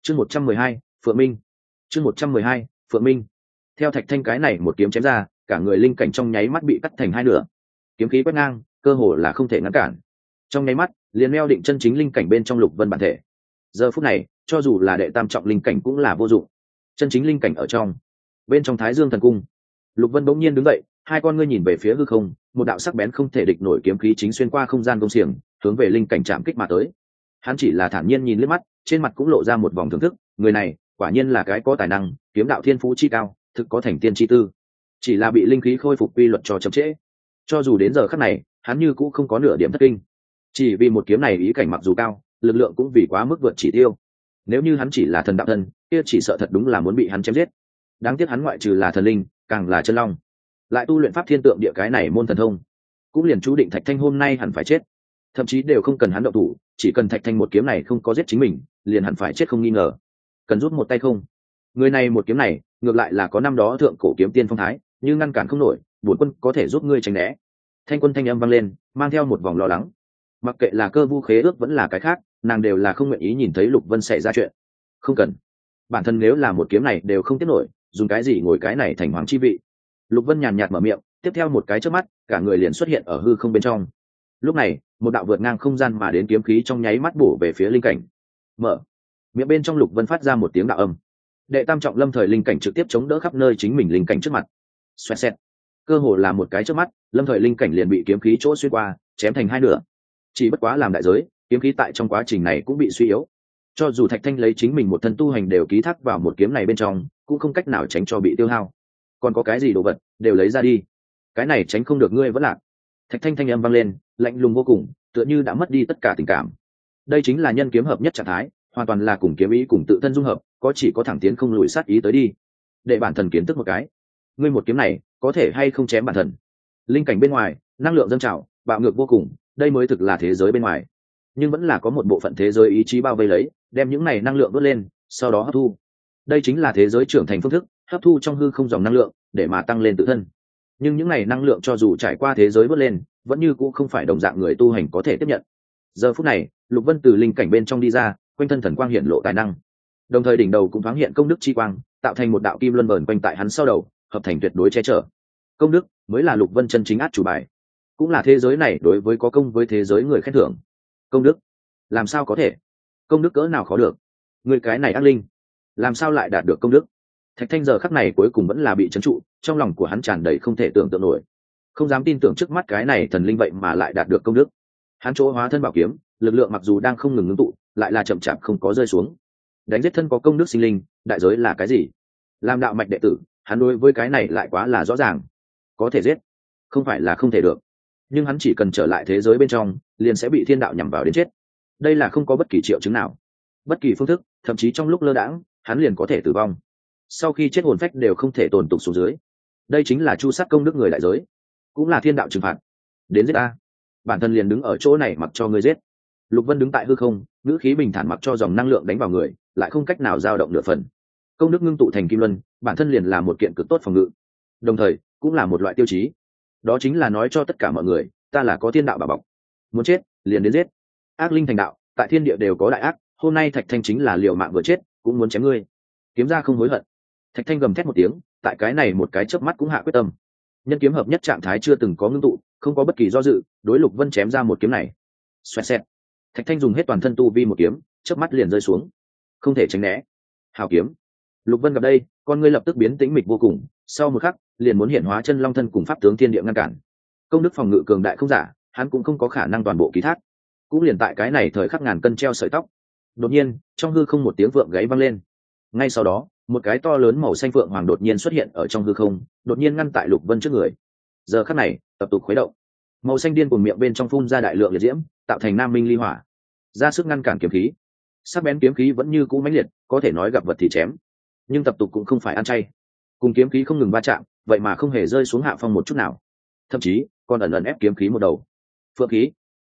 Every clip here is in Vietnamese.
chương 112, Phượng Minh. chương 112, Phượng Minh. Theo Thạch Thanh cái này một kiếm chém ra, cả người linh cảnh trong nháy mắt bị cắt thành hai nửa, kiếm khí quét ngang, cơ hồ là không thể ngăn cản. Trong nháy mắt liền meo định chân chính linh cảnh bên trong Lục Vân bản thể. Giờ phút này cho dù là đệ tam trọng linh cảnh cũng là vô dụng, chân chính linh cảnh ở trong bên trong Thái Dương thần cung. Lục Vân bỗng nhiên đứng dậy, hai con ngươi nhìn về phía hư không, một đạo sắc bén không thể địch nổi kiếm khí chính xuyên qua không gian công xiềng, hướng về linh cảnh chạm kích mà tới. Hắn chỉ là thản nhiên nhìn liếc mắt, trên mặt cũng lộ ra một vòng thưởng thức, người này quả nhiên là cái có tài năng, kiếm đạo thiên phú chi cao, thực có thành tiên chi tư. Chỉ là bị linh khí khôi phục quy luật cho chậm trễ. Cho dù đến giờ khắc này, hắn như cũng không có nửa điểm thất kinh. Chỉ vì một kiếm này ý cảnh mặc dù cao, lực lượng cũng vì quá mức vượt chỉ tiêu. Nếu như hắn chỉ là thần đạo thân, kia chỉ sợ thật đúng là muốn bị hắn chém giết. Đáng tiếc hắn ngoại trừ là thần linh, càng là chân long, lại tu luyện pháp thiên tượng địa cái này môn thần thông, cũng liền chú định Thạch Thanh hôm nay hẳn phải chết. Thậm chí đều không cần hắn động thủ, chỉ cần Thạch Thanh một kiếm này không có giết chính mình, liền hẳn phải chết không nghi ngờ. Cần rút một tay không? Người này một kiếm này, ngược lại là có năm đó thượng cổ kiếm tiên phong thái, nhưng ngăn cản không nổi, bổn quân có thể giúp ngươi tránh né. Thanh Quân thanh âm vang lên, mang theo một vòng lo lắng. Mặc kệ là cơ vu khế ước vẫn là cái khác, nàng đều là không nguyện ý nhìn thấy Lục Vân xảy ra chuyện. Không cần. Bản thân nếu là một kiếm này đều không tiếp nổi, dùng cái gì ngồi cái này thành hoàng chi vị? Lục Vân nhàn nhạt mở miệng, tiếp theo một cái chớp mắt, cả người liền xuất hiện ở hư không bên trong. Lúc này, một đạo vượt ngang không gian mà đến kiếm khí trong nháy mắt bổ về phía linh cảnh. Mở. Miệng bên trong Lục Vân phát ra một tiếng đạo âm. Đệ tam trọng lâm thời linh cảnh trực tiếp chống đỡ khắp nơi chính mình linh cảnh trước mặt. Xoẹt xẹt. Cơ hồ là một cái chớp mắt, lâm thời linh cảnh liền bị kiếm khí chỗ xuyên qua, chém thành hai nửa. Chỉ bất quá làm đại giới, kiếm khí tại trong quá trình này cũng bị suy yếu. Cho dù Thạch Thanh lấy chính mình một thân tu hành đều ký thác vào một kiếm này bên trong, cũng không cách nào tránh cho bị tiêu hao. Còn có cái gì đồ vật, đều lấy ra đi. Cái này tránh không được ngươi vẫn lạc. Thạch Thanh thanh âm vang lên, lạnh lùng vô cùng, tựa như đã mất đi tất cả tình cảm. Đây chính là nhân kiếm hợp nhất trạng thái, hoàn toàn là cùng kiếm ý cùng tự thân dung hợp, có chỉ có thẳng tiến không lùi sát ý tới đi. Để bản thần kiến thức một cái, ngươi một kiếm này có thể hay không chém bản thần? Linh cảnh bên ngoài, năng lượng dâng trào, bạo ngược vô cùng, đây mới thực là thế giới bên ngoài. Nhưng vẫn là có một bộ phận thế giới ý chí bao vây lấy, đem những này năng lượng đốt lên, sau đó hấp thu. Đây chính là thế giới trưởng thành phương thức, hấp thu trong hư không dòng năng lượng để mà tăng lên tự thân. Nhưng những này năng lượng cho dù trải qua thế giới vớt lên, vẫn như cũng không phải đồng dạng người tu hành có thể tiếp nhận. Giờ phút này, Lục Vân từ linh cảnh bên trong đi ra, quanh thân thần quang hiện lộ tài năng, đồng thời đỉnh đầu cũng thoáng hiện công đức chi quang, tạo thành một đạo kim luân vờn quanh tại hắn sau đầu, hợp thành tuyệt đối che chở. Công đức mới là Lục Vân chân chính át chủ bài, cũng là thế giới này đối với có công với thế giới người khen thưởng. Công đức? Làm sao có thể? Công đức cỡ nào khó được? Người cái này ác linh, làm sao lại đạt được công đức? Thạch Thanh giờ khắc này cuối cùng vẫn là bị trấn trụ, trong lòng của hắn tràn đầy không thể tưởng tượng nổi, không dám tin tưởng trước mắt cái này thần linh vậy mà lại đạt được công đức. Hắn chỗ hóa thân bảo kiếm, lực lượng mặc dù đang không ngừng ngưng tụ, lại là chậm chạp không có rơi xuống. Đánh giết thân có công đức sinh linh, đại giới là cái gì? Làm đạo mạch đệ tử, hắn đối với cái này lại quá là rõ ràng. Có thể giết, không phải là không thể được, nhưng hắn chỉ cần trở lại thế giới bên trong, liền sẽ bị thiên đạo nhằm vào đến chết. Đây là không có bất kỳ triệu chứng nào, bất kỳ phương thức, thậm chí trong lúc lơ đãng, hắn liền có thể tử vong. Sau khi chết hồn phách đều không thể tồn tục xuống dưới. Đây chính là chu sát công đức người đại giới, cũng là thiên đạo trừng phạt. Đến giết ta, bản thân liền đứng ở chỗ này mặc cho ngươi giết. Lục Vân đứng tại hư không, ngữ khí bình thản mặc cho dòng năng lượng đánh vào người, lại không cách nào dao động nửa phần. Công đức ngưng tụ thành kim luân, bản thân liền là một kiện cực tốt phòng ngự, đồng thời cũng là một loại tiêu chí. Đó chính là nói cho tất cả mọi người, ta là có thiên đạo bảo bọc. Muốn chết, liền đến giết. Ác linh thành đạo, tại thiên địa đều có đại ác, hôm nay Thạch Thanh chính là liều mạng vừa chết, cũng muốn chém ngươi. Kiếm ra không hối hận. Thạch Thanh gầm thét một tiếng, tại cái này một cái chớp mắt cũng hạ quyết tâm. Nhân kiếm hợp nhất trạng thái chưa từng có ngưng tụ, không có bất kỳ do dự, đối Lục Vân chém ra một kiếm này. Xoẹt xẹt. Thạch Thanh dùng hết toàn thân tu vi một kiếm, chớp mắt liền rơi xuống, không thể tránh né. Hào kiếm. Lục Vân gặp đây, con ngươi lập tức biến tĩnh mịch vô cùng, sau một khắc, liền muốn hiện hóa chân long thân cùng pháp tướng thiên địa ngăn cản. Công đức phòng ngự cường đại không giả, hắn cũng không có khả năng toàn bộ ký thác. Cũng liền tại cái này thời khắc ngàn cân treo sợi tóc. Đột nhiên, trong hư không một tiếng vượng gáy vang lên. Ngay sau đó, một cái to lớn màu xanh phượng hoàng đột nhiên xuất hiện ở trong hư không, đột nhiên ngăn tại Lục Vân trước người. Giờ khắc này, tập tục khuấy động. Màu xanh điên cuồng miệng bên trong phun ra đại lượng liệt diễm, tạo thành nam minh ly hỏa, ra sức ngăn cản kiếm khí. Sắc bén kiếm khí vẫn như cũ mãnh liệt, có thể nói gặp vật thì chém. Nhưng tập tục cũng không phải ăn chay, cùng kiếm khí không ngừng va chạm, vậy mà không hề rơi xuống hạ phong một chút nào, thậm chí còn ẩn ẩn ép kiếm khí một đầu. Phượng khí,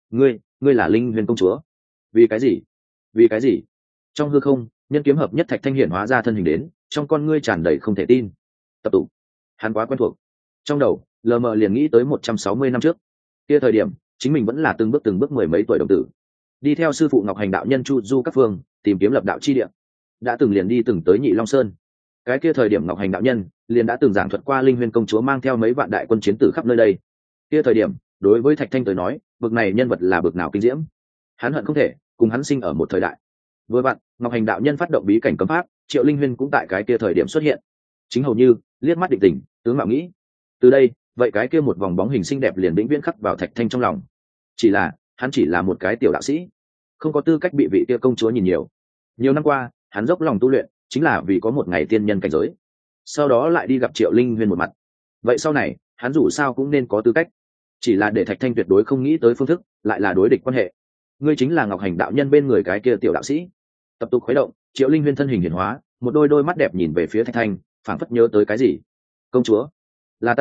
ngươi là Linh Huyền công chúa? Vì cái gì? Vì cái gì? Trong hư không, nhân kiếm hợp nhất Thạch Thanh hiển hóa ra thân hình đến, trong con ngươi tràn đầy không thể tin. Tập tục, hắn quá quen thuộc. Trong đầu lờ mờ liền nghĩ tới 160 năm trước, kia thời điểm chính mình vẫn là từng bước mười mấy tuổi đồng tử, đi theo sư phụ Ngọc Hành đạo nhân chu du các phương, tìm kiếm lập đạo chi địa. đã từng liền đi từng tới Nhị Long Sơn. Cái kia thời điểm Ngọc Hành đạo nhân liền đã từng giảng thuật qua Linh Huyên công chúa mang theo mấy vạn đại quân chiến tử khắp nơi đây. Kia thời điểm, đối với Thạch Thanh tới nói, bực này nhân vật là bực nào kinh diễm. Hắn hận không thể cùng hắn sinh ở một thời đại. Vừa vặn, Ngọc Hành đạo nhân phát động bí cảnh cấm pháp, Triệu Linh Huyên cũng tại cái kia thời điểm xuất hiện. Chính hầu như liếc mắt định tình, tướng mạo nghĩ. Từ đây, vậy cái kia một vòng bóng hình xinh đẹp liền vĩnh viễn khắc vào Thạch Thanh trong lòng. Chỉ là, hắn chỉ là một cái tiểu đạo sĩ, không có tư cách bị vị kia công chúa nhìn nhiều. Nhiều năm qua, hắn dốc lòng tu luyện, chính là vì có một ngày tiên nhân cảnh giới. Sau đó lại đi gặp Triệu Linh Huyên một mặt. Vậy sau này, hắn dù sao cũng nên có tư cách. Chỉ là để Thạch Thanh tuyệt đối không nghĩ tới phương thức, lại là đối địch quan hệ. Ngươi chính là Ngọc Hành đạo nhân bên người cái kia tiểu đạo sĩ. Tập tục khuấy động, Triệu Linh Huyên thân hình hiển hóa, một đôi mắt đẹp nhìn về phía Thạch Thanh, phảng phất nhớ tới cái gì. Công chúa, là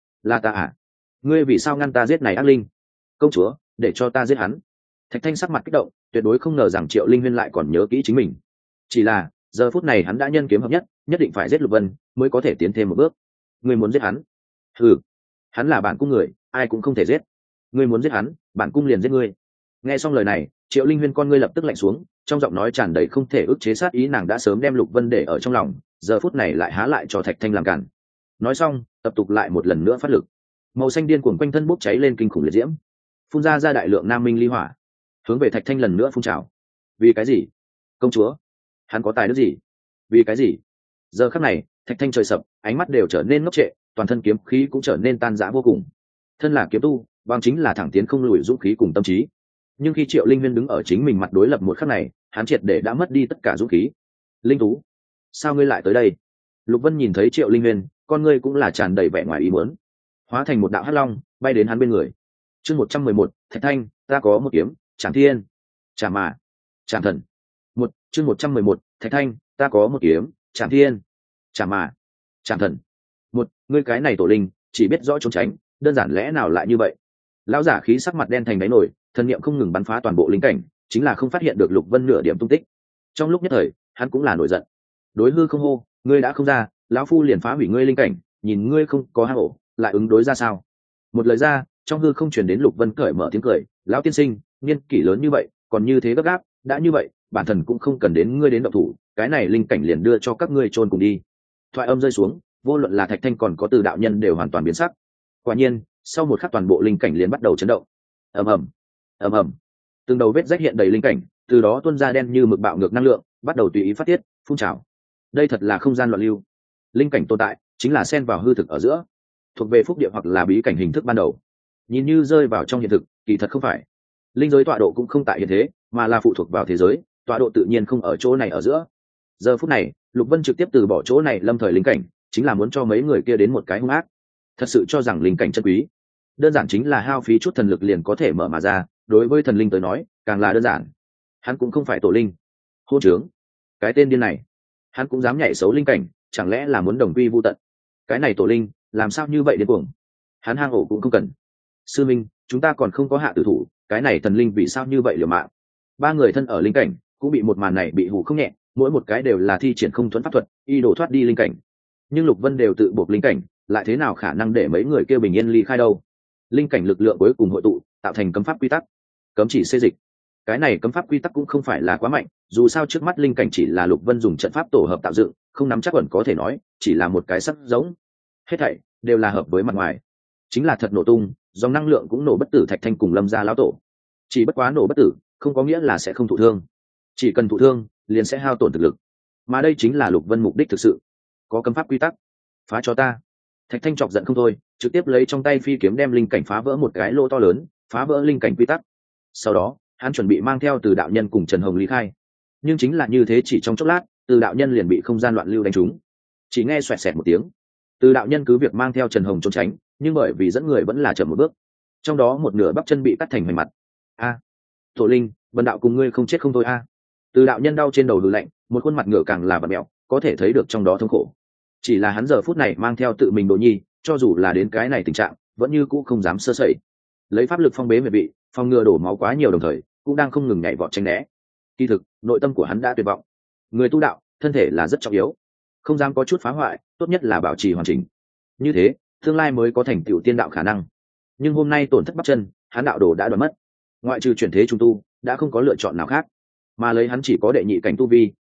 ta à? Ngươi vì sao ngăn ta giết này ác linh? Công chúa, để cho ta giết hắn. Thạch Thanh sắc mặt kích động, tuyệt đối không ngờ rằng Triệu Linh Huyên lại còn nhớ kỹ chính mình. Chỉ là giờ phút này hắn đã nhân kiếm hợp nhất, nhất định phải giết Lục Vân mới có thể tiến thêm một bước. Ngươi muốn giết hắn? Ừ, hắn là bản cung người, ai cũng không thể giết. Ngươi muốn giết hắn, bản cung liền giết ngươi. Nghe xong lời này, Triệu Linh Huyên con ngươi lập tức lạnh xuống, trong giọng nói tràn đầy không thể ức chế sát ý, nàng đã sớm đem Lục Vân để ở trong lòng, giờ phút này lại há lại cho Thạch Thanh làm cản. Nói xong, tập tục lại một lần nữa phát lực. Màu xanh điên cuồng quanh thân bốc cháy lên kinh khủng liệt diễm, phun ra đại lượng nam minh ly hỏa, hướng về Thạch Thanh lần nữa phun trào. Vì cái gì? Công chúa, hắn có tài đức gì? Vì cái gì? Giờ khắc này, Thạch Thanh trời sập, ánh mắt đều trở nên ngốc trệ, toàn thân kiếm khí cũng trở nên tan rã vô cùng. Thân là kiếm tu, bằng chính là thẳng tiến không lùi dũng khí cùng tâm trí. Nhưng khi Triệu Linh Huyên đứng ở chính mình mặt đối lập một khắc này, hắn triệt để đã mất đi tất cả dũng khí. Linh Tú, sao ngươi lại tới đây? Lục Vân nhìn thấy Triệu Linh Huyên, con ngươi cũng là tràn đầy vẻ ngoài ý muốn, hóa thành một đạo hắc long bay đến hắn bên người. Chương 111, Thạch Thanh, ta có một kiếm, Trảm Thiên, Trảm Mà, Trảm Thần. Chương 111, Thạch Thanh, ta có một kiếm, Trảm Thiên, Trảm Mà, Trảm Thần. Ngươi cái này tổ linh, chỉ biết rõ trốn tránh, đơn giản lẽ nào lại như vậy? Lão giả khí sắc mặt đen thành đáy nổi, thần niệm không ngừng bắn phá toàn bộ linh cảnh, chính là không phát hiện được Lục Vân nửa điểm tung tích. Trong lúc nhất thời, hắn cũng là nổi giận. Đối hư không hô, ngươi đã không ra, lão phu liền phá hủy ngươi linh cảnh, nhìn ngươi không có hang ổ, lại ứng đối ra sao? Một lời ra, trong hư không truyền đến Lục Vân cởi mở tiếng cười, lão tiên sinh, niên kỷ lớn như vậy, còn như thế gấp gáp, đã như vậy, bản thần cũng không cần đến ngươi đến động thủ, cái này linh cảnh liền đưa cho các ngươi chôn cùng đi. Thoại âm rơi xuống, vô luận là Thạch Thanh còn có Từ đạo nhân đều hoàn toàn biến sắc. Quả nhiên, sau một khắc toàn bộ linh cảnh liền bắt đầu chấn động. Ầm ầm, ầm ầm, từng đầu vết rách hiện đầy linh cảnh, từ đó tuôn ra đen như mực bạo ngược năng lượng, bắt đầu tùy ý phát tiết, phun trào. Đây thật là không gian loạn lưu. Linh cảnh tồn tại chính là xen vào hư thực ở giữa, thuộc về phúc địa hoặc là bí cảnh hình thức ban đầu. Nhìn như rơi vào trong hiện thực, kỳ thật không phải. Linh giới tọa độ cũng không tại hiện thế, mà là phụ thuộc vào thế giới, tọa độ tự nhiên không ở chỗ này ở giữa. Giờ phút này, Lục Vân trực tiếp từ bỏ chỗ này lâm thời linh cảnh, chính là muốn cho mấy người kia đến một cái hung ác. Thật sự cho rằng linh cảnh chân quý, đơn giản chính là hao phí chút thần lực liền có thể mở mà ra, đối với thần linh tới nói, càng là đơn giản. Hắn cũng không phải tổ linh. Hôn trướng, cái tên điên này, hắn cũng dám nhảy xấu linh cảnh, chẳng lẽ là muốn đồng quy vu tận? Cái này tổ linh, làm sao như vậy điên cuồng? Hắn hang ổ cũng không cần. Sư minh, chúng ta còn không có hạ tử thủ, cái này thần linh vì sao như vậy liều mạng? Ba người thân ở linh cảnh, cũng bị một màn này bị hù không nhẹ, mỗi một cái đều là thi triển không thuẫn pháp thuật, y đổ thoát đi linh cảnh. Nhưng Lục Vân đều tự buộc linh cảnh, lại thế nào khả năng để mấy người kia bình yên ly khai đâu? Linh cảnh lực lượng cuối cùng hội tụ, tạo thành cấm pháp quy tắc, cấm chỉ xê dịch. Cái này cấm pháp quy tắc cũng không phải là quá mạnh, dù sao trước mắt linh cảnh chỉ là Lục Vân dùng trận pháp tổ hợp tạo dựng, không nắm chắc ẩn có thể nói, chỉ là một cái sắc giống. Hết thảy đều là hợp với mặt ngoài, chính là thật nổ tung, dòng năng lượng cũng nổ bất tử Thạch Thanh cùng Lâm gia lão tổ. Chỉ bất quá nổ bất tử, không có nghĩa là sẽ không thụ thương, chỉ cần thụ thương, liền sẽ hao tổn thực lực. Mà đây chính là Lục Vân mục đích thực sự. Có cấm pháp quy tắc, phá cho ta. Thạch Thanh chọc giận không thôi, trực tiếp lấy trong tay phi kiếm đem linh cảnh phá vỡ một cái lỗ to lớn, phá vỡ linh cảnh quy tắc. Sau đó, hắn chuẩn bị mang theo Từ đạo nhân cùng Trần Hồng ly khai. Nhưng chính là như thế, chỉ trong chốc lát, Từ đạo nhân liền bị không gian loạn lưu đánh trúng. Chỉ nghe xoẹt xẹt một tiếng, Từ đạo nhân cứ việc mang theo Trần Hồng trốn tránh, nhưng bởi vì dẫn người vẫn là chậm một bước, trong đó một nửa bắp chân bị cắt thành mảnh mặt. A, tổ linh, bần đạo cùng ngươi không chết không thôi a. Từ đạo nhân đau trên đầu lùi lạnh, một khuôn mặt ngựa càng là bặm mẹo, có thể thấy được trong đó thống khổ. Chỉ là hắn giờ phút này mang theo tự mình đồ nhi, cho dù là đến cái này tình trạng, vẫn như cũ không dám sơ sẩy. Lấy pháp lực phong bế mệt bị, phòng ngừa đổ máu quá nhiều, đồng thời cũng đang không ngừng nhảy vọt tránh né. Kỳ thực, nội tâm của hắn đã tuyệt vọng. Người tu đạo, thân thể là rất trọng yếu, không dám có chút phá hoại, tốt nhất là bảo trì hoàn chỉnh. Như thế, tương lai mới có thành tựu tiên đạo khả năng. Nhưng hôm nay tổn thất bắp chân, hắn đạo đồ đã đoán mất. Ngoại trừ chuyển thế trung tu, đã không có lựa chọn nào khác. Mà lấy hắn chỉ có đệ nhị cảnh tu vi,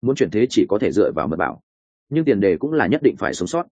muốn chuyển thế chỉ có thể dựa vào mật bảo, nhưng tiền đề cũng là nhất định phải sống sót.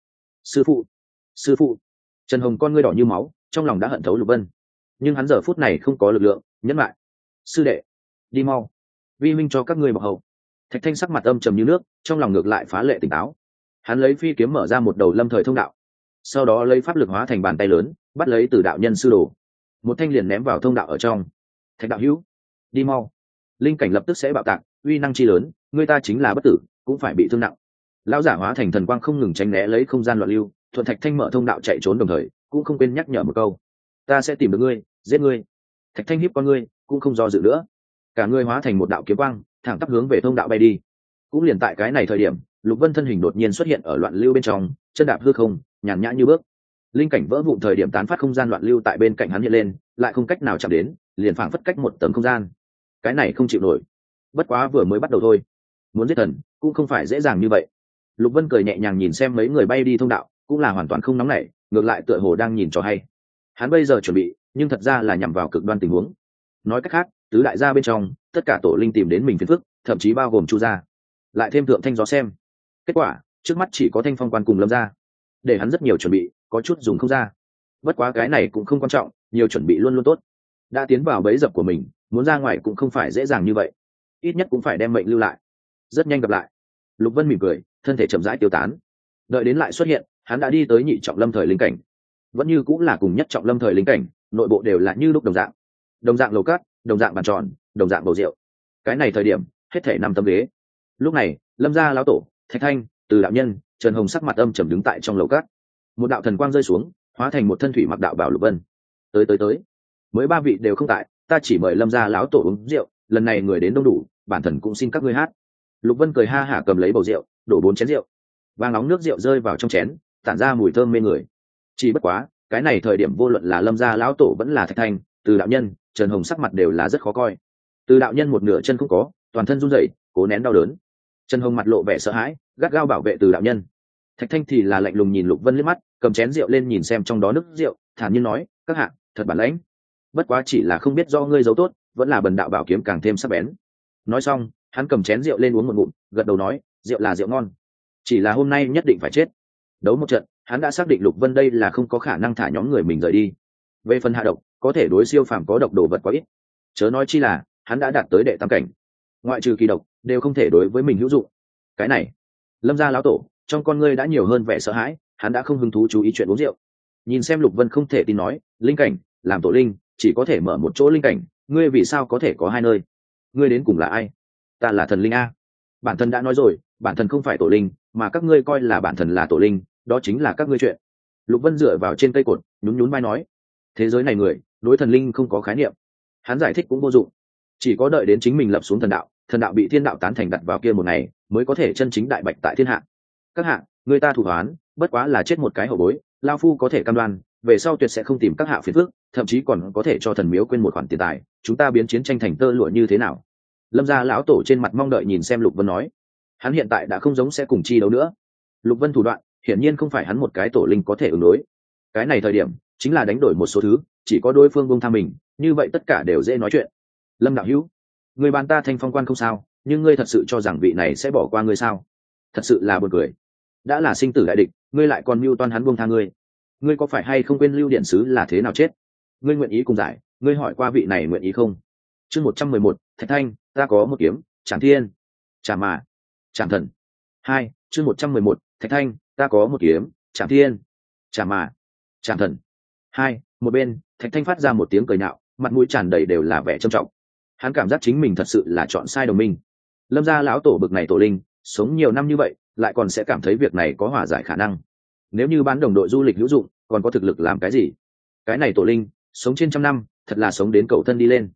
Sư phụ. Trần Hồng con ngươi đỏ như máu, trong lòng đã hận thấu Lục Vân, nhưng hắn giờ phút này không có lực lượng nhẫn lại. Sư đệ, đi mau, vi minh cho các ngươi bảo hậu. Thạch Thanh sắc mặt âm trầm như nước, trong lòng ngược lại phá lệ tỉnh táo. Hắn lấy phi kiếm mở ra một đầu lâm thời thông đạo, sau đó lấy pháp lực hóa thành bàn tay lớn, bắt lấy Từ đạo nhân sư đồ, một thanh liền ném vào thông đạo ở trong. Thạch đạo hữu, đi mau, linh cảnh lập tức sẽ bạo tạc, uy năng chi lớn, người ta chính là bất tử cũng phải bị thương nặng. Lão giả hóa thành thần quang không ngừng tránh né lấy không gian loạn lưu, thuận Thạch Thanh mở thông đạo chạy trốn, đồng thời cũng không quên nhắc nhở một câu: ta sẽ tìm được ngươi, giết ngươi. Thạch Thanh hiếp con ngươi, cũng không do dự nữa, cả người hóa thành một đạo kiếm quang, thẳng tắp hướng về thông đạo bay đi. Cũng liền tại cái này thời điểm, Lục Vân thân hình đột nhiên xuất hiện ở loạn lưu bên trong, chân đạp hư không, nhàn nhã như bước. Linh cảnh vỡ vụn thời điểm tán phát không gian loạn lưu tại bên cạnh hắn hiện lên, lại không cách nào chạm đến, liền phảng phất cách một tầng không gian. Cái này không chịu nổi. Bất quá vừa mới bắt đầu thôi, muốn giết thần cũng không phải dễ dàng như vậy. Lục Vân cười nhẹ nhàng nhìn xem mấy người bay đi thông đạo, cũng là hoàn toàn không nóng nảy, ngược lại tựa hồ đang nhìn cho hay. Hắn bây giờ chuẩn bị, nhưng thật ra là nhằm vào cực đoan tình huống. Nói cách khác, tứ đại gia bên trong, tất cả tổ linh tìm đến mình phiền phức, thậm chí bao gồm Chu gia, lại thêm Thượng Thanh gió xem. Kết quả, trước mắt chỉ có Thanh Phong quan cùng Lâm gia. Để hắn rất nhiều chuẩn bị, có chút dùng không ra. Bất quá cái này cũng không quan trọng, nhiều chuẩn bị luôn luôn tốt. Đã tiến vào bẫy dập của mình, muốn ra ngoài cũng không phải dễ dàng như vậy. Ít nhất cũng phải đem mệnh lưu lại. Rất nhanh gặp lại. Lục Vân mỉm cười, thân thể chậm rãi tiêu tán. Đợi đến lại xuất hiện, hắn đã đi tới nhị trọng lâm thời linh cảnh. Vẫn như cũng là cùng nhất trọng lâm thời linh cảnh, nội bộ đều là như lúc đồng dạng. Đồng dạng lầu cát, đồng dạng bàn tròn, đồng dạng bầu rượu. Cái này thời điểm, hết thể 5 tấm ghế. Lúc này, Lâm gia lão tổ, Thạch Thanh, Từ đạo nhân, Trần Hồng sắc mặt âm trầm đứng tại trong lầu cát. Một đạo thần quang rơi xuống, hóa thành một thân thủy mặc đạo bảo Lục Vân. Tới. Mới 3 vị đều không tại, ta chỉ mời Lâm gia lão tổ uống rượu, lần này người đến đông đủ, bản thần cũng xin các ngươi hát. Lục Vân cười ha hả cầm lấy bầu rượu, đổ 4 chén rượu. Vàng nóng nước rượu rơi vào trong chén, tản ra mùi thơm mê người. Chỉ bất quá, cái này thời điểm vô luận là Lâm gia lão tổ vẫn là Thạch Thanh, Từ đạo nhân, Trần Hồng sắc mặt đều là rất khó coi. Từ đạo nhân một nửa chân không có, toàn thân run rẩy, cố nén đau đớn. Trần Hồng mặt lộ vẻ sợ hãi, gắt gao bảo vệ Từ đạo nhân. Thạch Thanh thì là lạnh lùng nhìn Lục Vân liếc mắt, cầm chén rượu lên nhìn xem trong đó nước rượu, thản nhiên nói: các hạ, thật bản lãnh. Bất quá chỉ là không biết do ngươi giấu tốt, vẫn là bần đạo bảo kiếm càng thêm sắc bén. Nói xong, hắn cầm chén rượu lên uống một ngụm, gật đầu nói: rượu là rượu ngon, chỉ là hôm nay nhất định phải chết. Đấu một trận, hắn đã xác định Lục Vân đây là không có khả năng thả nhóm người mình rời đi. Về phần hạ độc, có thể đối siêu phàm có độc đồ vật quá ít, chớ nói chi là hắn đã đạt tới đệ tam cảnh, ngoại trừ kỳ độc đều không thể đối với mình hữu dụng. Cái này, Lâm gia lão tổ trong con ngươi đã nhiều hơn vẻ sợ hãi, hắn đã không hứng thú chú ý chuyện uống rượu. Nhìn xem Lục Vân không thể tin nói: linh cảnh, làm tổ linh chỉ có thể mở một chỗ linh cảnh, ngươi vì sao có thể có 2 nơi? Ngươi đến cùng là ai? Ta là thần linh a. Bản thân đã nói rồi, bản thân không phải tổ linh, mà các ngươi coi là bản thân là tổ linh, đó chính là các ngươi chuyện. Lục Vân dựa vào trên cây cột, nhún vai nói: thế giới này người đối thần linh không có khái niệm. Hắn giải thích cũng vô dụng, chỉ có đợi đến chính mình lập xuống thần đạo bị thiên đạo tán thành đặt vào kia một ngày, mới có thể chân chính đại bạch tại thiên hạ. Các hạ, người ta thủ hoán bất quá là chết một cái hậu bối, lao phu có thể cam đoan về sau tuyệt sẽ không tìm các hạ phiền phức, thậm chí còn có thể cho thần miếu quên một khoản tiền tài, chúng ta biến chiến tranh thành tơ lụa như thế nào? Lâm gia lão tổ trên mặt mong đợi nhìn xem Lục Vân nói. Hắn hiện tại đã không giống sẽ cùng chi đấu nữa. Lục Vân thủ đoạn hiển nhiên không phải hắn một cái tổ linh có thể ứng đối. Cái này thời điểm chính là đánh đổi một số thứ, chỉ có đối phương buông tha mình, như vậy tất cả đều dễ nói chuyện. Lâm đạo hữu, người bàn ta Thanh Phong quan không sao, nhưng ngươi thật sự cho rằng vị này sẽ bỏ qua ngươi sao? Thật sự là buồn cười. Đã là sinh tử đại địch, ngươi lại còn mưu toan hắn buông tha ngươi. Ngươi có phải hay không quên Lưu Điện sứ là thế nào chết? Ngươi nguyện ý cùng giải, ngươi hỏi qua vị này nguyện ý không? Chương 111, Thạch Thanh, ta có một kiếm, Trảm Thiên. Trảm mà, Trảm thần. 2, chương 111, Thạch Thanh, ta có một kiếm, Trảm Thiên. Trảm mà, Trảm thần. 2, một bên, Thạch Thanh phát ra một tiếng cười nhạo, mặt mũi tràn đầy đều là vẻ trầm trọng. Hắn cảm giác chính mình thật sự là chọn sai đồng minh. Lâm gia lão tổ bực này tổ linh, sống nhiều năm như vậy, lại còn sẽ cảm thấy việc này có hòa giải khả năng. Nếu như bán đồng đội du lịch hữu dụng, còn có thực lực làm cái gì? Cái này tổ linh, sống trên 100 năm, thật là sống đến cầu thân đi lên.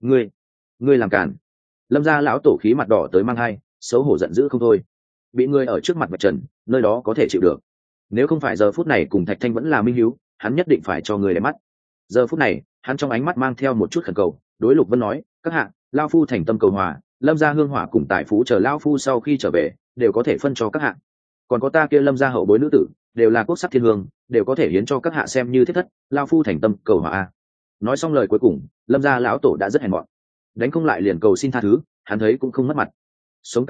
Ngươi làm cản. Lâm gia lão tổ khí mặt đỏ tới mang hai, xấu hổ giận dữ không thôi. Bị ngươi ở trước mặt vạch trần, nơi đó có thể chịu được. Nếu không phải giờ phút này cùng Thạch Thanh vẫn là minh hiếu, hắn nhất định phải cho người để mắt. Giờ phút này, hắn trong ánh mắt mang theo một chút khẩn cầu, đối Lục Vân nói: các hạ, lão phu thành tâm cầu hòa, Lâm gia hương hỏa cùng tài phú chờ lão phu sau khi trở về, đều có thể phân cho các hạ. Còn có ta kia Lâm gia hậu bối nữ tử, đều là quốc sắc thiên hương, đều có thể hiến cho các hạ xem như thiết thất, lão phu thành tâm cầu hòa. Nói xong lời cuối cùng, Lâm gia lão tổ đã rất hèn mọn, đánh không lại liền cầu xin tha thứ, hắn thấy cũng không mất mặt. Sống càng lâu,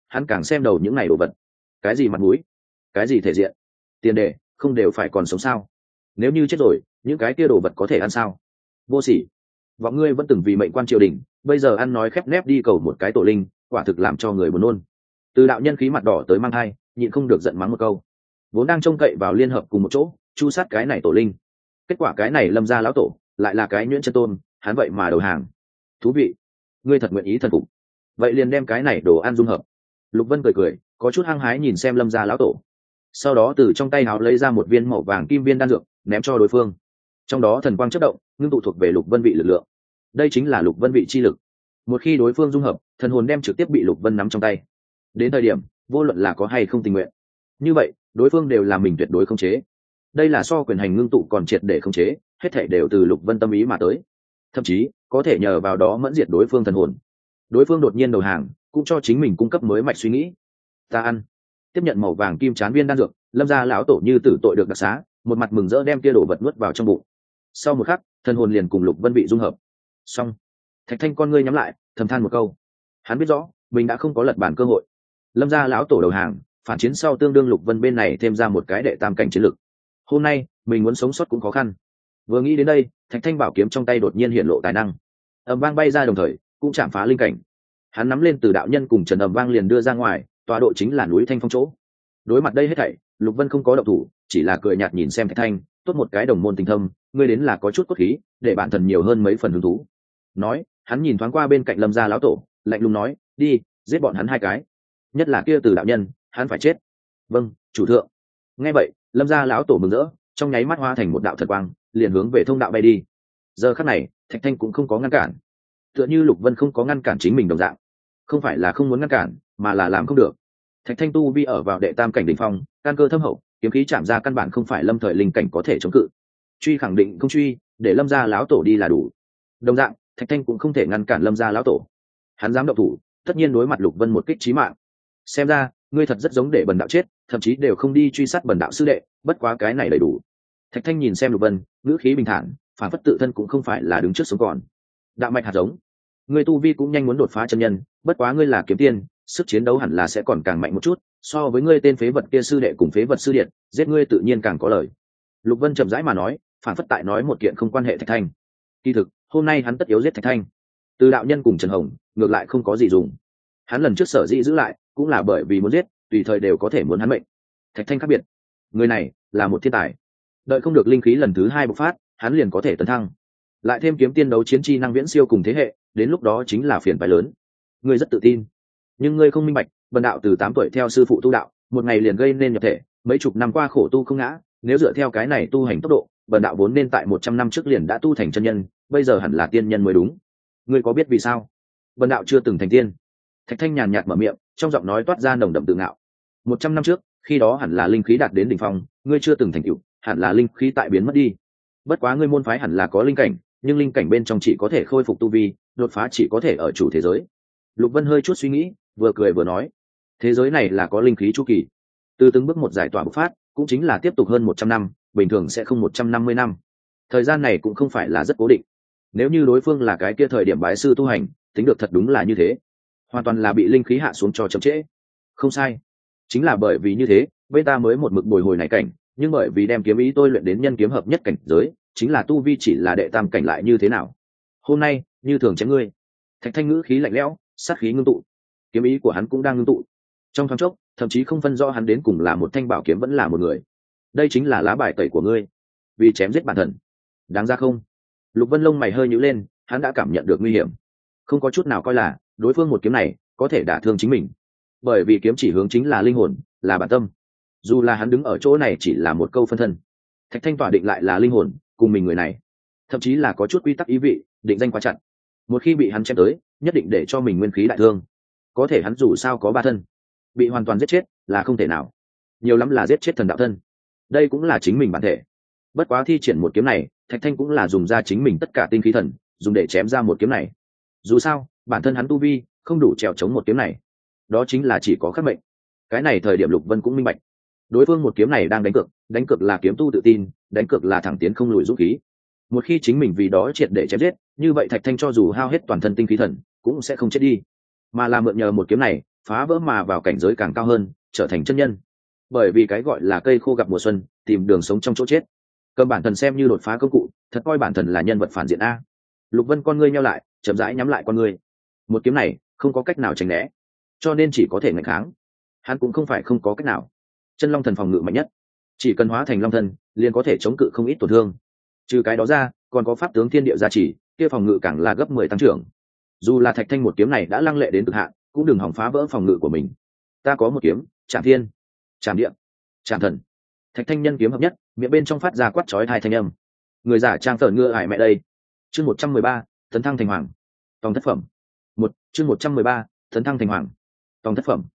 hắn càng xem đầu những này đồ vật. Cái gì mặt mũi, cái gì thể diện, tiền đề không đều phải còn sống sao? Nếu như chết rồi, những cái kia đồ vật có thể ăn sao? Vô sỉ, vọng ngươi vẫn từng vì mệnh quan triều đình, bây giờ ăn nói khép nép đi cầu một cái tổ linh, quả thực làm cho người buồn nôn. Từ đạo nhân khí mặt đỏ tới mang hai, nhịn không được giận mắng một câu. Vốn đang trông cậy vào liên hợp cùng một chỗ chu sát cái này tổ linh, kết quả cái này Lâm gia lão tổ lại là cái nhuyễn chân tôn, hắn vậy mà đầu hàng. Thú vị, ngươi thật nguyện ý thần phục, vậy liền đem cái này đồ ăn dung hợp. Lục Vân cười cười, có chút hăng hái nhìn xem Lâm gia lão tổ, sau đó từ trong tay áo lấy ra một viên màu vàng kim viên đan dược ném cho đối phương. Trong đó thần quang chất động, ngưng tụ thuộc về Lục Vân vị lực lượng. Đây chính là Lục Vân vị chi lực. Một khi đối phương dung hợp, thần hồn đem trực tiếp bị Lục Vân nắm trong tay. Đến thời điểm vô luận là có hay không tình nguyện, như vậy đối phương đều là mình tuyệt đối khống chế. Đây là so quyền hành ngưng tụ còn triệt để khống chế, hết thảy đều từ Lục Vân tâm ý mà tới, thậm chí có thể nhờ vào đó mẫn diệt đối phương thần hồn. Đối phương đột nhiên đầu hàng, cũng cho chính mình cung cấp mới mạch suy nghĩ. Ta ăn. Tiếp nhận màu vàng kim chán viên đan dược, Lâm gia lão tổ như tử tội được đặc xá, một mặt mừng rỡ đem kia đồ vật nuốt vào trong bụng. Sau một khắc, thần hồn liền cùng Lục Vân bị dung hợp. Xong, Thạch Thanh con ngươi nhắm lại, thầm than một câu. Hắn biết rõ mình đã không có lật bản cơ hội. Lâm gia lão tổ đầu hàng, phản chiến sau tương đương Lục Vân bên này thêm ra một cái đệ tam cảnh chiến lực. Hôm nay mình muốn sống sót cũng khó khăn. Vừa nghĩ đến đây, Thạch Thanh bảo kiếm trong tay đột nhiên hiện lộ tài năng, ầm vang bay ra, đồng thời cũng chạm phá linh cảnh. Hắn nắm lên từ đạo nhân cùng Trần ầm vang liền đưa ra ngoài, tọa độ chính là núi Thanh Phong chỗ. Đối mặt đây hết thảy, Lục Vân không có động thủ, chỉ là cười nhạt nhìn xem Thạch Thanh, tốt một cái đồng môn tình thâm, ngươi đến là có chút cốt khí, để bản thân nhiều hơn mấy phần hứng thú. Nói, hắn nhìn thoáng qua bên cạnh Lâm gia lão tổ, lạnh lùng nói, đi, giết bọn hắn hai cái, nhất là kia từ đạo nhân, hắn phải chết. Vâng, chủ thượng. Nghe vậy, Lâm gia lão tổ mừng rỡ, trong nháy mắt hóa thành một đạo thật quang, liền hướng về thông đạo bay đi. Giờ khắc này, Thạch Thanh cũng không có ngăn cản, tựa như Lục Vân không có ngăn cản chính mình đồng dạng. Không phải là không muốn ngăn cản, mà là làm không được. Thạch Thanh tu vi ở vào đệ tam cảnh đỉnh phong, căn cơ thâm hậu, kiếm khí chạm ra căn bản không phải lâm thời linh cảnh có thể chống cự. Truy khẳng định không truy, để Lâm gia lão tổ đi là đủ. Đồng dạng, Thạch Thanh cũng không thể ngăn cản Lâm gia lão tổ. Hắn dám động thủ, tất nhiên đối mặt Lục Vân một kích chí mạng. Xem ra, ngươi thật rất giống để bần đạo chết, thậm chí đều không đi truy sát bần đạo sư đệ, bất quá cái này đầy đủ. Thạch Thanh nhìn xem Lục Vân, ngữ khí bình thản, phản phất tự thân cũng không phải là đứng trước sống còn. Đạo mạch hạt giống, ngươi tu vi cũng nhanh muốn đột phá chân nhân, bất quá ngươi là kiếm tiên, sức chiến đấu hẳn là sẽ còn càng mạnh một chút, so với ngươi tên phế vật kia sư đệ cùng phế vật sư điện, giết ngươi tự nhiên càng có lời. Lục Vân chậm rãi mà nói, phản phất tại nói một kiện không quan hệ Thạch Thanh. Kỳ thực, hôm nay hắn tất yếu giết Thạch Thanh. Từ đạo nhân cùng Trần Hồng, ngược lại không có gì dùng. Hắn lần trước sở dĩ giữ lại, cũng là bởi vì muốn giết, tùy thời đều có thể muốn hắn mệnh. Thạch Thanh khác biệt, người này là một thiên tài. Đợi không được linh khí lần thứ hai bộc phát, hắn liền có thể tấn thăng. Lại thêm kiếm tiên đấu chiến chi năng viễn siêu cùng thế hệ, đến lúc đó chính là phiền phái lớn. Ngươi rất tự tin, nhưng ngươi không minh bạch, bần đạo từ 8 tuổi theo sư phụ tu đạo, một ngày liền gây nên nhập thể, mấy chục năm qua khổ tu không ngã, nếu dựa theo cái này tu hành tốc độ, bần đạo vốn nên tại 100 năm trước liền đã tu thành chân nhân, bây giờ hẳn là tiên nhân mới đúng. Ngươi có biết vì sao bần đạo chưa từng thành tiên? Thạch Thanh nhàn nhạt mở miệng, trong giọng nói toát ra nồng đậm tự ngạo. 100 năm trước, khi đó hẳn là linh khí đạt đến đỉnh phong, ngươi chưa từng thành tựu, hẳn là linh khí tại biến mất đi. Bất quá ngươi môn phái hẳn là có linh cảnh, nhưng linh cảnh bên trong chỉ có thể khôi phục tu vi, đột phá chỉ có thể ở chủ thế giới. Lục Vân hơi chút suy nghĩ, vừa cười vừa nói, thế giới này là có linh khí chu kỳ, từ từng bước một giải tỏa bộc phát, cũng chính là tiếp tục hơn 100 năm, bình thường sẽ không 150 năm. Thời gian này cũng không phải là rất cố định. Nếu như đối phương là cái kia thời điểm bái sư tu hành, tính được thật đúng là như thế, hoàn toàn là bị linh khí hạ xuống cho chậm trễ. Không sai, chính là bởi vì như thế, bên ta mới một mực bồi hồi này cảnh, nhưng bởi vì đem kiếm ý tôi luyện đến nhân kiếm hợp nhất cảnh giới, chính là tu vi chỉ là đệ tam cảnh lại như thế nào. Hôm nay, như thường chém ngươi. Thạch Thanh ngữ khí lạnh lẽo, sát khí ngưng tụ, kiếm ý của hắn cũng đang ngưng tụ. Trong thoáng chốc, thậm chí không phân rõ hắn đến cùng là một thanh bảo kiếm vẫn là một người. Đây chính là lá bài tẩy của ngươi, vì chém giết bản thân. Đáng ra không? Lục Vân lông mày hơi nhíu lên, hắn đã cảm nhận được nguy hiểm, không có chút nào coi là đối phương một kiếm này có thể đả thương chính mình, bởi vì kiếm chỉ hướng chính là linh hồn, là bản tâm. Dù là hắn đứng ở chỗ này chỉ là một câu phân thân, Thạch Thanh tỏa định lại là linh hồn cùng mình người này, thậm chí là có chút quy tắc ý vị, định danh quá chặt. Một khi bị hắn chém tới, nhất định để cho mình nguyên khí đại thương. Có thể hắn dù sao có 3 thân, bị hoàn toàn giết chết là không thể nào, nhiều lắm là giết chết thần đạo thân, đây cũng là chính mình bản thể. Bất quá thi triển một kiếm này, Thạch Thanh cũng là dùng ra chính mình tất cả tinh khí thần, dùng để chém ra một kiếm này. Dù sao bản thân hắn tu vi không đủ trèo chống một kiếm này, đó chính là chỉ có khắc mệnh. Cái này thời điểm Lục Vân cũng minh bạch, đối phương một kiếm này đang đánh cược là kiếm tu tự tin, đánh cược là thẳng tiến không lùi dũng khí. Một khi chính mình vì đó triệt để chém giết, như vậy Thạch Thanh cho dù hao hết toàn thân tinh khí thần cũng sẽ không chết đi, mà là mượn nhờ một kiếm này phá vỡ mà vào cảnh giới càng cao hơn, trở thành chân nhân. Bởi vì cái gọi là cây khô gặp mùa xuân, tìm đường sống trong chỗ chết. Cầm bản thần xem như đột phá công cụ, thật coi bản thần là nhân vật phản diện a. Lục Vân con ngươi nheo lại, chậm rãi nhắm lại con ngươi. Một kiếm này không có cách nào tránh né, cho nên chỉ có thể nghịch kháng. Hắn cũng không phải không có cách nào. Chân long thần phòng ngự mạnh nhất, chỉ cần hóa thành long thần liền có thể chống cự không ít tổn thương. Trừ cái đó ra, còn có pháp tướng thiên địa gia trì, kia phòng ngự càng là gấp 10 tăng trưởng. Dù là Thạch Thanh một kiếm này đã lăng lệ đến cực hạn, cũng đừng hỏng phá vỡ phòng ngự của mình. Ta có một kiếm, Trảm Thiên, Trảm Địa, Trảm Thần. Thạch Thanh nhân kiếm hợp nhất, miệng bên trong phát ra quát chói tai thanh âm. Người giả trang phởn ngựa ải mẹ đây. Chương 113, tấn thăng thành hoàng. Tòng thất phẩm. Chương 113, tấn thăng thành hoàng. Tòng thất phẩm.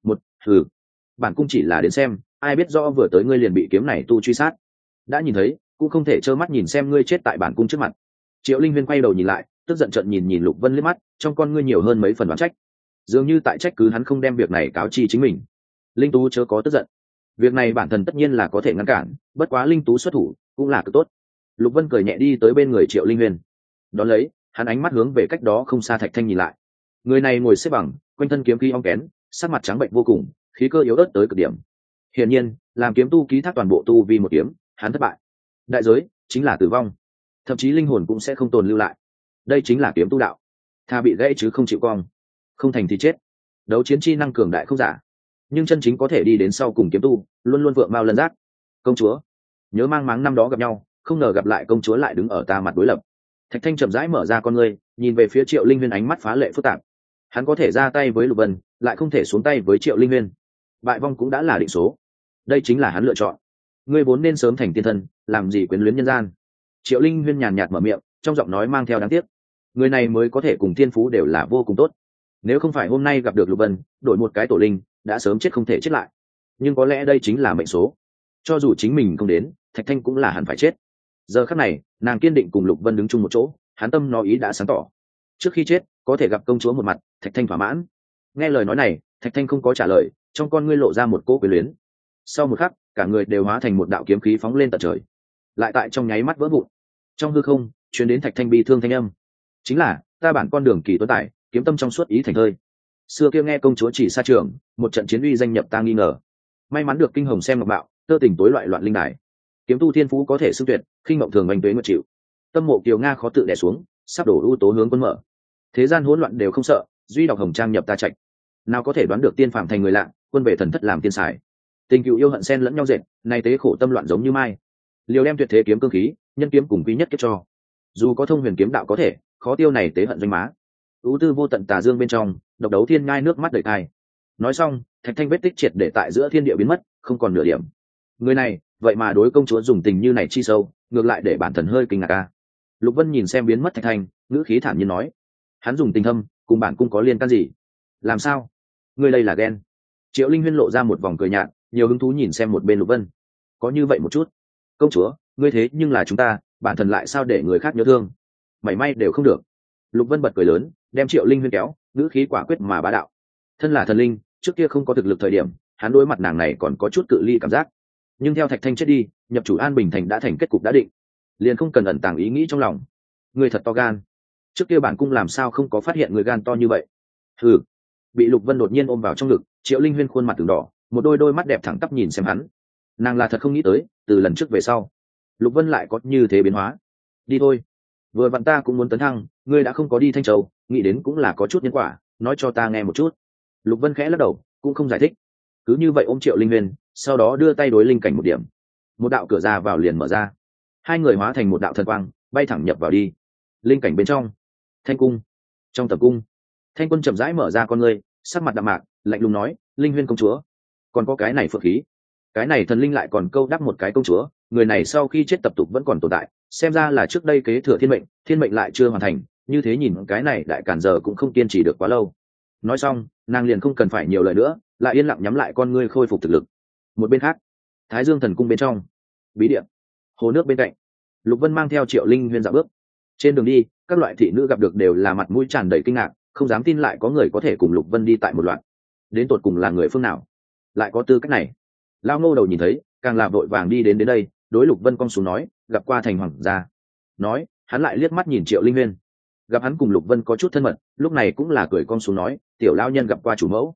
Hừ. Bản cung chỉ là đến xem, ai biết rõ vừa tới ngươi liền bị kiếm này tu truy sát. Đã nhìn thấy, cũng không thể trơ mắt nhìn xem ngươi chết tại bản cung trước mặt. Triệu Linh Huyên quay đầu nhìn lại, tức giận trợn nhìn Lục Vân liếc mắt, trong con ngươi nhiều hơn mấy phần oán trách. Dường như tại trách cứ hắn không đem việc này cáo chi chính mình. Linh Tú chớ có tức giận. Việc này bản thân tất nhiên là có thể ngăn cản, bất quá Linh Tú xuất thủ cũng là cực tốt. Lục Vân cười nhẹ đi tới bên người Triệu Linh Huyên. Đón lấy, hắn ánh mắt hướng về cách đó không xa Thạch Thanh nhìn lại. Người này ngồi xếp bằng, quanh thân kiếm khí ong kén, sắc mặt trắng bệnh vô cùng, khí cơ yếu ớt tới cực điểm. Hiển nhiên, làm kiếm tu ký thác toàn bộ tu vì một kiếm, hắn thất bại. Đại giới chính là tử vong, thậm chí linh hồn cũng sẽ không tồn lưu lại. Đây chính là kiếm tu đạo. Tha bị gãy chứ không chịu cong, không thành thì chết. Đấu chiến chi năng cường đại không giả, nhưng chân chính có thể đi đến sau cùng kiếm tu, luôn luôn vượng mao lân giác. Công chúa, nhớ mang máng năm đó gặp nhau, không ngờ gặp lại công chúa lại đứng ở ta mặt đối lập. Thạch Thanh chậm rãi mở ra con ngươi, nhìn về phía Triệu Linh Huyên, ánh mắt phá lệ phức tạp. Hắn có thể ra tay với Lục Vân, lại không thể xuống tay với Triệu Linh Huyên. Bại vong cũng đã là định số. Đây chính là hắn lựa chọn. Ngươi vốn nên sớm thành tiên thân, làm gì quyến luyến nhân gian. Triệu Linh Huyên nhàn nhạt mở miệng, trong giọng nói mang theo đáng tiếc. Người này mới có thể cùng thiên phú đều là vô cùng tốt. Nếu không phải hôm nay gặp được Lục Vân, đổi một cái tổ linh, đã sớm chết không thể chết lại. Nhưng có lẽ đây chính là mệnh số. Cho dù chính mình không đến, Thạch Thanh cũng là hẳn phải chết. Giờ khắc này, nàng kiên định cùng Lục Vân đứng chung một chỗ, hắn tâm nó ý đã sáng tỏ. Trước khi chết, có thể gặp công chúa một mặt, Thạch Thanh thỏa mãn. Nghe lời nói này, Thạch Thanh không có trả lời, trong con ngươi lộ ra một cỗ quyến luyến. Sau một khắc, cả người đều hóa thành một đạo kiếm khí phóng lên tận trời, lại tại trong nháy mắt vỡ vụn. Trong hư không truyền đến Thạch Thanh bi thương thanh âm, chính là ta bản con đường kỳ tuấn tài, kiếm tâm trong suốt ý thành thơi. Xưa kia nghe công chúa chỉ xa trường, một trận chiến uy danh nhập ta nghi ngờ. May mắn được kinh hồng xem ngọc bạo, tơ tình tối loại loạn linh đài. Kiếm tu thiên phú có thể xưng tuyệt, khinh mộng thường oanh tuế nguyệt chịu. Tâm mộ kiều nga khó tự đè xuống, sắp đổ ưu tố hướng quân mở. Thế gian hỗn loạn đều không sợ, duy đọc hồng trang nhập ta trạch. Nào có thể đoán được tiên phàm thành người lạ, quân về thần thất làm tiên sải. Tình cựu yêu hận xen lẫn nhau dệt, nay tế khổ tâm loạn giống như mai. Liều đem tuyệt thế kiếm cương khí, nhân kiếm cùng quý nhất kết cho. Dù có thông huyền kiếm đạo có thể, khó tiêu này tế hận danh má. Ú tư vô tận tà dương bên trong, độc đấu thiên ngai nước mắt đầy thai. Nói xong, Thạch Thanh vết tích triệt để tại giữa thiên địa biến mất, không còn nửa điểm. Người này, vậy mà đối công chúa dùng tình như này chi sâu, ngược lại để bản thân hơi kinh ngạc a. Lục Vân nhìn xem biến mất Thạch Thanh, ngữ khí thản nhiên nói: hắn dùng tình thâm, cùng bản cung có liên can gì? Làm sao? Ngươi đây là ghen? Triệu Linh Huyên lộ ra một vòng cười nhạt, nhiều hứng thú nhìn xem một bên Lục Vân. Có như vậy một chút. Công chúa, ngươi thế nhưng là chúng ta, bản thân lại sao để người khác nhớ thương? Mảy may đều không được. Lục Vân bật cười lớn, đem Triệu Linh Huyên kéo, ngữ khí quả quyết mà bá đạo. Thân là thần linh, trước kia không có thực lực thời điểm, hắn đối mặt nàng này còn có chút cự ly cảm giác. Nhưng theo Thạch Thanh chết đi, nhập chủ An Bình Thành đã thành kết cục đã định, liền không cần ẩn tàng ý nghĩ trong lòng. Ngươi thật to gan. Trước kia bản cung làm sao không có phát hiện người gan to như vậy? Hừ. Bị Lục Vân đột nhiên ôm vào trong ngực, Triệu Linh Huyên khuôn mặt từng đỏ, một đôi mắt đẹp thẳng tắp nhìn xem hắn. Nàng là thật không nghĩ tới, từ lần trước về sau, Lục Vân lại có như thế biến hóa. Đi thôi, vừa vặn ta cũng muốn tấn thăng, ngươi đã không có đi Thanh Châu, nghĩ đến cũng là có chút nhân quả, nói cho ta nghe một chút. Lục Vân khẽ lắc đầu, cũng không giải thích. Cứ như vậy ôm Triệu Linh Huyên, sau đó đưa tay đối linh cảnh một điểm, một đạo cửa ra vào liền mở ra, hai người hóa thành một đạo thần quang, bay thẳng nhập vào đi. Linh cảnh bên trong, Thanh cung. Trong tập cung, Thanh Quân chậm rãi mở ra con ngươi, sắc mặt đạm mạc, lạnh lùng nói: Linh Huyên công chúa, còn có cái này phượng khí, cái này thần linh lại còn câu đắc một cái công chúa, người này sau khi chết tập tục vẫn còn tồn tại, xem ra là trước đây kế thừa thiên mệnh lại chưa hoàn thành, như thế nhìn cái này đại cản giờ cũng không kiên trì được quá lâu. Nói xong, nàng liền không cần phải nhiều lời nữa, lại yên lặng nhắm lại con ngươi khôi phục thực lực. Một bên khác, Thái Dương thần cung bên trong, bí địa, hồ nước bên cạnh, Lục Vân mang theo Triệu Linh Huyên dạo bước. Trên đường đi, các loại thị nữ gặp được đều là mặt mũi tràn đầy kinh ngạc, không dám tin lại có người có thể cùng Lục Vân đi tại một loạt. Đến tột cùng là người phương nào, lại có tư cách này? Lao Ngô đầu nhìn thấy, càng là vội vàng đi đến đây, đối Lục Vân cong xuống nói: gặp qua thành hoàng gia. Nói, hắn lại liếc mắt nhìn Triệu Linh Huyên, gặp hắn cùng Lục Vân có chút thân mật, lúc này cũng là cười cong xuống nói: tiểu lao nhân gặp qua chủ mẫu.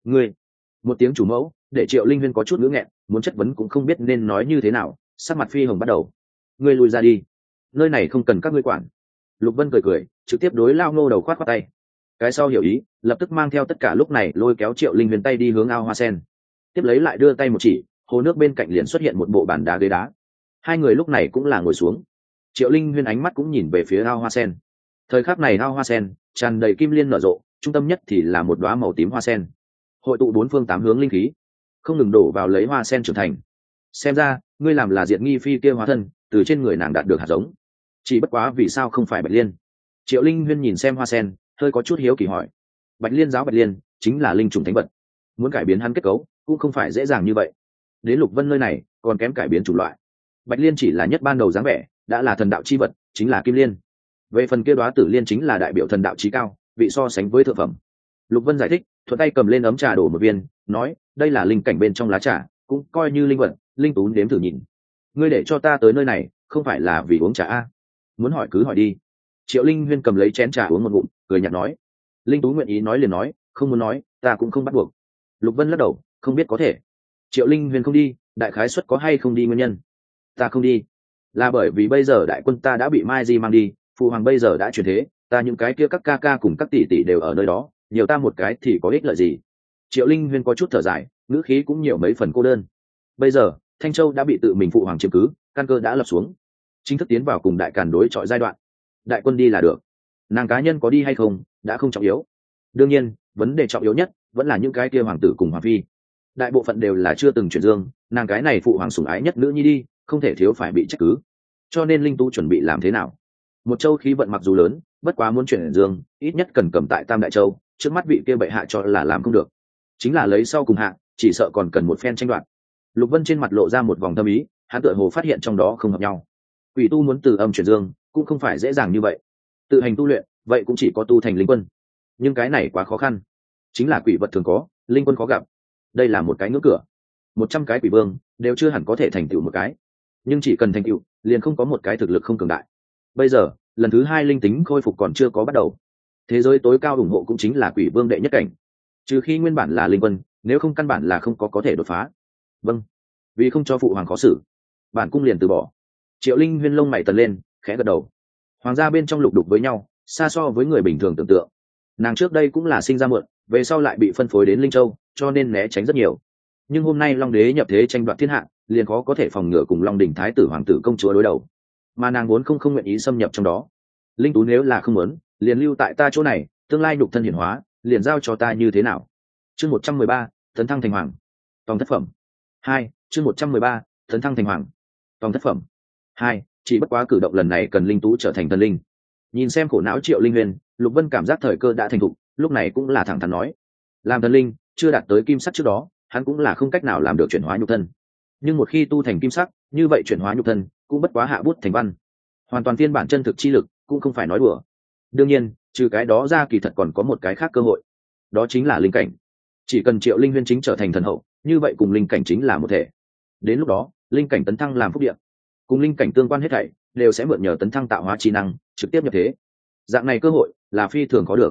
ngươi. Một tiếng chủ mẫu để Triệu Linh Huyên có chút ngữ nghẹn, muốn chất vấn cũng không biết nên nói như thế nào, sắc mặt phi hồng bắt đầu. Ngươi lùi ra đi, nơi này không cần các ngươi quản. Lục Vân cười cười, trực tiếp đối Lao Ngô đầu khoát khoát tay. Cái sau hiểu ý, lập tức mang theo tất cả lúc này lôi kéo Triệu Linh Huyên tay đi hướng ao hoa sen. Tiếp lấy lại đưa tay một chỉ, hồ nước bên cạnh liền xuất hiện một bộ bàn đá ghế đá. Hai người lúc này cũng là ngồi xuống. Triệu Linh Huyên ánh mắt cũng nhìn về phía ao hoa sen. Thời khắc này ao hoa sen tràn đầy kim liên nở rộ, trung tâm nhất thì là một đóa màu tím hoa sen, hội tụ bốn phương tám hướng linh khí, không ngừng đổ vào lấy hoa sen trưởng thành. Xem ra ngươi làm là Diệt Nghi Phi kia hóa thân, từ trên người nàng đạt được hạt giống. Chỉ bất quá vì sao không phải Bạch Liên? Triệu Linh Huyên nhìn xem hoa sen, hơi có chút hiếu kỳ hỏi. Bạch Liên giáo Bạch Liên chính là linh trùng thánh vật, muốn cải biến hắn kết cấu cũng không phải dễ dàng như vậy. Đến Lục Vân nơi này còn kém cải biến chủng loại. Bạch Liên chỉ là nhất ban đầu dáng vẻ, đã là thần đạo chi vật, chính là Kim Liên. Về phần kia đóa Tử Liên chính là đại biểu thần đạo chí cao, vị so sánh với thượng phẩm. Lục Vân giải thích, thuận tay cầm lên ấm trà đổ một viên, nói, đây là linh cảnh bên trong lá trà, cũng coi như linh vật, linh tú nếm thử nhìn. Ngươi để cho ta tới nơi này, không phải là vì uống trà a? Muốn hỏi cứ hỏi đi. Triệu Linh Huyên cầm lấy chén trà uống một ngụm, cười nhạt nói. Linh tú nguyện ý nói liền nói, không muốn nói, ta cũng không bắt buộc. Lục Vân lắc đầu, không biết có thể. Triệu Linh Huyên không đi, đại khái suất có hay không đi nguyên nhân. Ta không đi, là bởi vì bây giờ đại quân ta đã bị Mai Di mang đi, phụ hoàng bây giờ đã chuyển thế, ta những cái kia các ca ca cùng các tỷ tỷ đều ở nơi đó, nhiều ta một cái thì có ích lợi gì? Triệu Linh Huyên có chút thở dài, ngữ khí cũng nhiều mấy phần cô đơn. Bây giờ Thanh Châu đã bị tự mình phụ hoàng chiếm cứ, căn cơ đã lập xuống, chính thức tiến vào cùng đại càn đối chọi giai đoạn. Đại quân đi là được, nàng cá nhân có đi hay không đã không trọng yếu. Đương nhiên vấn đề trọng yếu nhất vẫn là những cái kia hoàng tử cùng hoàng phi, đại bộ phận đều là chưa từng chuyển dương, nàng cái này phụ hoàng sủng ái nhất nữ nhi đi, không thể thiếu phải bị trách cứ. Cho nên Linh tú chuẩn bị làm thế nào? Một châu khí vận mặc dù lớn, bất quá muốn chuyển dương ít nhất cần cầm tại Tam Đại Châu, trước mắt vị kia bệ hạ cho là làm không được, chính là lấy sau cùng hạ, chỉ sợ còn cần một phen tranh đoạt. Lục Vân trên mặt lộ ra một vòng thâm ý, hắn tựa hồ phát hiện trong đó không hợp nhau. Quỷ tu muốn từ âm chuyển dương cũng không phải dễ dàng như vậy, tự hành tu luyện vậy cũng chỉ có tu thành linh quân, nhưng cái này quá khó khăn, chính là quỷ vật thường có, linh quân khó gặp. Đây là một cái ngưỡng cửa, 100 cái quỷ vương đều chưa hẳn có thể thành tựu một cái, nhưng chỉ cần thành tựu liền không có một cái thực lực không cường đại. Bây giờ lần thứ 2 linh tính khôi phục còn chưa có bắt đầu, thế giới tối cao ủng hộ cũng chính là quỷ vương đệ nhất cảnh, trừ khi nguyên bản là linh quân, nếu không căn bản là không có thể đột phá. Vâng, vì không cho phụ hoàng khó xử, bản cung liền từ bỏ. Triệu Linh Huyên lông mày tần lên, khẽ gật đầu. Hoàng gia bên trong lục đục với nhau, xa so với người bình thường tưởng tượng. Nàng trước đây cũng là sinh ra muộn, về sau lại bị phân phối đến Linh Châu, cho nên né tránh rất nhiều. Nhưng hôm nay Long Đế nhập thế tranh đoạt thiên hạ, liền khó có thể phòng ngừa cùng Long Đỉnh thái tử hoàng tử công chúa đối đầu, mà nàng vốn không nguyện ý xâm nhập trong đó. Linh tú nếu là không muốn, liền lưu tại ta chỗ này, tương lai nhục thân hiển hóa, liền giao cho ta như thế nào? Chương 113, tấn thăng thành hoàng. Tòng thất phẩm 2, chương 113, tấn thăng thành hoàng. Tòng thất phẩm 2, chỉ bất quá cử động lần này cần linh tú trở thành thần linh. Nhìn xem khổ não Triệu Linh Huyên, Lục Vân cảm giác thời cơ đã thành thục, lúc này cũng là thẳng thắn nói, làm thần linh chưa đạt tới kim sắc trước đó, hắn cũng là không cách nào làm được chuyển hóa nhục thân. Nhưng một khi tu thành kim sắc, như vậy chuyển hóa nhục thân cũng bất quá hạ bút thành văn, hoàn toàn phiên bản chân thực chi lực, cũng không phải nói đùa. Đương nhiên, trừ cái đó ra kỳ thật còn có một cái khác cơ hội, đó chính là linh cảnh. Chỉ cần Triệu Linh Huyên chính trở thành thần hậu, như vậy cùng linh cảnh chính là một thể. Đến lúc đó, linh cảnh tấn thăng làm phúc địa, cùng linh cảnh tương quan hết thảy đều sẽ mượn nhờ tấn thăng tạo hóa trí năng, trực tiếp nhập thế. Dạng này cơ hội là phi thường có được.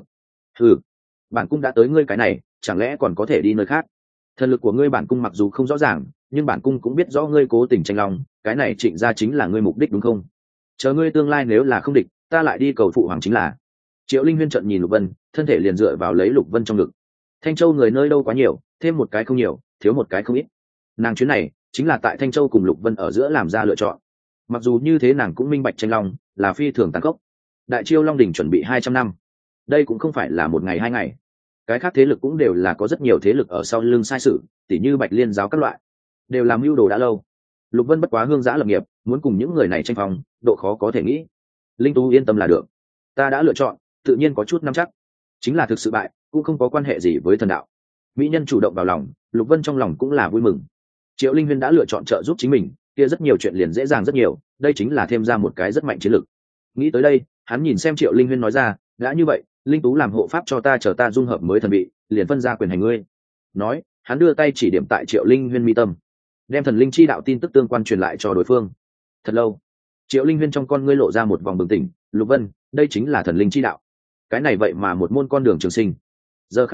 Bản cung đã tới ngươi cái này, chẳng lẽ còn có thể đi nơi khác? Thần lực của ngươi bản cung mặc dù không rõ ràng, nhưng bản cung cũng biết rõ ngươi cố tình tranh lòng, cái này Trịnh gia chính là ngươi mục đích đúng không? Chờ ngươi tương lai nếu là không địch, ta lại đi cầu phụ hoàng chính là. Triệu Linh Huyên trợn nhìn Lục Vân, thân thể liền dựa vào lấy Lục Vân trong ngực. Thanh Châu người nơi đâu quá nhiều, thêm một cái không nhiều, thiếu một cái không ít. Nàng chuyến này chính là tại Thanh Châu cùng Lục Vân ở giữa làm ra lựa chọn. Mặc dù như thế nàng cũng minh bạch tranh long là phi thường tàn khốc. Đại Chiêu Long đỉnh chuẩn bị 200 năm, đây cũng không phải là một ngày hai ngày. Cái khác thế lực cũng đều là có rất nhiều thế lực ở sau lưng sai sự, tỉ như Bạch Liên giáo các loại, đều làm mưu đồ đã lâu. Lục Vân bất quá hương giã lập nghiệp, muốn cùng những người này tranh phong, độ khó có thể nghĩ. Linh tú yên tâm là được, ta đã lựa chọn, tự nhiên có chút nắm chắc. Chính là thực sự bại, cũng không có quan hệ gì với thần đạo. Mỹ nhân chủ động vào lòng, Lục Vân trong lòng cũng là vui mừng. Triệu Linh Huyên đã lựa chọn trợ giúp chính mình, kia rất nhiều chuyện liền dễ dàng rất nhiều, đây chính là thêm ra một cái rất mạnh chiến lực. Nghĩ tới đây, hắn nhìn xem Triệu Linh Huyên nói ra, đã như vậy, linh tú làm hộ pháp cho ta, chờ ta dung hợp mới thần vị, liền phân ra quyền hành ngươi. Nói, hắn đưa tay chỉ điểm tại Triệu Linh Huyên mi tâm, đem thần linh chi đạo tin tức tương quan truyền lại cho đối phương. Thật lâu, Triệu Linh Huyên trong con ngươi lộ ra một vòng bừng tỉnh. Lục Vân, đây chính là thần linh chi đạo. Cái này vậy mà một môn con đường trường sinh. Giờ khắc này,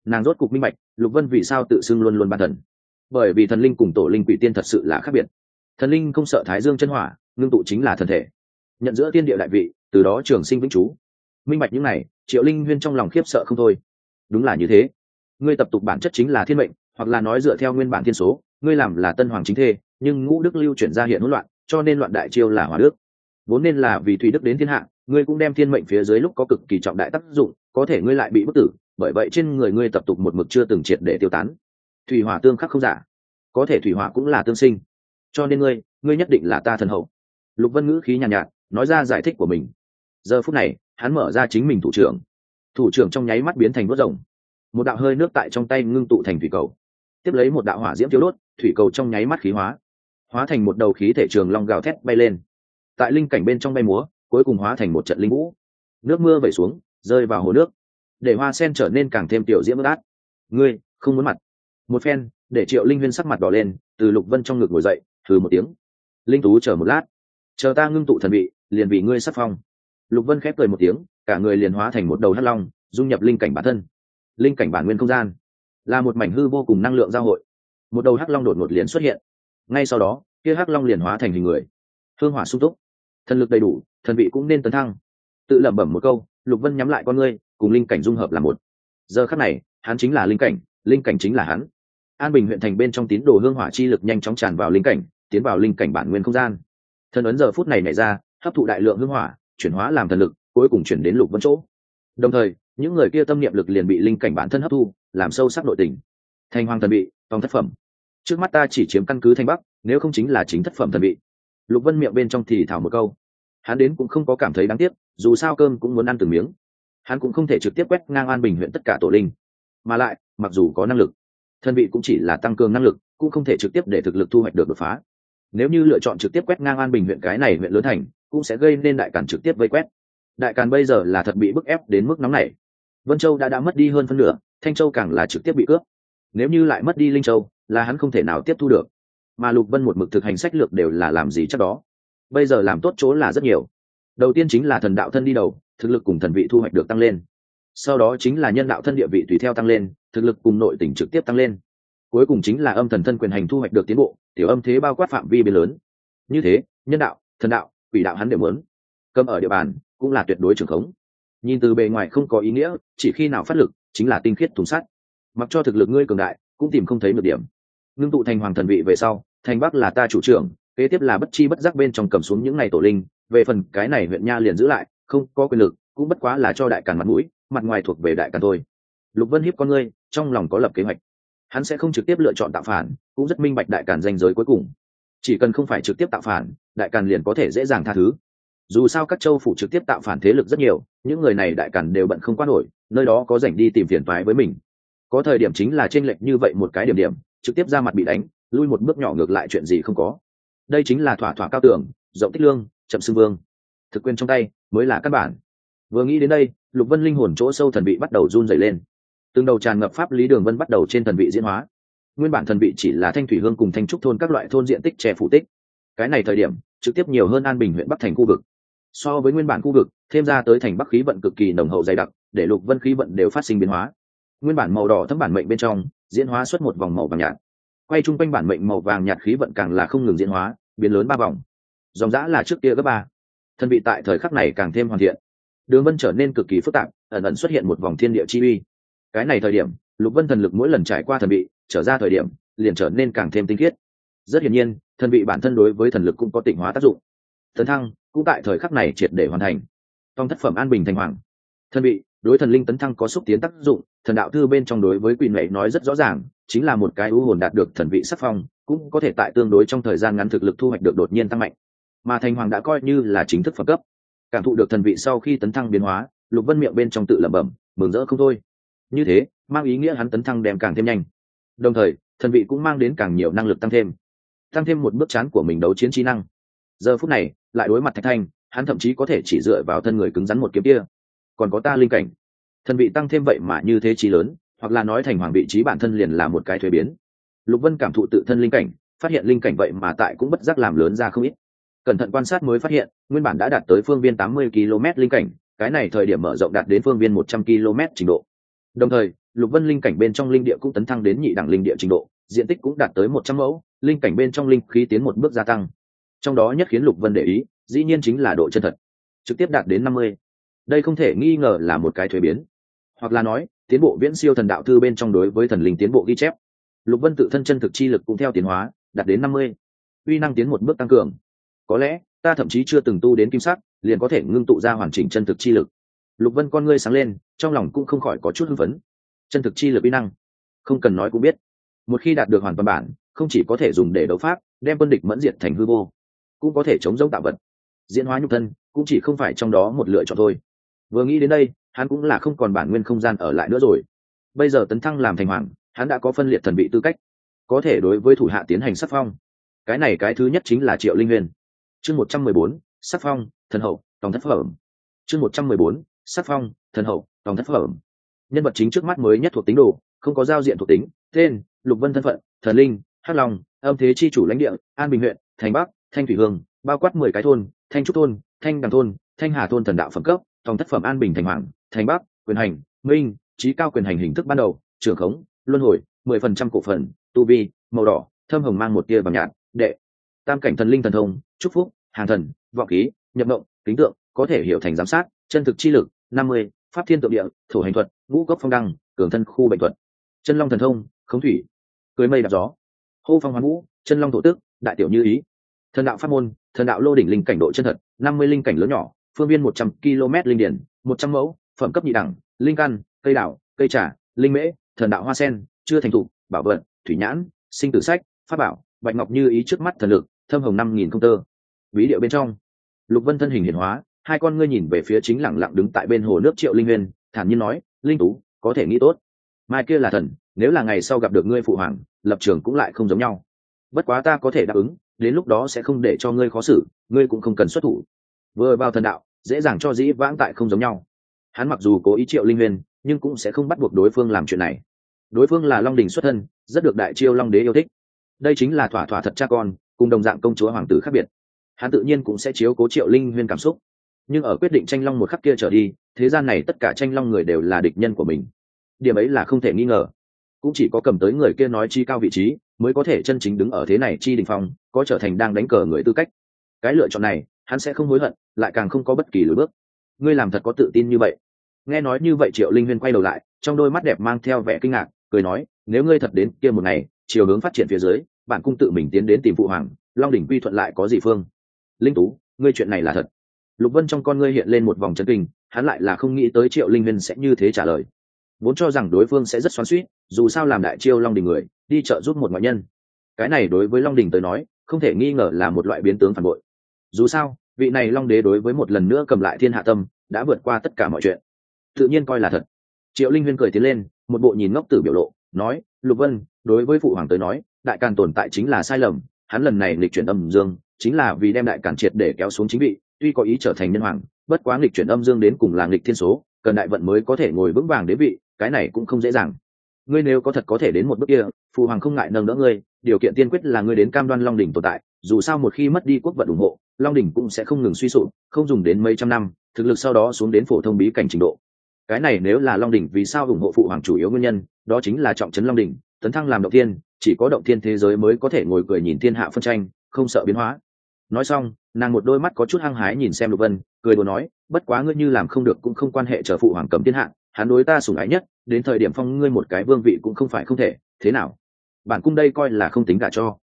nàng rốt cục minh bạch Lục Vân vì sao tự xưng luôn luôn ban thần. Bởi vì thần linh cùng tổ linh quỷ tiên thật sự là khác biệt. Thần linh không sợ thái dương chân hỏa, ngưng tụ chính là thần thể, nhận giữa thiên địa đại vị, từ đó trường sinh vĩnh trú. Minh bạch những này, Triệu Linh Huyên trong lòng khiếp sợ không thôi. Đúng là như thế, ngươi tập tục bản chất chính là thiên mệnh, hoặc là nói dựa theo nguyên bản thiên số, ngươi làm là tân hoàng chính thê, nhưng ngũ đức lưu chuyển ra hiện hỗn loạn, cho nên loạn đại chiêu là hỏa đức. Vốn nên là vì thủy đức đến thiên hạ, ngươi cũng đem thiên mệnh phía dưới lúc có cực kỳ trọng đại tác dụng, có thể ngươi lại bị bất tử, bởi vậy trên người ngươi tập tục một mực chưa từng triệt để tiêu tán. Thủy hỏa tương khắc không giả, có thể thủy hỏa cũng là tương sinh, cho nên ngươi nhất định là ta thần hậu. Lục Vân ngữ khí nhàn nhạt, nói ra giải thích của mình. Giờ phút này hắn mở ra chính mình thủ trưởng trong nháy mắt biến thành vớt rồng, một đạo hơi nước tại trong tay ngưng tụ thành thủy cầu, tiếp lấy một đạo hỏa diễm thiêu đốt, thủy cầu trong nháy mắt khí hóa thành một đầu khí thể trường long gào thét bay lên, tại linh cảnh bên trong bay múa, cuối cùng hóa thành một trận linh vũ. Nước mưa vẩy xuống rơi vào hồ nước, để hoa sen trở nên càng thêm tiểu diễm ướt át. Ngươi không muốn mặt một phen, để Triệu Linh Huyên sắc mặt đỏ lên, từ Lục Vân trong ngực ngồi dậy, thử một tiếng. Linh tú chờ một lát, chờ ta ngưng tụ thần vị, liền vì ngươi sắc phong. Lục Vân khép cười một tiếng, cả người liền hóa thành một đầu hắc long, dung nhập linh cảnh bản thân. Linh cảnh bản nguyên không gian là một mảnh hư vô cùng năng lượng giao hội, một đầu hắc long đột ngột liền xuất hiện. Ngay sau đó, kia hắc long liền hóa thành hình người, hương hỏa sung túc, thần lực đầy đủ, thần vị cũng nên tấn thăng. Tự lẩm bẩm một câu, Lục Vân nhắm lại con ngươi, cùng linh cảnh dung hợp là một. Giờ khắc này, hắn chính là linh cảnh chính là hắn. An Bình huyện thành bên trong tín đồ hương hỏa chi lực nhanh chóng tràn vào linh cảnh, tiến vào linh cảnh bản nguyên không gian. Thần ấn giờ phút này nảy ra, hấp thụ đại lượng hương hỏa, chuyển hóa làm thần lực, cuối cùng chuyển đến Lục Vân chỗ. Đồng thời, những người kia tâm niệm lực liền bị linh cảnh bản thân hấp thu, làm sâu sắc nội tình. Thành hoàng thần vị, vòng thất phẩm. Trước mắt ta chỉ chiếm căn cứ Thanh Bắc, nếu không chính là chính thất phẩm thần vị. Lục Vân miệng bên trong thì thảo một câu. Hắn đến cũng không có cảm thấy đáng tiếc, dù sao cơm cũng muốn ăn từng miếng. Hắn cũng không thể trực tiếp quét ngang An Bình huyện tất cả tổ linh, mà lại, mặc dù có năng lực, thần vị cũng chỉ là tăng cường năng lực, cũng không thể trực tiếp để thực lực thu hoạch được đột phá. Nếu như lựa chọn trực tiếp quét ngang An Bình huyện cái này huyện lớn thành, cũng sẽ gây nên đại càn trực tiếp vây quét. Đại càn bây giờ là thật bị bức ép đến mức nóng này. Vân Châu đã mất đi hơn phân nửa, Thanh Châu càng là trực tiếp bị cướp. Nếu như lại mất đi Linh Châu, là hắn không thể nào tiếp thu được. Mà Lục Vân một mực thực hành sách lược đều là làm gì chắc đó. Bây giờ làm tốt chỗ là rất nhiều. Đầu tiên chính là thần đạo thân đi đầu, thực lực cùng thần vị thu hoạch được tăng lên. Sau đó chính là nhân đạo thân địa vị tùy theo tăng lên, thực lực cùng nội tình trực tiếp tăng lên. Cuối cùng chính là âm thần thân quyền hành thu hoạch được tiến bộ, tiểu âm thế bao quát phạm vi biến lớn. Như thế, nhân đạo, thần đạo, quỷ đạo hắn đều muốn. Cầm ở địa bàn cũng là tuyệt đối trường khống. Nhìn từ bề ngoài không có ý nghĩa, chỉ khi nào phát lực chính là tinh khiết thùng sắt. Mặc cho thực lực ngươi cường đại, cũng tìm không thấy được điểm. Ngưng tụ thành hoàng thần vị về sau, thành Bắc là ta chủ trưởng, kế tiếp là bất chi bất giác bên trong cầm xuống những ngày tổ linh, về phần cái này huyện nha liền giữ lại, không có quyền lực, cũng bất quá là cho đại càn mặt mũi, mặt ngoài thuộc về đại càn thôi. Lục Vân hiếp con ngươi, trong lòng có lập kế hoạch. Hắn sẽ không trực tiếp lựa chọn tạo phản, cũng rất minh bạch đại càn danh giới cuối cùng. Chỉ cần không phải trực tiếp tạo phản, đại càn liền có thể dễ dàng tha thứ. Dù sao các châu phủ trực tiếp tạo phản thế lực rất nhiều, những người này đại càn đều bận không qua nổi, nơi đó có rảnh đi tìm phiền toái với mình. Có thời điểm chính là chênh lệch như vậy một cái điểm, trực tiếp ra mặt bị đánh, lui một bước nhỏ ngược lại chuyện gì không có. Đây chính là thỏa thỏa cao tưởng, rộng tích lương, chậm xưng vương. Thực quyền trong tay mới là căn bản. Vừa nghĩ đến đây, Lục Vân linh hồn chỗ sâu thần vị bắt đầu run rẩy lên. Từng đầu tràn ngập pháp lý đường vân bắt đầu trên thần vị diễn hóa. Nguyên bản thần vị chỉ là Thanh Thủy Hương cùng Thanh Trúc thôn các loại thôn diện tích che phủ tích. Cái này thời điểm, trực tiếp nhiều hơn An Bình huyện Bắc thành khu vực. So với nguyên bản khu vực, thêm ra tới thành Bắc khí vận cực kỳ nồng hậu dày đặc, để Lục Vân khí vận đều phát sinh biến hóa. Nguyên bản màu đỏ thấm bản mệnh bên trong, diễn hóa xuất một vòng màu vàng nhạt. Quay chung quanh bản mệnh màu vàng nhạt khí vận càng là không ngừng diễn hóa, biến lớn 3 vòng. Dòng dã là trước kia gấp 3. Thần vị tại thời khắc này càng thêm hoàn thiện. Đường vân trở nên cực kỳ phức tạp, ẩn ẩn xuất hiện một vòng thiên địa chi uy. Cái này thời điểm, Lục Vân thần lực mỗi lần trải qua thần vị, trở ra thời điểm, liền trở nên càng thêm tinh khiết. Rất hiển nhiên, thần vị bản thân đối với thần lực cũng có tịnh hóa tác dụng. Tấn thăng cũng tại thời khắc này triệt để hoàn thành. Trong thất phẩm An Bình thành hoàng, thần vị đối thần linh tấn thăng có xúc tiến tác dụng. Thần đạo thư bên trong đối với Quỷ Mệ nói rất rõ ràng, chính là một cái u hồn đạt được thần vị sắc phong, cũng có thể tại tương đối trong thời gian ngắn thực lực thu hoạch được đột nhiên tăng mạnh. Mà thành hoàng đã coi như là chính thức phẩm cấp. Cảm thụ được thần vị sau khi tấn thăng biến hóa, Lục Vân miệng bên trong tự lẩm bẩm, mừng rỡ không thôi. Như thế, mang ý nghĩa hắn tấn thăng đem càng thêm nhanh. Đồng thời, thần vị cũng mang đến càng nhiều năng lực tăng thêm một bước chán của mình đấu chiến trí năng. Giờ phút này, lại đối mặt Thạch Thanh, hắn thậm chí có thể chỉ dựa vào thân người cứng rắn một kiếm kia. Còn có ta linh cảnh, thần vị tăng thêm vậy mà như thế chí lớn, hoặc là nói thành hoàng vị trí bản thân liền là một cái thuế biến. Lục Vân cảm thụ tự thân linh cảnh, phát hiện linh cảnh vậy mà tại cũng bất giác làm lớn ra không ít. Cẩn thận quan sát mới phát hiện, nguyên bản đã đạt tới phương viên 80 km linh cảnh, cái này thời điểm mở rộng đạt đến phương viên 100 km trình độ. Đồng thời, Lục Vân linh cảnh bên trong linh địa cũng tấn thăng đến nhị đẳng linh địa trình độ, diện tích cũng đạt tới 100 mẫu, linh cảnh bên trong linh khí tiến một bước gia tăng. Trong đó nhất khiến Lục Vân để ý, dĩ nhiên chính là độ chân thật, trực tiếp đạt đến 50. Đây không thể nghi ngờ là một cái thuế biến, hoặc là nói, tiến bộ viễn siêu thần đạo thư bên trong đối với thần linh tiến bộ ghi chép. Lục Vân tự thân chân thực chi lực cũng theo tiến hóa, đạt đến 50. Uy năng tiến một bước tăng cường. Có lẽ, ta thậm chí chưa từng tu đến kim sắc, liền có thể ngưng tụ ra hoàn chỉnh chân thực chi lực. Lục Vân con ngươi sáng lên, trong lòng cũng không khỏi có chút hưng phấn. Chân thực chi lực uy năng, không cần nói cũng biết. Một khi đạt được hoàn toàn bản, không chỉ có thể dùng để đấu pháp, đem quân địch mẫn diệt thành hư vô, cũng có thể chống giống tạo vật, diễn hóa nhục thân, cũng chỉ không phải trong đó một lựa chọn thôi. Vừa nghĩ đến đây, hắn cũng là không còn bản nguyên không gian ở lại nữa rồi. Bây giờ tấn thăng làm thành hoàng, hắn đã có phân liệt thần vị tư cách, có thể đối với thủ hạ tiến hành sắc phong. Cái này cái thứ nhất chính là Triệu Linh Huyền. Chương 114, sắc phong, thần hậu, tòng thất phẩm. Chương 114, sắc phong, thần hậu, tòng thất phẩm. Nhân vật chính trước mắt mới nhất thuộc tính đồ, không có giao diện thuộc tính, tên, Lục Vân thân phận, thần linh, Hắc Long, âm thế chi chủ lãnh địa, An Bình huyện, Thành Bắc, Thanh Thủy Hương, bao quát 10 cái thôn, Thanh Trúc thôn, Thanh Đằng thôn, Thanh Hà thôn thần đạo phẩm cấp, tòng thất phẩm An Bình thành hoàng, Thành Bắc, quyền hành, minh, trí cao quyền hành hình thức ban đầu, trưởng khống, luân hồi, 10% cổ phần, tu vi, màu đỏ, thâm hồng mang một tia vàng nhạt, đệ tam cảnh thần linh thần thông, chúc phúc, hàng thần, vọng khí, nhập mộng, kính tượng, có thể hiểu thành giám sát, chân thực chi lực, 50, pháp thiên tượng địa, thổ hành thuật, ngũ cốc phong đăng, cường thân khu bệnh thuật, chân long thần thông, khống thủy, cưới mây đạp gió, hô phong hoán vũ, chân long thổ tức, đại tiểu như ý, thần đạo pháp môn, thần đạo lô đỉnh linh cảnh độ chân thật, 50 linh cảnh lớn nhỏ, phương viên 100 km linh điển, 100 mẫu, phẩm cấp nhị đẳng, linh căn, cây đảo, cây trà, linh mễ, thần đạo hoa sen, chưa thành thục, bảo vật, thủy nhãn, sinh tử sách, pháp bảo, bạch ngọc như ý trước mắt thần lực, thâm hồng 5000 công tơ. Bí điệu bên trong, Lục Vân thân hình hiển hóa, hai con ngươi nhìn về phía chính lẳng lặng đứng tại bên hồ nước Triệu Linh Huyền, thản nhiên nói, linh tú, có thể nghĩ tốt. Mai kia là thần, nếu là ngày sau gặp được ngươi phụ hoàng, lập trường cũng lại không giống nhau. Bất quá ta có thể đáp ứng, đến lúc đó sẽ không để cho ngươi khó xử, ngươi cũng không cần xuất thủ. Vừa vào thần đạo, dễ dàng cho dĩ vãng tại không giống nhau. Hắn mặc dù cố ý Triệu Linh Huyền, nhưng cũng sẽ không bắt buộc đối phương làm chuyện này. Đối phương là Long Đình xuất thân, rất được Đại Chiêu Long Đế yêu thích. Đây chính là thỏa thỏa thật cha con, cùng đồng dạng công chúa hoàng tử khác biệt. Hắn tự nhiên cũng sẽ chiếu cố Triệu Linh Huyền cảm xúc. Nhưng ở quyết định tranh long một khắc kia trở đi, thế gian này tất cả tranh long người đều là địch nhân của mình. Điểm ấy là không thể nghi ngờ. Cũng chỉ có cầm tới người kia nói chi cao vị trí, mới có thể chân chính đứng ở thế này chi đỉnh phong, có trở thành đang đánh cờ người tư cách. Cái lựa chọn này, hắn sẽ không hối hận, lại càng không có bất kỳ lùi bước. Ngươi làm thật có tự tin như vậy. Nghe nói như vậy Triệu Linh Huyền quay đầu lại, trong đôi mắt đẹp mang theo vẻ kinh ngạc, cười nói, nếu ngươi thật đến kia một ngày, chiều hướng phát triển phía dưới, bản cung tự mình tiến đến tìm phụ hoàng, Long đỉnh quy thuận lại có gì phương. Linh tú, ngươi chuyện này là thật. Lục Vân trong con ngươi hiện lên một vòng chấn kinh, hắn lại là không nghĩ tới Triệu Linh Huyền sẽ như thế trả lời. Vốn cho rằng đối phương sẽ rất xoắn xuýt, dù sao làm Đại Chiêu Long đỉnh người, đi trợ giúp một ngoại nhân. Cái này đối với Long đỉnh tới nói, không thể nghi ngờ là một loại biến tướng phản bội. Dù sao, vị này Long đế đối với một lần nữa cầm lại thiên hạ tâm, đã vượt qua tất cả mọi chuyện. Tự nhiên coi là thật. Triệu Linh Huyền cười tiến lên, một bộ nhìn ngốc tử biểu lộ, nói, Lục Vân, đối với phụ hoàng tới nói, đại càn tồn tại chính là sai lầm, hắn lần này lịch chuyển âm dương, chính là vì đem đại càn triệt để kéo xuống chính vị, tuy có ý trở thành nhân hoàng, bất quá nghịch chuyển âm dương đến cùng là nghịch thiên số, cần đại vận mới có thể ngồi vững vàng đế vị, cái này cũng không dễ dàng. Ngươi nếu có thật có thể đến một bước kia, phụ hoàng không ngại nâng đỡ ngươi, điều kiện tiên quyết là ngươi đến cam đoan Long đỉnh tồn tại, dù sao một khi mất đi quốc vận ủng hộ, Long đỉnh cũng sẽ không ngừng suy sụp, không dùng đến mấy trăm năm, thực lực sau đó xuống đến phổ thông bí cảnh trình độ. Cái này nếu là Long đỉnh vì sao ủng hộ phụ hoàng chủ yếu nguyên nhân, đó chính là trọng trấn Long đỉnh, tấn thăng làm động thiên, chỉ có động thiên thế giới mới có thể ngồi cười nhìn thiên hạ phân tranh, không sợ biến hóa. Nói xong, nàng một đôi mắt có chút hăng hái nhìn xem Lục Vân, cười đùa nói, bất quá ngươi như làm không được cũng không quan hệ, chờ phụ hoàng cầm thiên hạ, hắn đối ta sủng ái nhất, đến thời điểm phong ngươi một cái vương vị cũng không phải không thể, thế nào? Bản cung đây coi là không tính cả cho.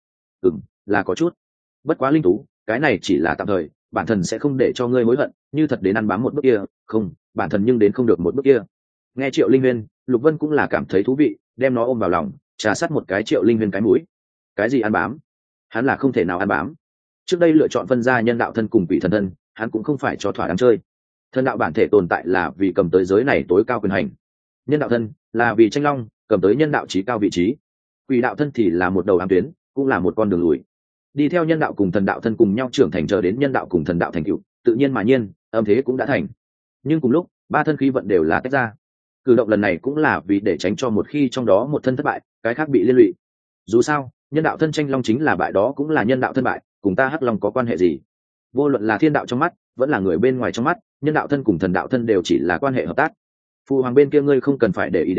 Là có chút. Bất quá linh tú, cái này chỉ là tạm thời, bản thân sẽ không để cho ngươi hối hận, như thật đến ăn bám một bước kia, không, bản thân nhưng đến không được một bước kia. Nghe Triệu Linh Huyền, Lục Vân cũng là cảm thấy thú vị, đem nó ôm vào lòng, trà sát một cái Triệu Linh Huyền cái mũi. Cái gì ăn bám? Hắn là không thể nào ăn bám. Trước đây lựa chọn phân ra nhân đạo thân cùng quỷ thần thân, hắn cũng không phải cho thỏa đáng chơi. Thân đạo bản thể tồn tại là vì cầm tới giới này tối cao quyền hành, nhân đạo thân là vì tranh long, cầm tới nhân đạo trí cao vị trí. Quỷ đạo thân thì là một đầu ám tuyến, cũng là một con đường lùi. Đi theo nhân đạo cùng thần đạo thân cùng nhau trưởng thành, chờ đến nhân đạo cùng thần đạo thành tựu, tự nhiên mà nhiên, âm thế cũng đã thành. Nhưng cùng lúc, ba thân khí vận đều là tách ra. Cử động lần này cũng là vì để tránh cho một khi trong đó một thân thất bại, cái khác bị liên lụy. Dù sao, nhân đạo thân tranh long chính là bại, đó cũng là nhân đạo thân bại, cùng ta Hắc Long có quan hệ gì? Vô luận là thiên đạo trong mắt, vẫn là người bên ngoài trong mắt, nhân đạo thân cùng thần đạo thân đều chỉ là quan hệ hợp tác. Phụ hoàng bên kia ngươi không cần phải để ý đến,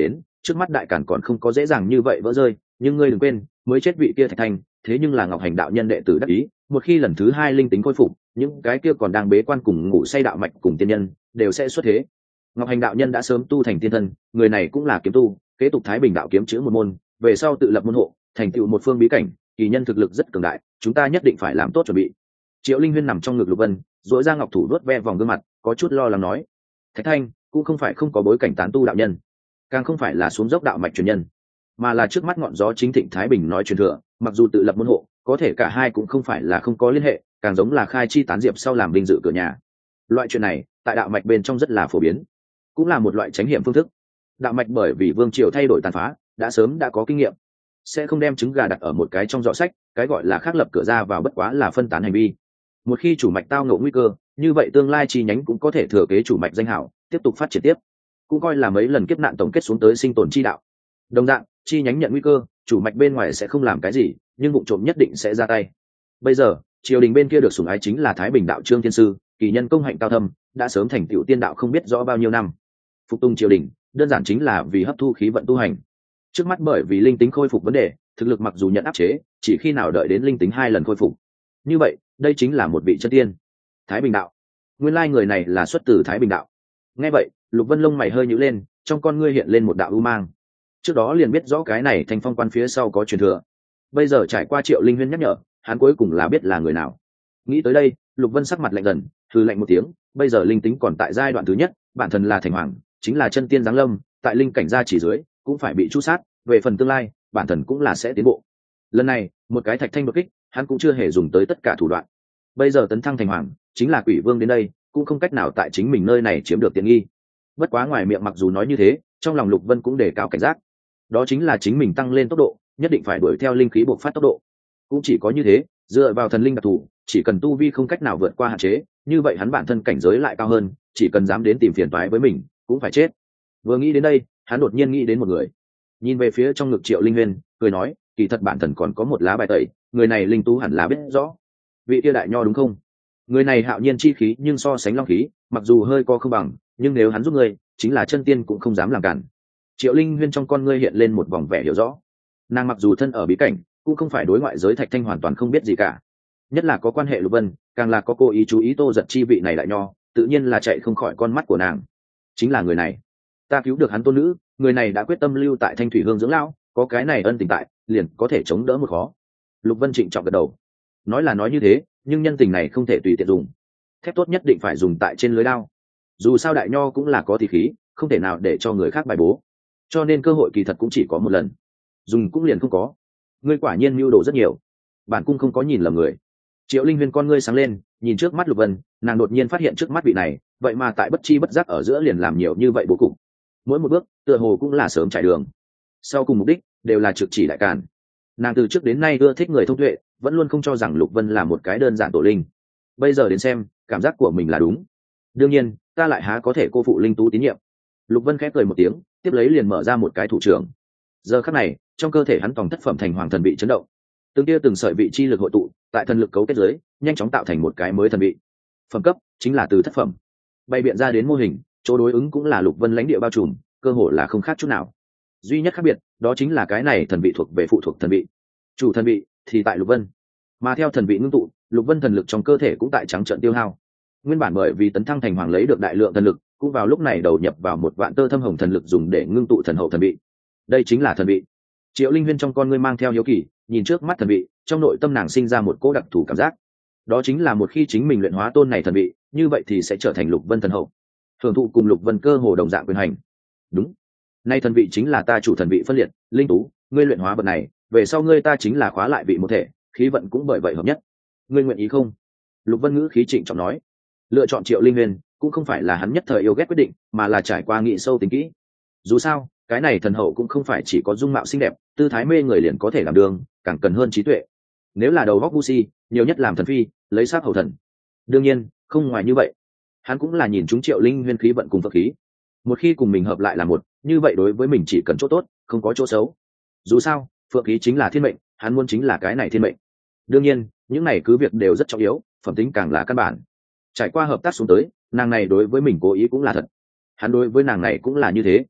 trước mắt đại cản còn không có dễ dàng như vậy vỡ rơi, nhưng ngươi đừng quên mới chết vị kia Thạch Thanh, thế nhưng là Ngọc Hành đạo nhân đệ tử đắc ý, một khi lần thứ hai linh tính khôi phục, những cái kia còn đang bế quan cùng ngủ say đạo mạch cùng tiên nhân đều sẽ xuất thế. Ngọc Hành đạo nhân đã sớm tu thành tiên thân, người này cũng là kiếm tu, kế tục Thái Bình đạo kiếm chữ một môn, về sau tự lập môn hộ, thành tựu một phương bí cảnh, kỳ nhân thực lực rất cường đại, chúng ta nhất định phải làm tốt chuẩn bị. Triệu Linh Huyên nằm trong ngực Lục Vân, duỗi ra ngọc thủ vuốt ve vòng gương mặt, có chút lo lắng nói: Thạch Thanh cũng không phải không có bối cảnh tán tu đạo nhân, càng không phải là xuống dốc đạo mạch truyền nhân, mà là trước mắt ngọn gió chính thịnh Thái Bình nói truyền thừa, mặc dù tự lập môn hộ, có thể cả hai cũng không phải là không có liên hệ, càng giống là khai chi tán diệp sau làm vinh dự cửa nhà. Loại chuyện này tại đạo mạch bên trong rất là phổ biến, cũng là một loại tránh hiểm phương thức. Đạo mạch bởi vì vương triều thay đổi tàn phá, đã sớm đã có kinh nghiệm, sẽ không đem trứng gà đặt ở một cái trong giỏ sách, cái gọi là khác lập cửa ra vào bất quá là phân tán hành vi. Một khi chủ mạch tao ngộ nguy cơ, như vậy tương lai chi nhánh cũng có thể thừa kế chủ mạch danh hảo, tiếp tục phát triển tiếp, cũng coi là mấy lần kiếp nạn tổng kết xuống tới sinh tồn chi đạo. Đồng dạng, chi nhánh nhận nguy cơ, chủ mạch bên ngoài sẽ không làm cái gì, nhưng vụ trộm nhất định sẽ ra tay. Bây giờ triều đình bên kia được sủng ái chính là Thái Bình đạo Trương Thiên Sư, kỳ nhân công hạnh cao thâm, đã sớm thành tựu tiên đạo không biết rõ bao nhiêu năm. Phục tùng triều đình đơn giản chính là vì hấp thu khí vận tu hành. Trước mắt bởi vì linh tính khôi phục vấn đề, thực lực mặc dù nhận áp chế, chỉ khi nào đợi đến linh tính 2 lần khôi phục, như vậy đây chính là một vị chân tiên. Thái Bình đạo, nguyên lai người này là xuất từ Thái Bình đạo. Nghe vậy Lục Vân lông mày hơi nhíu lên, trong con ngươi hiện lên một đạo u mang. Trước đó liền biết rõ cái này Thanh Phong quan phía sau có truyền thừa, bây giờ trải qua Triệu Linh Huyên nhắc nhở, hắn cuối cùng là biết là người nào. Nghĩ tới đây Lục Vân sắc mặt lạnh dần, hừ lạnh một tiếng, bây giờ linh tính còn tại giai đoạn thứ nhất, bản thân là thành hoàng, chính là chân tiên giáng lâm, tại linh cảnh gia chỉ dưới cũng phải bị chu sát, về phần tương lai bản thân cũng là sẽ tiến bộ. Lần này một cái Thạch Thanh đột kích, hắn cũng chưa hề dùng tới tất cả thủ đoạn, bây giờ tấn thăng thành hoàng, chính là Quỷ Vương đến đây cũng không cách nào tại chính mình nơi này chiếm được tiện nghi. Bất quá ngoài miệng mặc dù nói như thế, trong lòng Lục Vân cũng đề cao cảnh giác, đó chính là chính mình tăng lên tốc độ, nhất định phải đuổi theo linh khí bộc phát tốc độ. Cũng chỉ có như thế, dựa vào thần linh đặc thù, chỉ cần tu vi không cách nào vượt qua hạn chế, như vậy hắn bản thân cảnh giới lại cao hơn, chỉ cần dám đến tìm phiền toái với mình cũng phải chết. Vừa nghĩ đến đây, hắn đột nhiên nghĩ đến một người, nhìn về phía trong ngực Triệu Linh Huyên, cười nói: kỳ thật bản thân còn có một lá bài tẩy, người này linh tú hẳn là biết rõ. Vị kia đại nho đúng không? Người này hạo nhiên chi khí nhưng so sánh long khí, mặc dù hơi co không bằng, nhưng nếu hắn giúp ngươi, chính là chân tiên cũng không dám làm cản. Triệu Linh Huyên trong con ngươi hiện lên một vòng vẻ hiểu rõ. Nàng mặc dù thân ở bí cảnh, cũng không phải đối ngoại giới Thạch Thanh hoàn toàn không biết gì cả, nhất là có quan hệ Lục Vân, càng là có cố ý chú ý Tô Giật chi vị này đại nho, tự nhiên là chạy không khỏi con mắt của nàng. Chính là người này, ta cứu được hắn tôn nữ, người này đã quyết tâm lưu tại Thanh Thủy Hương dưỡng lão, có cái này ân tình tại, liền có thể chống đỡ một khó. Lục Vân trịnh trọng gật đầu. Nói là nói như thế, nhưng nhân tình này không thể tùy tiện dùng, thép tốt nhất định phải dùng tại trên lưới đao. Dù sao đại nho cũng là có thì khí, không thể nào để cho người khác bài bố, cho nên cơ hội kỳ thật cũng chỉ có một lần, dùng cũng liền không có. Ngươi quả nhiên mưu đồ rất nhiều, bản cung không có nhìn lầm người. Triệu Linh Huyên con ngươi sáng lên, nhìn trước mắt Lục Vân, nàng đột nhiên phát hiện trước mắt vị này, vậy mà tại bất chi bất giác ở giữa liền làm nhiều như vậy bố cục, mỗi một bước tựa hồ cũng là sớm trải đường, sau cùng mục đích đều là trực chỉ đại càn. Nàng từ trước đến nay ưa thích người thông tuệ, vẫn luôn không cho rằng Lục Vân là một cái đơn giản tổ linh, bây giờ đến xem cảm giác của mình là đúng. Đương nhiên ta lại há có thể cô phụ linh tú tín nhiệm. Lục Vân khẽ cười một tiếng, tiếp lấy liền mở ra một cái thủ trưởng. Giờ khắc này trong cơ thể hắn tòng thất phẩm thành hoàng thần bị chấn động, từng tia từng sợi vị chi lực hội tụ tại thần lực cấu kết giới, nhanh chóng tạo thành một cái mới thần vị. Phẩm cấp chính là từ thất phẩm bày biện ra đến mô hình, chỗ đối ứng cũng là Lục Vân lãnh địa bao trùm, cơ hội là không khác chút nào. Duy nhất khác biệt đó chính là cái này thần vị thuộc về phụ thuộc thần vị, chủ thần vị thì tại Lục Vân. Mà theo thần vị ngưng tụ, Lục Vân thần lực trong cơ thể cũng tại trắng trợn tiêu hao. Nguyên bản bởi vì tấn thăng thành hoàng lấy được đại lượng thần lực, cũng vào lúc này đầu nhập vào một vạn tơ thâm hồng thần lực dùng để ngưng tụ thần hậu thần vị. Đây chính là thần vị. Triệu Linh Huyên trong con ngươi mang theo hiếu kỳ, nhìn trước mắt thần vị, trong nội tâm nàng sinh ra một cỗ đặc thù cảm giác. Đó chính là một khi chính mình luyện hóa tôn này thần vị, như vậy thì sẽ trở thành Lục Vân thần hậu, hưởng thụ cùng Lục Vân cơ hồ đồng dạng quyền hành. Đúng, nay thần vị chính là ta chủ thần vị phân liệt, linh tú, ngươi luyện hóa vật này, về sau ngươi ta chính là khóa lại vị một thể, khí vận cũng bởi vậy hợp nhất. Ngươi nguyện ý không? Lục Vân ngữ khí trịnh trọng nói. Lựa chọn Triệu Linh Huyên cũng không phải là hắn nhất thời yêu ghét quyết định, mà là trải qua nghị sâu tính kỹ. Dù sao cái này thần hậu cũng không phải chỉ có dung mạo xinh đẹp, tư thái mê người liền có thể làm đường, càng cần hơn trí tuệ. Nếu là đầu góc ngu si, nhiều nhất làm thần phi, lấy xác hậu thần. Đương nhiên không ngoài như vậy, hắn cũng là nhìn chúng Triệu Linh Huyên khí vận cùng phật khí, một khi cùng mình hợp lại là một, như vậy đối với mình chỉ cần chỗ tốt, không có chỗ xấu. Dù sao phượng khí chính là thiên mệnh, hắn muốn chính là cái này thiên mệnh. Đương nhiên những này cứ việc đều rất trọng yếu, phẩm tính càng là căn bản. Trải qua hợp tác xuống tới, nàng này đối với mình cố ý cũng là thật, hắn đối với nàng này cũng là như thế.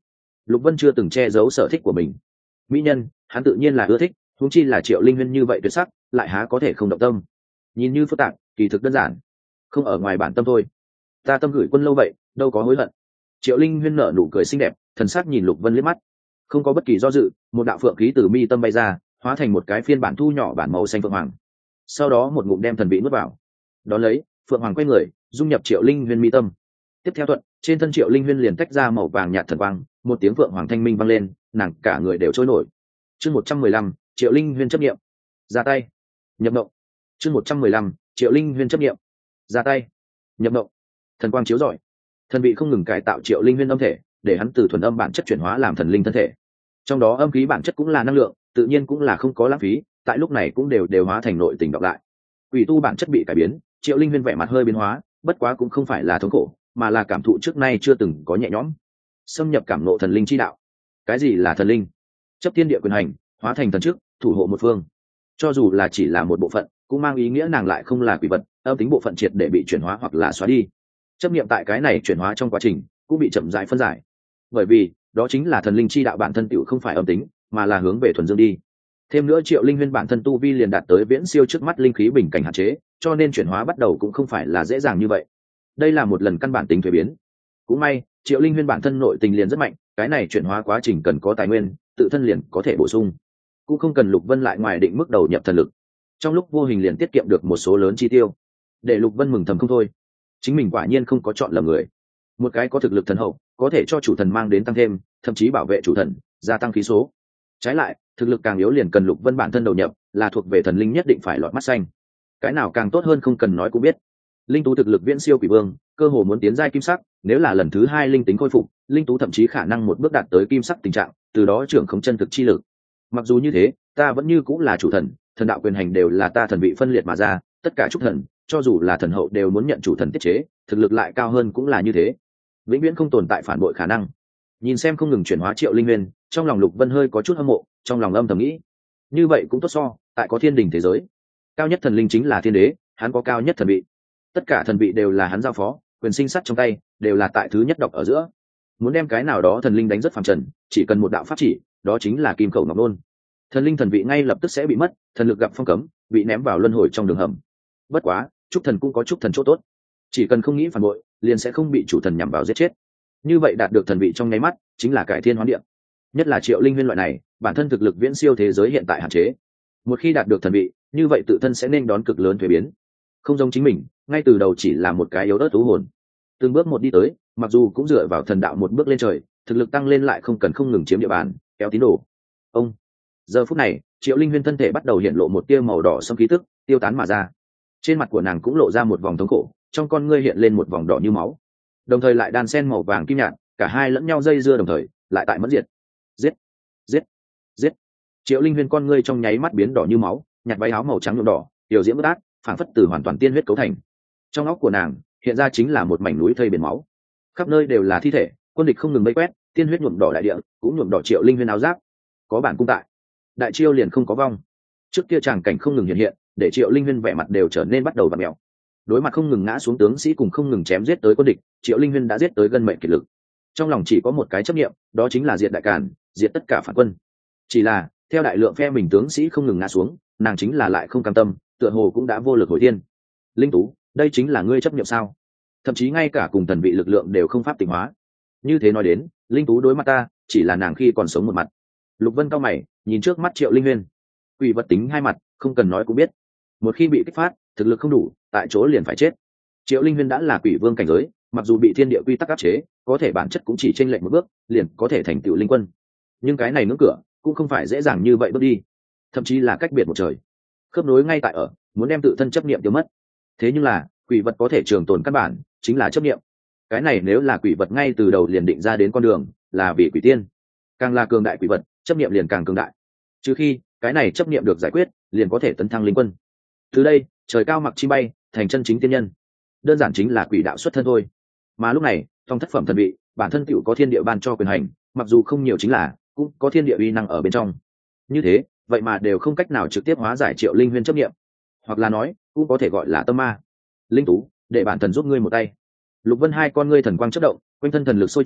Lục Vân chưa từng che giấu sở thích của mình. Mỹ nhân, hắn tự nhiên là ưa thích, huống chi là Triệu Linh Huyên như vậy tuyệt sắc, lại há có thể không động tâm. Nhìn như phức tạp, kỳ thực đơn giản, không ở ngoài bản tâm thôi. Ta tâm gửi quân lâu vậy, đâu có hối hận. Triệu Linh Huyên nở nụ cười xinh đẹp, thần sắc nhìn Lục Vân liếc mắt, không có bất kỳ do dự, một đạo phượng khí từ mi tâm bay ra, hóa thành một cái phiên bản thu nhỏ bản màu xanh phượng hoàng. Sau đó một ngụm đem thần vị nuốt vào. Đón lấy, phượng hoàng quay người, dung nhập Triệu Linh Huyên mi tâm. Tiếp theo thuận, trên thân Triệu Linh Huyên liền tách ra màu vàng nhạt thần quang, một tiếng phượng hoàng thanh minh vang lên, nàng cả người đều trôi nổi. Chương 115, Triệu Linh Huyên chấp nghiệm. Ra tay. Nhập động. Chương 115, Triệu Linh Huyên chấp nghiệm. Ra tay. Nhập động. Thần quang chiếu rọi. Thần vị không ngừng cải tạo Triệu Linh Huyên âm thể, để hắn từ thuần âm bản chất chuyển hóa làm thần linh thân thể. Trong đó âm khí bản chất cũng là năng lượng, tự nhiên cũng là không có lãng phí, tại lúc này cũng đều hóa thành nội tình đọc lại. Quỷ tu bản chất bị cải biến, Triệu Linh Huyên vẻ mặt hơi biến hóa, bất quá cũng không phải là thống khổ, mà là cảm thụ trước nay chưa từng có nhẹ nhõm. Xâm nhập cảm ngộ thần linh chi đạo. Cái gì là thần linh? Chấp thiên địa quyền hành, hóa thành thần trước, thủ hộ một phương. Cho dù là chỉ là một bộ phận, cũng mang ý nghĩa nàng lại không là quỷ vật, âm tính bộ phận triệt để bị chuyển hóa hoặc là xóa đi. Chấp niệm tại cái này chuyển hóa trong quá trình cũng bị chậm rãi phân giải, bởi vì đó chính là thần linh chi đạo bản thân tựu không phải âm tính, mà là hướng về thuần dương đi. Thêm nữa Triệu Linh Huyên bản thân tu vi liền đạt tới viễn siêu trước mắt linh khí bình cảnh hạn chế, cho nên chuyển hóa bắt đầu cũng không phải là dễ dàng như vậy. Đây là một lần căn bản tính thuế biến. Cũng may Triệu Linh Huyên bản thân nội tình liền rất mạnh, cái này chuyển hóa quá trình cần có tài nguyên, tự thân liền có thể bổ sung, cũng không cần Lục Vân lại ngoài định mức đầu nhập thần lực, trong lúc vô hình liền tiết kiệm được một số lớn chi tiêu. Để Lục Vân mừng thầm không thôi, chính mình quả nhiên không có chọn lầm người. Một cái có thực lực thần hậu, có thể cho chủ thần mang đến tăng thêm, thậm chí bảo vệ chủ thần, gia tăng khí số. Trái lại, thực lực càng yếu liền cần Lục Vân bản thân đầu nhập, là thuộc về thần linh nhất định phải lọt mắt xanh. Cái nào càng tốt hơn không cần nói cũng biết. Linh tú thực lực viễn siêu quỷ vương, cơ hồ muốn tiến giai kim sắc, nếu là lần thứ 2 linh tính khôi phục, linh tú thậm chí khả năng một bước đạt tới kim sắc tình trạng, từ đó trưởng khống chân thực chi lực. Mặc dù như thế, ta vẫn như cũng là chủ thần, thần đạo quyền hành đều là ta thần bị phân liệt mà ra, tất cả chúc thần, cho dù là thần hậu đều muốn nhận chủ thần tiết chế, thực lực lại cao hơn cũng là như thế, vĩnh viễn không tồn tại phản bội khả năng. Nhìn xem không ngừng chuyển hóa Triệu Linh Nguyên, trong lòng Lục Vân hơi có chút hâm mộ, trong lòng âm thầm nghĩ, như vậy cũng tốt so, tại có thiên đình thế giới, cao nhất thần linh chính là thiên đế, hắn có cao nhất thần vị, tất cả thần vị đều là hắn giao phó, quyền sinh sát trong tay đều là tại thứ nhất độc ở giữa. Muốn đem cái nào đó thần linh đánh rất phàm trần, chỉ cần một đạo pháp chỉ, đó chính là kim khẩu ngọc nôn, thần linh thần vị ngay lập tức sẽ bị mất, thần lực gặp phong cấm, bị ném vào luân hồi trong đường hầm. Bất quá chúc thần cũng có chúc thần chỗ tốt, chỉ cần không nghĩ phản bội liền sẽ không bị chủ thần nhằm vào giết chết. Như vậy đạt được thần vị trong nháy mắt chính là cải thiên hoán địa. Nhất là Triệu Linh Huyên loại này bản thân thực lực viễn siêu thế giới hiện tại hạn chế, một khi đạt được thần vị, như vậy tự thân sẽ nên đón cực lớn thuế biến. Không giống chính mình, ngay từ đầu chỉ là một cái yếu ớt thú hồn, từng bước một đi tới, mặc dù cũng dựa vào thần đạo một bước lên trời, thực lực tăng lên lại không cần không ngừng chiếm địa bàn, kéo tín đồ. Ông giờ phút này Triệu Linh Huyên thân thể bắt đầu hiện lộ một tia màu đỏ xâm khí tức tiêu tán mà ra, trên mặt của nàng cũng lộ ra một vòng thống khổ, trong con ngươi hiện lên một vòng đỏ như máu, đồng thời lại đan xen màu vàng kim nhạt, cả hai lẫn nhau dây dưa đồng thời lại tại mất diệt. Giết, giết, giết. Triệu Linh Huyên con ngươi trong nháy mắt biến đỏ như máu, nhặt váy áo màu trắng nhuộm đỏ, tiểu diễm bất át, phảng phất từ hoàn toàn tiên huyết cấu thành. Trong óc của nàng hiện ra chính là một mảnh núi thây biển máu, khắp nơi đều là thi thể, quân địch không ngừng vây quét, tiên huyết nhuộm đỏ đại địa, cũng nhuộm đỏ Triệu Linh Huyên áo giáp. Có bản cung tại, đại chiêu liền không có vong. Trước kia tràng cảnh không ngừng hiện, để Triệu Linh Huyên vẻ mặt đều trở nên bắt đầu vặn mèo. Đối mặt không ngừng ngã xuống tướng sĩ cùng không ngừng chém giết tới quân địch, Triệu Linh Huyên đã giết tới gân mệnh kiệt lực. Trong lòng chỉ có một cái chấp niệm, đó chính là diệt đại càn, diệt tất cả phản quân. Chỉ là theo đại lượng phe mình tướng sĩ không ngừng ngã xuống, nàng chính là lại không cam tâm, tựa hồ cũng đã vô lực hồi thiên. Linh tú, đây chính là ngươi chấp niệm sao? Thậm chí ngay cả cùng thần vị lực lượng đều không pháp tịnh hóa. Như thế nói đến, Linh tú đối mặt ta, chỉ là nàng khi còn sống một mặt. Lục Vân cao mày, nhìn trước mắt Triệu Linh Huyên. Quỷ vật tính hai mặt, không cần nói cũng biết. Một khi bị kích phát, thực lực không đủ, tại chỗ liền phải chết. Triệu Linh Huyên đã là quỷ vương cảnh giới, mặc dù bị thiên địa quy tắc áp chế, có thể bản chất cũng chỉ chênh lệch một bước, liền có thể thành tựu linh quân. Nhưng cái này ngưỡng cửa cũng không phải dễ dàng như vậy bước đi, thậm chí là cách biệt một trời. Khớp nối ngay tại ở, muốn đem tự thân chấp niệm tiêu mất. Thế nhưng là, quỷ vật có thể trường tồn căn bản, chính là chấp niệm. Cái này nếu là quỷ vật ngay từ đầu liền định ra đến con đường, là vì quỷ tiên. Càng là cường đại quỷ vật, chấp niệm liền càng cường đại. Trừ khi cái này chấp niệm được giải quyết, liền có thể tấn thăng linh quân. Từ đây, trời cao mặc chi bay, thành chân chính tiên nhân. Đơn giản chính là quỷ đạo xuất thân thôi. Mà lúc này, trong thất phẩm thần vị, bản thân tựu có thiên địa ban cho quyền hành, mặc dù không nhiều chính là, cũng có thiên địa uy năng ở bên trong. Như thế, vậy mà đều không cách nào trực tiếp hóa giải Triệu Linh Huyên chấp niệm, hoặc là nói, cũng có thể gọi là tâm ma. Linh tú, để bản thần giúp ngươi một tay. Lục Vân hai con ngươi thần quang chớp động, quanh thân thần lực sôi trào,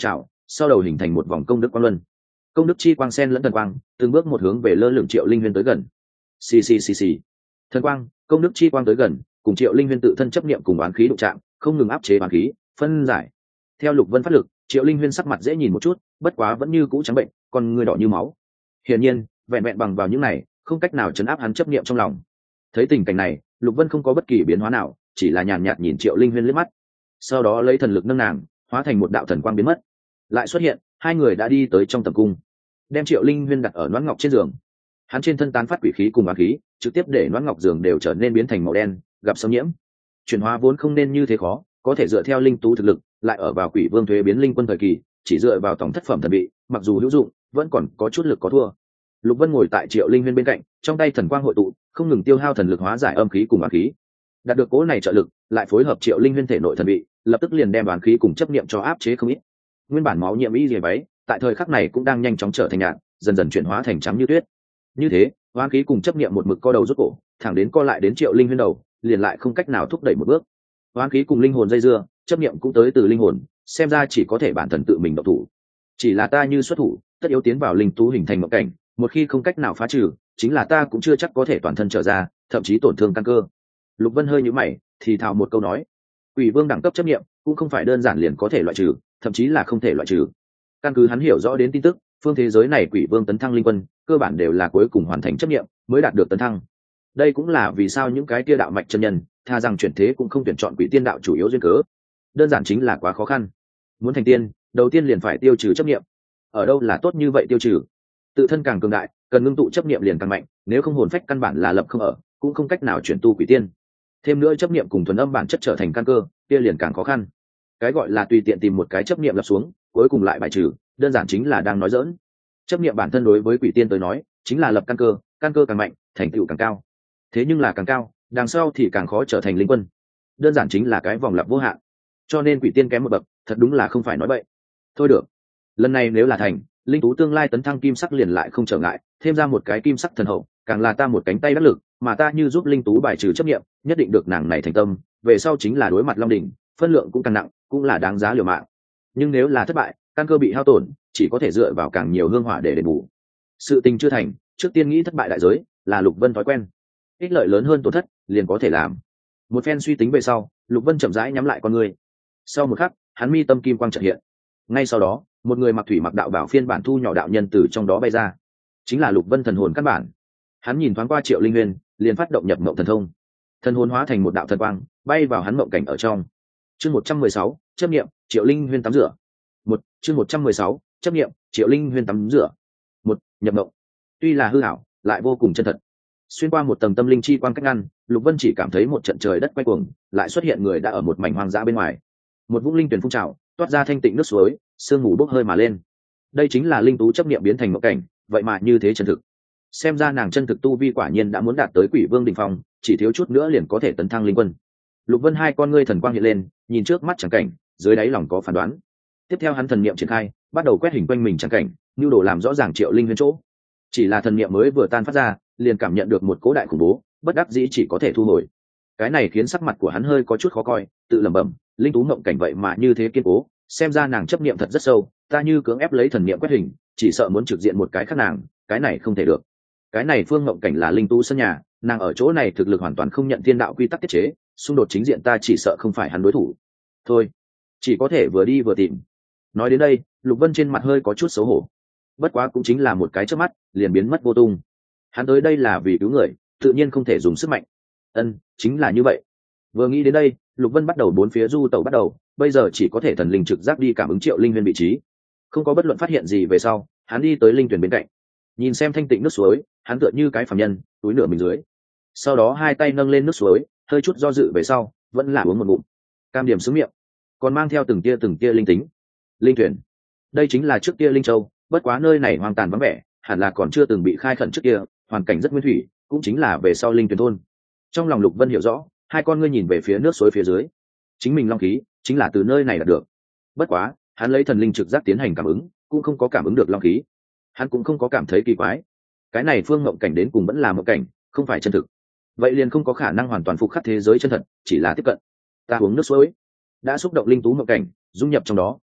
sau đầu hình thành một vòng công đức quang luân. Công đức chi quang sen lẫn thần quang, từng bước một hướng về lơ lửng Triệu Linh Huyên tới gần. Xì xì xì xì. Thần quang, công đức chi quang tới gần, cùng Triệu Linh Huyên tự thân chấp niệm cùng oán khí đụng chạm, không ngừng áp chế oán khí, phân giải. Theo Lục Vân phát lực, Triệu Linh Huyên sắc mặt dễ nhìn một chút, bất quá vẫn như cũ trắng bệnh, còn người đỏ như máu. Hiển nhiên, vẹn vẹn bằng vào những này, không cách nào chấn áp hắn chấp niệm trong lòng. Thấy tình cảnh này, Lục Vân không có bất kỳ biến hóa nào, chỉ là nhàn nhạt nhìn Triệu Linh Huyên liếc mắt, sau đó lấy thần lực nâng nàng, hóa thành một đạo thần quang biến mất. Lại xuất hiện, hai người đã đi tới trong tầm cung, đem Triệu Linh Huyên đặt ở Noãn Ngọc trên giường. Hắn trên thân tán phát quỷ khí cùng oán khí, trực tiếp để Noãn Ngọc giường đều trở nên biến thành màu đen, gặp xâm nhiễm. Chuyển hóa vốn không nên như thế khó, có thể dựa theo linh tú thực lực, lại ở vào Quỷ Vương thuế biến linh quân thời kỳ, chỉ dựa vào tổng thất phẩm thần bị, mặc dù hữu dụng, vẫn còn có chút lực có thua. Lục Vân ngồi tại Triệu Linh Huyên bên cạnh, trong tay thần quang hội tụ, không ngừng tiêu hao thần lực hóa giải âm khí cùng oán khí. Đạt được cố này trợ lực, lại phối hợp Triệu Linh Huyên thể nội thần bị, lập tức liền đem oán khí cùng chấp niệm cho áp chế không ít. Nguyên bản máu nhiễm y liễu váy, tại thời khắc này cũng đang nhanh chóng trở thành nhạt, dần dần chuyển hóa thành trắng như tuyết. Như thế, oán khí cùng chấp niệm một mực co đầu rút cổ, thẳng đến co lại đến Triệu Linh Huyên đầu, liền lại không cách nào thúc đẩy một bước. Oán khí cùng linh hồn dây dưa, chấp niệm cũng tới từ linh hồn, xem ra chỉ có thể bản thân tự mình động thủ. Chỉ là ta như xuất thủ, tất yếu tiến vào linh tú hình thành mộng cảnh, một khi không cách nào phá trừ, chính là ta cũng chưa chắc có thể toàn thân trở ra, thậm chí tổn thương căn cơ. Lục Vân hơi nhíu mày, thì thào một câu nói: Quỷ Vương đẳng cấp chấp niệm cũng không phải đơn giản liền có thể loại trừ, thậm chí là không thể loại trừ. Căn cứ hắn hiểu rõ đến tin tức, phương thế giới này Quỷ Vương tấn thăng linh quân, cơ bản đều là cuối cùng hoàn thành chấp niệm mới đạt được tấn thăng. Đây cũng là vì sao những cái kia đạo mạch chân nhân tha rằng chuyển thế cũng không tuyển chọn Quỷ Tiên đạo chủ yếu duyên cớ. Đơn giản chính là quá khó khăn. Muốn thành tiên, đầu tiên liền phải tiêu trừ chấp niệm. Ở đâu là tốt như vậy tiêu trừ? Tự thân càng cường đại, cần ngưng tụ chấp niệm liền càng mạnh, nếu không hồn phách căn bản là lập không ở, cũng không cách nào chuyển tu Quỷ Tiên. Thêm nữa chấp niệm cùng thuần âm bản chất trở thành căn cơ, kia liền càng khó khăn. Cái gọi là tùy tiện tìm một cái chấp niệm lập xuống, cuối cùng lại bài trừ, đơn giản chính là đang nói dỡn. Chấp niệm bản thân đối với Quỷ Tiên tới nói, chính là lập căn cơ càng mạnh, thành tựu càng cao. Thế nhưng là càng cao, đằng sau thì càng khó trở thành linh quân. Đơn giản chính là cái vòng lặp vô hạn. Cho nên Quỷ Tiên kém một bậc, thật đúng là không phải nói bậy. Thôi được, lần này nếu là thành, linh tú tương lai tấn thăng kim sắc liền lại không trở ngại, thêm ra một cái kim sắc thần hậu, càng là ta một cánh tay đắc lực, mà ta như giúp linh tú bài trừ chấp niệm, nhất định được nàng này thành tâm, về sau chính là đối mặt Long đỉnh, phân lượng cũng càng nặng, cũng là đáng giá liều mạng. Nhưng nếu là thất bại, căn cơ bị hao tổn, chỉ có thể dựa vào càng nhiều hương hỏa để đền bù. Sự tình chưa thành, trước tiên nghĩ thất bại đại giới, là Lục Vân thói quen. Ích lợi lớn hơn tổn thất, liền có thể làm. Một phen suy tính về sau, Lục Vân chậm rãi nhắm lại con người. Sau một khắc, hắn mi tâm kim quang chợt hiện. Ngay sau đó, một người mặc thủy mặc đạo bảo phiên bản thu nhỏ đạo nhân từ trong đó bay ra, chính là Lục Vân thần hồn căn bản. Hắn nhìn thoáng qua Triệu Linh Huyên, liền phát động nhập mộng thần thông, thần hồn hóa thành một đạo thần quang, bay vào hắn mộng cảnh ở trong. Chương 116, chấp niệm, Triệu Linh Huyên tắm rửa. Chương 116, chấp niệm, Triệu Linh Huyên tắm rửa. Nhập mộng. Tuy là hư ảo, lại vô cùng chân thật. Xuyên qua một tầng tâm linh chi quang cách ngăn, Lục Vân chỉ cảm thấy một trận trời đất quay cuồng, lại xuất hiện người đã ở một mảnh hoang dã bên ngoài. Một vũng linh tuyển phun trào, toát ra thanh tịnh nước suối, sương mù bốc hơi mà lên. Đây chính là linh tú chấp niệm biến thành mộng cảnh, vậy mà như thế chân thực. Xem ra nàng chân thực tu vi quả nhiên đã muốn đạt tới Quỷ Vương đỉnh phong, chỉ thiếu chút nữa liền có thể tấn thăng linh quân. Lục Vân hai con ngươi thần quang hiện lên, nhìn trước mắt chẳng cảnh, dưới đáy lòng có phán đoán. Tiếp theo hắn thần niệm triển khai, bắt đầu quét hình quanh mình chẳng cảnh, nhu đồ làm rõ ràng Triệu Linh Huyên chỗ. Chỉ là thần niệm mới vừa tan phát ra, liền cảm nhận được một cố đại khủng bố, bất đắc dĩ chỉ có thể thu hồi. Cái này khiến sắc mặt của hắn hơi có chút khó coi, tự lẩm bẩm, linh tú mộng cảnh vậy mà như thế kiên cố, xem ra nàng chấp niệm thật rất sâu, ta như cưỡng ép lấy thần niệm quét hình, chỉ sợ muốn trực diện một cái khác nàng, cái này không thể được. Cái này phương mộng cảnh là linh tú sân nhà, nàng ở chỗ này thực lực hoàn toàn không nhận thiên đạo quy tắc tiết chế, xung đột chính diện ta chỉ sợ không phải hắn đối thủ. Thôi, chỉ có thể vừa đi vừa tìm. Nói đến đây, Lục Vân trên mặt hơi có chút xấu hổ. Bất quá cũng chính là một cái chớp mắt, liền biến mất vô tung. Hắn tới đây là vì cứu người, tự nhiên không thể dùng sức mạnh. Chính là như vậy. Vừa nghĩ đến đây, Lục Vân bắt đầu bốn phía du tẩu bắt đầu, bây giờ chỉ có thể thần linh trực giác đi cảm ứng Triệu Linh Huyên vị trí. Không có bất luận phát hiện gì về sau, hắn đi tới linh tuyển bên cạnh. Nhìn xem thanh tịnh nước suối, hắn tựa như cái phàm nhân, túi nửa mình dưới. Sau đó hai tay nâng lên nước suối, hơi chút do dự về sau, vẫn là uống một ngụm. Cam điểm xuống miệng, còn mang theo từng tia linh tính. Linh tuyển, đây chính là trước kia linh châu, bất quá nơi này hoang tàn vắng vẻ, hẳn là còn chưa từng bị khai khẩn trước kia, hoàn cảnh rất nguyên thủy, cũng chính là về sau linh tuyển thôn. Trong lòng Lục Vân hiểu rõ, hai con ngươi nhìn về phía nước suối phía dưới. Chính mình long khí chính là từ nơi này đạt được. Bất quá, hắn lấy thần linh trực giác tiến hành cảm ứng, cũng không có cảm ứng được long khí. Hắn cũng không có cảm thấy kỳ quái. Cái này phương mộng cảnh đến cùng vẫn là mộng cảnh, không phải chân thực. Vậy liền không có khả năng hoàn toàn phục khắc thế giới chân thật, chỉ là tiếp cận. Ta uống nước suối, đã xúc động linh tú mộng cảnh, dung nhập trong đó,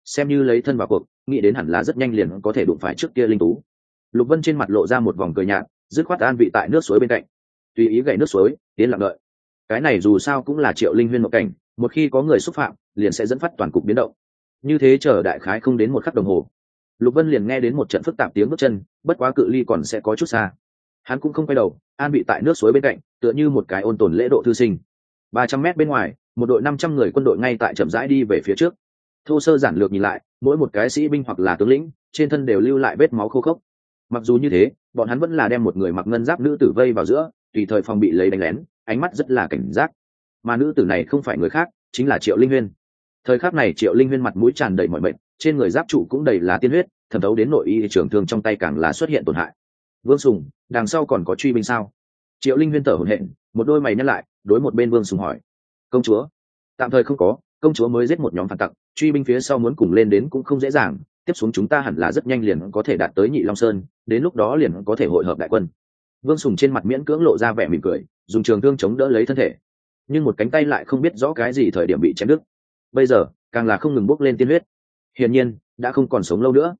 xem như lấy thân vào cuộc, nghĩ đến hẳn là rất nhanh liền có thể đụng phải trước kia linh tú. Lục Vân trên mặt lộ ra một vòng cười nhạt, dứt khoát an vị tại nước suối bên cạnh, tùy ý gậy nước suối, tiến lặng đợi. Cái này dù sao cũng là Triệu Linh Huyên mộng cảnh, một khi có người xúc phạm, liền sẽ dẫn phát toàn cục biến động. Như thế chờ đại khái không đến một khắc đồng hồ, Lục Vân liền nghe đến một trận phức tạp tiếng bước chân, bất quá cự ly còn sẽ có chút xa. Hắn cũng không quay đầu, an vị tại nước suối bên cạnh, tựa như một cái ôn tồn lễ độ thư sinh. 300 mét bên ngoài, một đội 500 người quân đội ngay tại chậm rãi đi về phía trước. Thô sơ giản lược nhìn lại, mỗi một cái sĩ binh hoặc là tướng lĩnh, trên thân đều lưu lại vết máu khô khốc. Mặc dù như thế, bọn hắn vẫn là đem một người mặc ngân giáp nữ tử vây vào giữa, tùy thời phòng bị lấy đánh lén, ánh mắt rất là cảnh giác. Mà nữ tử này không phải người khác, chính là Triệu Linh Huyên. Thời khắc này Triệu Linh Huyên mặt mũi tràn đầy mỏi mệt, trên người giáp trụ cũng đầy là tiên huyết, thẩm thấu đến nội y trường thương trong tay càng là xuất hiện tổn hại. Vương Sùng, đằng sau còn có truy binh sao? Triệu Linh Huyên thở hổn hển, một đôi mày nhăn lại, đối một bên Vương Sùng hỏi. Công chúa, tạm thời không có, công chúa mới giết một nhóm phản tặc, truy binh phía sau muốn cùng lên đến cũng không dễ dàng, tiếp xuống chúng ta hẳn là rất nhanh liền có thể đạt tới Nhị Long Sơn, đến lúc đó liền có thể hội hợp đại quân. Vương Sùng trên mặt miễn cưỡng lộ ra vẻ mỉm cười, dùng trường thương chống đỡ lấy thân thể, nhưng một cánh tay lại không biết rõ cái gì thời điểm bị chém đứt. Bây giờ càng là không ngừng bốc lên tiên huyết, hiển nhiên đã không còn sống lâu nữa.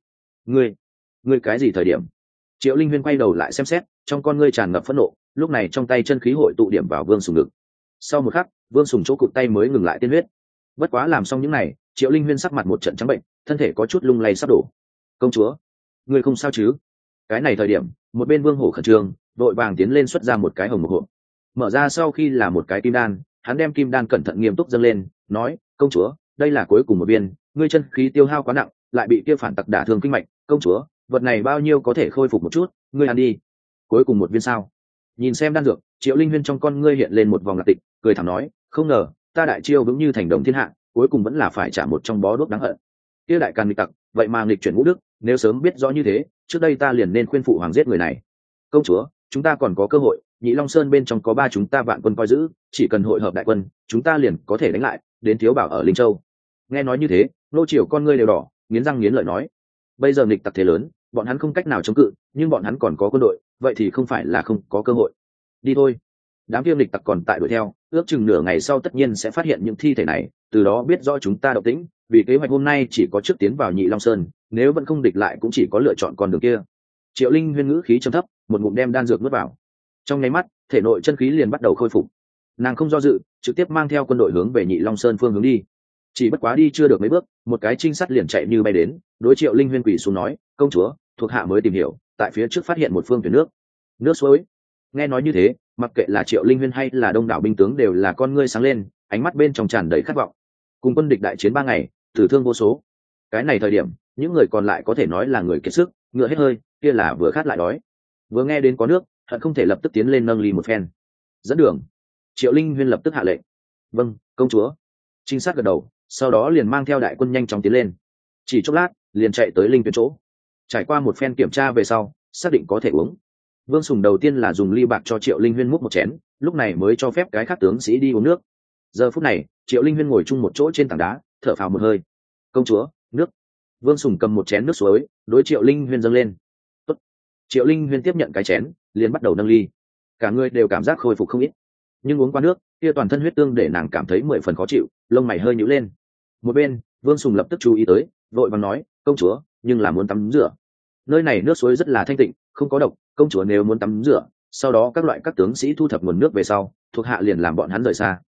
Ngươi cái gì thời điểm? Triệu Linh Huyên quay đầu lại xem xét, trong con ngươi tràn ngập phẫn nộ, lúc này trong tay chân khí hội tụ điểm vào Vương Sùng ngực. Sau một khắc, Vương Sùng chỗ cụt tay mới ngừng lại tiên huyết. Bất quá làm xong những này, Triệu Linh Huyên sắc mặt một trận trắng bệnh, thân thể có chút lung lay sắp đổ. Công chúa, ngươi không sao chứ? Cái này thời điểm, một bên Vương Hổ khẩn trương, vội vàng tiến lên xuất ra một cái hồng mộc hộp. Mở ra sau khi là một cái kim đan, hắn đem kim đan cẩn thận nghiêm túc dâng lên, nói: công chúa, đây là cuối cùng một viên, ngươi chân khí tiêu hao quá nặng, lại bị kia phản tặc đả thương kinh mạch, công chúa, vật này bao nhiêu có thể khôi phục một chút, ngươi ăn đi. Cuối cùng một viên sao? Nhìn xem đan dược, Triệu Linh Huyên trong con ngươi hiện lên một vòng lạc tịch, cười thảm nói: không ngờ ta đại chiêu vững như thành đồng thiên hạ, cuối cùng vẫn là phải trả một trong bó đuốc đáng hận. Kia đại càn nghịch tặc, vậy mà nghịch chuyển ngũ đức, nếu sớm biết rõ như thế, trước đây ta liền nên khuyên phụ hoàng giết người này. Công chúa, chúng ta còn có cơ hội, Nhị Long Sơn bên trong có 3 chúng ta vạn quân coi giữ, chỉ cần hội hợp đại quân, chúng ta liền có thể đánh lại, đến thiếu bảo ở Linh Châu. Nghe nói như thế, Nô Triều con ngươi đều đỏ, nghiến răng nghiến lợi nói: bây giờ nghịch tặc thế lớn, bọn hắn không cách nào chống cự, nhưng bọn hắn còn có quân đội, vậy thì không phải là không có cơ hội. Đi thôi. Đám kia nghịch tặc còn tại đuổi theo, ước chừng nửa ngày sau tất nhiên sẽ phát hiện những thi thể này, từ đó biết rõ chúng ta động tĩnh, vì kế hoạch hôm nay chỉ có trước tiến vào Nhị Long Sơn, nếu vẫn không địch lại cũng chỉ có lựa chọn con đường kia. Triệu Linh Huyên ngữ khí trầm thấp, một ngụm đem đan dược nuốt vào. Trong nháy mắt, thể nội chân khí liền bắt đầu khôi phục. Nàng không do dự, trực tiếp mang theo quân đội hướng về Nhị Long Sơn phương hướng đi. Chỉ bất quá đi chưa được mấy bước, một cái trinh sát liền chạy như bay đến, đối Triệu Linh Huyên quỳ xuống nói: công chúa, thuộc hạ mới tìm hiểu, tại phía trước phát hiện một phương thuyền nước suối. Nghe nói như thế, mặc kệ là Triệu Linh Huyên hay là đông đảo binh tướng đều là con ngươi sáng lên, ánh mắt bên trong tràn đầy khát vọng. Cùng quân địch đại chiến 3 ngày, tử thương vô số. Cái này thời điểm, những người còn lại có thể nói là người kiệt sức, ngựa hết hơi, kia là vừa khát lại đói. Vừa nghe đến có nước, hận không thể lập tức tiến lên nâng ly một phen. Dẫn đường. Triệu Linh Huyên lập tức hạ lệnh. Vâng, công chúa. Trinh sát gật đầu, sau đó liền mang theo đại quân nhanh chóng tiến lên. Chỉ chốc lát, liền chạy tới linh tuyến chỗ. Trải qua một phen kiểm tra về sau, xác định có thể uống. Vương Sùng đầu tiên là dùng ly bạc cho Triệu Linh Huyên múc một chén, lúc này mới cho phép cái khác tướng sĩ đi uống nước. Giờ phút này, Triệu Linh Huyên ngồi chung một chỗ trên tảng đá, thở phào một hơi. Công chúa, nước. Vương Sùng cầm một chén nước suối, đối Triệu Linh Huyên dâng lên. Tốt. Triệu Linh Huyên tiếp nhận cái chén, liền bắt đầu nâng ly. Cả người đều cảm giác khôi phục không ít, nhưng uống qua nước, kia toàn thân huyết tương để nàng cảm thấy 10 phần khó chịu, lông mày hơi nhíu lên. Một bên, Vương Sùng lập tức chú ý tới, vội vàng nói: công chúa, nhưng là muốn tắm rửa. Nơi này nước suối rất là thanh tịnh, không có độc, công chúa nếu muốn tắm rửa, sau đó các tướng sĩ thu thập nguồn nước về sau, thuộc hạ liền làm bọn hắn rời xa.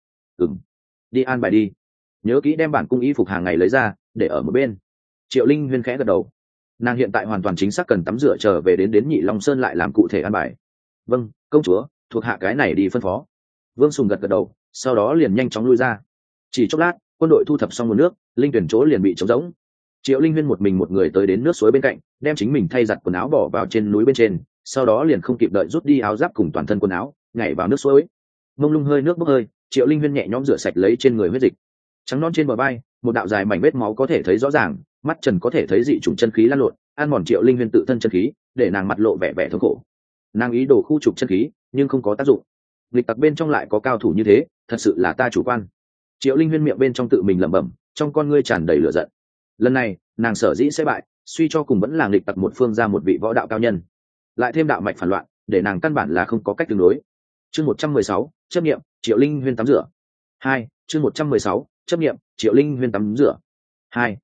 Đi an bài đi, nhớ kỹ đem bản cung y phục hàng ngày lấy ra, để ở một bên. Triệu Linh Huyên khẽ gật đầu. Nàng hiện tại hoàn toàn chính xác cần tắm rửa trở về đến Nhị Long Sơn lại làm cụ thể an bài. Vâng, công chúa, thuộc hạ cái này đi phân phó. Vương Sùng gật đầu, sau đó liền nhanh chóng lui ra. Chỉ chốc lát, quân đội thu thập xong nguồn nước, linh tuyển chỗ liền bị trống rỗng. Triệu Linh Huyên một người tới đến nước suối bên cạnh, đem chính mình thay giặt quần áo bỏ vào trên núi bên trên, sau đó liền không kịp đợi rút đi áo giáp cùng toàn thân quần áo, nhảy vào nước suối. Mông lung hơi nước bốc hơi, Triệu Linh Huyên nhẹ nhõm rửa sạch lấy trên người huyết dịch. Trắng non trên bờ vai, một đạo dài mảnh vết máu có thể thấy rõ ràng, mắt trần có thể thấy dị chủng chân khí lan lộn, ăn mòn Triệu Linh Huyên tự thân chân khí, để nàng mặt lộ vẻ thống khổ. Nàng ý đồ khu trục chân khí, nhưng không có tác dụng. Nghịch tặc bên trong lại có cao thủ như thế, thật sự là ta chủ quan. Triệu Linh Huyên miệng bên trong tự mình lẩm bẩm, trong con ngươi tràn đầy lửa giận. Lần này, nàng sở dĩ sẽ bại, suy cho cùng vẫn là nghịch tặc một phương ra một vị võ đạo cao nhân, lại thêm đạo mạch phản loạn, để nàng căn bản là không có cách tương đối. Chương 116, chấp niệm, Triệu Linh Huyên tắm rửa. 2, chương 116, chấp niệm, Triệu Linh Huyên tắm rửa. 2.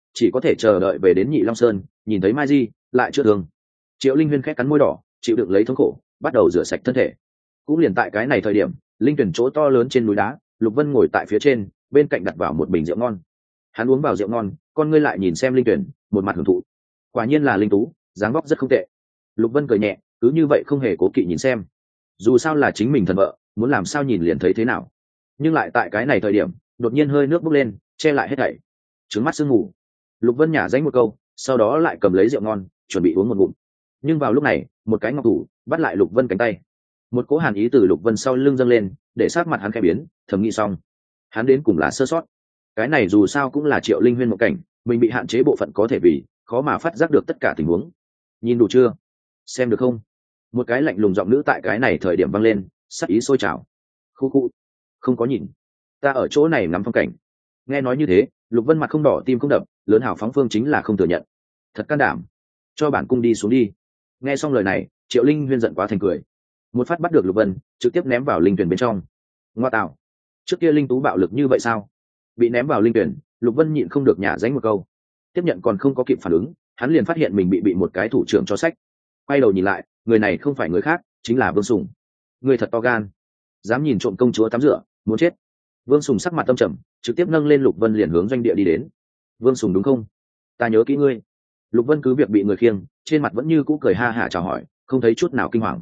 chỉ có thể chờ đợi về đến Nhị Long Sơn nhìn thấy mai di lại chưa thương. Triệu Linh Huyên khẽ cắn môi đỏ chịu đựng lấy thống khổ, bắt đầu rửa sạch thân thể. Cũng liền tại cái này thời điểm, linh tuyển chỗ to lớn trên núi đá, Lục Vân ngồi tại phía trên, bên cạnh đặt vào một bình rượu ngon. Hắn uống vào rượu ngon, con ngươi lại nhìn xem linh tuyển, một mặt hưởng thụ. Quả nhiên là linh tú, dáng vóc rất không tệ. Lục Vân cười nhẹ, cứ như vậy không hề cố kỵ nhìn xem. Dù sao là chính mình thần vợ, muốn làm sao nhìn liền thấy thế nào. Nhưng lại tại cái này thời điểm, đột nhiên hơi nước bốc lên, che lại hết thảy. Trứng mắt sương ngủ. Lục Vân nhả danh một câu, sau đó lại cầm lấy rượu ngon, chuẩn bị uống một ngụm. Nhưng vào lúc này, một cái ngọc thủ bắt lại Lục Vân cánh tay. Một cỗ hàn ý từ Lục Vân sau lưng dâng lên, để sát mặt hắn khẽ biến, thầm nghĩ xong, hắn đến cùng là sơ sót. Cái này dù sao cũng là Triệu Linh Huyên một cảnh, mình bị hạn chế bộ phận có thể vì khó mà phát giác được tất cả tình huống. Nhìn đủ chưa? Xem được không? Một cái lạnh lùng giọng nữ tại cái này thời điểm vang lên, sắc ý sôi trào. Khu khu, không có nhìn, ta ở chỗ này ngắm phong cảnh. Nghe nói như thế, Lục Vân mặt không đỏ tim không đập, lớn hào phóng phương chính là không thừa nhận. Thật can đảm, cho bản cung đi xuống đi. Nghe xong lời này, Triệu Linh Huyên giận quá thành cười, một phát bắt được Lục Vân, trực tiếp ném vào linh tuyển bên trong. Ngoa tạo, trước kia linh tú bạo lực như vậy sao? Bị ném vào linh tuyển, Lục Vân nhịn không được nhả dánh một câu. Tiếp nhận còn không có kịp phản ứng, hắn liền phát hiện mình bị một cái thủ trưởng cho sách. Quay đầu nhìn lại, người này không phải người khác, chính là Vương Sùng. Người thật to gan, dám nhìn trộm công chúa tắm rửa, muốn chết. Vương Sùng sắc mặt tâm trầm, trực tiếp nâng lên Lục Vân liền hướng doanh địa đi đến. Vương Sùng đúng không? Ta nhớ kỹ ngươi. Lục Vân cứ việc bị người khiêng, trên mặt vẫn như cũ cười ha hả chào hỏi, không thấy chút nào kinh hoàng.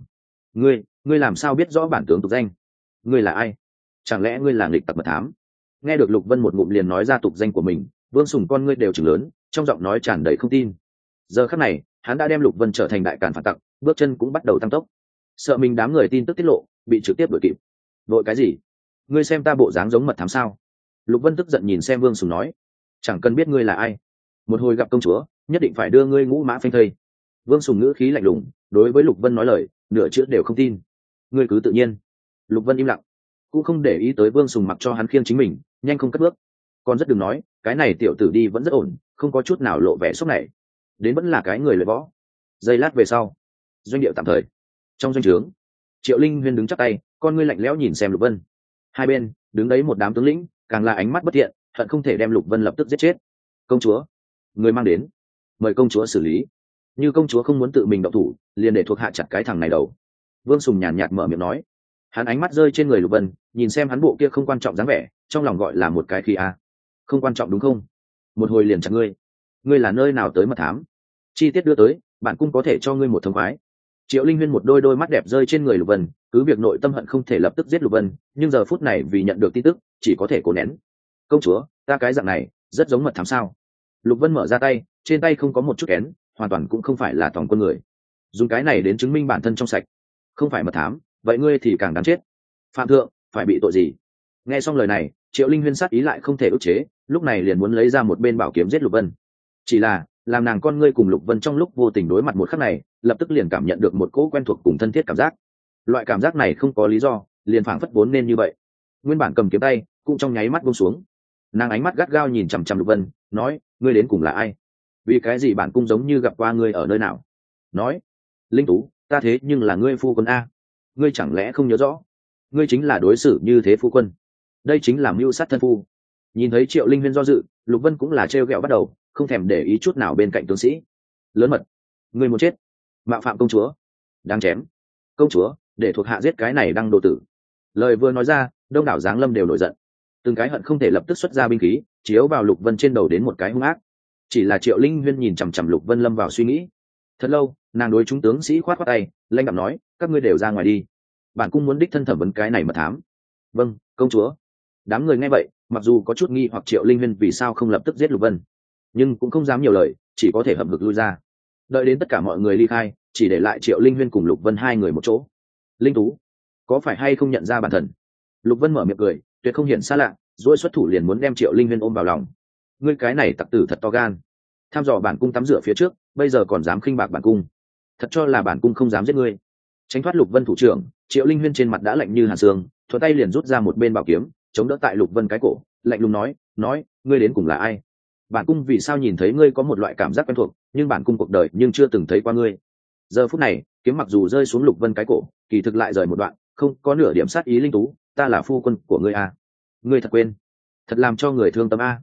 Ngươi làm sao biết rõ bản tướng tục danh? Ngươi là ai? Chẳng lẽ ngươi là nghịch tặc mật thám? Nghe được Lục Vân một ngụm liền nói ra tục danh của mình, Vương Sùng con ngươi đều chừng lớn, trong giọng nói tràn đầy không tin. Giờ khắc này, hắn đã đem Lục Vân trở thành đại càn phản tặc, bước chân cũng bắt đầu tăng tốc. Sợ mình đám người tin tức tiết lộ, bị trực tiếp đuổi kịp. Vội cái gì? Ngươi xem ta bộ dáng giống mật thám sao? Lục Vân tức giận nhìn xem Vương Sùng nói, chẳng cần biết ngươi là ai, một hồi gặp công chúa, nhất định phải đưa ngươi ngũ mã phanh thây. Vương Sùng ngữ khí lạnh lùng, đối với Lục Vân nói lời, nửa chữ đều không tin. Ngươi cứ tự nhiên. Lục Vân im lặng, cũng không để ý tới Vương Sùng, mặc cho hắn khiêng chính mình, nhanh không cất bước. Còn rất đừng nói, cái này tiểu tử đi vẫn rất ổn, không có chút nào lộ vẻ sốc này, đến vẫn là cái người luyện võ. Giây lát về sau, doanh địa tạm thời, trong doanh trướng, Triệu Linh Huyên đứng chắp tay, con ngươi lạnh lẽo nhìn xem Lục Vân. Hai bên đứng đấy một đám tướng lĩnh, càng là ánh mắt bất thiện, hận không thể đem Lục Vân lập tức giết chết. Công chúa, người mang đến, mời công chúa xử lý. Như công chúa không muốn tự mình động thủ, liền để thuộc hạ chặt cái thằng này đầu. Vương Sùng nhàn nhạt mở miệng nói. Hắn ánh mắt rơi trên người Lục Vân, nhìn xem hắn bộ kia không quan trọng dáng vẻ, trong lòng gọi là một cái khi a. Không quan trọng đúng không? Một hồi liền chặt ngươi. Ngươi là nơi nào tới mật thám? Chi tiết đưa tới, bản cung có thể cho ngươi một thông khoái. Triệu Linh Huyên một đôi mắt đẹp rơi trên người Lục Vân, cứ việc nội tâm hận không thể lập tức giết Lục Vân, nhưng giờ phút này vì nhận được tin tức, chỉ có thể cố nén. Công chúa, ta cái dạng này rất giống mật thám sao? Lục Vân mở ra tay, trên tay không có một chút kén, hoàn toàn cũng không phải là toàn quân người. Dùng cái này đến chứng minh bản thân trong sạch. Không phải mật thám, vậy ngươi thì càng đáng chết. Phạm thượng, phải bị tội gì? Nghe xong lời này, Triệu Linh Huyên sát ý lại không thể ức chế, lúc này liền muốn lấy ra một bên bảo kiếm giết Lục Vân. Chỉ là, làm nàng con ngươi cùng Lục Vân trong lúc vô tình đối mặt một khắc này, lập tức liền cảm nhận được một cỗ quen thuộc cùng thân thiết cảm giác. Loại cảm giác này không có lý do, liền phảng phất vốn nên như vậy. Nguyên bản cầm kiếm tay, cũng trong nháy mắt buông xuống. Nàng ánh mắt gắt gao nhìn chằm chằm Lục Vân, nói, ngươi đến cùng là ai? Vì cái gì bản cung giống như gặp qua ngươi ở nơi nào? Nói, Linh Tú, ta thế nhưng là ngươi phu quân a, ngươi chẳng lẽ không nhớ rõ? Ngươi chính là đối xử như thế phu quân, đây chính là mưu sát thân phu. Nhìn thấy Triệu Linh Huyên do dự, Lục Vân cũng là trêu ghẹo bắt đầu, không thèm để ý chút nào bên cạnh tướng sĩ. Lớn mật, ngươi muốn chết, mạo phạm công chúa, đáng chém. Công chúa, để thuộc hạ giết cái này đang đồ tử. Lời vừa nói ra, đông đảo giáng lâm đều nổi giận, từng cái hận không thể lập tức xuất ra binh khí, chiếu vào Lục Vân trên đầu đến một cái hung ác. Chỉ là Triệu Linh Huyên nhìn chằm chằm Lục Vân lâm vào suy nghĩ. Thật lâu, nàng đối chúng tướng sĩ khoát khoát tay, lanh đạm nói, các ngươi đều ra ngoài đi, bản cung muốn đích thân thẩm vấn cái này mật thám. Vâng, công chúa. Đám người nghe vậy, mặc dù có chút nghi hoặc Triệu Linh Huyên vì sao không lập tức giết Lục Vân, nhưng cũng không dám nhiều lời, chỉ có thể hậm hực lui ra. Đợi đến tất cả mọi người ly khai, chỉ để lại Triệu Linh Huyên cùng Lục Vân hai người một chỗ. Linh Tú, có phải hay không nhận ra bản thân? Lục Vân mở miệng cười, tuyệt không hiện xa lạ, rồi xuất thủ liền muốn đem Triệu Linh Huyên ôm vào lòng. Ngươi cái này tặc tử thật to gan, tham dò bản cung tắm rửa phía trước, bây giờ còn dám khinh bạc bản cung, thật cho là bản cung không dám giết ngươi. Tránh thoát Lục Vân thủ trưởng, Triệu Linh Huyên trên mặt đã lạnh như hàn xương, thuận tay liền rút ra một bên bảo kiếm, chống đỡ tại Lục Vân cái cổ, lạnh lùng nói, ngươi đến cùng là ai? Bản cung vì sao nhìn thấy ngươi có một loại cảm giác quen thuộc, nhưng bản cung cuộc đời nhưng chưa từng thấy qua ngươi. Giờ phút này, kiếm mặc dù rơi xuống Lục Vân cái cổ, kỳ thực lại rời một đoạn, không có nửa điểm sát ý. Linh Tú, ta là phu quân của ngươi à? Ngươi thật quên, thật làm cho người thương tâm a.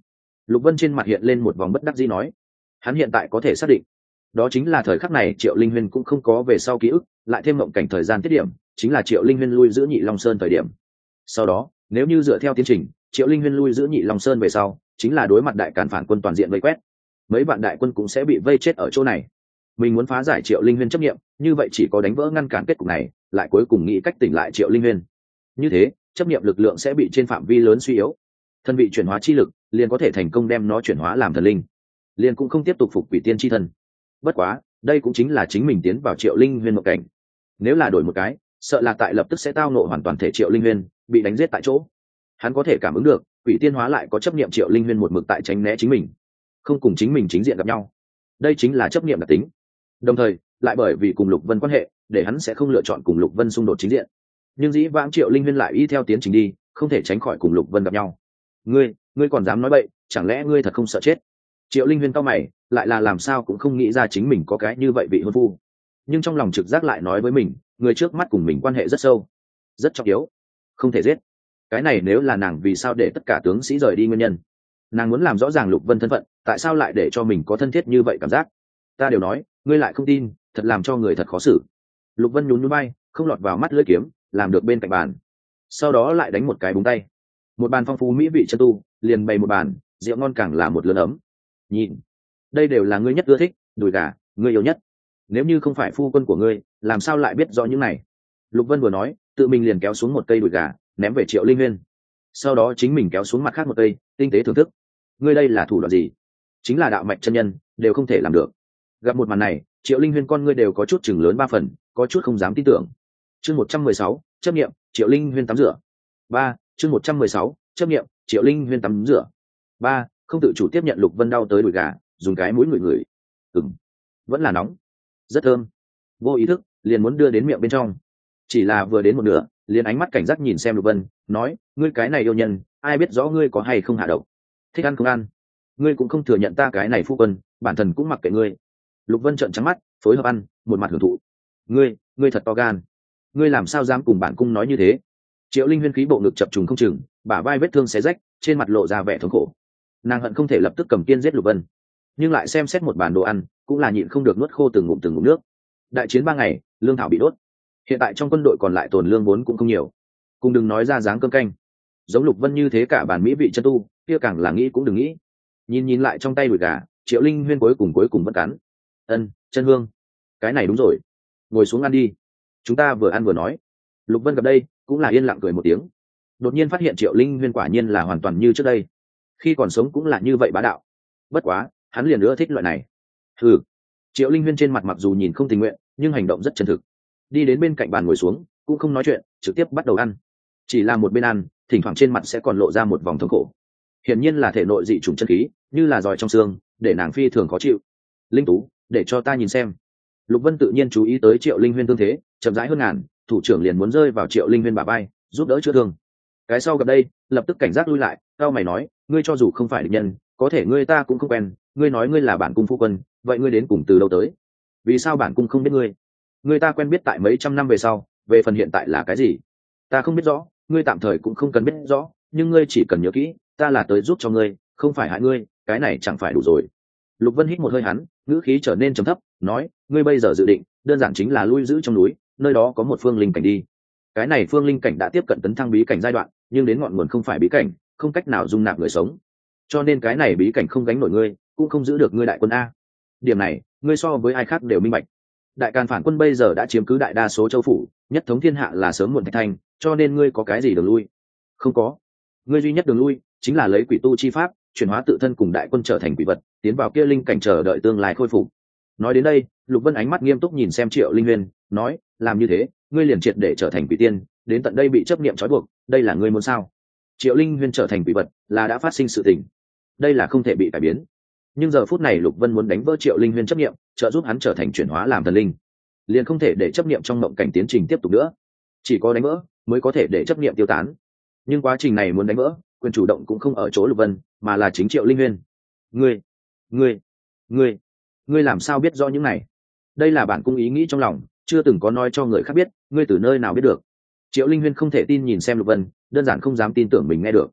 Lục Vân trên mặt hiện lên một vòng bất đắc dĩ nói, hắn hiện tại có thể xác định đó chính là thời khắc này Triệu Linh Huyên cũng không có về sau ký ức, lại thêm mộng cảnh thời gian tiết điểm chính là Triệu Linh Huyên lui giữ Nhị Long Sơn thời điểm. Sau đó nếu như dựa theo tiến trình, Triệu Linh Huyên lui giữ Nhị Long Sơn về sau chính là đối mặt đại càn phản quân toàn diện vây quét, mấy vạn đại quân cũng sẽ bị vây chết ở chỗ này. Mình muốn phá giải Triệu Linh Huyên chấp nghiệm, như vậy chỉ có đánh vỡ ngăn cản kết cục này, lại cuối cùng nghĩ cách tỉnh lại Triệu Linh Huyên. Như thế chấp nghiệm lực lượng sẽ bị trên phạm vi lớn suy yếu, thân vị chuyển hóa chi lực liền có thể thành công đem nó chuyển hóa làm thần linh, liền cũng không tiếp tục phục quỷ tiên chi thân. Bất quá đây cũng chính là chính mình tiến vào Triệu Linh Huyên mộng cảnh, nếu là đổi một cái sợ là tại lập tức sẽ tao nộ hoàn toàn thể Triệu Linh Huyên bị đánh giết tại chỗ. Hắn có thể cảm ứng được quỷ tiên hóa lại có chấp niệm Triệu Linh Huyên một mực tại tránh né chính mình, không cùng chính mình chính diện gặp nhau, đây chính là chấp niệm đặc tính. Đồng thời lại bởi vì cùng Lục Vân quan hệ để hắn sẽ không lựa chọn cùng Lục Vân xung đột chính diện, nhưng dĩ vãng Triệu Linh Huyên lại y theo tiến trình đi, không thể tránh khỏi cùng Lục Vân gặp nhau. Ngươi còn dám nói bậy, chẳng lẽ ngươi thật không sợ chết? Triệu Linh Huyên cau mày, lại là làm sao cũng không nghĩ ra chính mình có cái như vậy vị hôn phu, nhưng trong lòng trực giác lại nói với mình, người trước mắt cùng mình quan hệ rất sâu, rất trọng yếu, không thể giết. Cái này nếu là nàng vì sao để tất cả tướng sĩ rời đi nguyên nhân, nàng muốn làm rõ ràng Lục Vân thân phận, tại sao lại để cho mình có thân thiết như vậy cảm giác. Ta đều nói, ngươi lại không tin, thật làm cho người thật khó xử. Lục Vân nhún nhún bay, không lọt vào mắt lưỡi kiếm, làm được bên cạnh bàn, sau đó lại đánh một cái búng tay, một bàn phong phú mỹ vị chân tu liền bày một bàn, rượu ngon càng là một lớn ấm. Nhìn, đây đều là ngươi nhất ưa thích, đùi gà, ngươi yêu nhất. Nếu như không phải phu quân của ngươi, làm sao lại biết rõ những này? Lục Vân vừa nói, tự mình liền kéo xuống một cây đùi gà, ném về Triệu Linh Huyên. Sau đó chính mình kéo xuống mặt khác một cây, tinh tế thưởng thức. Ngươi đây là thủ đoạn gì? Chính là đạo mạch chân nhân đều không thể làm được. Gặp một màn này, Triệu Linh Huyên con ngươi đều có chút chừng lớn 3 phần, có chút không dám tin tưởng. Chương 116, chấp niệm, Triệu Linh Huyên tắm rửa. 3, chương 116, chấp niệm, Triệu Linh Huyên tắm rửa. 3, không tự chủ tiếp nhận Lục Vân đau tới đùi gà, dùng cái mũi ngửi ngửi. Vẫn là nóng, rất thơm. Vô ý thức liền muốn đưa đến miệng bên trong, chỉ là vừa đến một nửa, liền ánh mắt cảnh giác nhìn xem Lục Vân, nói, ngươi cái này yêu nhân, ai biết rõ ngươi có hay không hạ độc, thích ăn không ăn, ngươi cũng không thừa nhận ta cái này phu quân, bản thân cũng mặc kệ ngươi. Lục Vân trợn trắng mắt, phối hợp ăn, một mặt hưởng thụ. Ngươi thật to gan, ngươi làm sao dám cùng bản cung nói như thế? Triệu Linh Huyên khí bộ ngực chập trùng không chừng, bả vai vết thương xé rách, trên mặt lộ ra vẻ thống khổ. Nàng hận không thể lập tức cầm kiên giết Lục Vân, nhưng lại xem xét một bàn đồ ăn, cũng là nhịn không được nuốt khô từng ngụm nước. Đại chiến 3 ngày, lương thảo bị đốt, hiện tại trong quân đội còn lại tồn lương vốn cũng không nhiều, cùng đừng nói ra dáng cơm canh. Giống Lục Vân như thế cả bàn mỹ vị chân tu, kia càng là nghĩ cũng đừng nghĩ. Nhìn lại trong tay đùi gà, Triệu Linh Huyên cuối cùng vẫn cắn. Chân hương, cái này đúng rồi, ngồi xuống ăn đi, chúng ta vừa ăn vừa nói. Lục Vân gặp đây cũng là yên lặng cười một tiếng, đột nhiên phát hiện Triệu Linh Huyên quả nhiên là hoàn toàn như trước đây, khi còn sống cũng là như vậy bá đạo. Bất quá hắn liền nữa thích loại này. Triệu Linh Huyên trên mặt mặc dù nhìn không tình nguyện, nhưng hành động rất chân thực, đi đến bên cạnh bàn ngồi xuống, cũng không nói chuyện, trực tiếp bắt đầu ăn. Chỉ là một bên ăn, thỉnh thoảng trên mặt sẽ còn lộ ra một vòng thống khổ, hiển nhiên là thể nội dị chủng chân khí, như là giòi trong xương, để nàng phi thường khó chịu. Linh Tú, để cho ta nhìn xem. Lục Vân tự nhiên chú ý tới Triệu Linh Huyên thương thế, chậm rãi hơn ngàn, thủ trưởng liền muốn rơi vào Triệu Linh Huyên bả vai, giúp đỡ chữa thương. Cái sau gặp đây, lập tức cảnh giác lui lại, cao mày nói, ngươi cho dù không phải địch nhân, có thể ngươi ta cũng không quen, ngươi nói ngươi là bản cung phu quân, vậy ngươi đến cùng từ đâu tới? Vì sao bản cung không biết ngươi? Ngươi ta quen biết tại mấy trăm năm về sau, về phần hiện tại là cái gì, ta không biết rõ, ngươi tạm thời cũng không cần biết rõ, nhưng ngươi chỉ cần nhớ kỹ, ta là tới giúp cho ngươi, không phải hại ngươi, cái này chẳng phải đủ rồi. Lục Vân hít một hơi hắn, ngữ khí trở nên trầm thấp, nói, ngươi bây giờ dự định đơn giản chính là lui giữ trong núi, nơi đó có một phương linh cảnh đi. Cái này phương linh cảnh đã tiếp cận tấn thăng bí cảnh giai đoạn, nhưng đến ngọn nguồn không phải bí cảnh, không cách nào dung nạp người sống, cho nên cái này bí cảnh không gánh nổi ngươi, cũng không giữ được ngươi đại quân a. Điểm này ngươi so với ai khác đều minh bạch. Đại Càn phản quân bây giờ đã chiếm cứ đại đa số châu phủ, nhất thống thiên hạ là sớm muộn thạch thành, cho nên ngươi có cái gì đường lui? Không có. Ngươi duy nhất đường lui chính là lấy quỷ tu chi pháp chuyển hóa tự thân cùng đại quân trở thành quỷ vật, tiến vào kia linh cảnh chờ đợi tương lai khôi phục. Nói đến đây, Lục Vân ánh mắt nghiêm túc nhìn xem Triệu Linh Huyên, nói, làm như thế ngươi liền triệt để trở thành quỷ tiên, đến tận đây bị chấp niệm trói buộc, đây là ngươi muốn sao? Triệu Linh Huyên trở thành quỷ vật là đã phát sinh sự tình, đây là không thể bị cải biến. Nhưng giờ phút này Lục Vân muốn đánh vỡ Triệu Linh Huyên chấp niệm, trợ giúp hắn trở thành chuyển hóa làm thần linh, liền không thể để chấp niệm trong mộng cảnh tiến trình tiếp tục nữa, chỉ có đánh vỡ mới có thể để chấp niệm tiêu tán. Nhưng quá trình này muốn đánh vỡ, quyền chủ động cũng không ở chỗ Lục Vân, mà là chính Triệu Linh Huyên. Ngươi làm sao biết rõ những này? Đây là bản cung ý nghĩ trong lòng, chưa từng có nói cho người khác biết, ngươi từ nơi nào biết được? Triệu Linh Huyên không thể tin nhìn xem Lục Vân, đơn giản không dám tin tưởng mình nghe được.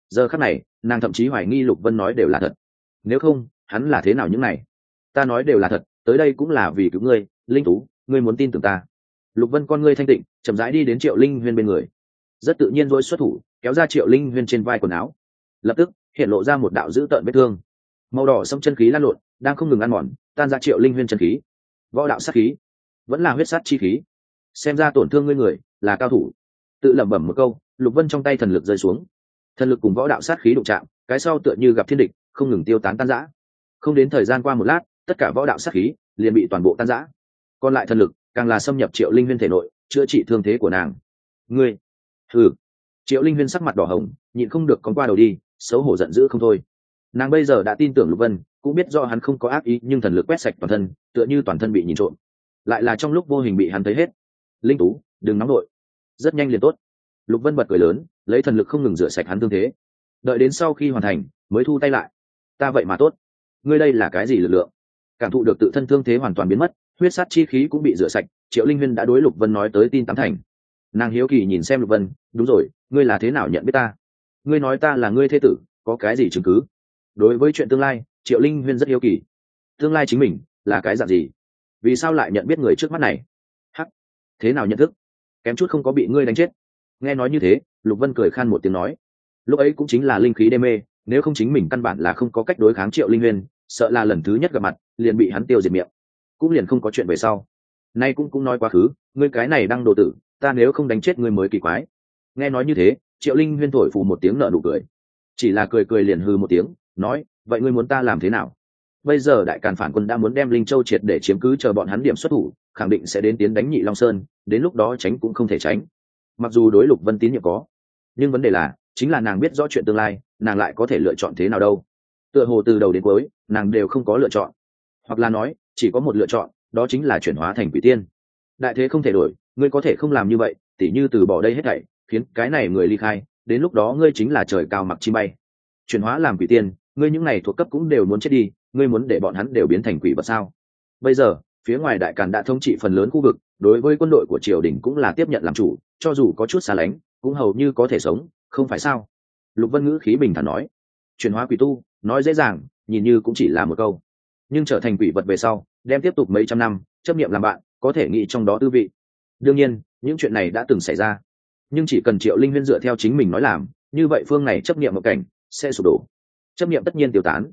giờ khắc này nàng thậm chí hoài nghi Lục Vân nói đều là thật. Nếu không hắn là thế nào những này? Ta nói đều là thật, tới đây cũng là vì cứu ngươi, Linh Tú, ngươi muốn tin tưởng ta. Lục Vân con ngươi thanh tịnh, chậm rãi đi đến Triệu Linh Huyên bên người, rất tự nhiên dỗi xuất thủ kéo ra Triệu Linh Huyên trên vai quần áo, lập tức hiện lộ ra một đạo dữ tợn vết thương màu đỏ sẫm, chân khí lan lộn đang không ngừng ăn mòn tan ra Triệu Linh Huyên chân khí. Võ đạo sát khí, vẫn là huyết sát chi khí, xem ra tổn thương ngươi người là cao thủ. Tự lẩm bẩm một câu, Lục Vân trong tay thần lực rơi xuống, thần lực cùng võ đạo sát khí đụng chạm, cái sau tựa như gặp thiên địch, không ngừng tiêu tán tan rã. Không đến thời gian qua một lát, tất cả võ đạo sát khí liền bị toàn bộ tan rã, còn lại thần lực càng là xâm nhập Triệu Linh Huyên thể nội, chữa trị thương thế của nàng. Ngươi, thử. Triệu Linh Huyên sắc mặt đỏ hồng, nhịn không được con qua đầu đi, xấu hổ giận dữ không thôi. Nàng bây giờ đã tin tưởng Lục Vân, cũng biết do hắn không có ác ý, nhưng thần lực quét sạch toàn thân, tựa như toàn thân bị nhìn trộm, lại là trong lúc vô hình bị hắn thấy hết. Linh Tú, đừng nóng nội, rất nhanh liền tốt. Lục Vân bật cười lớn, lấy thần lực không ngừng rửa sạch hắn thương thế, đợi đến sau khi hoàn thành mới thu tay lại. Ta vậy mà tốt, ngươi đây là cái gì lực lượng? Cảm thụ được tự thân thương thế hoàn toàn biến mất, huyết sát chi khí cũng bị rửa sạch, Triệu Linh Huyên đã đối Lục Vân nói tới tin tám thành. Nàng hiếu kỳ nhìn xem Lục Vân, đúng rồi, ngươi là thế nào nhận biết ta? Ngươi nói ta là ngươi thế tử, có cái gì chứng cứ? Đối với chuyện tương lai, Triệu Linh Huyên rất hiếu kỳ. Tương lai chính mình là cái dạng gì? Vì sao lại nhận biết người trước mắt này? Hắc, thế nào nhận thức? Kém chút không có bị ngươi đánh chết. Nghe nói như thế, Lục Vân cười khan một tiếng nói, lúc ấy cũng chính là linh khí đê mê, nếu không chính mình căn bản là không có cách đối kháng Triệu Linh Huyên, sợ là lần thứ nhất gặp mặt liền bị hắn tiêu diệt miệng, cũng liền không có chuyện về sau. Nay cũng nói quá khứ, ngươi cái này đang đồ tử, ta nếu không đánh chết ngươi mới kỳ quái. Nghe nói như thế, Triệu Linh Huyên thổi phù một tiếng nở nụ cười, chỉ là cười liền hừ một tiếng, nói, vậy ngươi muốn ta làm thế nào? Bây giờ Đại Càn phản quân đã muốn đem Linh Châu triệt để chiếm cứ, chờ bọn hắn điểm xuất thủ, khẳng định sẽ đến tiến đánh Nhị Long Sơn, đến lúc đó tránh cũng không thể tránh. Mặc dù đối Lục Vân tín nhiệm có, nhưng vấn đề là chính là nàng biết rõ chuyện tương lai, nàng lại có thể lựa chọn thế nào đâu? Tựa hồ từ đầu đến cuối nàng đều không có lựa chọn, hoặc là nói chỉ có một lựa chọn, đó chính là chuyển hóa thành quỷ tiên. Đại thế không thể đổi, ngươi có thể không làm như vậy, tỉ như từ bỏ đây hết thảy, khiến cái này người ly khai, đến lúc đó ngươi chính là trời cao mặc chim bay. Chuyển hóa làm quỷ tiên, ngươi những này thuộc cấp cũng đều muốn chết đi, ngươi muốn để bọn hắn đều biến thành quỷ vật sao? Bây giờ phía ngoài Đại Càn đã thống trị phần lớn khu vực, đối với quân đội của triều đình cũng là tiếp nhận làm chủ, cho dù có chút xa lánh cũng hầu như có thể sống, không phải sao? Lục Vân ngữ khí bình thản nói, chuyển hóa quỷ tu nói dễ dàng, nhìn như cũng chỉ là một câu, nhưng trở thành quỷ vật về sau, đem tiếp tục mấy trăm năm chấp niệm làm bạn, có thể nghĩ trong đó tư vị. Đương nhiên những chuyện này đã từng xảy ra, nhưng chỉ cần Triệu Linh Huyên dựa theo chính mình nói làm, như vậy phương này chấp niệm một cảnh sẽ sụp đổ, chấp niệm tất nhiên tiêu tán.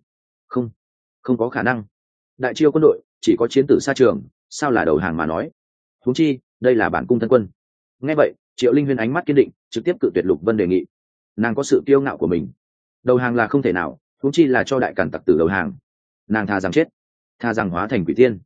Không có khả năng, đại chiêu quân đội chỉ có chiến tử xa trường, sao là đầu hàng mà nói? Huống chi đây là bản cung thân quân. Nghe vậy, Triệu Linh Huyên ánh mắt kiên định, trực tiếp cự tuyệt Lục Vân đề nghị. Nàng có sự kiêu ngạo của mình, đầu hàng là không thể nào, huống chi là cho Đại Càn tặc tử đầu hàng. Nàng thà rằng chết, thà rằng hóa thành quỷ tiên.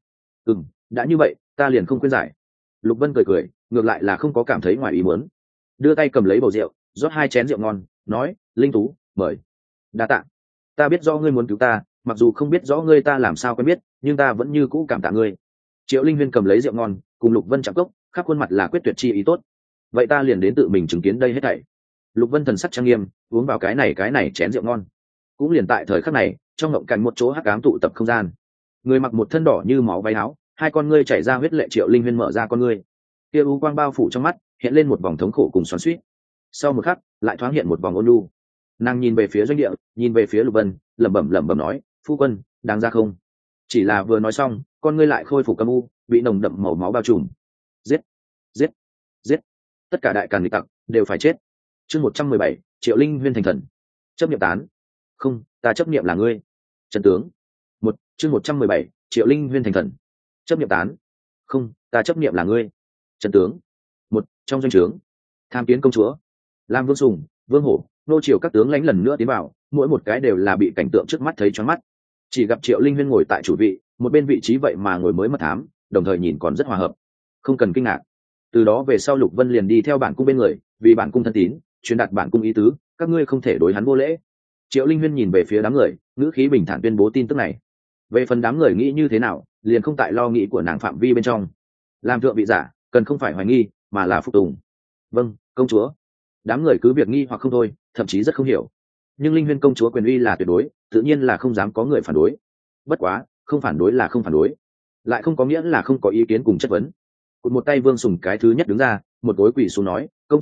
Đã như vậy ta liền không khuyên giải. Lục Vân cười, ngược lại là không có cảm thấy ngoài ý muốn, đưa tay cầm lấy bầu rượu, rót 2 chén rượu ngon, nói, Linh Tú, mời. Đa tạ. Ta biết rõ ngươi muốn cứu ta, mặc dù không biết rõ ngươi ta làm sao quen biết, nhưng ta vẫn như cũ cảm tạ ngươi. Triệu Linh Huyên cầm lấy rượu ngon, cùng Lục Vân chạm cốc, khắp khuôn mặt là quyết tuyệt chi ý tốt. Vậy ta liền đến tự mình chứng kiến đây hết thảy. Lục Vân thần sắc trang nghiêm, uống vào cái này chén rượu ngon. Cũng liền tại thời khắc này, trong ngộng cảnh một chỗ hắc ám tụ tập không gian, người mặc một thân đỏ như máu váy áo, 2 con ngươi chảy ra huyết lệ Triệu Linh Huyên mở ra con ngươi, kia u quang bao phủ trong mắt, hiện lên một vòng thống khổ cùng xoắn xuýt. Sau một khắc, lại thoáng hiện một vòng ôn nhu. Nàng nhìn về phía doanh địa, nhìn về phía Lục Vân, lẩm bẩm nói, phu quân, đáng ra không? Chỉ là vừa nói xong, con ngươi lại khôi phục âm u, bị nồng đậm màu máu bao trùm. Giết, giết, giết! Tất cả Đại Càn nghịch tặc đều phải chết. Chương 117, Triệu Linh Huyên thành thần. Chấp niệm tán. Không, ta chấp niệm là ngươi. Chân tướng. Chương 117, Triệu Linh Huyên thành thần. Chấp niệm tán. Không, ta chấp niệm là ngươi. Chân tướng. Trong doanh trướng, Tham Kiến công chúa, Lam Vương Sùng, Vương Hổ, nô triều các tướng lãnh lần nữa tiến vào, mỗi một cái đều là bị cảnh tượng trước mắt thấy choáng mắt. Chỉ gặp Triệu Linh Huyên ngồi tại chủ vị, một bên vị trí vậy mà ngồi mới mật thám, đồng thời nhìn còn rất hòa hợp. Không cần kinh ngạc, từ đó về sau Lục Vân liền đi theo bản cung bên người, vì bản cung thân tín, truyền đạt bản cung ý tứ, các ngươi không thể đối hắn vô lễ. Triệu Linh Huyên nhìn về phía đám người, ngữ khí bình thản tuyên bố tin tức này. Về phần đám người nghĩ như thế nào, liền không tại lo nghĩ của nàng phạm vi bên trong. Làm thượng vị giả, cần không phải hoài nghi, mà là phục tùng. Vâng, công chúa. Đám người cứ việc nghi hoặc không thôi, thậm chí rất không hiểu. Nhưng Linh Huyên công chúa quyền uy là tuyệt đối, tự nhiên là không dám có người phản đối. Bất quá, không phản đối là không phản đối, lại không có nghĩa là không có ý kiến cùng chất vấn. Cụt một tay Vương Sùng cái thứ nhất đứng ra, một gối quỳ xuống nói, công chúa,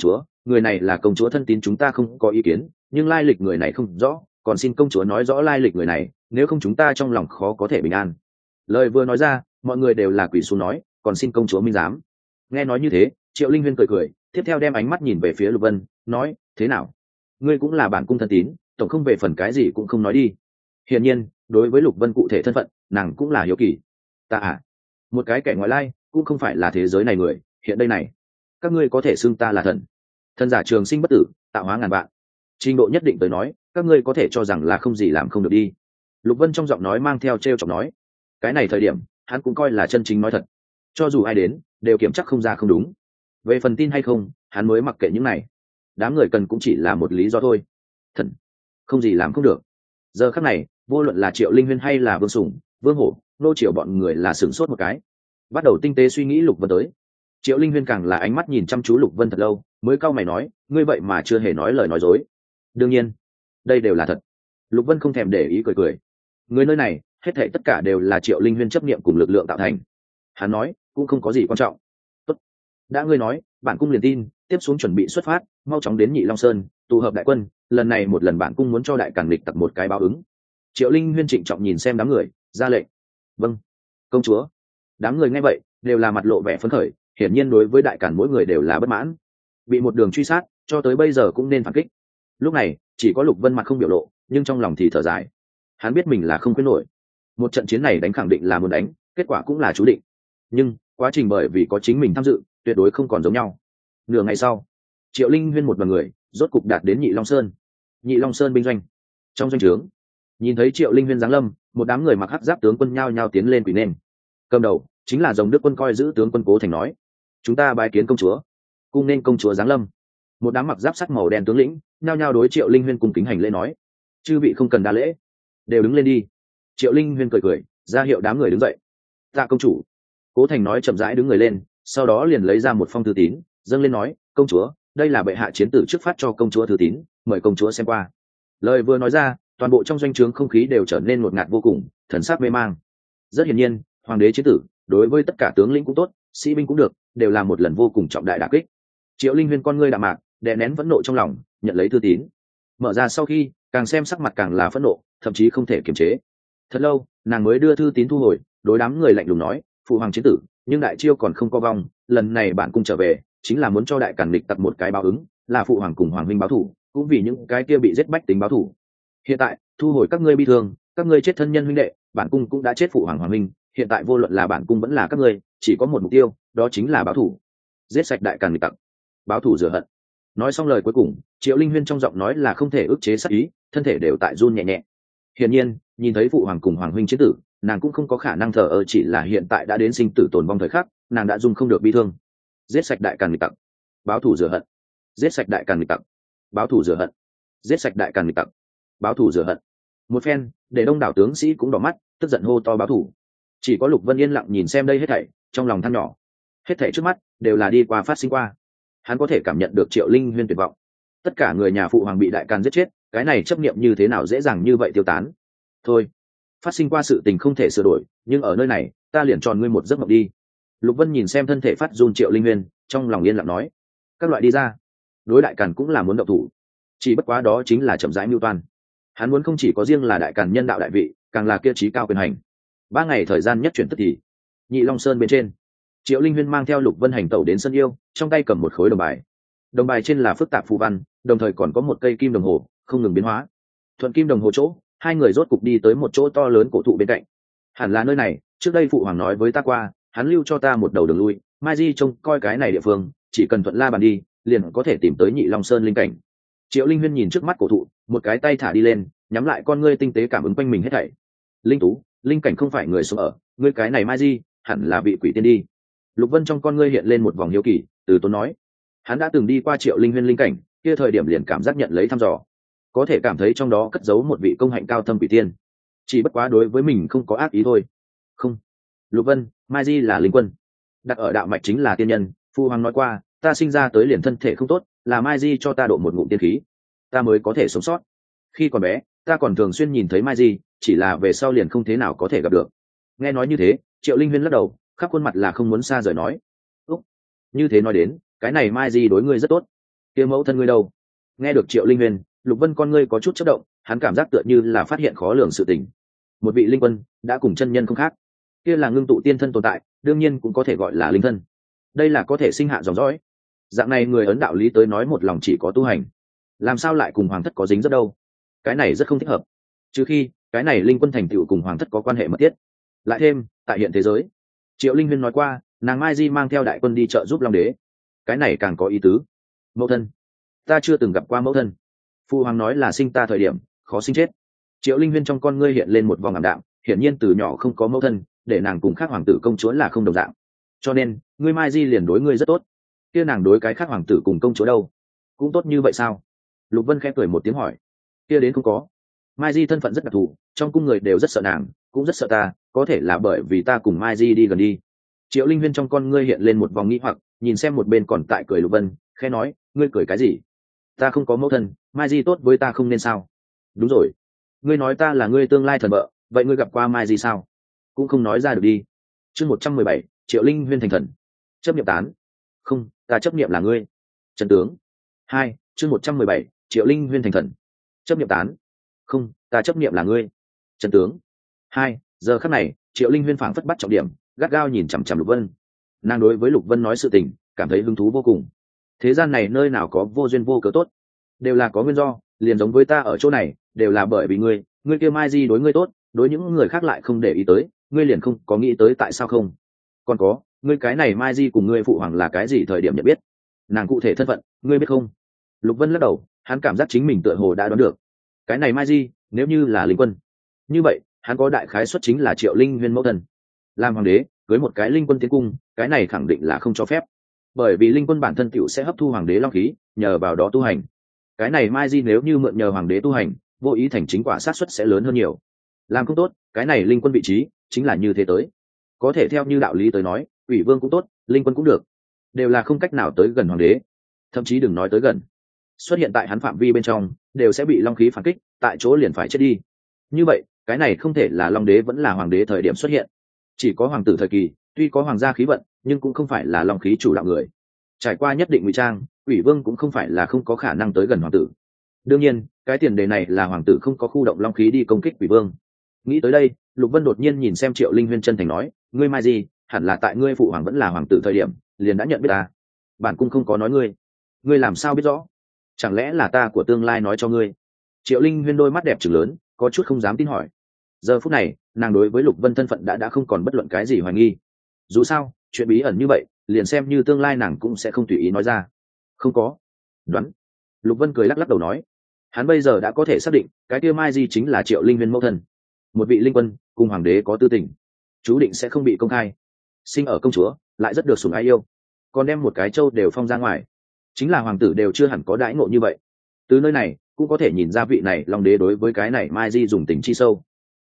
người này là công chúa thân tín, chúng ta không có ý kiến, nhưng lai lịch người này không rõ, còn xin công chúa nói rõ lai lịch người này, nếu không chúng ta trong lòng khó có thể bình an. Lời vừa nói ra, mọi người đều là quỳ xuống nói, còn xin công chúa minh giám. Nghe nói như thế, Triệu Linh Huyên cười cười, tiếp theo đem ánh mắt nhìn về phía Lục Vân, nói, thế nào, ngươi cũng là bản cung thân tín, tổng không về phần cái gì cũng không nói đi. Hiển nhiên, đối với Lục Vân cụ thể thân phận, nàng cũng là hiếu kỳ. Ta một cái kẻ ngoại lai, cũng không phải là thế giới này người, hiện đây này, các ngươi có thể xưng ta là thần. Thần giả trường sinh bất tử, tạo hóa ngàn vạn. Trình độ nhất định tới nói, các ngươi có thể cho rằng là không gì làm không được đi. Lục Vân trong giọng nói mang theo trêu chọc nói, cái này thời điểm, hắn cũng coi là chân chính nói thật. Cho dù ai đến, đều kiểm chắc không ra không đúng. Về phần tin hay không, hắn mới mặc kệ những này. Đám người cần cũng chỉ là một lý do thôi. Thần, không gì làm không được. Giờ khắc này, vô luận là Triệu Linh Huyên hay là Vương Sùng, Vương Hổ, Nô Triệu bọn người là sửng sốt một cái, bắt đầu tinh tế suy nghĩ Lục Vân tới. Triệu Linh Huyên càng là ánh mắt nhìn chăm chú Lục Vân thật lâu, mới cau mày nói, ngươi vậy mà chưa hề nói lời nói dối. Đương nhiên, đây đều là thật. Lục Vân không thèm để ý cười cười. Người nơi này, hết thảy tất cả đều là Triệu Linh Huyên chấp niệm cùng lực lượng tạo thành. Hắn nói, cũng không có gì quan trọng. Tốt, đã ngươi nói, bản cung liền tin, tiếp xuống chuẩn bị xuất phát, mau chóng đến Nhị Long Sơn, tụ hợp đại quân, lần này một lần bản cung muốn cho đại càn lịch tặc một cái báo ứng. Triệu Linh Huyên trịnh trọng nhìn xem đám người, ra lệnh. Vâng, công chúa. Đám người nghe vậy, đều là mặt lộ vẻ phấn khởi, hiển nhiên đối với đại càn mỗi người đều là bất mãn. Bị một đường truy sát, cho tới bây giờ cũng nên phản kích. Lúc này, chỉ có Lục Vân mặt không biểu lộ, nhưng trong lòng thì thở dài. Hắn biết mình là không quyết nổi. Một trận chiến này đánh khẳng định là muốn đánh, kết quả cũng là chú định. Nhưng quá trình bởi vì có chính mình tham dự, tuyệt đối không còn giống nhau. Nửa ngày sau, Triệu Linh Huyên một đoàn người rốt cục đạt đến Nhị Long Sơn. Nhị Long Sơn binh doanh. Trong doanh trướng, nhìn thấy Triệu Linh Huyên giáng lâm, một đám người mặc hắc giáp tướng quân nhao nhao tiến lên quỳ nền. Cầm đầu chính là Rồng Đức quân coi giữ tướng quân Cố Thành nói, chúng ta bái kiến công chúa. Cung nên công chúa giáng lâm. Một đám mặc giáp sắt màu đen tướng lĩnh nhao nhao đối Triệu Linh Huyên cung kính hành lễ nói, chư vị không cần đa lễ, đều đứng lên đi. Triệu Linh Huyên cười cười ra hiệu đám người đứng dậy. Tạ công chủ. Cố Thành nói chậm rãi đứng người lên, sau đó liền lấy ra một phong thư tín, dâng lên nói, công chúa, đây là bệ hạ chiến tử trước phát cho công chúa thư tín, mời công chúa xem qua. Lời vừa nói ra, toàn bộ trong doanh trướng không khí đều trở nên ngột ngạt vô cùng, thần sắc mê mang. Rất hiển nhiên, hoàng đế chiến tử đối với tất cả tướng lĩnh cũng tốt, sĩ binh cũng được, đều là một lần vô cùng trọng đại đả kích. Triệu Linh Huyên con ngươi đạm mạc, đè nén phẫn nộ trong lòng, nhận lấy thư tín. Mở ra sau khi, càng xem sắc mặt càng là phẫn nộ, thậm chí không thể kiềm chế. Thật lâu, nàng mới đưa thư tín thu hồi, đối đám người lạnh lùng nói, phụ hoàng chiến tử, nhưng đại chiêu còn không có vong, lần này bản cung trở về, chính là muốn cho đại càn địch tặc một cái báo ứng, là phụ hoàng cùng hoàng huynh báo thù, cũng vì những cái kia bị giết bách tính báo thù. Hiện tại, thu hồi các ngươi bi thương, các ngươi chết thân nhân huynh đệ, bản cung cũng đã chết phụ hoàng hoàng huynh, hiện tại vô luận là bản cung vẫn là các ngươi, chỉ có một mục tiêu, đó chính là báo thù, giết sạch đại càn địch tặc, báo thù rửa hận. Nói xong lời cuối cùng, Triệu Linh Huyên trong giọng nói là không thể ức chế sát ý, thân thể đều tại run nhẹ nhẹ. Hiển nhiên, nhìn thấy phụ hoàng cùng hoàng huynh chiến tử, nàng cũng không có khả năng thờ ơ, chỉ là hiện tại đã đến sinh tử tồn vong thời khắc, nàng đã dung không được bi thương. Giết sạch đại càn địch tặc, báo thù rửa hận. Giết sạch đại càn địch tặc, báo thù rửa hận. Giết sạch đại càn địch tặc, báo thù rửa hận. Một phen, để đông đảo tướng sĩ cũng đỏ mắt, tức giận hô to báo thù. Chỉ có Lục Vân yên lặng nhìn xem đây hết thảy, trong lòng than nhỏ. Hết thảy trước mắt đều là đi qua phát sinh qua. Hắn có thể cảm nhận được Triệu Linh Huyên tuyệt vọng. Tất cả người nhà phụ hoàng bị đại càn giết chết, cái này chấp niệm như thế nào dễ dàng như vậy tiêu tán. Thôi, phát sinh qua sự tình không thể sửa đổi, nhưng ở nơi này, ta liền tròn ngươi một giấc mộng đi. Lục Vân nhìn xem thân thể phát run Triệu Linh Huyên, trong lòng yên lặng nói, các loại đi ra. Đối đại càn cũng là muốn động thủ, chỉ bất quá đó chính là chậm rãi mưu toan. Hắn muốn không chỉ có riêng là đại càn nhân đạo đại vị, càng là kia trí cao quyền hành. 3 ngày thời gian nhất chuyển tức thì, Nhị Long Sơn bên trên, Triệu Linh Huyên mang theo Lục Vân hành tẩu đến sân yêu, trong tay cầm một khối đồng bài. Đồng bài trên là phức tạp phù văn, đồng thời còn có một cây kim đồng hồ không ngừng biến hóa. Thuận kim đồng hồ chỗ, hai người rốt cục đi tới một chỗ to lớn cổ thụ bên cạnh. Hẳn là nơi này, trước đây phụ hoàng nói với ta qua, hắn lưu cho ta một đầu đường lui, mai di trông coi cái này địa phương, chỉ cần thuận la bàn đi, liền có thể tìm tới Nhị Long Sơn linh cảnh. Triệu Linh Huyên nhìn trước mắt cổ thụ, một cái tay thả đi lên, nhắm lại con ngươi tinh tế cảm ứng quanh mình hết thảy. Linh tú, linh cảnh không phải người sống ở, ngươi cái này mai di, hẳn là vị quỷ tiên đi. Lục Vân trong con ngươi hiện lên một vòng hiếu kỳ, từ tốn nói, hắn đã từng đi qua Triệu Linh Huyên linh cảnh, kia thời điểm liền cảm giác nhận lấy thăm dò, có thể cảm thấy trong đó cất giấu một vị công hạnh cao thâm quỷ tiên, chỉ bất quá đối với mình không có ác ý thôi. Không, Lục Vân, mai di là linh quân, đặt ở đạo mạch chính là tiên nhân. Phu hoàng nói qua, ta sinh ra tới liền thân thể không tốt, là mai di cho ta độ một ngụm tiên khí, ta mới có thể sống sót. Khi còn bé, ta còn thường xuyên nhìn thấy mai di, chỉ là về sau liền không thế nào có thể gặp được. Nghe nói như thế, Triệu Linh Huyên lắc đầu, khắp khuôn mặt là không muốn xa rời nói, úc, như thế nói đến, cái này mai di đối ngươi rất tốt. kia mẫu thân ngươi đâu? Nghe được Triệu Linh Huyên, Lục Vân con ngươi có chút chớp động, hắn cảm giác tựa như là phát hiện khó lường sự tình. Một vị linh quân đã cùng chân nhân không khác, kia là ngưng tụ tiên thân tồn tại, đương nhiên cũng có thể gọi là linh thân. Đây là có thể sinh hạ dòng dõi. Dạng này người ấn đạo lý tới nói một lòng chỉ có tu hành, làm sao lại cùng hoàng thất có dính dấp đâu? Cái này rất không thích hợp. Trừ khi cái này linh quân thành tựu cùng hoàng thất có quan hệ mật thiết. Lại thêm, tại hiện thế giới, Triệu Linh Huyên nói qua, nàng Mai Di mang theo đại quân đi trợ giúp Long Đế. Cái này càng có ý tứ. Mẫu thân, ta chưa từng gặp qua mẫu thân. Phu hoàng nói là sinh ta thời điểm khó sinh chết. Triệu Linh Huyên trong con ngươi hiện lên một vòng ảm đạm, hiển nhiên từ nhỏ không có mẫu thân, để nàng cùng khác hoàng tử công chúa là không đồng dạng. Cho nên, ngươi Mai Di liền đối ngươi rất tốt. Kia nàng đối cái khác hoàng tử cùng công chúa đâu? Cũng tốt như vậy sao? Lục Vân khẽ cười một tiếng hỏi. Kia đến không có. Mai Di thân phận rất đặc thù, trong cung người đều rất sợ nàng, cũng rất sợ ta, có thể là bởi vì ta cùng Mai Di đi gần đi. Triệu Linh Huyên trong con ngươi hiện lên một vòng nghi hoặc, nhìn xem một bên còn tại cười Lục Vân, khẽ nói, ngươi cười cái gì? Ta không có mẫu thân, Mai Di tốt với ta không nên sao? Đúng rồi, ngươi nói ta là ngươi tương lai thần vợ, vậy ngươi gặp qua Mai Di sao? Cũng không nói ra được đi. Chương 117, Triệu Linh Huyên thành thần. Chấp niệm tán. Không, ta chấp niệm là ngươi. Trần tướng. 2, chương 117, Triệu Linh Huyên thành thần. Chấp niệm tán. Không, ta chấp niệm là ngươi. Trần tướng. 2, giờ khắc này, Triệu Linh Huyên phảng phất bắt trọng điểm, gắt gao nhìn chằm chằm Lục Vân. Nàng đối với Lục Vân nói sự tình, cảm thấy hứng thú vô cùng. Thế gian này nơi nào có vô duyên vô cớ tốt, đều là có nguyên do, liền giống với ta ở chỗ này, đều là bởi vì ngươi kia Mai Di đối ngươi tốt, đối những người khác lại không để ý tới, ngươi liền không có nghĩ tới tại sao không? Còn có, ngươi cái này Mai Di cùng ngươi phụ hoàng là cái gì thời điểm nhận biết? Nàng cụ thể thân phận, ngươi biết không? Lục Vân lắc đầu, hắn cảm giác chính mình tựa hồ đã đoán được. Cái này Mai Di, nếu như là linh quân, như vậy, hắn có đại khái suất chính là Triệu Linh Huyên mẫu thân. Làm hoàng đế, cưới một cái linh quân tiến cung, cái này khẳng định là không cho phép. Bởi vì linh quân bản thân tựu sẽ hấp thu hoàng đế long khí, nhờ vào đó tu hành. Cái này Mai Di nếu như mượn nhờ hoàng đế tu hành, vô ý thành chính quả sát suất sẽ lớn hơn nhiều. Làm không tốt, cái này linh quân vị trí chính là như thế tới. Có thể theo như đạo lý tới nói, ủy vương cũng tốt, linh quân cũng được, đều là không cách nào tới gần hoàng đế, thậm chí đừng nói tới gần, xuất hiện tại hắn phạm vi bên trong đều sẽ bị long khí phản kích, tại chỗ liền phải chết đi. Như vậy, cái này không thể là long đế vẫn là hoàng đế thời điểm xuất hiện. Chỉ có hoàng tử thời kỳ, tuy có hoàng gia khí vận, nhưng cũng không phải là long khí chủ đạo người. Trải qua nhất định ngụy trang, ủy vương cũng không phải là không có khả năng tới gần hoàng tử. Đương nhiên, cái tiền đề này là hoàng tử không có khu động long khí đi công kích ủy vương. Nghĩ tới đây, Lục Vân đột nhiên nhìn xem Triệu Linh Huyên chân thành nói, ngươi Mai Di, hẳn là tại ngươi phụ hoàng vẫn là hoàng tử thời điểm, liền đã nhận biết ta. Bản cung không có nói ngươi làm sao biết rõ? Chẳng lẽ là ta của tương lai nói cho ngươi? Triệu Linh Huyên đôi mắt đẹp trừng lớn, có chút không dám tin hỏi. Giờ phút này, nàng đối với Lục Vân thân phận đã không còn bất luận cái gì hoài nghi. Dù sao, chuyện bí ẩn như vậy, liền xem như tương lai nàng cũng sẽ không tùy ý nói ra. Không có. Đoán. Lục Vân cười lắc lắc đầu nói, hắn bây giờ đã có thể xác định, cái kia Mai Di chính là Triệu Linh Huyên mẫu thân. Một vị linh quân cùng hoàng đế có tư tình, chú định sẽ không bị công khai. Sinh ở công chúa, lại rất được sủng ái yêu, còn đem một cái châu đều phong ra ngoài, chính là hoàng tử đều chưa hẳn có đãi ngộ như vậy. Từ nơi này cũng có thể nhìn ra vị này long đế đối với cái này Mai Di dùng tình chi sâu.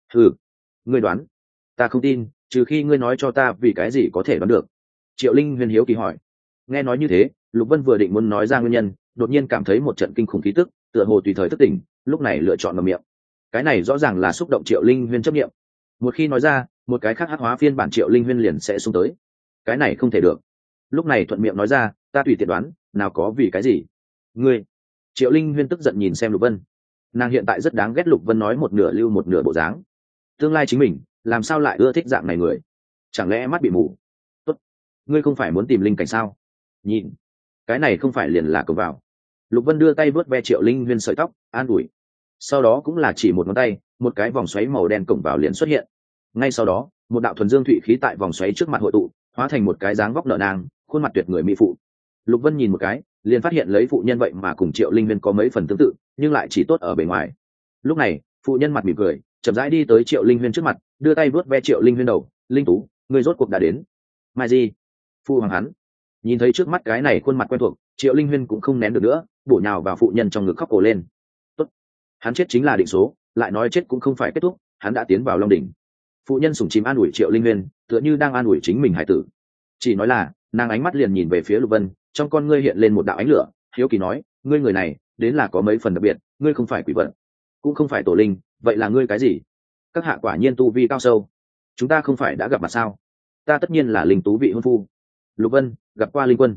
Ngươi đoán? Ta không tin, trừ khi ngươi nói cho ta vì cái gì có thể đoán được. Triệu Linh Huyên hiếu kỳ hỏi. Nghe nói như thế, Lục Vân vừa định muốn nói ra nguyên nhân, đột nhiên cảm thấy một trận kinh khủng khí tức, tựa hồ tùy thời thức tỉnh, lúc này lựa chọn ngậm miệng. Cái này rõ ràng là xúc động Triệu Linh Huyên chấp niệm. Một khi nói ra, một cái khác hắc hóa phiên bản Triệu Linh Huyên liền sẽ xung tới. Cái này không thể được. Lúc này thuận miệng nói ra, ta tùy tiện đoán, nào có vì cái gì? Ngươi. Triệu Linh Huyên tức giận nhìn xem Lục Vân. Nàng hiện tại rất đáng ghét Lục Vân nói một nửa lưu một nửa bộ dáng. Tương lai chính mình, làm sao lại ưa thích dạng này người? Chẳng lẽ mắt bị mù? Tốt. Ngươi không phải muốn tìm linh cảnh sao? Nhìn. Cái này không phải liền là cổng vào. Lục Vân đưa tay vớt ve Triệu Linh Huyên sợi tóc, an ủi. Sau đó cũng là chỉ một ngón tay, một cái vòng xoáy màu đen cổng vào liền xuất hiện. Ngay sau đó, một đạo thuần dương thụy khí tại vòng xoáy trước mặt hội tụ, hóa thành một cái dáng vóc nở nang, khuôn mặt tuyệt người mỹ phụ. Lục Vân nhìn một cái, liền phát hiện lấy phụ nhân vậy mà cùng Triệu Linh Huyên có mấy phần tương tự, nhưng lại chỉ tốt ở bề ngoài. Lúc này, phụ nhân mặt mỉm cười, chậm rãi đi tới Triệu Linh Huyên trước mặt, đưa tay vuốt ve Triệu Linh Huyên đầu, "Linh Tú, ngươi rốt cuộc đã đến." "Mai Di." Phụ hoàng hắn. Nhìn thấy trước mắt cái này khuôn mặt quen thuộc, Triệu Linh Huyên cũng không nén được nữa, bổ nhào vào phụ nhân trong ngực khóc ồ lên. Tốt, hắn chết chính là định số, lại nói chết cũng không phải kết thúc, hắn đã tiến vào Long đỉnh. Phụ nhân sủng chìm an ủi Triệu Linh Huyên, tựa như đang an ủi chính mình hải tử. Chỉ nói là, nàng ánh mắt liền nhìn về phía Lục Vân, trong con ngươi hiện lên một đạo ánh lửa, hiếu kỳ nói, "Ngươi người này, đến là có mấy phần đặc biệt, ngươi không phải quỷ vật, cũng không phải tổ linh, vậy là ngươi cái gì?" Các hạ quả nhiên tu vi cao sâu. Chúng ta không phải đã gặp mặt sao? Ta tất nhiên là linh tú vị hôn phu. Lục Vân gặp qua linh quân.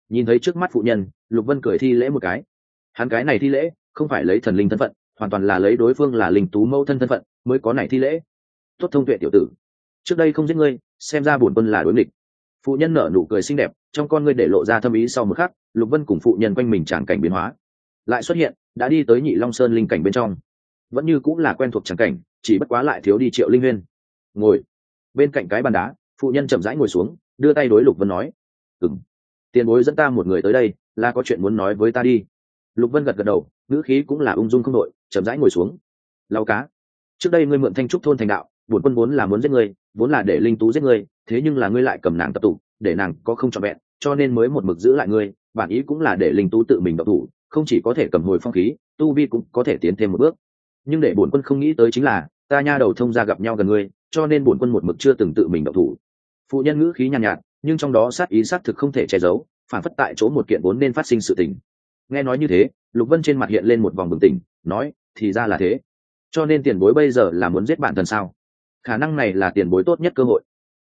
Nhìn thấy trước mắt phụ nhân, Lục Vân cười thi lễ một cái. Hắn cái này thi lễ không phải lấy thần linh thân phận, hoàn toàn là lấy đối phương là linh tú mẫu thân thân phận mới có này thi lễ. Tốt thông tuệ tiểu tử, trước đây không giết ngươi, xem ra bổn quân là đối nghịch. Phụ nhân nở nụ cười xinh đẹp, trong con ngươi để lộ ra thâm ý. Sau một khắc, Lục Vân cùng phụ nhân quanh mình tràng cảnh biến hóa, lại xuất hiện, đã đi tới Nhị Long Sơn linh cảnh bên trong. Vẫn như cũng là quen thuộc tràng cảnh, chỉ bất quá lại thiếu đi Triệu Linh Huyên. Ngồi bên cạnh cái bàn đá, phụ nhân chậm rãi ngồi xuống, đưa tay đối Lục Vân nói: tiền bối dẫn ta một người tới đây, là có chuyện muốn nói với ta đi. Lục Vân gật gật đầu, ngữ khí cũng là ung dung không đội, chậm rãi ngồi xuống. Lau cá, trước đây ngươi mượn Thanh Trúc thôn thành đạo, bổn quân vốn là muốn giết ngươi, vốn là để linh tú giết ngươi, thế nhưng là ngươi lại cầm nàng tập tụ, để nàng có không trọn vẹn, cho nên mới một mực giữ lại ngươi. Bản ý cũng là để linh tú tự mình động thủ, không chỉ có thể cầm hồi phong khí, tu vi cũng có thể tiến thêm một bước. Nhưng để bổn quân không nghĩ tới chính là, ta nha đầu thông gia gặp nhau gần ngươi, cho nên bổn quân một mực chưa từng tự mình động thủ. Phụ nhân ngữ khí nhàn nhạt, nhưng trong đó sát ý xác thực không thể che giấu, phản phất tại chỗ một kiện vốn nên phát sinh sự tình. Nghe nói như thế, Lục Vân trên mặt hiện lên một vòng bừng tỉnh, nói: thì ra là thế, cho nên tiền bối bây giờ là muốn giết bản thân sao? Khả năng này là tiền bối tốt nhất cơ hội.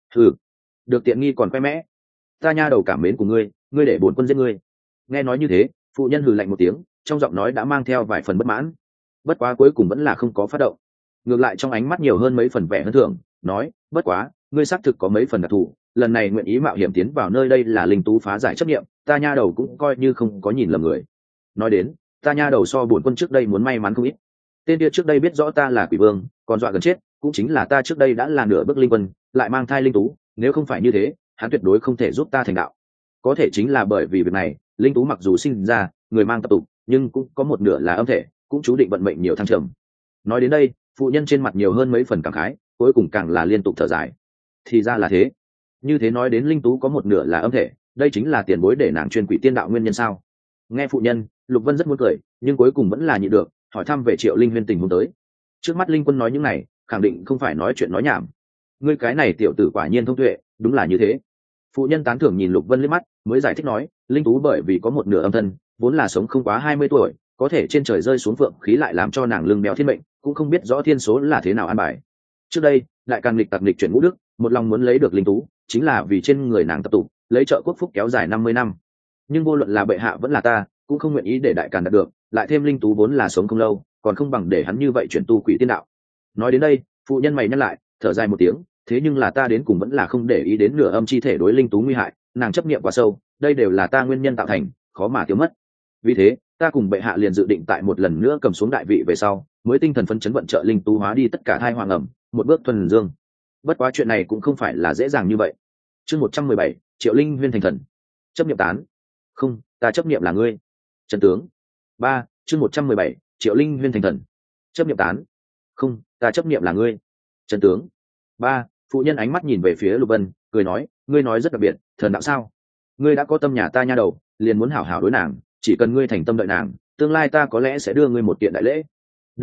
Được tiện nghi còn khoe mẽ, ta nha đầu cảm mến của ngươi, ngươi để bổn quân giết ngươi. Nghe nói như thế, phụ nhân hừ lạnh một tiếng, trong giọng nói đã mang theo vài phần bất mãn. Bất quá cuối cùng vẫn là không có phát động, ngược lại trong ánh mắt nhiều hơn mấy phần vẻ hơn thường, nói: bất quá ngươi xác thực có mấy phần đặc thù, lần này nguyện ý mạo hiểm tiến vào nơi đây là linh tú phá giải chấp niệm, ta nha đầu cũng coi như không có nhìn lầm người. Nói đến, ta nha đầu so bổn quân trước đây muốn may mắn không ít. Tên kia trước đây biết rõ ta là quỷ vương, còn dọa gần chết, cũng chính là ta trước đây đã là nửa bước linh quân, lại mang thai linh tú, nếu không phải như thế, hắn tuyệt đối không thể giúp ta thành đạo. Có thể chính là bởi vì việc này, linh tú mặc dù sinh ra người mang tập tục, nhưng cũng có một nửa là âm thể, cũng chú định vận mệnh nhiều thăng trầm. Nói đến đây, phụ nhân trên mặt nhiều hơn mấy phần cảm khái, cuối cùng càng là liên tục thở dài. Thì ra là thế. Như thế nói đến linh tú có một nửa là âm thể, đây chính là tiền bối để nàng chuyên quỷ tiên đạo nguyên nhân sao? Nghe phụ nhân, Lục Vân rất muốn cười, nhưng cuối cùng vẫn là nhịn được, hỏi thăm về Triệu Linh Huyên tình huống tới. Trước mắt linh quân nói những này, khẳng định không phải nói chuyện nói nhảm. Ngươi cái này tiểu tử quả nhiên thông tuệ, đúng là như thế. Phụ nhân tán thưởng nhìn Lục Vân liếc mắt, mới giải thích nói: linh tú bởi vì có một nửa âm thân, vốn là sống không quá 20 tuổi, có thể trên trời rơi xuống phượng khí lại làm cho nàng lưng béo thiên mệnh, cũng không biết rõ thiên số là thế nào an bài. Trước đây, đại càng lịch tặc lịch chuyển ngũ đức, một lòng muốn lấy được linh tú, chính là vì trên người nàng tập tụ, lấy trợ quốc phúc kéo dài 50 năm. Nhưng vô luận là bệ hạ vẫn là ta, cũng không nguyện ý để đại càn đạt được, lại thêm linh tú vốn là sống không lâu, còn không bằng để hắn như vậy chuyển tu quỷ tiên đạo. Nói đến đây, phụ nhân mày nhắc lại, thở dài một tiếng, thế nhưng là ta đến cùng vẫn là không để ý đến nửa âm chi thể đối linh tú nguy hại, nàng chấp niệm quá sâu, đây đều là ta nguyên nhân tạo thành, khó mà tiêu mất. Vì thế, ta cùng bệ hạ liền dự định tại một lần nữa cầm xuống đại vị về sau, mới tinh thần phấn chấn vận trợ linh tú hóa đi tất cả thai hoàng ẩm, một bước thuần dương. Bất quá chuyện này cũng không phải là dễ dàng như vậy. Chương 117, Triệu Linh Huyên thành thần. Chấp niệm tán. Không, ta chấp niệm là ngươi. Trần tướng. 3, chương 117, Triệu Linh Huyên thành thần. Chấp niệm tán. Không, ta chấp niệm là ngươi. Trần tướng. 3, phụ nhân ánh mắt nhìn về phía Lục Vân, cười nói: ngươi nói rất đặc biệt, thần đạo sao? Ngươi đã có tâm nhà ta nha đầu, liền muốn hảo hảo đối nàng, chỉ cần ngươi thành tâm đợi nàng, tương lai ta có lẽ sẽ đưa ngươi một kiện đại lễ.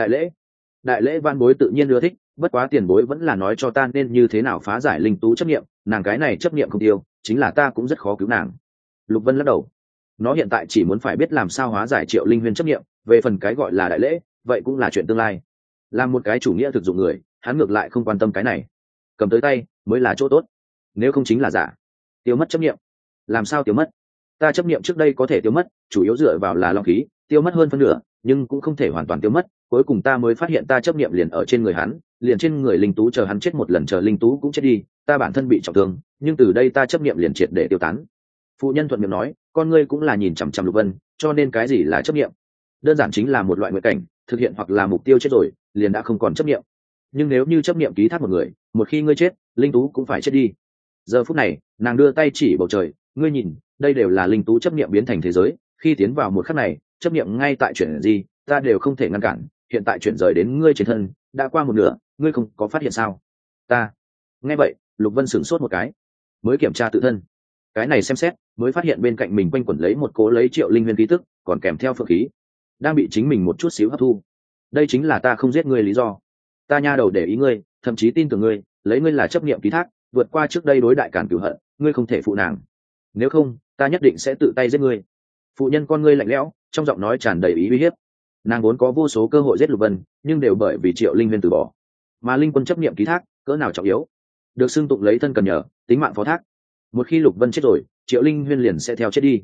Đại lễ van bối tự nhiên ưa thích, bất quá tiền bối vẫn là nói cho ta nên như thế nào phá giải linh tú chấp niệm, nàng cái này chấp niệm không tiêu, chính là ta cũng rất khó cứu nàng. Lục Vân lắc đầu, nó hiện tại chỉ muốn phải biết làm sao hóa giải Triệu Linh Huyên chấp niệm, về phần cái gọi là đại lễ, vậy cũng là chuyện tương lai. Làm một cái chủ nghĩa thực dụng người, hắn ngược lại không quan tâm cái này, cầm tới tay mới là chỗ tốt, nếu không chính là giả. Tiêu mất chấp niệm, làm sao tiêu mất? Ta chấp niệm trước đây có thể tiêu mất, chủ yếu dựa vào là long khí, tiêu mất hơn phân nửa, nhưng cũng không thể hoàn toàn tiêu mất. Cuối cùng ta mới phát hiện ta chấp niệm liền ở trên người hắn, liền trên người linh tú, chờ hắn chết một lần, chờ linh tú cũng chết đi, ta bản thân bị trọng thương, nhưng từ đây ta chấp niệm liền triệt để tiêu tán. Phụ nhân thuận miệng nói, con ngươi cũng là nhìn chằm chằm Lục Vân, cho nên cái gì là chấp niệm? Đơn giản chính là một loại nguyện cảnh, thực hiện hoặc là mục tiêu chết rồi, liền đã không còn chấp niệm. Nhưng nếu như chấp niệm ký thác một người, một khi ngươi chết, linh tú cũng phải chết đi. Giờ phút này, nàng đưa tay chỉ bầu trời, ngươi nhìn, đây đều là linh tú chấp niệm biến thành thế giới, khi tiến vào một khắc này, chấp niệm ngay tại chuyện gì, ta đều không thể ngăn cản, hiện tại chuyển rời đến ngươi trên thân, đã qua một nửa, ngươi không có phát hiện sao? Ta. Nghe vậy, Lục Vân sửng sốt một cái, mới kiểm tra tự thân. Cái này xem xét, mới phát hiện bên cạnh mình quanh quẩn lấy một cố lấy Triệu Linh Huyên khí tức, còn kèm theo phượng khí, đang bị chính mình một chút xíu hấp thu. Đây chính là ta không giết ngươi lý do. Ta nha đầu để ý ngươi, thậm chí tin tưởng ngươi, lấy ngươi là chấp niệm ký thác, vượt qua trước đây đối đại cản cửu hận, ngươi không thể phụ nàng. Nếu không, ta nhất định sẽ tự tay giết ngươi. Phụ nhân con ngươi lạnh lẽo, trong giọng nói tràn đầy ý uy hiếp. Nàng vốn có vô số cơ hội giết Lục Vân, nhưng đều bởi vì Triệu Linh Huyên từ bỏ. Mà linh quân chấp niệm ký thác, cỡ nào trọng yếu, được xưng tụng lấy thân cần nhờ, tính mạng phó thác. Một khi Lục Vân chết rồi, Triệu Linh Huyên liền sẽ theo chết đi.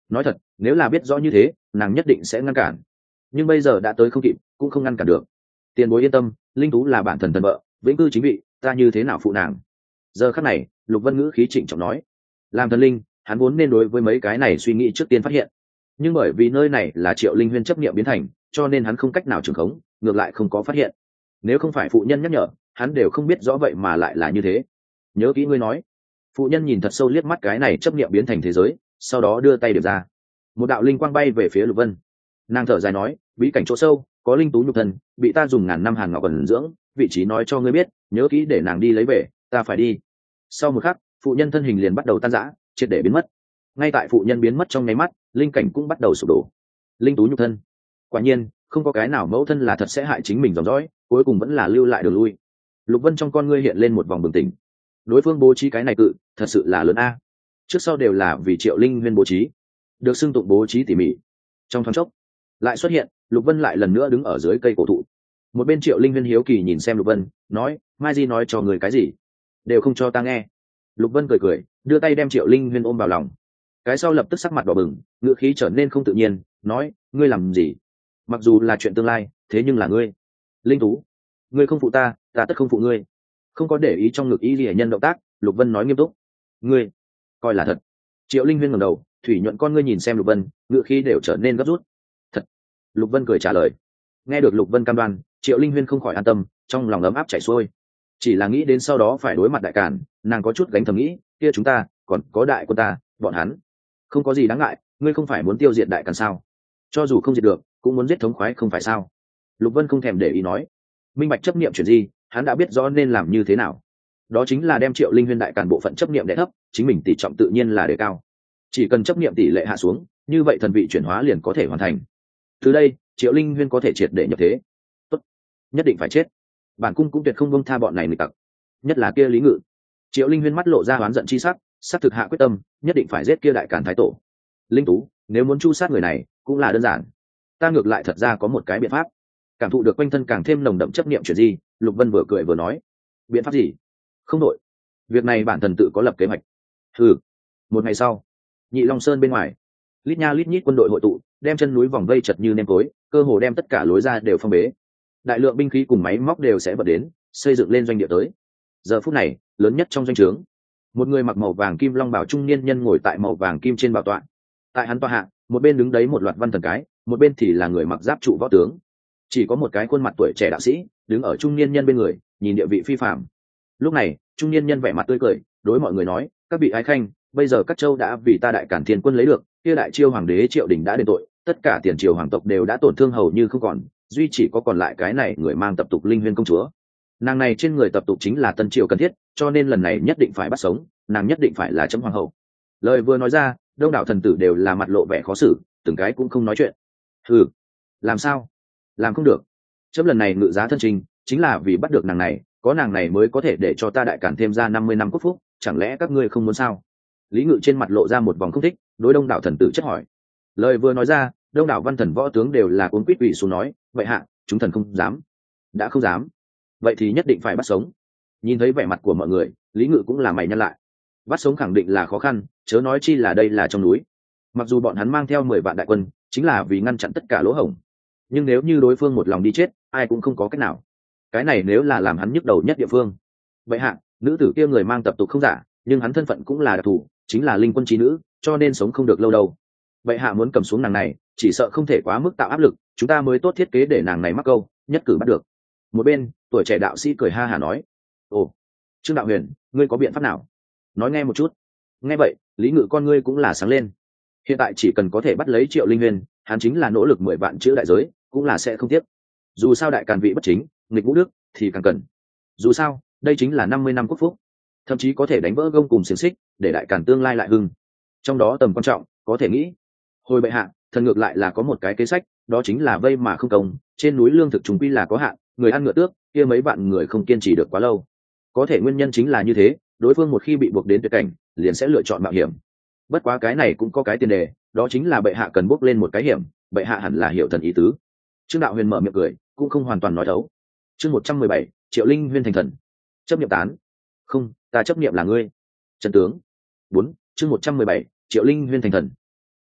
nói thật nếu là biết rõ như thế nàng nhất định sẽ ngăn cản, nhưng bây giờ đã tới không kịp cũng không ngăn cản được. Tiền bối yên tâm, linh tú là bản thần thần vợ vĩnh cư chính vị, ta như thế nào phụ nàng. Giờ khắc này Lục Vân ngữ khí trịnh trọng nói. Làm thần linh hắn vốn nên đối với mấy cái này suy nghĩ trước tiên phát hiện, nhưng bởi vì nơi này là Triệu Linh Huyên chấp niệm biến thành, cho nên hắn không cách nào trường khống, ngược lại không có phát hiện. Nếu không phải phụ nhân nhắc nhở, hắn đều không biết rõ vậy mà lại là như thế. Nhớ kỹ ngươi nói. Phụ nhân nhìn thật sâu liếc mắt cái này chấp niệm biến thành thế giới, sau đó đưa tay điểm ra, một đạo linh quang bay về phía Lục Vân. Nàng thở dài nói, bí cảnh chỗ sâu có linh tú nhục thân, bị ta dùng ngàn năm hàn ngọc ẩn dưỡng, vị trí nói cho ngươi biết, nhớ kỹ để nàng đi lấy về, ta phải đi. Sau một khắc phụ nhân thân hình liền bắt đầu tan rã, triệt để biến mất. Ngay tại phụ nhân biến mất trong nháy mắt, linh cảnh cũng bắt đầu sụp đổ. Linh tú nhục thân, quả nhiên không có cái nào mẫu thân là thật sẽ hại chính mình dòng dõi, cuối cùng vẫn là lưu lại đường lui. Lục Vân trong con ngươi hiện lên một vòng bừng tỉnh. Đối phương bố trí cái này cự thật sự là lớn a, trước sau đều là vì Triệu Linh Huyên bố trí, được xưng tụng bố trí tỉ mỉ. Trong thoáng chốc lại xuất hiện, Lục Vân lại lần nữa đứng ở dưới cây cổ thụ. Một bên Triệu Linh Huyên hiếu kỳ nhìn xem Lục Vân, nói, mai di nói cho người cái gì đều không cho ta nghe. Lục Vân cười cười, đưa tay đem Triệu Linh Huyên ôm vào lòng. Cái sau lập tức sắc mặt đỏ bừng, ngữ khí trở nên không tự nhiên, nói, ngươi làm gì? Mặc dù là chuyện tương lai, thế nhưng là ngươi, Linh tú, ngươi không phụ ta, ta tất không phụ ngươi. Không có để ý trong ngực ý gì nhân động tác, Lục Vân nói nghiêm túc, ngươi coi là thật. Triệu Linh Huyên ngẩng đầu, thủy nhuận con ngươi nhìn xem Lục Vân, ngữ khí đều trở nên gấp rút. Thật. Lục Vân cười trả lời. Nghe được Lục Vân cam đoan, Triệu Linh Huyên không khỏi an tâm, trong lòng ấm áp chảy xuôi. Chỉ là nghĩ đến sau đó phải đối mặt đại cản, nàng có chút gánh thầm nghĩ, kia chúng ta còn có đại quân ta, bọn hắn không có gì đáng ngại, ngươi không phải muốn tiêu diệt đại cản sao? Cho dù không diệt được cũng muốn giết thống khoái không phải sao? Lục Vân không thèm để ý nói, minh bạch chấp niệm chuyện gì, hắn đã biết rõ nên làm như thế nào. Đó chính là đem Triệu Linh Huyên đại cản bộ phận chấp niệm đè thấp, chính mình tỷ trọng tự nhiên là đề cao. Chỉ cần chấp niệm tỷ lệ hạ xuống, như vậy thần vị chuyển hóa liền có thể hoàn thành. Từ đây Triệu Linh Huyên có thể triệt để nhập thế. Tốt, nhất định phải chết. Bản cung cũng tuyệt không buông tha bọn này nghịch tặc, nhất là kia Lý Ngự. Triệu Linh Huyên mắt lộ ra oán giận chi sắc, sắc thực hạ quyết tâm, nhất định phải giết kia đại cản thái tổ. Linh tú, nếu muốn chu sát người này cũng là đơn giản, ta ngược lại thật ra có một cái biện pháp. Cảm thụ được quanh thân càng thêm nồng đậm chấp niệm chuyện gì, Lục Vân vừa cười vừa nói, biện pháp gì? Không đội, việc này bản thần tự có lập kế hoạch. Ừ. Một ngày sau, Nhị Long Sơn bên ngoài, lít nha lít nhít quân đội hội tụ, đem chân núi vòng vây chật như nêm tối, cơ hồ đem tất cả lối ra đều phong bế. Đại lượng binh khí cùng máy móc đều sẽ bật đến, xây dựng lên doanh địa tới. Giờ phút này lớn nhất trong doanh trướng, một người mặc màu vàng kim long bào trung niên nhân ngồi tại màu vàng kim trên bảo tọa. Tại hắn tọa hạ, một bên đứng đấy một loạt văn thần cái, một bên thì là người mặc giáp trụ võ tướng. Chỉ có một cái khuôn mặt tuổi trẻ đạo sĩ đứng ở trung niên nhân bên người, nhìn địa vị phi phạm. Lúc này trung niên nhân vẻ mặt tươi cười, đối mọi người nói, các vị ái khanh, bây giờ các châu đã vì ta đại cản thiên quân lấy được, kia đại chiêu hoàng đế Triệu Đình đã đền tội, tất cả tiền triều hoàng tộc đều đã tổn thương hầu như không còn, duy chỉ có còn lại cái này người mang tập tục Linh Huyên công chúa. Nàng này trên người tập tục chính là tân triều cần thiết, cho nên lần này nhất định phải bắt sống, nàng nhất định phải là chấm hoàng hậu. Lời vừa nói ra, đông đảo thần tử đều là mặt lộ vẻ khó xử, từng cái cũng không nói chuyện. Ừ, làm sao? Làm không được. Chấm lần này ngự giá thân trình, chính là vì bắt được nàng này, có nàng này mới có thể để cho ta đại cản thêm ra 50 năm quốc phúc, chẳng lẽ các ngươi không muốn sao? Lý Ngự trên mặt lộ ra một vòng không thích, đối đông đảo thần tử chất hỏi. Lời vừa nói ra, đông đảo văn thần võ tướng đều là cuống quýt quỳ xuống nói, vậy hạ, chúng thần không dám. Đã không dám, vậy thì nhất định phải bắt sống. Nhìn thấy vẻ mặt của mọi người, Lý Ngự cũng là mày nhăn lại. Bắt sống khẳng định là khó khăn, chớ nói chi là đây là trong núi. Mặc dù bọn hắn mang theo 10 vạn đại quân, chính là vì ngăn chặn tất cả lỗ hổng, nhưng nếu như đối phương một lòng đi chết, ai cũng không có cách nào. Cái này nếu là làm hắn nhức đầu nhất địa phương. Vậy hạ, nữ tử kia người mang tập tục không giả, nhưng hắn thân phận cũng là đặc thù, chính là linh quân trí nữ, cho nên sống không được lâu đâu. Vậy hạ muốn cầm xuống nàng này, chỉ sợ không thể quá mức tạo áp lực, chúng ta mới tốt thiết kế để nàng này mắc câu, nhất cử bắt được. Một bên tuổi trẻ đạo sĩ cười ha hả nói, ồ, Trương Đạo Huyền, ngươi có biện pháp nào? Nói nghe một chút. Nghe vậy, Lý Ngự con ngươi cũng là sáng lên. Hiện tại chỉ cần có thể bắt lấy Triệu Linh Huyền, hắn chính là nỗ lực 10 vạn chữ đại giới, cũng là sẽ không tiếc. Dù sao đại càn vị bất chính, nghịch ngũ đức thì càng cần. Dù sao đây chính là 50 năm quốc phúc, thậm chí có thể đánh vỡ gông cùng xiềng xích, để đại càn tương lai lại hưng. Trong đó tầm quan trọng có thể nghĩ, hồi bệ hạ, thần ngược lại là có một cái kế sách, đó chính là vây mà không công. Trên núi lương thực trùng quy là có hạn, người ăn ngựa tước, kia mấy bạn người không kiên trì được quá lâu. Có thể nguyên nhân chính là như thế, đối phương một khi bị buộc đến tuyệt cảnh, liền sẽ lựa chọn mạo hiểm. Bất quá cái này cũng có cái tiền đề, đó chính là bệ hạ cần bước lên một cái hiểm, bệ hạ hẳn là hiểu thần ý tứ. Trương Đạo Huyền mở miệng cười, cũng không hoàn toàn nói thấu. Chương 117, Triệu Linh Huyên thành thần. Chấp niệm tán. Không, ta chấp niệm là ngươi. Trần tướng. 4, chương 117, Triệu Linh Huyên thành thần.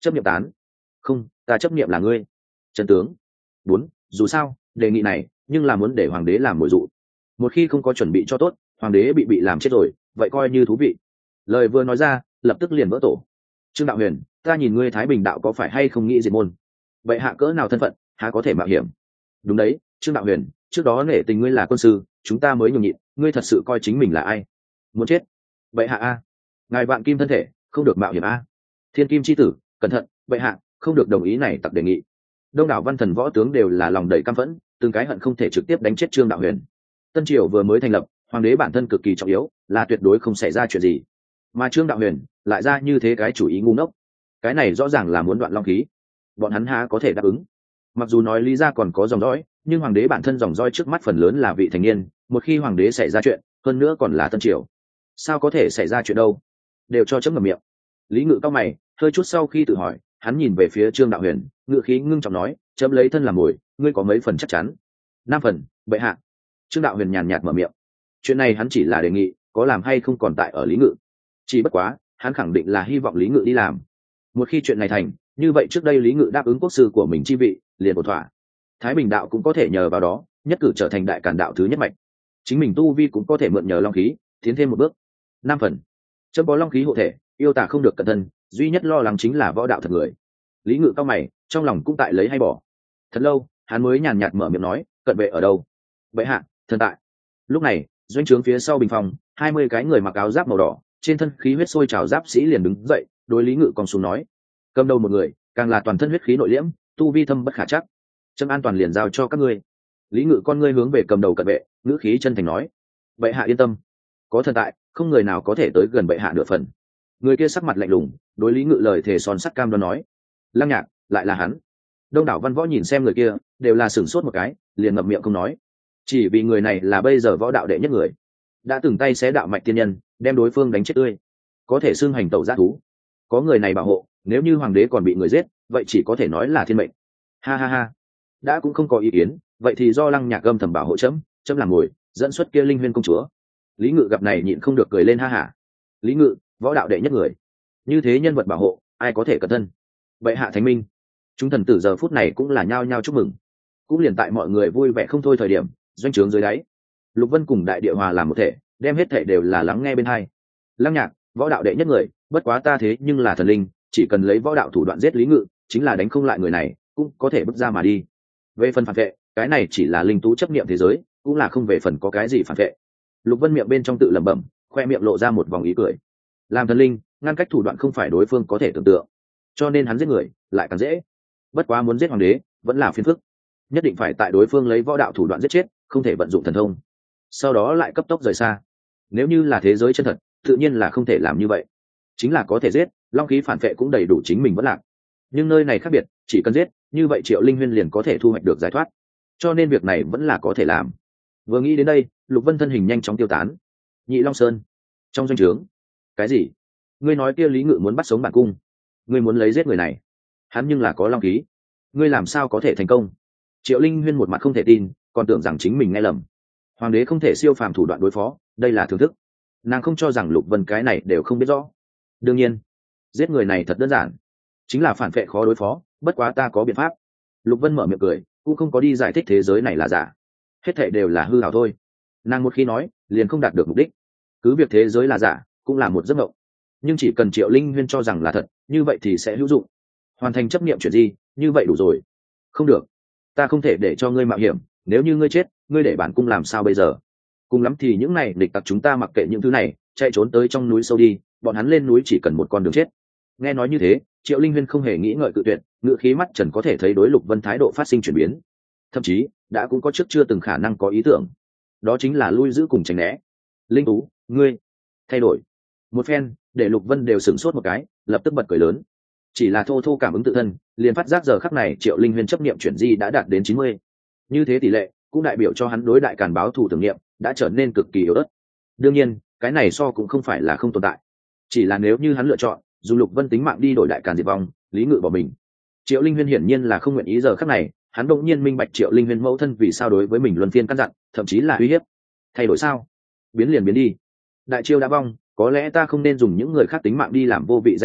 Chấp niệm tán. Không, ta chấp niệm là ngươi. Trần tướng. 4. Dù sao đề nghị này nhưng là muốn để hoàng đế làm mồi dụ, một khi không có chuẩn bị cho tốt, hoàng đế bị làm chết rồi, vậy coi như thú vị. Lời vừa nói ra lập tức liền vỡ tổ. Trương Đạo Huyền, ta nhìn ngươi Thái Bình đạo có phải hay không nghĩ diệt môn, vậy hạ cỡ nào thân phận há có thể mạo hiểm. Đúng đấy, Trương Đạo Huyền, trước đó nể tình ngươi là quân sư, chúng ta mới nhường nhịn, ngươi thật sự coi chính mình là ai? Muốn chết. Vậy hạ a, ngài vạn kim thân thể không được mạo hiểm a. Thiên kim chi tử, cẩn thận, vậy hạ không được đồng ý này tặc đề nghị. Đông đảo văn thần võ tướng đều là lòng đầy căm phẫn, từng cái hận không thể trực tiếp đánh chết Trương Đạo Huyền. Tân triều vừa mới thành lập, hoàng đế bản thân cực kỳ trọng yếu, là tuyệt đối không xảy ra chuyện gì, mà Trương Đạo Huyền lại ra như thế cái chủ ý ngu ngốc, cái này rõ ràng là muốn đoạn long khí. Bọn hắn há có thể đáp ứng. Mặc dù nói lý ra còn có dòng dõi, nhưng hoàng đế bản thân dòng dõi trước mắt phần lớn là vị thành niên, một khi hoàng đế xảy ra chuyện, hơn nữa còn là tân triều, sao có thể xảy ra chuyện đâu. Đều cho chấm ngậm miệng. Lý Ngự cao mày, hơi chút sau khi tự hỏi, hắn nhìn về phía Trương Đạo Huyền, ngự khí ngưng trọng nói, chấm lấy thân làm mồi, ngươi có mấy phần chắc chắn? 5 phần, bệ hạ. Trương Đạo Huyền nhàn nhạt mở miệng. Chuyện này hắn chỉ là đề nghị, có làm hay không còn tại ở Lý Ngự. Chỉ bất quá hắn khẳng định là hy vọng Lý Ngự đi làm. Một khi chuyện này thành, như vậy trước đây Lý Ngự đáp ứng quốc sư của mình chi vị liền ổn thỏa, Thái Bình đạo cũng có thể nhờ vào đó nhất cử trở thành đại càn đạo thứ nhất mạch, chính mình tu vi cũng có thể mượn nhờ long khí tiến thêm một bước. 5 phần, chấm có long khí hộ thể, yêu tả không được cẩn thân, duy nhất lo lắng chính là võ đạo thật người. Lý Ngự cao mày, trong lòng cũng tại lấy hay bỏ. Thật lâu hắn mới nhàn nhạt mở miệng nói, cận vệ ở đâu? Bệ hạ, thần tại. Lúc này doanh trướng phía sau bình phòng, 20 cái người mặc áo giáp màu đỏ, trên thân khí huyết sôi trào giáp sĩ liền đứng dậy, đối Lý Ngự còn xuống nói, cầm đầu một người càng là toàn thân huyết khí nội liễm, tu vi thâm bất khả chắc, chấm an toàn liền giao cho các ngươi. Lý Ngự con ngươi hướng về cầm đầu cận vệ, ngữ khí chân thành nói, bệ hạ yên tâm, có thần tại, không người nào có thể tới gần bệ hạ nửa phần. Người kia sắc mặt lạnh lùng, đối Lý Ngự lời thề son sắt cam đoan nói, Lăng Nhạc, lại là hắn. Đông đảo văn võ nhìn xem người kia đều là sửng sốt một cái, liền ngậm miệng không nói, chỉ vì người này là bây giờ võ đạo đệ nhất người, đã từng tay xé đạo mạch tiên nhân, đem đối phương đánh chết tươi, có thể xưng hành tẩu g thú. Có người này bảo hộ, nếu như hoàng đế còn bị người giết, vậy chỉ có thể nói là thiên mệnh. Ha ha ha, đã cũng không có ý kiến, vậy thì do Lăng Nhạc âm thầm bảo hộ chấm làm ngồi dẫn xuất kia Linh Huyên công chúa. Lý Ngự gặp này nhịn không được cười lên ha hả. Lý Ngự, võ đạo đệ nhất người, như thế nhân vật bảo hộ, ai có thể cẩn thân. Bệ hạ thánh minh. Chúng thần tử giờ phút này cũng là nhao nhao chúc mừng. Cũng liền tại mọi người vui vẻ không thôi thời điểm, doanh trướng dưới đáy, Lục Vân cùng Đại Địa Hòa làm một thể, đem hết thể đều là lắng nghe bên hai. Lăng Nhạc, võ đạo đệ nhất người, bất quá ta thế nhưng là thần linh, chỉ cần lấy võ đạo thủ đoạn giết Lý Ngự, chính là đánh không lại người này, cũng có thể bước ra mà đi. Về phần phản vệ, cái này chỉ là linh tú chấp niệm thế giới, cũng là không về phần có cái gì phản vệ. Lục Vân miệng bên trong tự lẩm bẩm, khoe miệng lộ ra một vòng ý cười. Làm thần linh, ngăn cách thủ đoạn không phải đối phương có thể tưởng tượng, cho nên hắn giết người lại càng dễ. Bất quá muốn giết hoàng đế vẫn là phiền phức, nhất định phải tại đối phương lấy võ đạo thủ đoạn giết chết, không thể vận dụng thần thông, sau đó lại cấp tốc rời xa. Nếu như là thế giới chân thật, tự nhiên là không thể làm như vậy, chính là có thể giết, long khí phản vệ cũng đầy đủ chính mình vẫn lạc. Nhưng nơi này khác biệt, chỉ cần giết, như vậy Triệu Linh Huyên liền có thể thu hoạch được giải thoát, cho nên việc này vẫn là có thể làm. Vừa nghĩ đến đây, Lục Vân thân hình nhanh chóng tiêu tán. Nhị Long Sơn, trong doanh trướng. Cái gì? Ngươi nói kia Lý Ngự muốn bắt sống bản cung, ngươi muốn lấy giết người này, hắn nhưng là có long khí, ngươi làm sao có thể thành công? Triệu Linh Huyên một mặt không thể tin, còn tưởng rằng chính mình nghe lầm. Hoàng đế không thể siêu phàm thủ đoạn đối phó, đây là thưởng thức. Nàng không cho rằng Lục Vân cái này đều không biết rõ. Đương nhiên, giết người này thật đơn giản, chính là phản vệ khó đối phó, bất quá ta có biện pháp. Lục Vân mở miệng cười, cũng không có đi giải thích thế giới này là giả, hết thảy đều là hư ảo thôi. Nàng một khi nói, liền không đạt được mục đích. Cứ việc thế giới là giả, cũng là một giấc mộng, nhưng chỉ cần Triệu Linh Huyên cho rằng là thật, như vậy thì sẽ hữu dụng. Hoàn thành chấp niệm chuyện gì, như vậy đủ rồi. Không được, ta không thể để cho ngươi mạo hiểm, nếu như ngươi chết, ngươi để bản cung làm sao bây giờ? Cùng lắm thì những này địch tặc chúng ta mặc kệ những thứ này, chạy trốn tới trong núi sâu đi, bọn hắn lên núi chỉ cần một con đường chết. Nghe nói như thế, Triệu Linh Huyên không hề nghĩ ngợi cự tuyệt, ngựa khí mắt trần có thể thấy đối Lục Vân thái độ phát sinh chuyển biến, thậm chí đã cũng có trước chưa từng khả năng có ý tưởng, đó chính là lui giữ cùng tránh né. Linh Tú, ngươi thay đổi một phen, để Lục Vân đều sửng sốt một cái, lập tức bật cười lớn. Chỉ là thô thô cảm ứng tự thân, liền phát giác giờ khắc này Triệu Linh Huyên chấp niệm chuyển di đã đạt đến 90. Như thế tỷ lệ cũng đại biểu cho hắn đối đại càn báo thù tưởng niệm đã trở nên cực kỳ yếu ớt. Đương nhiên, cái này so cũng không phải là không tồn tại, chỉ là nếu như hắn lựa chọn dùng Lục Vân tính mạng đi đổi đại càn diệt vong, Lý Ngự bỏ mình, Triệu Linh Huyên hiển nhiên là không nguyện ý. Giờ khắc này, hắn đột nhiên minh bạch Triệu Linh Huyên mẫu thân vì sao đối với mình luân phiên căn dặn, thậm chí là uy hiếp. Thay đổi sao? Biến liền biến đi. Đại chiêu đã vong, có lẽ ta không nên dùng những người khác tính mạng đi làm vô vị dãy rủa,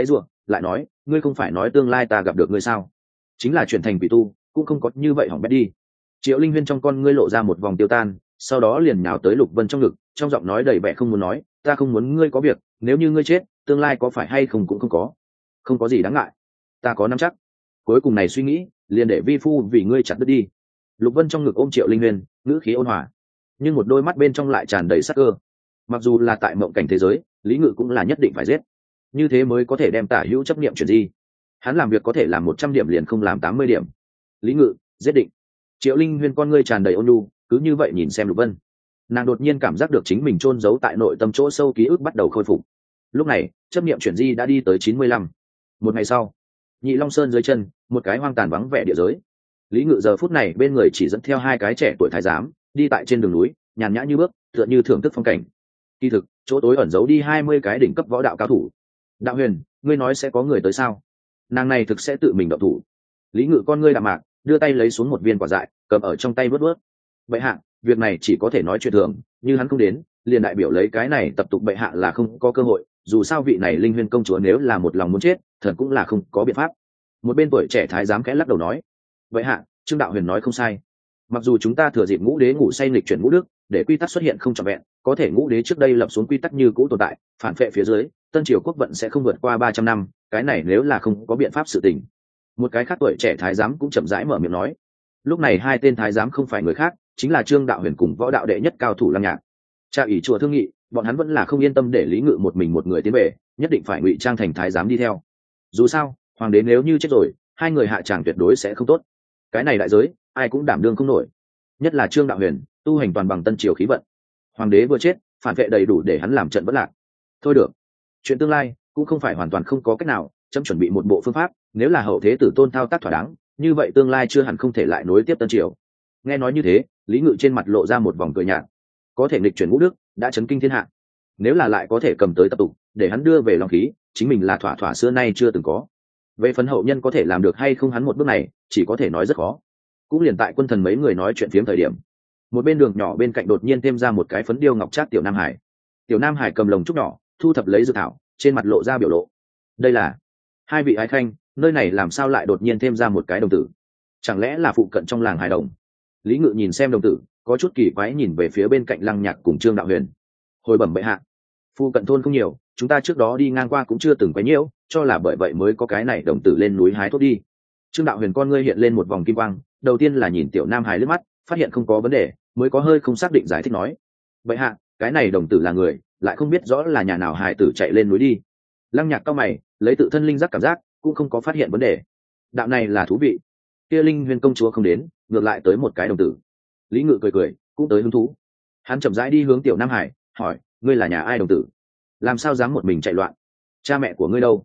lại nói ngươi không phải nói tương lai ta gặp được ngươi sao, chính là chuyển thành quỷ tu cũng không có như vậy hỏng bét đi. Triệu Linh Huyên trong con ngươi lộ ra một vòng tiêu tan, sau đó liền nhào tới Lục Vân trong ngực, trong giọng nói đầy vẻ không muốn nói, ta không muốn ngươi có việc, nếu như ngươi chết tương lai có phải hay không cũng không có gì đáng ngại, ta có nắm chắc. Cuối cùng này suy nghĩ liền để vi phu vì ngươi chặt đứt đi. Lục Vân trong ngực ôm Triệu Linh Huyên, ngữ khí ôn hòa nhưng một đôi mắt bên trong lại tràn đầy sắc cơ. Mặc dù là tại mộng cảnh thế giới, Lý Ngự cũng là nhất định phải giết, như thế mới có thể đem Tả Hữu chấp niệm chuyển di. Hắn làm việc có thể làm 100 điểm liền không làm 80 điểm. Lý Ngự giết định. Triệu Linh Huyên con ngươi tràn đầy ôn nhu, cứ như vậy nhìn xem Lục Vân. Nàng đột nhiên cảm giác được chính mình chôn giấu tại nội tâm chỗ sâu ký ức bắt đầu khôi phục. Lúc này chấp niệm chuyển di đã đi tới 95. Một ngày sau, Nhị Long Sơn dưới chân một cái hoang tàn vắng vẻ địa giới. Lý Ngự giờ phút này bên người chỉ dẫn theo hai cái trẻ tuổi thái giám, đi tại trên đường núi nhàn nhã như bước, tựa như thưởng thức phong cảnh. Kỳ thực chỗ tối ẩn giấu đi 20 cái đỉnh cấp võ đạo cao thủ. Đạo Huyền, ngươi nói sẽ có người tới sao? Nàng này thực sẽ tự mình động thủ. Lý Ngự con ngươi đạm mạc, đưa tay lấy xuống một viên quả dại, cầm ở trong tay vớt vớt. Bệ hạ, việc này chỉ có thể nói chuyện thường, như hắn không đến liền đại biểu lấy cái này tập tục bệ hạ là không có cơ hội, dù sao vị này Linh Huyên công chúa nếu là một lòng muốn chết thật cũng là không có biện pháp. Một bên tuổi trẻ thái giám khẽ lắc đầu nói, bệ hạ, Trương Đạo Huyền nói không sai, mặc dù chúng ta thừa dịp Ngũ Đế ngủ say nghịch chuyển Ngũ Đức để quy tắc xuất hiện không trọn vẹn, có thể Ngũ Đế trước đây lập xuống quy tắc như cũ tồn tại, phản phệ phía dưới Tân Triều quốc vận sẽ không vượt qua 300 năm, cái này nếu là không có biện pháp sự tình. Một cái khác tuổi trẻ thái giám cũng chậm rãi mở miệng nói. Lúc này hai tên thái giám không phải người khác, chính là Trương Đạo Huyền cùng võ đạo đệ nhất cao thủ Lăng Nhạc. Cha ủy chùa thương nghị, bọn hắn vẫn là không yên tâm để Lý Ngự một mình một người tiến về, nhất định phải ngụy trang thành thái giám đi theo. Dù sao hoàng đế nếu như chết rồi, hai người hạ tràng tuyệt đối sẽ không tốt. Cái này đại giới ai cũng đảm đương không nổi, nhất là Trương Đạo Huyền tu hành toàn bằng Tân Triều khí vận, hoàng đế vừa chết phản vệ đầy đủ để hắn làm trận bất lạc. Thôi được, chuyện tương lai cũng không phải hoàn toàn không có cách nào, chấm chuẩn bị một bộ phương pháp, nếu là hậu thế tử tôn thao tác thỏa đáng, như vậy tương lai chưa hẳn không thể lại nối tiếp Tân Triều. Nghe nói như thế, Lý Ngự trên mặt lộ ra một vòng cười nhạt. Có thể nghịch chuyển Ngũ Đức đã chấn kinh thiên hạ, nếu là lại có thể cầm tới tập tục để hắn đưa về long khí, chính mình là thỏa thỏa xưa nay chưa từng có. Về phần hậu nhân có thể làm được hay không hắn một bước này, chỉ có thể nói rất khó. Cũng liền tại quân thần mấy người nói chuyện phiếm thời điểm, một bên đường nhỏ bên cạnh đột nhiên thêm ra một cái phấn điêu ngọc trác tiểu Nam Hải. Tiểu Nam Hải cầm lồng trúc nhỏ, thu thập lấy dược thảo, trên mặt lộ ra biểu lộ. Đây là hai vị ái khanh, nơi này làm sao lại đột nhiên thêm ra một cái đồng tử? Chẳng lẽ là phụ cận trong làng hài đồng? Lý Ngự nhìn xem đồng tử, có chút kỳ quái nhìn về phía bên cạnh Lăng Nhạc cùng Trương Đạo Huyền. Hồi bẩm bệ hạ, phụ cận thôn không nhiều, chúng ta trước đó đi ngang qua cũng chưa từng quấy nhiễu, cho là bởi vậy mới có cái này đồng tử lên núi hái thuốc đi. Trương Đạo Huyền con ngươi hiện lên một vòng kim quang, đầu tiên là nhìn tiểu Nam Hải lướt mắt, phát hiện không có vấn đề, mới có hơi không xác định giải thích nói, bệ hạ, cái này đồng tử là người, lại không biết rõ là nhà nào hài tử chạy lên núi đi. Lăng Nhạc cao mày, lấy tự thân linh giác cảm giác, cũng không có phát hiện vấn đề. Đạo này là thú vị. Kia Linh Huyên công chúa không đến, ngược lại tới một cái đồng tử. Lý Ngự cười cười, cũng tới hứng thú. Hắn chậm rãi đi hướng tiểu Nam Hải, hỏi, ngươi là nhà ai đồng tử? Làm sao dám một mình chạy loạn? Cha mẹ của ngươi đâu?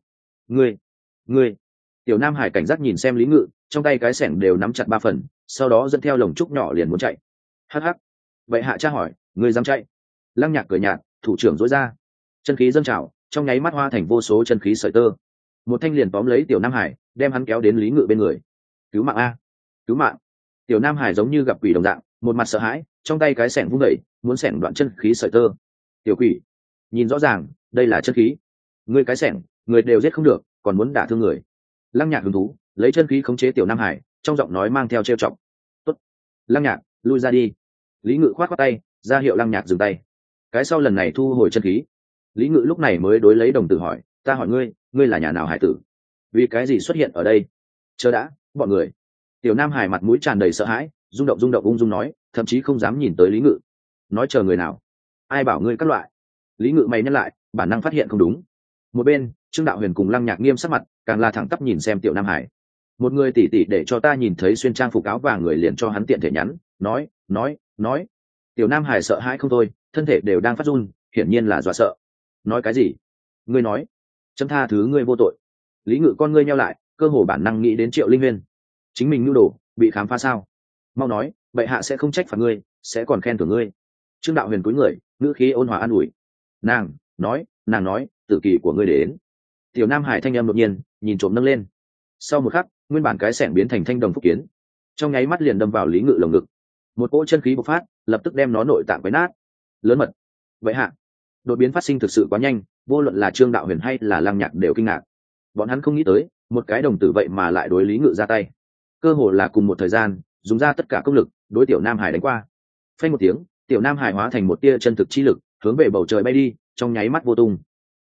Ngươi. Tiểu Nam Hải cảnh giác nhìn xem Lý Ngự, trong tay cái xẻng đều nắm chặt 3 phần, sau đó dẫn theo lồng trúc nhỏ liền muốn chạy. Hắc hắc. Vậy hạ cha hỏi, ngươi dám chạy? Lăng Nhạc cười nhạt, thủ trưởng dối ra, chân khí dâng trào, trong nháy mắt hoa thành vô số chân khí sợi tơ. Một thanh liền tóm lấy tiểu Nam Hải, đem hắn kéo đến Lý Ngự bên người. Cứu mạng a, cứu mạng! Tiểu Nam Hải giống như gặp quỷ đồng dạng, một mặt sợ hãi, trong tay cái xẻng vung đẩy, muốn xẻng đoạn chân khí sợi tơ. Tiểu quỷ, nhìn rõ ràng, đây là chân khí. Ngươi cái xẻng, người đều giết không được, còn muốn đả thương người. Lăng Nhạc hứng thú, lấy chân khí khống chế tiểu Nam Hải, trong giọng nói mang theo trêu chọc. Tốt, Lăng Nhạc, lui ra đi. Lý Ngự khoát khoát tay, ra hiệu Lăng Nhạc dừng tay. Cái sau lần này thu hồi chân khí. Lý Ngự lúc này mới đối lấy đồng tử hỏi, ta hỏi ngươi, ngươi là nhà nào hải tử? Vì cái gì xuất hiện ở đây? Chờ đã, bọn người. Tiểu Nam Hải mặt mũi tràn đầy sợ hãi, rung động ung dung nói, thậm chí không dám nhìn tới Lý Ngự. Nói chờ người nào? Ai bảo ngươi các loại? Lý Ngự mày nhắc lại, bản năng phát hiện không đúng. Một bên Trương Đạo Huyền cùng Lăng Nhạc nghiêm sắc mặt, càng là thẳng tắp nhìn xem tiểu Nam Hải. Một người tỉ tỉ để cho ta nhìn thấy xuyên trang phục áo vàng người liền cho hắn tiện thể nhắn, nói. Tiểu Nam Hải sợ hãi không thôi, thân thể đều đang phát run, hiển nhiên là dọa sợ. Nói cái gì? Ngươi nói, chấm tha thứ ngươi vô tội. Lý Ngự con ngươi nheo lại, cơ hồ bản năng nghĩ đến Triệu Linh Huyên. Chính mình nhu đồ bị khám phá sao? Mau nói, bệ hạ sẽ không trách phạt ngươi, sẽ còn khen thưởng ngươi. Trương Đạo Huyền cúi người, ngữ khí ôn hòa an ủi. Nàng nói, tử kỳ của ngươi đến. Tiểu Nam Hải thanh âm đột nhiên, nhìn trộm nâng lên. Sau một khắc, nguyên bản cái xẻng biến thành thanh đồng phúc kiến, trong nháy mắt liền đâm vào Lý Ngự lồng ngực. Một cỗ chân khí bộc phát, lập tức đem nó nội tạng quấy nát. Lớn mật. Vậy hạ, đột biến phát sinh thực sự quá nhanh, vô luận là Trương Đạo Huyền hay là Lăng Nhạc đều kinh ngạc. Bọn hắn không nghĩ tới một cái đồng tử vậy mà lại đối Lý Ngự ra tay, cơ hồ là cùng một thời gian dùng ra tất cả công lực đối Tiểu Nam Hải đánh qua. Phanh một tiếng, Tiểu Nam Hải hóa thành một tia chân thực chi lực hướng về bầu trời bay đi, trong nháy mắt vô tung.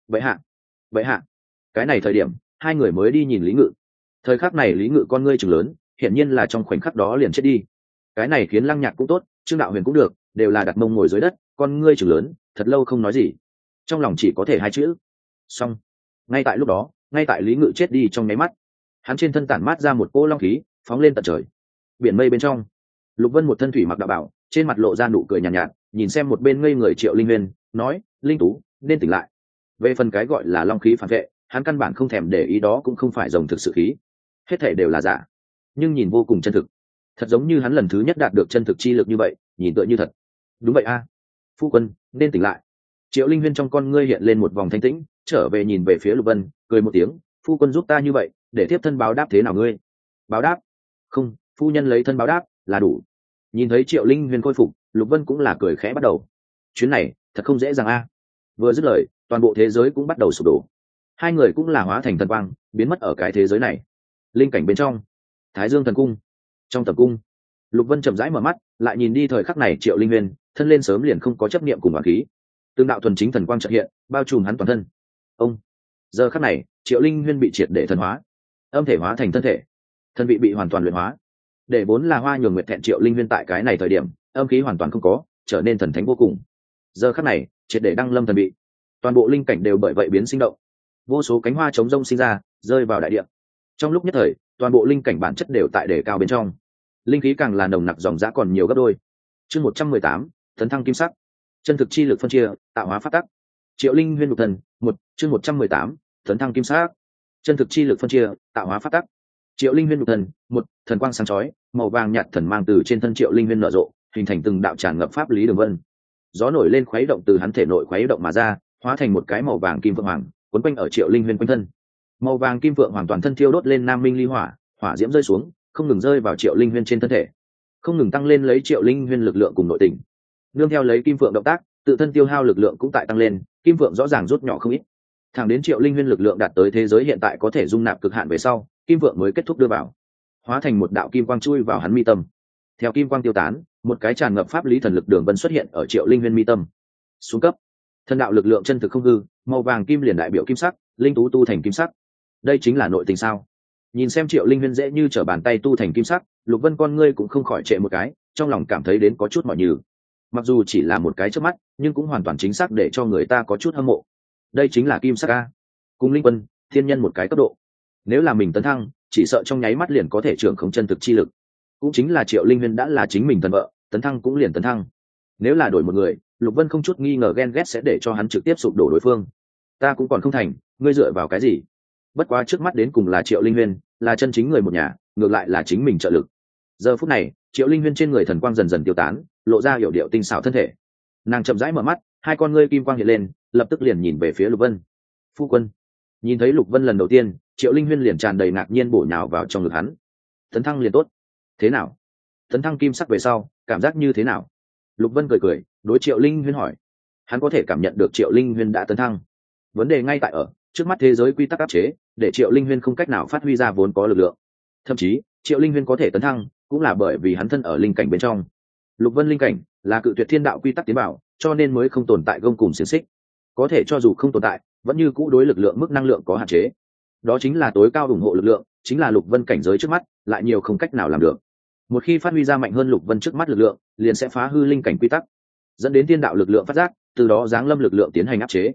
Vậy hạ cái này thời điểm hai người mới đi nhìn Lý Ngự. Thời khắc này Lý Ngự con ngươi trừng lớn, hiển nhiên là trong khoảnh khắc đó liền chết đi. Cái này khiến Lăng Nhạc cũng tốt, Trương Đạo Huyền cũng được, đều là đặt mông ngồi dưới đất, con ngươi trừng lớn, thật lâu không nói gì, trong lòng chỉ có thể hai chữ: xong. Ngay tại lúc đó, ngay tại Lý Ngự chết đi trong nháy mắt, hắn trên thân tản mát ra một cỗ long khí, phóng lên tận trời. Biển mây bên trong, Lục Vân một thân thủy mặc đạo bảo, trên mặt lộ ra nụ cười nhàn nhạt, nhìn xem một bên ngây người Triệu Linh Huyền, nói: Linh Tú nên tỉnh lại. Về phần cái gọi là long khí phản vệ, hắn căn bản không thèm để ý, đó cũng không phải rồng thực sự khí, hết thể đều là giả, nhưng nhìn vô cùng chân thực, thật giống như hắn lần thứ nhất đạt được chân thực chi lực như vậy, nhìn tựa như thật. Đúng vậy a, phu quân nên tỉnh lại. Triệu Linh Huyên trong con ngươi hiện lên một vòng thanh tĩnh, trở về nhìn về phía Lục Vân, cười một tiếng: phu quân giúp ta như vậy, để tiếp thân báo đáp thế nào ngươi? Báo đáp? Không, phu nhân lấy thân báo đáp là đủ. Nhìn thấy Triệu Linh Huyên khôi phục, Lục Vân cũng là cười khẽ bắt đầu. Chuyến này thật không dễ dàng a. Vừa dứt lời, toàn bộ thế giới cũng bắt đầu sụp đổ. Hai người cũng là hóa thành thần quang, biến mất ở cái thế giới này. Linh cảnh bên trong, Thái Dương thần cung. Trong tập cung, Lục Vân chậm rãi mở mắt, lại nhìn đi thời khắc này Triệu Linh Huyên, thân lên sớm liền không có chấp niệm cùng hoàn khí. Tương đạo thuần chính thần quang chợt hiện, bao trùm hắn toàn thân. Ông. Giờ khắc này, Triệu Linh Huyên bị triệt để thần hóa, âm thể hóa thành thân thể, thân vị bị hoàn toàn luyện hóa. Để vốn là hoa nhường nguyệt thẹn Triệu Linh Huyên tại cái này thời điểm, âm khí hoàn toàn không có, trở nên thần thánh vô cùng. Giờ khắc này, triệt để đăng lâm thần vị. Toàn bộ linh cảnh đều bởi vậy biến sinh động. Vô số cánh hoa trống rông sinh ra, rơi vào đại địa. Trong lúc nhất thời, toàn bộ linh cảnh bản chất đều tại đề cao bên trong, linh khí càng là nồng nặc dòng dã còn nhiều gấp đôi. Chương 118, tấn thăng kim sắc. Chân thực chi lực phân chia, tạo hóa phát tắc. Triệu Linh Huyên nhục thần, một. Chương 118, tấn thăng kim sắc. Chân thực chi lực phân chia, tạo hóa phát tắc. Triệu Linh Huyên nhục thần, một. Thần quang sáng chói, màu vàng nhạt thần mang từ trên thân Triệu Linh Huyên nở rộ, hình thành từng đạo tràn ngập pháp lý đường vân. Gió nổi lên khuấy động từ hắn thể nội khuấy động mà ra, hóa thành một cái màu vàng kim phượng hoàng, quấn quanh ở Triệu Linh Huyên quanh thân. Màu vàng kim phượng hoàn toàn thân thiêu đốt lên nam minh ly hỏa, hỏa diễm rơi xuống, không ngừng rơi vào Triệu Linh Huyên trên thân thể, không ngừng tăng lên lấy Triệu Linh Huyên lực lượng cùng nội tình. Nương theo lấy kim phượng động tác, tự thân tiêu hao lực lượng cũng tại tăng lên, kim phượng rõ ràng rút nhỏ không ít. Thẳng đến Triệu Linh Huyên lực lượng đạt tới thế giới hiện tại có thể dung nạp cực hạn về sau, kim phượng mới kết thúc đưa vào, hóa thành một đạo kim quang chui vào hắn mi tâm. Theo kim quang tiêu tán, một cái tràn ngập pháp lý thần lực đường vân xuất hiện ở Triệu Linh Huyên mi tâm. Xuống cấp, thần đạo lực lượng chân thực không hư, màu vàng kim liền đại biểu kim sắc, linh tú tu thành kim sắc. Đây chính là nội tình sao? Nhìn xem Triệu Linh Huyên dễ như trở bàn tay tu thành kim sắc, Lục Vân con ngươi cũng không khỏi trệ một cái, trong lòng cảm thấy đến có chút mỏi nhừ. Mặc dù chỉ là một cái chớp mắt, nhưng cũng hoàn toàn chính xác để cho người ta có chút hâm mộ. Đây chính là kim sắc a, cùng linh quân, thiên nhân một cái cấp độ. Nếu là mình tấn thăng, chỉ sợ trong nháy mắt liền có thể trưởng khống chân thực chi lực. Cũng chính là Triệu Linh Huyên đã là chính mình thần vợ, tấn thăng cũng liền tấn thăng. Nếu là đổi một người, Lục Vân không chút nghi ngờ ghen ghét sẽ để cho hắn trực tiếp sụp đổ đối phương. Ta cũng còn không thành, ngươi dựa vào cái gì? Bất quá trước mắt đến cùng là Triệu Linh Huyên, là chân chính người một nhà, ngược lại là chính mình trợ lực. Giờ phút này, Triệu Linh Huyên trên người thần quang dần dần tiêu tán, lộ ra hiểu điệu tinh xảo thân thể. Nàng chậm rãi mở mắt, hai con ngươi kim quang hiện lên, lập tức liền nhìn về phía Lục Vân. Phu quân. Nhìn thấy Lục Vân lần đầu tiên, Triệu Linh Huyên liền tràn đầy ngạc nhiên bổ nhào vào trong ngực hắn. Tấn thăng liền tốt. Thế nào? Tấn thăng kim sắc về sau, cảm giác như thế nào? Lục Vân cười cười, đối Triệu Linh Huyên hỏi. Hắn có thể cảm nhận được Triệu Linh Huyên đã tấn thăng. Vấn đề ngay tại ở trước mắt thế giới quy tắc áp chế, để Triệu Linh Huyên không cách nào phát huy ra vốn có lực lượng. Thậm chí, Triệu Linh Huyên có thể tấn thăng, cũng là bởi vì hắn thân ở linh cảnh bên trong. Lục Vân linh cảnh là cự tuyệt thiên đạo quy tắc tiến bảo, cho nên mới không tồn tại gông cùng xiềng xích. Có thể cho dù không tồn tại, vẫn như cũ đối lực lượng mức năng lượng có hạn chế. Đó chính là tối cao ủng hộ lực lượng, chính là Lục Vân cảnh giới trước mắt, lại nhiều không cách nào làm được. Một khi phát huy ra mạnh hơn Lục Vân trước mắt lực lượng, liền sẽ phá hư linh cảnh quy tắc, dẫn đến thiên đạo lực lượng phát giác, từ đó giáng lâm lực lượng tiến hành áp chế.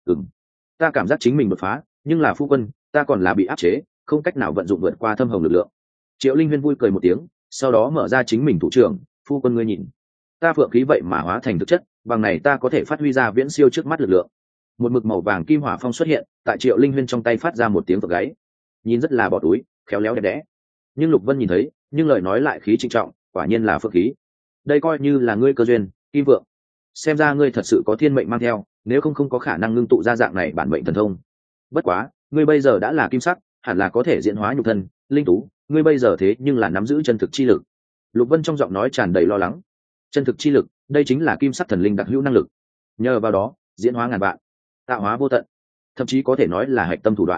Ta cảm giác chính mình đột phá, nhưng là phu quân, ta còn là bị áp chế, không cách nào vận dụng vượt qua thâm hồng lực lượng. Triệu Linh Huyên vui cười một tiếng, sau đó mở ra chính mình thủ trưởng. Phu quân ngươi nhìn, ta phượng khí vậy mà hóa thành thực chất, bằng này ta có thể phát huy ra viễn siêu trước mắt lực lượng. Một mực màu vàng kim hỏa phong xuất hiện tại Triệu Linh Huyên trong tay, phát ra một tiếng vợt gáy, nhìn rất là bỏ túi, khéo léo đẹp đẽ. Nhưng Lục Vân nhìn thấy, nhưng lời nói lại khí trịnh trọng, quả nhiên là phượng khí. Đây coi như là ngươi cơ duyên, kim vượng. Xem ra ngươi thật sự có thiên mệnh mang theo, nếu không có khả năng ngưng tụ ra dạng này bản mệnh thần thông. Bất quá, ngươi bây giờ đã là kim sắc, hẳn là có thể diễn hóa nhục thân. Linh tú, ngươi bây giờ thế nhưng là nắm giữ chân thực chi lực. Lục Vân trong giọng nói tràn đầy lo lắng. Chân thực chi lực, đây chính là kim sắc thần linh đặc hữu năng lực. Nhờ vào đó, diễn hóa ngàn vạn, tạo hóa vô tận, thậm chí có thể nói là hạch tâm thủ đoạn.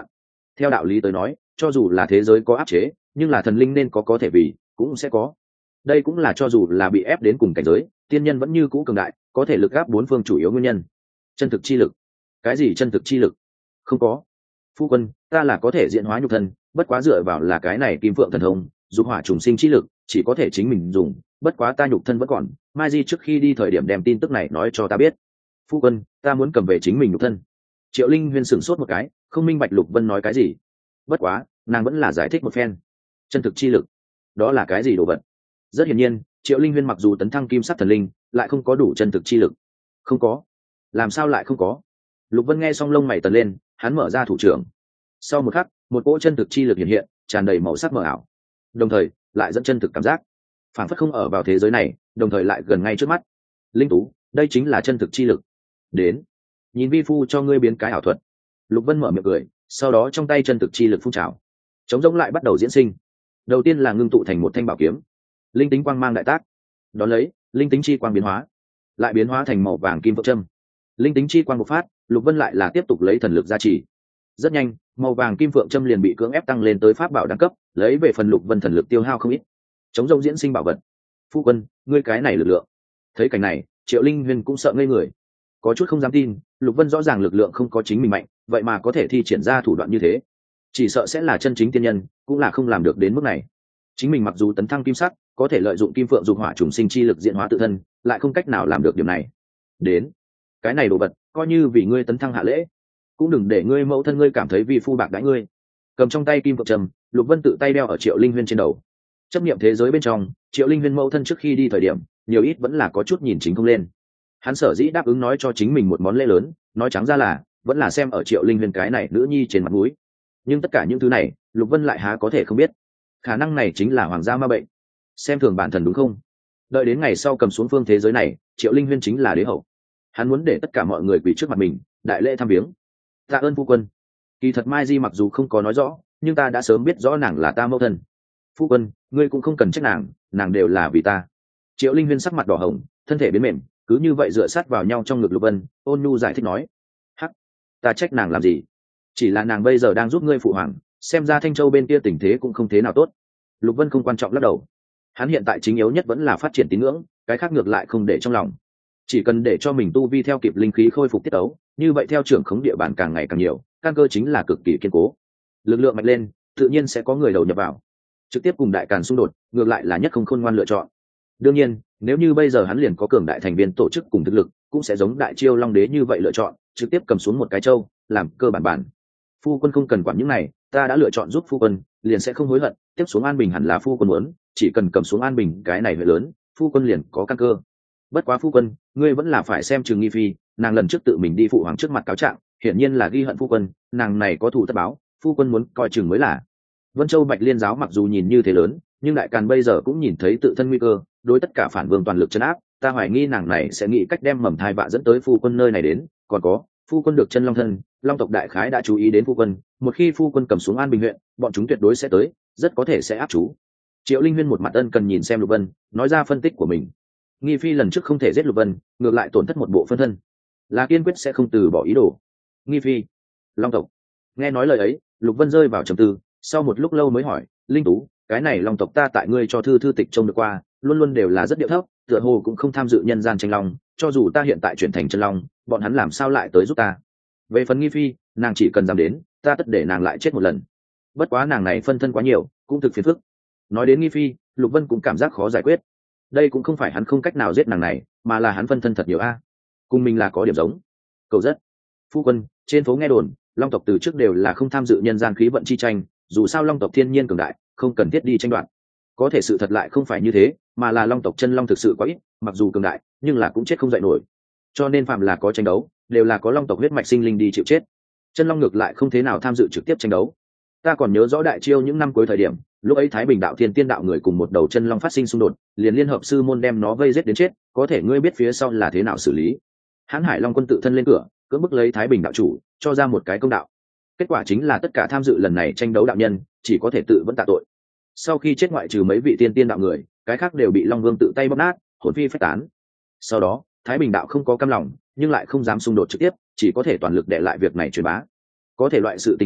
theo đạo lý tới nói cho dù là thế giới có áp chế nhưng là thần linh nên có thể vì cũng sẽ có. Đây cũng là cho dù là bị ép đến cùng cảnh giới tiên nhân vẫn như cũ cường đại có thể lực gáp bốn phương chủ yếu nguyên nhân. Chân thực chi lực. Cái gì chân thực chi lực? Không có. Phu quân, ta là có thể diễn hóa nhục thân, bất quá dựa vào là cái này kim phượng thần thông dục hỏa trùng sinh chi lực chỉ có thể chính mình dùng, bất quá ta nhục thân vẫn còn. Mai Di trước khi đi thời điểm đem tin tức này nói cho ta biết. Phu quân, ta muốn cầm về chính mình nhục thân. Triệu Linh Huyên sửng sốt một cái, không minh bạch Lục Vân nói cái gì. Bất quá nàng vẫn là giải thích một phen. Chân thực chi lực, đó là cái gì đồ vật? Rất hiển nhiên Triệu Linh Huyên mặc dù tấn thăng kim sắc thần linh lại không có đủ chân thực chi lực. Không có? Làm sao lại không có? Lục Vân nghe xong lông mày tần lên, hắn mở ra thủ trưởng. Sau một khắc một cỗ chân thực chi lực hiện hiện, tràn đầy màu sắc mờ ảo, đồng thời lại dẫn chân thực cảm giác phản phất không ở vào thế giới này, đồng thời lại gần ngay trước mắt. Linh Tú, đây chính là chân thực chi lực. Đến, nhìn vi phu cho ngươi biến cái ảo thuật. Lục Vân mở miệng cười, sau đó trong tay chân thực chi lực phun trào, chống rỗng lại bắt đầu diễn sinh. Đầu tiên là ngưng tụ thành một thanh bảo kiếm, linh tính quang mang đại tác. Đón lấy linh tính chi quang biến hóa, lại biến hóa thành màu vàng kim phượng châm. Linh tính chi quang bộc phát, Lục Vân lại là tiếp tục lấy thần lực gia trì. Rất nhanh màu vàng kim phượng châm liền bị cưỡng ép tăng lên tới pháp bảo đẳng cấp, lấy về phần Lục Vân thần lực tiêu hao không ít. Chống rông diễn sinh bảo vật. Phu quân, ngươi cái này lực lượng. Thấy cảnh này Triệu Linh Huyên cũng sợ ngây người, có chút không dám tin. Lục Vân rõ ràng lực lượng không có chính mình mạnh, vậy mà có thể thi triển ra thủ đoạn như thế, chỉ sợ sẽ là chân chính tiên nhân cũng là không làm được đến mức này. Chính mình mặc dù tấn thăng kim sắc có thể lợi dụng kim phượng dục hỏa trùng sinh chi lực diễn hóa tự thân, lại không cách nào làm được điểm này. Đến, cái này đồ vật coi như vì ngươi tấn thăng hạ lễ, cũng đừng để ngươi mẫu thân ngươi cảm thấy vi phu bạc đãi ngươi. Cầm trong tay kim phượng trầm, Lục Vân tự tay đeo ở Triệu Linh Huyên trên đầu. Chấp niệm thế giới bên trong, Triệu Linh Huyên mẫu thân trước khi đi thời điểm nhiều ít vẫn là có chút nhìn chính không lên. Hắn sở dĩ đáp ứng nói cho chính mình một món lễ lớn, nói trắng ra là vẫn là xem ở Triệu Linh Huyên cái này nữ nhi trên mặt mũi. Nhưng tất cả những thứ này Lục Vân lại há có thể không biết. Khả năng này chính là hoàng gia ma bệnh, xem thường bản thần đúng không? Đợi đến ngày sau cầm xuống phương thế giới này, Triệu Linh Huyên chính là đế hậu. Hắn muốn để tất cả mọi người quỳ trước mặt mình đại lễ thăm viếng. Tạ ơn phu quân. Kỳ thật Mai Di mặc dù không có nói rõ, nhưng ta đã sớm biết rõ nàng là ta mẫu thân. Phu quân, ngươi cũng không cần trách nàng, nàng đều là vì ta. Triệu Linh Huyên sắc mặt đỏ hồng, thân thể biến mềm, cứ như vậy dựa sát vào nhau trong ngực Lục Vân, ôn nhu giải thích nói: hắc, ta trách nàng làm gì? Chỉ là nàng bây giờ đang giúp ngươi phụ hoàng, xem ra Thanh Châu bên kia tình thế cũng không thế nào tốt. Lục Vân không quan trọng lắc đầu. Hắn hiện tại chính yếu nhất vẫn là phát triển tín ngưỡng, cái khác ngược lại không để trong lòng. Chỉ cần để cho mình tu vi theo kịp linh khí khôi phục tiết ấu, như vậy theo trưởng khống địa bàn càng ngày càng nhiều, căn cơ chính là cực kỳ kiên cố. Lực lượng mạnh lên, tự nhiên sẽ có người đầu nhập vào. Trực tiếp cùng đại càn xung đột, ngược lại là nhất không khôn ngoan lựa chọn. Đương nhiên, nếu như bây giờ hắn liền có cường đại thành viên tổ chức cùng thực lực, cũng sẽ giống Đại Chiêu Long Đế như vậy lựa chọn, trực tiếp cầm xuống một cái châu, làm cơ bản bản. Phu quân không cần quản những này, ta đã lựa chọn giúp phu quân, liền sẽ không hối hận. Tiếp xuống An Bình hẳn là phu quân muốn, chỉ cần cầm xuống An Bình cái này huệ lớn, phu quân liền có căn cơ. Bất quá phu quân, ngươi vẫn là phải xem Trường Nghi Phi, nàng lần trước tự mình đi phụ hoàng trước mặt cáo trạng, hiển nhiên là ghi hận phu quân, nàng này có thù tất báo, phu quân muốn coi chừng mới là. Vân Châu Bạch Liên giáo mặc dù nhìn như thế lớn, nhưng đại càn bây giờ cũng nhìn thấy tự thân nguy cơ, đối tất cả phản vương toàn lực trấn áp, ta hoài nghi nàng này sẽ nghĩ cách đem mầm thai vạ dẫn tới phu quân nơi này đến. Còn có, phu quân được chân long thân, long tộc đại khái đã chú ý đến phu quân, một khi phu quân cầm xuống An Bình huyện, bọn chúng tuyệt đối sẽ tới, rất có thể sẽ áp chú. Triệu Linh Huyên một mặt ân cần nhìn xem Lục Vân, nói ra phân tích của mình. Nghi Phi lần trước không thể giết Lục Vân, ngược lại tổn thất một bộ phân thân, là kiên quyết sẽ không từ bỏ ý đồ. Nghi Phi, long tộc. Nghe nói lời ấy, Lục Vân rơi vào trầm tư, sau một lúc lâu mới hỏi: Linh Tú, cái này long tộc ta tại ngươi cho thư tịch trông được qua, luôn luôn đều là rất điệu thấp, tựa hồ cũng không tham dự nhân gian tranh long, cho dù ta hiện tại chuyển thành chân long, bọn hắn làm sao lại tới giúp ta? Về phần Nghi Phi, nàng chỉ cần dám đến, ta tất để nàng lại chết một lần. Bất quá nàng này phân thân quá nhiều, cũng thực phiền phức. Nói đến Nghi Phi, Lục Vân cũng cảm giác khó giải quyết. Đây cũng không phải hắn không cách nào giết nàng này, mà là hắn phân thân thật nhiều a. Cùng mình là có điểm giống. Cầu rất. Phu quân, trên phố nghe đồn, long tộc từ trước đều là không tham dự nhân gian khí vận chi tranh, dù sao long tộc thiên nhiên cường đại, không cần thiết đi tranh đoạt. Có thể sự thật lại không phải như thế, mà là long tộc chân long thực sự quá ít, mặc dù cường đại, nhưng là cũng chết không dậy nổi. Cho nên phạm là có tranh đấu, đều là có long tộc huyết mạch sinh linh đi chịu chết. Chân long ngược lại không thế nào tham dự trực tiếp tranh đấu. Ta còn nhớ rõ Đại Chiêu những năm cuối thời điểm, lúc ấy Thái Bình đạo thiên tiên đạo người cùng một đầu chân long phát sinh xung đột, liền liên hợp sư môn đem nó vây giết đến chết, có thể ngươi biết phía sau là thế nào xử lý? Hán Hải Long quân tự thân lên cửa, cưỡng bức lấy Thái Bình đạo chủ, cho ra một cái công đạo. Kết quả chính là tất cả tham dự lần này tranh đấu đạo nhân chỉ có thể tự vẫn tạ tội. Sau khi chết ngoại trừ mấy vị tiên tiên đạo người, cái khác đều bị Long Vương tự tay bóp nát, hồn phi phách tán. Sau đó Thái Bình đạo không có cam lòng, nhưng lại không dám xung đột trực tiếp, chỉ có thể toàn lực để lại việc này truyền bá. Có thể loại sự tình này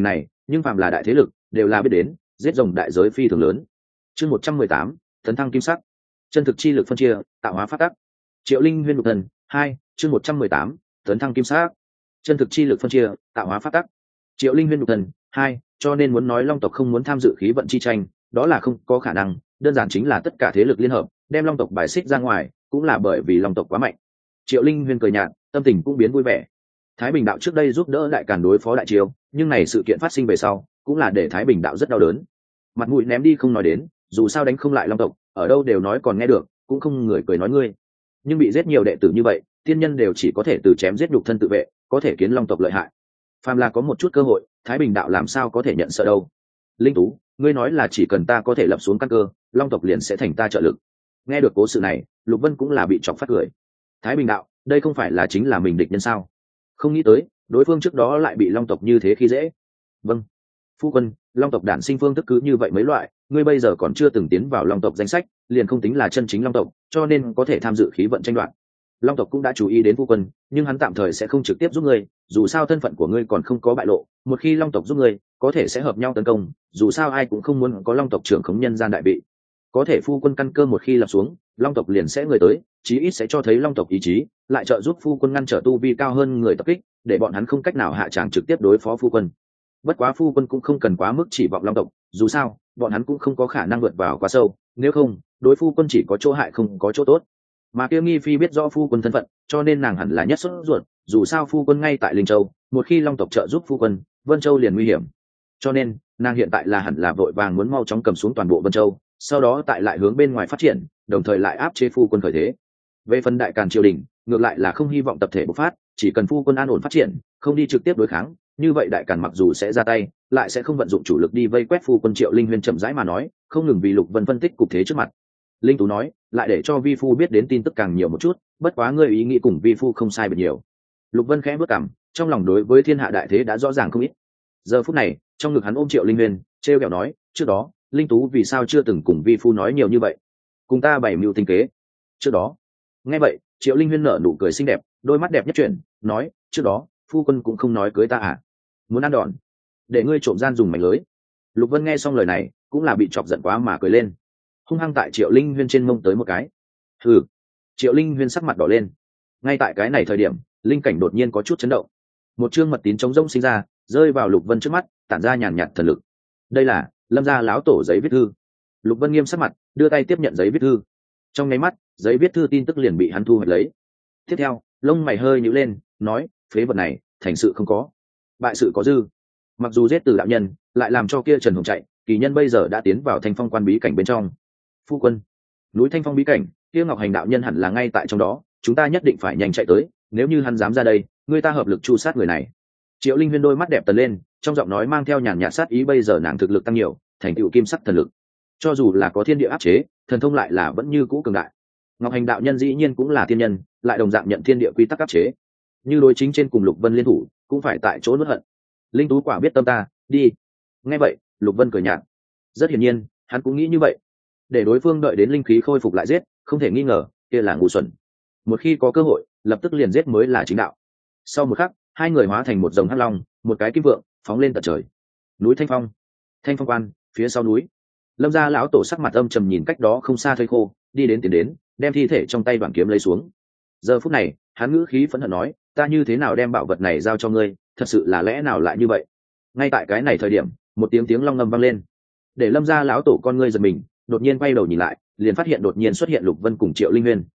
nhưng phàm là đại thế lực đều là biết đến giết rồng đại giới phi thường lớn. Chương 118, tấn thăng kim sắc, chân thực chi lực phân chia, tạo hóa phát tắc. Triệu Linh Huyên nhục thân 2, chương 118, tấn thăng kim sắc, chân thực chi lực phân chia, tạo hóa phát tắc. Triệu Linh Huyên nhục thân 2, cho nên muốn nói Long tộc không muốn tham dự khí vận chi tranh, đó là không có khả năng, đơn giản chính là tất cả thế lực liên hợp, đem Long tộc bài xích ra ngoài, cũng là bởi vì Long tộc quá mạnh. Triệu Linh Huyên cười nhạt, tâm tình cũng biến vui vẻ. Thái Bình đạo trước đây giúp đỡ Đại Càn đối phó Đại Triều, nhưng này sự kiện phát sinh về sau, cũng là để Thái Bình đạo rất đau đớn. Mặt mũi ném đi không nói đến, dù sao đánh không lại Long tộc, ở đâu đều nói còn nghe được, cũng không người cười nói ngươi. Nhưng bị giết nhiều đệ tử như vậy, tiên nhân đều chỉ có thể từ chém giết nhục thân tự vệ, có thể kiến Long tộc lợi hại. Phàm là có một chút cơ hội, Thái Bình đạo làm sao có thể nhận sợ đâu. Linh Tú, ngươi nói là chỉ cần ta có thể lập xuống căn cơ, Long tộc liền sẽ thành ta trợ lực. Nghe được cố sự này, Lục Vân cũng là bị chọc phát cười. Thái Bình đạo, đây không phải là chính là mình địch nhân sao? Không nghĩ tới, đối phương trước đó lại bị Long tộc như thế khi dễ. Vâng, phu quân, Long tộc đản sinh phương thức cứ như vậy mấy loại, ngươi bây giờ còn chưa từng tiến vào Long tộc danh sách, liền không tính là chân chính Long tộc, cho nên có thể tham dự khí vận tranh đoạt. Long tộc cũng đã chú ý đến phu quân, nhưng hắn tạm thời sẽ không trực tiếp giúp ngươi, dù sao thân phận của ngươi còn không có bại lộ, một khi Long tộc giúp ngươi, có thể sẽ hợp nhau tấn công, dù sao ai cũng không muốn có Long tộc trưởng khống nhân gian đại vị. Có thể phu quân căn cơ một khi lập xuống, Long tộc liền sẽ người tới, chí ít sẽ cho thấy Long tộc ý chí, lại trợ giúp phu quân ngăn trở tu vi cao hơn người tập kích, để bọn hắn không cách nào hạ tràng trực tiếp đối phó phu quân. Bất quá phu quân cũng không cần quá mức chỉ vọng Long tộc, dù sao bọn hắn cũng không có khả năng vượt vào quá sâu, nếu không đối phu quân chỉ có chỗ hại không có chỗ tốt. Mà kia nghi phi biết rõ phu quân thân phận, cho nên nàng hẳn là nhất sốt ruột, dù sao phu quân ngay tại Linh Châu, một khi Long tộc trợ giúp phu quân, Vân Châu liền nguy hiểm, cho nên nàng hiện tại là hẳn là vội vàng muốn mau chóng cầm xuống toàn bộ Vân Châu, sau đó tại lại hướng bên ngoài phát triển, đồng thời lại áp chế phu quân khởi thế. Về phần Đại Càn triều đình, ngược lại là không hy vọng tập thể bộc phát, chỉ cần phu quân an ổn phát triển, không đi trực tiếp đối kháng, như vậy Đại Càn mặc dù sẽ ra tay, lại sẽ không vận dụng chủ lực đi vây quét phu quân. Triệu Linh Huyên chậm rãi mà nói, không ngừng vì Lục Vân phân tích cục thế trước mặt. Linh Tú nói, lại để cho vi phu biết đến tin tức càng nhiều một chút, bất quá ngươi ý nghĩ cùng vi phu không sai biệt nhiều. Lục Vân khẽ bước cằm, trong lòng đối với thiên hạ đại thế đã rõ ràng không ít. Giờ phút này, trong ngực hắn ôm Triệu Linh Huyên, trêu ghẹo nói, trước đó Linh Tú vì sao chưa từng cùng vi phu nói nhiều như vậy, cùng ta bày mưu tinh kế. Trước đó, nghe vậy, Triệu Linh Huyên nở nụ cười xinh đẹp, đôi mắt đẹp nhất chuyển, nói, trước đó phu quân cũng không nói cưới ta à? Muốn ăn đòn, để ngươi trộm gian dùng mảnh lưới. Lục Vân nghe xong lời này, cũng là bị chọc giận quá mà cười lên, hung hăng tại Triệu Linh Huyên trên mông tới một cái. Hừ. Triệu Linh Huyên sắc mặt đỏ lên. Ngay tại cái này thời điểm, linh cảnh đột nhiên có chút chấn động, một chương mật tín trống rỗng sinh ra, rơi vào Lục Vân trước mắt, tản ra nhàn nhạt thần lực. Đây là Lâm gia láo tổ giấy viết thư. Lục Vân nghiêm sắc mặt, đưa tay tiếp nhận giấy viết thư. Trong nháy mắt, giấy viết thư tin tức liền bị hắn thu hoạch lấy. Tiếp theo, lông mày hơi nhíu lên, nói, phế vật này, thành sự không có, bại sự có dư. Mặc dù giết từ đạo nhân, lại làm cho kia Trần Hùng chạy, kỳ nhân bây giờ đã tiến vào Thanh Phong quan bí cảnh bên trong. Phu quân, núi Thanh Phong bí cảnh, kia Ngọc Hành đạo nhân hẳn là ngay tại trong đó, chúng ta nhất định phải nhanh chạy tới, nếu như hắn dám ra đây, người ta hợp lực tru sát người này. Triệu Linh Huyên đôi mắt đẹp tần lên, trong giọng nói mang theo nhàn nhạt sát ý, bây giờ nàng thực lực tăng nhiều, thành tựu kim sắc thần lực, cho dù là có thiên địa áp chế, thần thông lại là vẫn như cũ cường đại. Ngọc Hành đạo nhân dĩ nhiên cũng là thiên nhân, lại đồng dạng nhận thiên địa quy tắc áp chế, như đối chính trên cùng Lục Vân liên thủ, cũng phải tại chỗ nuốt hận. Linh Tú quả biết tâm ta, đi. Nghe vậy, Lục Vân cười nhạt, rất hiển nhiên hắn cũng nghĩ như vậy, để đối phương đợi đến linh khí khôi phục lại giết, không thể nghi ngờ kia là ngu xuẩn. Một khi có cơ hội, lập tức liền giết mới là chính đạo. Sau một khắc, hai người hóa thành một dòng hắc long, một cái kim vượng, phóng lên tận trời. Núi Thanh Phong, Thanh Phong quan, phía sau núi, Lâm gia lão tổ sắc mặt âm trầm nhìn cách đó không xa thây khô, đi đến tiến đến, đem thi thể trong tay đoạn kiếm lấy xuống. Giờ phút này, hắn ngữ khí phẫn hận nói, ta như thế nào đem bảo vật này giao cho ngươi, thật sự là lẽ nào lại như vậy. Ngay tại cái này thời điểm, một tiếng long ngâm vang lên, để Lâm gia lão tổ con ngươi giật mình, đột nhiên quay đầu nhìn lại, liền phát hiện đột nhiên xuất hiện Lục Vân cùng Triệu Linh Huyên.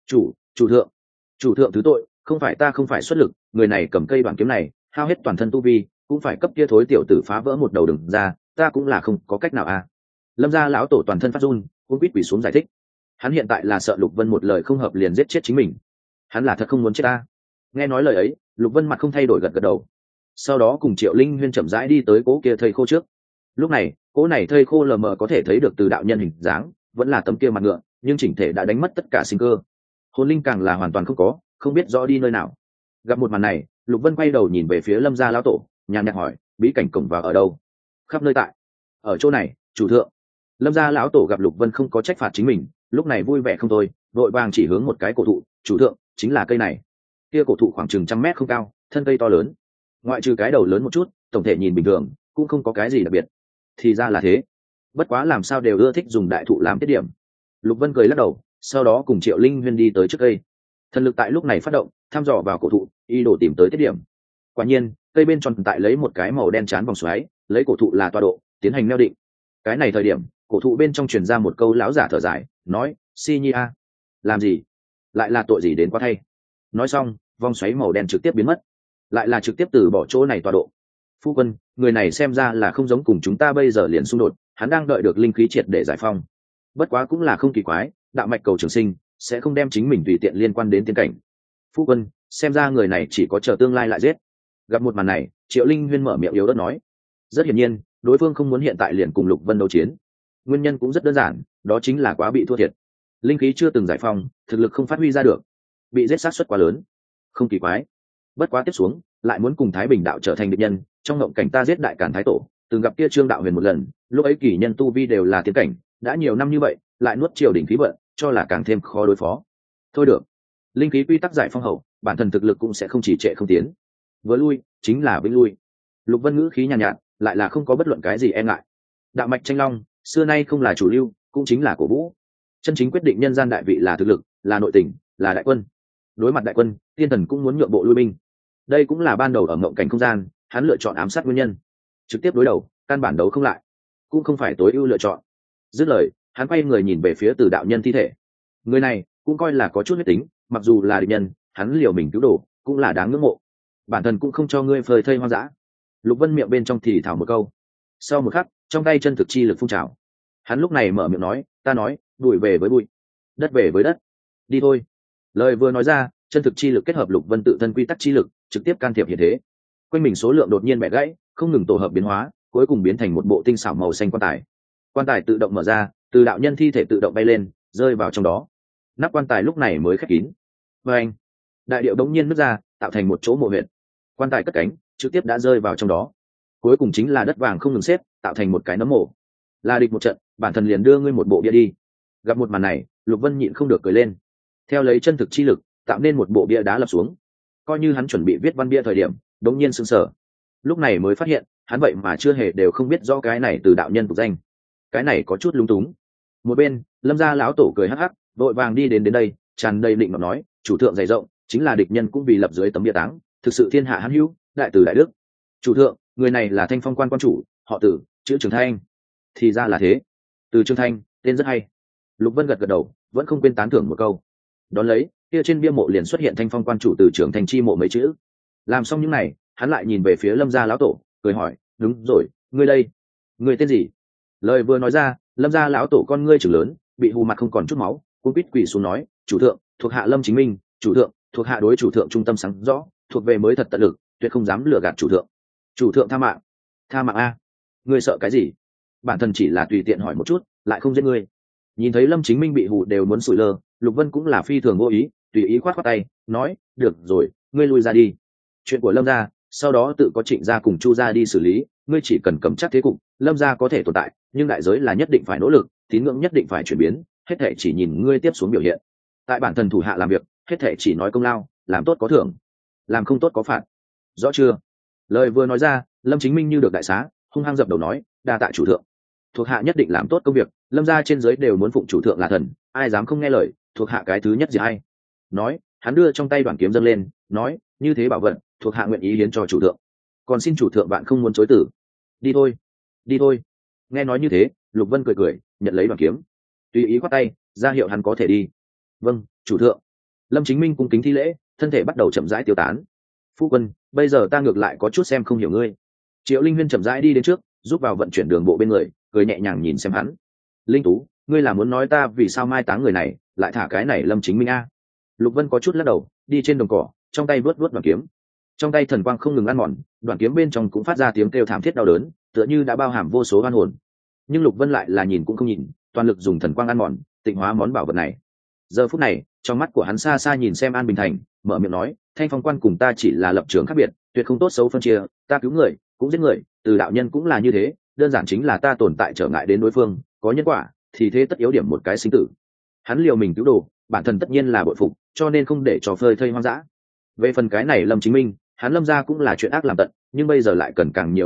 Chủ thượng thứ tội, không phải ta không phải xuất lực, người này cầm cây đoạn kiếm này, hao hết toàn thân tu vi, cũng phải cấp kia thối tiểu tử phá vỡ một đầu đừng ra, ta cũng là không có cách nào à. Lâm gia lão tổ toàn thân phát run, cũng quýt quỳ xuống giải thích. Hắn hiện tại là sợ Lục Vân một lời không hợp liền giết chết chính mình, hắn là thật không muốn chết ta. Nghe nói lời ấy, Lục Vân mặt không thay đổi gật gật đầu, sau đó cùng Triệu Linh Huyên chậm rãi đi tới cố kia thây khô trước. Lúc này, cố này thây khô lờ mờ có thể thấy được từ đạo nhân hình dáng, vẫn là tấm kia mặt ngựa, nhưng chỉnh thể đã đánh mất tất cả sinh cơ, hồn linh càng là hoàn toàn không có, không biết rõ đi nơi nào. Gặp một màn này, Lục Vân quay đầu nhìn về phía Lâm gia lão tổ, nhàn nhạt hỏi, bí cảnh cổng vào ở đâu? Khắp nơi tại, ở chỗ này, chủ thượng. Lâm gia lão tổ gặp Lục Vân không có trách phạt chính mình, lúc này vui vẻ không thôi, vội vàng chỉ hướng một cái cổ thụ, chủ thượng, chính là cây này. Kia cổ thụ khoảng chừng 100 mét không cao, thân cây to lớn, ngoại trừ cái đầu lớn một chút, tổng thể nhìn bình thường, cũng không có cái gì đặc biệt. Thì ra là thế, bất quá làm sao đều ưa thích dùng đại thụ làm tiết điểm. Lục Vân cười lắc đầu, sau đó cùng Triệu Linh Huyên đi tới trước cây. Thần lực tại lúc này phát động, thăm dò vào cổ thụ, ý đồ tìm tới tiết điểm. Quả nhiên, cây bên tròn tại lấy một cái màu đen chán vòng xoáy, lấy cổ thụ là tọa độ, tiến hành neo định. Cái này thời điểm, cổ thụ bên trong truyền ra một câu lão giả thở dài, nói: "Si Nhi a, làm gì? Lại là tội gì đến quá thay?" Nói xong, vòng xoáy màu đen trực tiếp biến mất, lại là trực tiếp từ bỏ chỗ này tọa độ. Phu quân, người này xem ra là không giống cùng chúng ta bây giờ liền xung đột, hắn đang đợi được linh khí triệt để giải phong. Bất quá cũng là không kỳ quái, đạo mạch cầu trường sinh sẽ không đem chính mình tùy tiện liên quan đến tiên cảnh. Phu quân, xem ra người này chỉ có chờ tương lai lại giết. Gặp một màn này, Triệu Linh Huyên mở miệng yếu ớt nói. Rất hiển nhiên, đối phương không muốn hiện tại liền cùng Lục Vân đấu chiến. Nguyên nhân cũng rất đơn giản, đó chính là quá bị thua thiệt. Linh khí chưa từng giải phong, thực lực không phát huy ra được, bị giết sát suất quá lớn. Không kỳ quái. Bất quá tiếp xuống, lại muốn cùng Thái Bình đạo trở thành địch nhân, trong ngộng cảnh ta giết Đại Càn Thái Tổ, từng gặp kia Trương đạo huyền một lần, lúc ấy kỳ nhân tu vi đều là tiến cảnh, đã nhiều năm như vậy, lại nuốt triều đỉnh khí vận, cho là càng thêm khó đối phó. Thôi được, linh khí quy tắc giải phong hậu, bản thân thực lực cũng sẽ không chỉ trệ không tiến. Vừa lui, chính là vĩnh lui. Lục Vân ngữ khí nhàn nhạt, lại là không có bất luận cái gì e ngại. Đạo mạch tranh long, xưa nay không là chủ lưu, cũng chính là cổ vũ. Chân chính quyết định nhân gian đại vị là thực lực, là nội tình, là đại quân. Đối mặt đại quân, tiên thần cũng muốn nhượng bộ lui binh. Đây cũng là ban đầu ở ngộng cảnh không gian, hắn lựa chọn ám sát nguyên nhân. Trực tiếp đối đầu, căn bản đấu không lại, cũng không phải tối ưu lựa chọn. Dứt lời, hắn quay người nhìn về phía Từ đạo nhân thi thể. Người này cũng coi là có chút huyết tính, mặc dù là địch nhân, hắn liều mình cứu đồ, cũng là đáng ngưỡng mộ. Bản thân cũng không cho ngươi phơi thây hoang dã. Lục Vân miệng bên trong thì thảo một câu. Sau một khắc, trong tay chân thực chi lực phun trào. Hắn lúc này mở miệng nói, ta nói, bụi về với bụi, đất về với đất, đi thôi. Lời vừa nói ra, chân thực chi lực kết hợp Lục Vân tự thân quy tắc chi lực, trực tiếp can thiệp hiện thế. Quanh mình số lượng đột nhiên bẻ gãy, không ngừng tổ hợp biến hóa, cuối cùng biến thành một bộ tinh xảo màu xanh quan tài. Quan tài tự động mở ra, từ đạo nhân thi thể tự động bay lên, rơi vào trong đó. Nắp quan tài lúc này mới khép kín. Và anh, đại điệu đống nhiên nứt ra, tạo thành một chỗ mộ huyệt. Quan tài cất cánh, trực tiếp đã rơi vào trong đó. Cuối cùng chính là đất vàng không ngừng xếp, tạo thành một cái nấm mộ. Là địch một trận, bản thân liền đưa ngươi một bộ bia đi. Gặp một màn này, Lục Vân nhịn không được cười lên. Theo lấy chân thực chi lực, tạo nên một bộ bia đá lập xuống. Coi như hắn chuẩn bị viết văn bia thời điểm, đống nhiên sững sờ. Lúc này mới phát hiện, hắn vậy mà chưa hề đều không biết rõ cái này từ đạo nhân tục danh. Cái này có chút lung túng. Một bên, Lâm gia lão tổ cười hắc hắc, vội vàng đi đến đây, tràn đầy định nói, chủ thượng dày rộng, chính là địch nhân cũng vì lập dưới tấm bia táng, thực sự thiên hạ hãn hữu, đại từ đại đức. Chủ thượng, người này là Thanh Phong quan quan chủ, họ Tử, chữ Trường Thanh. Thì ra là thế. Từ Trường Thanh, tên rất hay. Lục Vân gật gật đầu, vẫn không quên tán thưởng một câu. Đón lấy, kia trên bia mộ liền xuất hiện Thanh Phong quan chủ Từ Trường Thanh chi mộ mấy chữ. Làm xong những này, hắn lại nhìn về phía Lâm gia lão tổ, cười hỏi, đúng rồi, ngươi đây, ngươi tên gì? Lời vừa nói ra, Lâm gia lão tổ con ngươi chừng lớn, bị hù mặt không còn chút máu, cuống quýt quỳ xuống nói, chủ thượng, thuộc hạ Lâm Chính Minh, chủ thượng, thuộc hạ đối chủ thượng trung tâm sáng rõ, thuộc về mới thật tận lực, tuyệt không dám lừa gạt chủ thượng. Chủ thượng tha mạng. Tha mạng a? Ngươi sợ cái gì? Bản thân chỉ là tùy tiện hỏi một chút, lại không giết ngươi. Nhìn thấy Lâm Chính Minh bị hù đều muốn sủi lơ, Lục Vân cũng là phi thường vô ý, tùy ý khoát khoát tay, nói, được rồi, ngươi lui ra đi. Chuyện của Lâm gia, sau đó tự có Trịnh gia cùng Chu gia đi xử lý, ngươi chỉ cần cầm chắc thế cục, Lâm gia có thể tồn tại, nhưng đại giới là nhất định phải nỗ lực, tín ngưỡng nhất định phải chuyển biến, hết thảy chỉ nhìn ngươi tiếp xuống biểu hiện. Tại bản thân thủ hạ làm việc, hết thảy chỉ nói công lao, làm tốt có thưởng, làm không tốt có phạt. Rõ chưa? Lời vừa nói ra, Lâm Chính Minh như được đại xá, hung hăng dập đầu nói, đa tạ chủ thượng. Thuộc hạ nhất định làm tốt công việc, Lâm gia trên dưới đều muốn phụng chủ thượng là thần, ai dám không nghe lời, thuộc hạ cái thứ nhất gì hay. Nói, hắn đưa trong tay đoạn kiếm dâng lên, nói, như thế bảo vật, thuộc hạ nguyện ý hiến cho chủ thượng, còn xin chủ thượng bạn không muốn chối tử. Đi thôi, đi thôi. Nghe nói như thế, Lục Vân cười cười, nhận lấy đoạn kiếm, tùy ý khoát tay, ra hiệu hắn có thể đi. Vâng, chủ thượng. Lâm Chính Minh cung kính thi lễ, thân thể bắt đầu chậm rãi tiêu tán. Phu quân, bây giờ ta ngược lại có chút xem không hiểu ngươi. Triệu Linh Huyên chậm rãi đi đến trước, giúp vào vận chuyển đường bộ bên người, cười nhẹ nhàng nhìn xem hắn. Linh Tú, ngươi là muốn nói ta vì sao mai táng người này, lại thả cái này Lâm Chính Minh a? Lục Vân có chút lắc đầu, đi trên đồng cỏ, trong tay vớt đoạn kiếm. Trong tay thần quang không ngừng ăn mòn, đoạn kiếm bên trong cũng phát ra tiếng kêu thảm thiết đau đớn, tựa như đã bao hàm vô số oan hồn. Nhưng Lục Vân lại là nhìn cũng không nhìn, toàn lực dùng thần quang ăn mòn, tịnh hóa món bảo vật này. Giờ phút này, trong mắt của hắn xa xa nhìn xem An Bình Thành, mở miệng nói, Thanh Phong quan cùng ta chỉ là lập trường khác biệt, tuyệt không tốt xấu phân chia, ta cứu người cũng giết người, từ đạo nhân cũng là như thế, đơn giản chính là ta tồn tại trở ngại đến đối phương, có nhân quả thì thế tất yếu điểm một cái sinh tử. Hắn liều mình cứu đồ, bản thân tất nhiên là bội phục, cho nên không để cho phơi thây hoang dã. Về phần cái này Lâm Chính Minh, hắn Lâm gia cũng là chuyện ác làm tận, nhưng bây giờ lại cần càng nhiều lực lượng,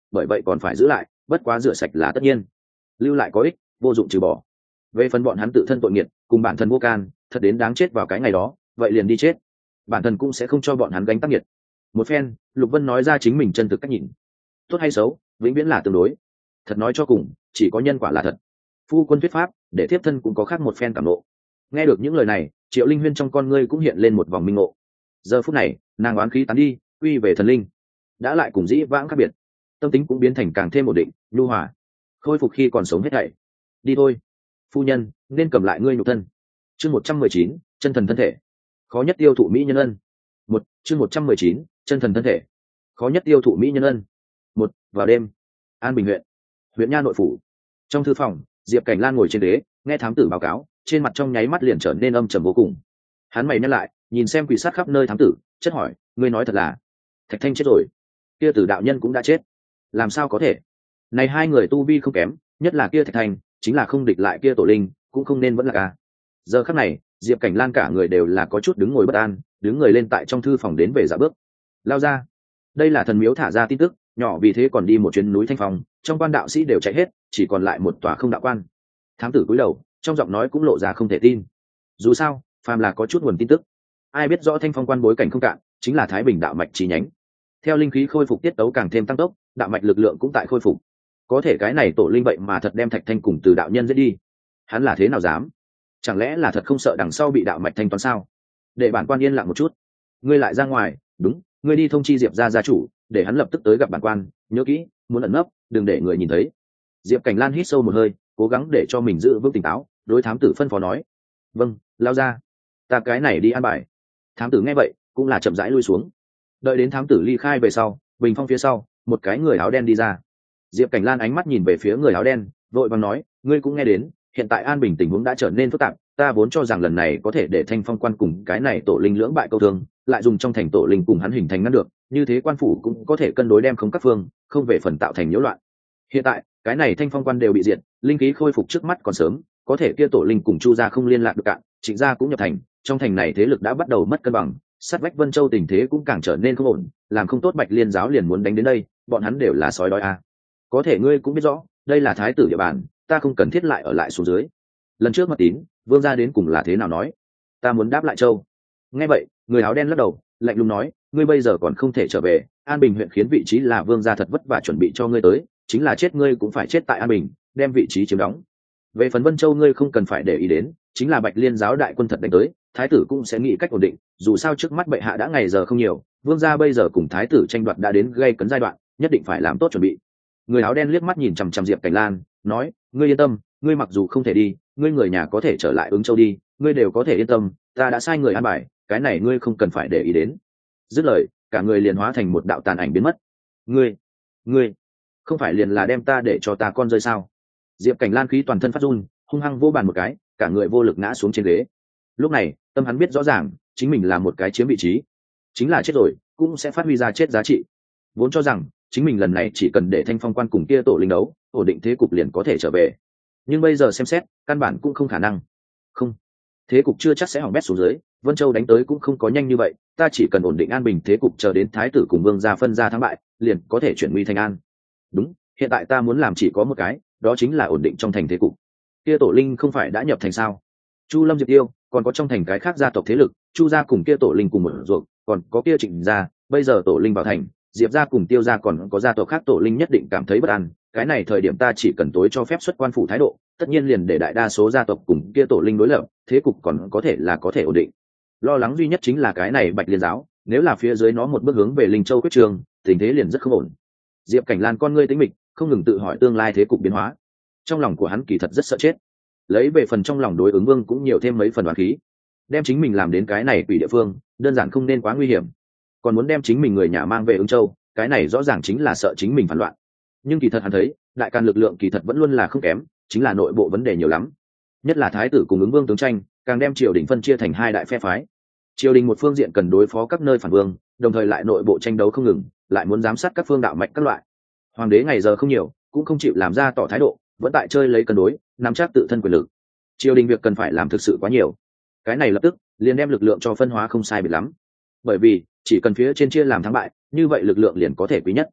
bởi vậy còn phải giữ lại, bất quá rửa sạch là tất nhiên. Lưu lại có ích, vô dụng trừ bỏ. Về phần bọn hắn tự thân tội nghiệt, cùng bản thân vô can, thật đến đáng chết vào cái ngày đó, vậy liền đi chết. Bản thân cũng sẽ không cho bọn hắn gánh tác nghiệt. Một phen, Lục Vân nói ra chính mình chân thực cách nhìn. Tốt hay xấu, vĩnh viễn là tương đối. Thật nói cho cùng, chỉ có nhân quả là thật. Phu quân thuyết pháp, để thiếp thân cũng có khác một phen cảm nộ. Nghe được những lời này, Triệu Linh Huyên trong con ngươi cũng hiện lên một vòng minh ngộ. Giờ phút này, nàng oán khí tán đi, quy về thần linh, đã lại cùng dĩ vãng khác biệt, tâm tính cũng biến thành càng thêm ổn định, nhu hòa, khôi phục khi còn sống hết thảy. Đi thôi, phu nhân, nên cầm lại ngươi nhục thân. Chương 119, chân thần thân thể. Khó nhất tiêu thụ mỹ nhân ân. Chương 119, chân thần thân thể. Khó nhất tiêu thụ mỹ nhân ân. Vào đêm, An Bình huyện nha nội phủ. Trong thư phòng, Diệp Cảnh Lan ngồi trên ghế, nghe thám tử báo cáo, trên mặt trong nháy mắt liền trở nên âm trầm vô cùng. Hắn mày nhăn lại, nhìn xem quỷ sát khắp nơi thám tử, chất hỏi, ngươi nói thật là Thạch Thanh chết rồi? Kia Tử đạo nhân cũng đã chết? Làm sao có thể? Này hai người tu vi không kém, nhất là kia Thạch Thanh, chính là không địch lại kia tổ linh, cũng không nên vẫn là ca. Giờ khắc này, Diệp Cảnh Lan cả người đều là có chút đứng ngồi bất an, đứng người lên tại trong thư phòng đến về dạ bước. Lao ra, đây là thần miếu thả ra tin tức, nhỏ vì thế còn đi một chuyến núi Thanh Phong, trong quan đạo sĩ đều chạy hết, chỉ còn lại một tòa không đạo quan. Thám tử cúi đầu, trong giọng nói cũng lộ ra không thể tin. Dù sao, phàm là có chút nguồn tin tức, ai biết rõ Thanh Phong quan bối cảnh không cạn, chính là Thái Bình đạo mạch chi nhánh. Theo linh khí khôi phục tiết tấu càng thêm tăng tốc, đạo mạch lực lượng cũng tại khôi phục. Có thể cái này tổ linh vậy mà thật đem Thạch Thanh cùng Từ đạo nhân giết đi. Hắn là thế nào dám? Chẳng lẽ là thật không sợ đằng sau bị đạo mạch thanh toán sao? Để bản quan yên lặng một chút. Ngươi lại ra ngoài, đúng, ngươi đi thông chi Diệp gia chủ, để hắn lập tức tới gặp bản quan, nhớ kỹ, muốn ẩn nấp, đừng để người nhìn thấy. Diệp Cảnh Lan hít sâu một hơi, cố gắng để cho mình giữ vững tỉnh táo, đối thám tử phân phó nói. Vâng, lao ra. Ta cái này đi an bài. Thám tử nghe vậy, cũng là chậm rãi lui xuống. Đợi đến thám tử ly khai về sau, bình phong phía sau, một cái người áo đen đi ra. Diệp Cảnh Lan ánh mắt nhìn về phía người áo đen, vội vàng nói, ngươi cũng nghe đến, hiện tại An Bình tình huống đã trở nên phức tạp, ta vốn cho rằng lần này có thể để Thanh Phong quan cùng cái này tổ linh lưỡng bại câu thương, lại dùng trong thành tổ linh cùng hắn hình thành ngăn được, như thế quan phủ cũng có thể cân đối đem không các phương, không về phần tạo thành nhiễu loạn. Hiện tại, cái này Thanh Phong quan đều bị diệt, linh khí khôi phục trước mắt còn sớm, có thể kia tổ linh cùng Chu gia không liên lạc được cạn, Trịnh gia cũng nhập thành, trong thành này thế lực đã bắt đầu mất cân bằng, sát vách Vân Châu tình thế cũng càng trở nên không ổn, làm không tốt Bạch Liên giáo liền muốn đánh đến đây, bọn hắn đều là sói đói a. Có thể ngươi cũng biết rõ, đây là thái tử địa bàn, ta không cần thiết lại ở lại xuống dưới. Lần trước mật tín, vương gia đến cùng là thế nào nói? Ta muốn đáp lại châu. Nghe vậy, người áo đen lắc đầu, lạnh lùng nói, ngươi bây giờ còn không thể trở về, An Bình huyện khiến vị trí là vương gia thật vất vả chuẩn bị cho ngươi tới, chính là chết ngươi cũng phải chết tại An Bình, đem vị trí chiếm đóng. Về phần Vân Châu ngươi không cần phải để ý đến, chính là Bạch Liên giáo đại quân thật đánh tới, thái tử cũng sẽ nghĩ cách ổn định, dù sao trước mắt bệ hạ đã ngày giờ không nhiều, vương gia bây giờ cùng thái tử tranh đoạt đã đến gây cấn giai đoạn, nhất định phải làm tốt chuẩn bị. Người áo đen liếc mắt nhìn chằm chằm Diệp Cảnh Lan, nói, ngươi yên tâm, ngươi mặc dù không thể đi, ngươi người nhà có thể trở lại Ứng Châu đi, ngươi đều có thể yên tâm, ta đã sai người an bài, cái này ngươi không cần phải để ý đến. Dứt lời, cả người liền hóa thành một đạo tàn ảnh biến mất. Ngươi không phải liền là đem ta để cho ta con rơi sao? Diệp Cảnh Lan khí toàn thân phát run, hung hăng vô bàn một cái, cả người vô lực ngã xuống trên ghế. Lúc này, tâm hắn biết rõ ràng, chính mình là một cái chiếm vị trí, chính là chết rồi, cũng sẽ phát huy ra chết giá trị. Vốn cho rằng chính mình lần này chỉ cần để Thanh Phong quan cùng kia tổ linh đấu, ổn định thế cục liền có thể trở về. Nhưng bây giờ xem xét, căn bản cũng không khả năng. Không, thế cục chưa chắc sẽ hỏng bét xuống dưới, Vân Châu đánh tới cũng không có nhanh như vậy, ta chỉ cần ổn định an bình thế cục chờ đến thái tử cùng vương gia phân ra thắng bại, liền có thể chuyển nguy thành an. Đúng, hiện tại ta muốn làm chỉ có một cái, đó chính là ổn định trong thành thế cục. Kia tổ linh không phải đã nhập thành sao? Chu Lâm Diệp Tiêu, còn có trong thành cái khác gia tộc thế lực, Chu gia cùng kia tổ linh cùng một ruột, còn có kia Trịnh gia, bây giờ tổ linh vào thành, Diệp gia cùng Tiêu gia còn có gia tộc khác tổ linh nhất định cảm thấy bất an, cái này thời điểm ta chỉ cần tối cho phép xuất quan phủ thái độ, tất nhiên liền để đại đa số gia tộc cùng kia tổ linh đối lập, thế cục còn có thể ổn định. Lo lắng duy nhất chính là cái này Bạch Liên giáo, nếu là phía dưới nó một bước hướng về Linh Châu quyết trường, tình thế liền rất không ổn. Diệp Cảnh Lan con ngươi tĩnh mịch, không ngừng tự hỏi tương lai thế cục biến hóa. Trong lòng của hắn kỳ thật rất sợ chết. Lấy về phần trong lòng đối ứng vương cũng nhiều thêm mấy phần đoán khí. Đem chính mình làm đến cái này quỷ địa phương, đơn giản không nên quá nguy hiểm. Còn muốn đem chính mình người nhà mang về Ứng Châu, cái này rõ ràng chính là sợ chính mình phản loạn. Nhưng kỳ thật hắn thấy, đại càn lực lượng kỳ thật vẫn luôn là không kém, chính là nội bộ vấn đề nhiều lắm. Nhất là thái tử cùng ứng vương tướng tranh, càng đem triều đình phân chia thành hai đại phe phái. Triều đình một phương diện cần đối phó các nơi phản vương, đồng thời lại nội bộ tranh đấu không ngừng, lại muốn giám sát các phương đạo mạch các loại. Hoàng đế ngày giờ không nhiều, cũng không chịu làm ra tỏ thái độ, vẫn tại chơi lấy cân đối, nắm chắc tự thân quyền lực. Triều đình việc cần phải làm thực sự quá nhiều. Cái này lập tức liền đem lực lượng cho phân hóa không sai biệt lắm. Bởi vì chỉ cần phía trên chia làm thắng bại, như vậy lực lượng liền có thể quý nhất.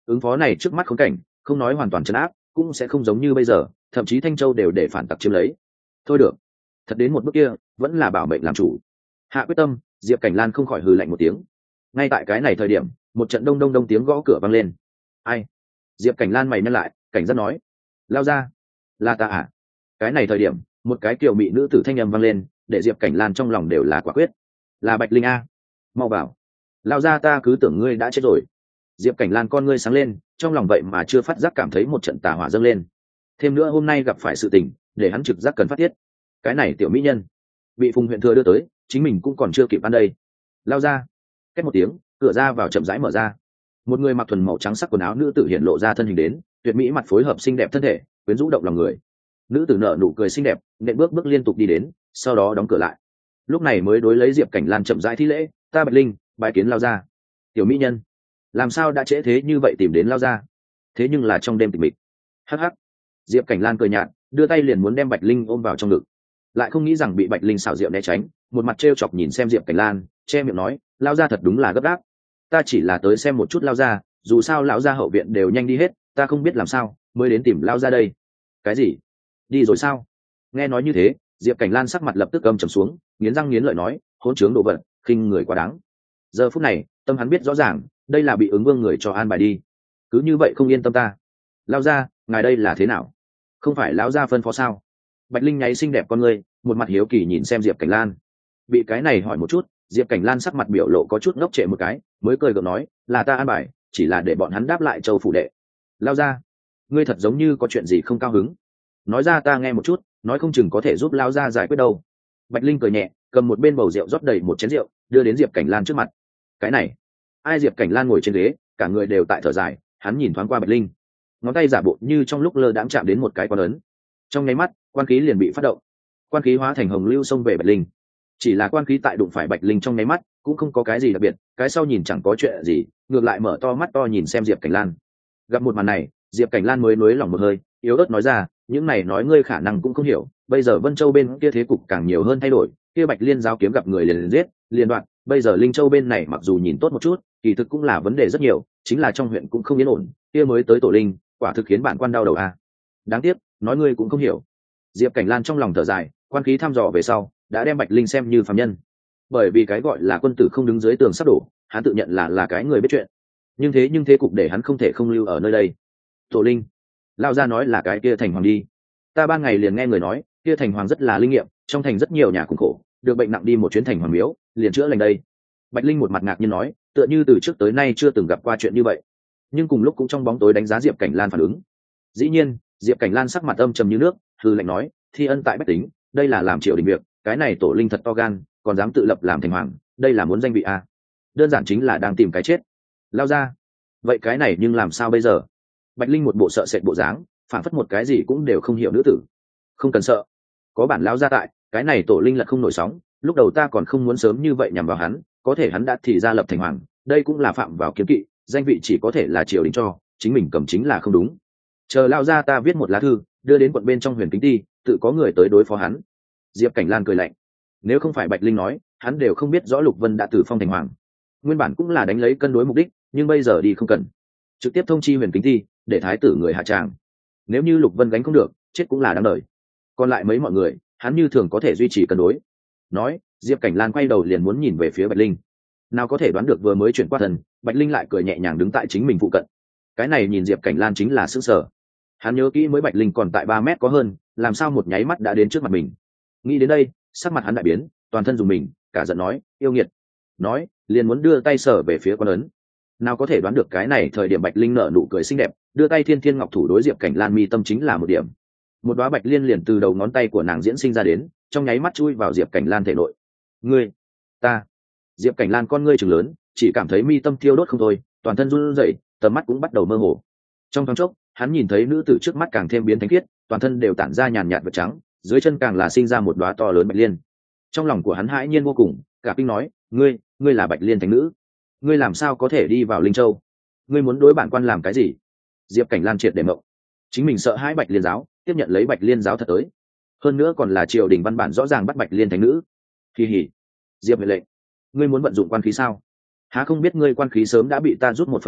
ứng phó này trước mắt khốn cảnh, không nói hoàn toàn trấn áp, cũng sẽ không giống như bây giờ, thậm chí Thanh Châu đều để phản tặc chiếm lấy. Thôi được, thật đến một bước kia, vẫn là bảo mệnh làm chủ. Hạ quyết tâm, Diệp Cảnh Lan không khỏi hừ lạnh một tiếng. Ngay tại cái này thời điểm, một trận đông đông đông tiếng gõ cửa vang lên. Ai? Diệp Cảnh Lan mày nhăn lại, cảnh giác nói: lao ra, là ta à? Cái này thời điểm, một cái kiều mị nữ tử thanh âm vang lên, để Diệp Cảnh Lan trong lòng đều là quả quyết. Là Bạch Linh a, mau vào. Lao ra, ta cứ tưởng ngươi đã chết rồi. Diệp Cảnh Lan con ngươi sáng lên, trong lòng vậy mà chưa phát giác cảm thấy một trận tà hỏa dâng lên. Thêm nữa hôm nay gặp phải sự tình, để hắn trực giác cần phát tiết. Cái này tiểu mỹ nhân bị Phùng huyện thừa đưa tới, chính mình cũng còn chưa kịp ăn đây. Lao ra. Két một tiếng, cửa ra vào chậm rãi mở ra. Một người mặc thuần màu trắng sắc quần áo nữ tử hiện lộ ra thân hình đến, tuyệt mỹ mặt phối hợp xinh đẹp thân thể, quyến rũ động lòng người. Nữ tử nở nụ cười xinh đẹp, nện bước bước liên tục đi đến, sau đó đóng cửa lại. Lúc này mới đối lấy Diệp Cảnh Lan chậm rãi thi lễ: ta Bạch Linh, bái kiến lao ra. Tiểu mỹ nhân, làm sao đã trễ thế như vậy tìm đến lao ra? Thế nhưng là trong đêm tịch mịch. Hắc hắc. Diệp Cảnh Lan cười nhạt, đưa tay liền muốn đem Bạch Linh ôm vào trong ngực, lại không nghĩ rằng bị Bạch Linh xảo diệu né tránh, một mặt trêu chọc nhìn xem Diệp Cảnh Lan, che miệng nói: lao ra thật đúng là gấp gáp. Ta chỉ là tới xem một chút lao ra, dù sao lão gia hậu viện đều nhanh đi hết, ta không biết làm sao mới đến tìm lao ra đây. Cái gì? Đi rồi sao? Nghe nói như thế, Diệp Cảnh Lan sắc mặt lập tức âm trầm xuống, nghiến răng nghiến lợi nói: hỗn trướng đồ vật, khinh người quá đáng. Giờ phút này, tâm hắn biết rõ ràng, đây là bị ứng vương người cho an bài đi. Cứ như vậy không yên tâm ta. Lao ra, ngài đây là thế nào? Không phải lão gia phân phó sao? Bạch Linh nháy xinh đẹp con ngươi, một mặt hiếu kỳ nhìn xem Diệp Cảnh Lan. Bị cái này hỏi một chút, Diệp Cảnh Lan sắc mặt biểu lộ có chút ngốc trệ một cái, mới cười gượng nói: là ta an bài, chỉ là để bọn hắn đáp lại Châu phủ đệ. Lao ra, ngươi thật giống như có chuyện gì không cao hứng, nói ra ta nghe một chút, nói không chừng có thể giúp lao ra giải quyết đâu. Bạch Linh cười nhẹ, cầm một bên bầu rượu rót đầy một chén rượu, đưa đến Diệp Cảnh Lan trước mặt. Cái này, ai? Diệp Cảnh Lan ngồi trên ghế, cả người đều tại thở dài, hắn nhìn thoáng qua Bạch Linh, ngón tay giả bộ như trong lúc lơ đãng chạm đến một cái quan ấn, trong nháy mắt quan khí liền bị phát động, quan khí hóa thành hồng lưu xông về Bạch Linh. Chỉ là quan khí tại đụng phải Bạch Linh trong nháy mắt cũng không có cái gì đặc biệt, cái sau nhìn chẳng có chuyện gì, ngược lại mở to mắt to nhìn xem Diệp Cảnh Lan. Gặp một màn này, Diệp Cảnh Lan mới nuối lòng một hơi, yếu ớt nói ra: những này nói ngươi khả năng cũng không hiểu, bây giờ Vân Châu bên kia thế cục càng nhiều hơn thay đổi, kia Bạch Liên giáo kiếm gặp người liền giết liền đoạn, bây giờ Linh Châu bên này mặc dù nhìn tốt một chút, kỳ thực cũng là vấn đề rất nhiều, chính là trong huyện cũng không yên ổn, kia mới tới tổ linh, quả thực khiến bản quan đau đầu a. Đáng tiếc, nói ngươi cũng không hiểu. Diệp Cảnh Lan trong lòng thở dài, quan khí thăm dò về sau, đã đem Bạch Linh xem như phàm nhân. Bởi vì cái gọi là quân tử không đứng dưới tường sắp đổ, hắn tự nhận là cái người biết chuyện. Nhưng thế cục để hắn không thể không lưu ở nơi đây. Tổ linh, lao ra nói là cái kia thành hoàng đi. Ta ban ngày liền nghe người nói, kia thành hoàng rất là linh nghiệm, trong thành rất nhiều nhà cùng khổ, được bệnh nặng đi một chuyến thành hoàng miếu, liền chữa lành đây. Bạch Linh một mặt ngạc nhiên nói, tựa như từ trước tới nay chưa từng gặp qua chuyện như vậy. Nhưng cùng lúc cũng trong bóng tối đánh giá Diệp Cảnh Lan phản ứng. Dĩ nhiên, Diệp Cảnh Lan sắc mặt âm trầm như nước, hư lạnh nói: thi ân tại bách tính, đây là làm triều đình việc, cái này tổ linh thật to gan, còn dám tự lập làm thành hoàng, đây là muốn danh vị à? Đơn giản chính là đang tìm cái chết. Lao ra, vậy cái này nhưng làm sao bây giờ? Bạch Linh một bộ sợ sệt bộ dáng, phản phất một cái gì cũng đều không hiểu nữ tử. Không cần sợ, có bản lão gia tại, cái này tổ linh lật không nổi sóng, lúc đầu ta còn không muốn sớm như vậy nhằm vào hắn, có thể hắn đã thì ra lập thành hoàng, đây cũng là phạm vào kiếm kỵ, danh vị chỉ có thể là triều đình cho, chính mình cầm chính là không đúng. Chờ lao ra ta viết một lá thư, đưa đến quận bên trong Huyền Kính Ti, tự có người tới đối phó hắn. Diệp Cảnh Lan cười lạnh, nếu không phải Bạch Linh nói, hắn đều không biết rõ Lục Vân đã tử phong thành hoàng. Nguyên bản cũng là đánh lấy cân đối mục đích, nhưng bây giờ đi không cần, trực tiếp thông chi Huyền Kính Ti, để thái tử người hạ tràng. Nếu như Lục Vân gánh không được, chết cũng là đáng đời. Còn lại mấy mọi người, hắn như thường có thể duy trì cân đối. Nói, Diệp Cảnh Lan quay đầu liền muốn nhìn về phía Bạch Linh. Nào có thể đoán được vừa mới chuyển qua thần, Bạch Linh lại cười nhẹ nhàng đứng tại chính mình phụ cận. Cái này nhìn Diệp Cảnh Lan chính là sững sờ. Hắn nhớ kỹ mới Bạch Linh còn tại 3 mét có hơn, làm sao một nháy mắt đã đến trước mặt mình. Nghĩ đến đây, sắc mặt hắn đại biến, toàn thân dùng mình, cả giận nói: yêu nghiệt. Nói, liền muốn đưa tay sờ về phía quan ấn. Nào có thể đoán được cái này thời điểm Bạch Linh nở nụ cười xinh đẹp, đưa tay thiên thiên ngọc thủ đối Diệp Cảnh Lan mi tâm chính là một điểm. Một đóa bạch liên liền từ đầu ngón tay của nàng diễn sinh ra đến, trong nháy mắt chui vào Diệp Cảnh Lan thể nội. Ngươi, ta. Diệp Cảnh Lan con ngươi trừng lớn, chỉ cảm thấy mi tâm thiêu đốt không thôi, toàn thân run rẩy, tầm mắt cũng bắt đầu mơ hồ. Trong thoáng chốc, hắn nhìn thấy nữ tử trước mắt càng thêm biến thánh khiết, toàn thân đều tản ra nhàn nhạt vật trắng, dưới chân càng là sinh ra một đóa to lớn bạch liên. Trong lòng của hắn hãi nhiên vô cùng, cả kinh nói: ngươi là bạch liên thánh nữ, ngươi làm sao có thể đi vào Linh Châu? Ngươi muốn đối bản quan làm cái gì? Diệp Cảnh Lan triệt để mộng, chính mình sợ hãi Bạch Liên giáo, tiếp nhận lấy Bạch Liên giáo thật tới, hơn nữa còn là triều đình văn bản rõ ràng bắt Bạch Liên thánh nữ. Kỳ hỉ, Diệp Huệ lệnh, ngươi muốn vận dụng quan khí sao? Há không biết ngươi quan khí sớm đã bị ta rút 1/3,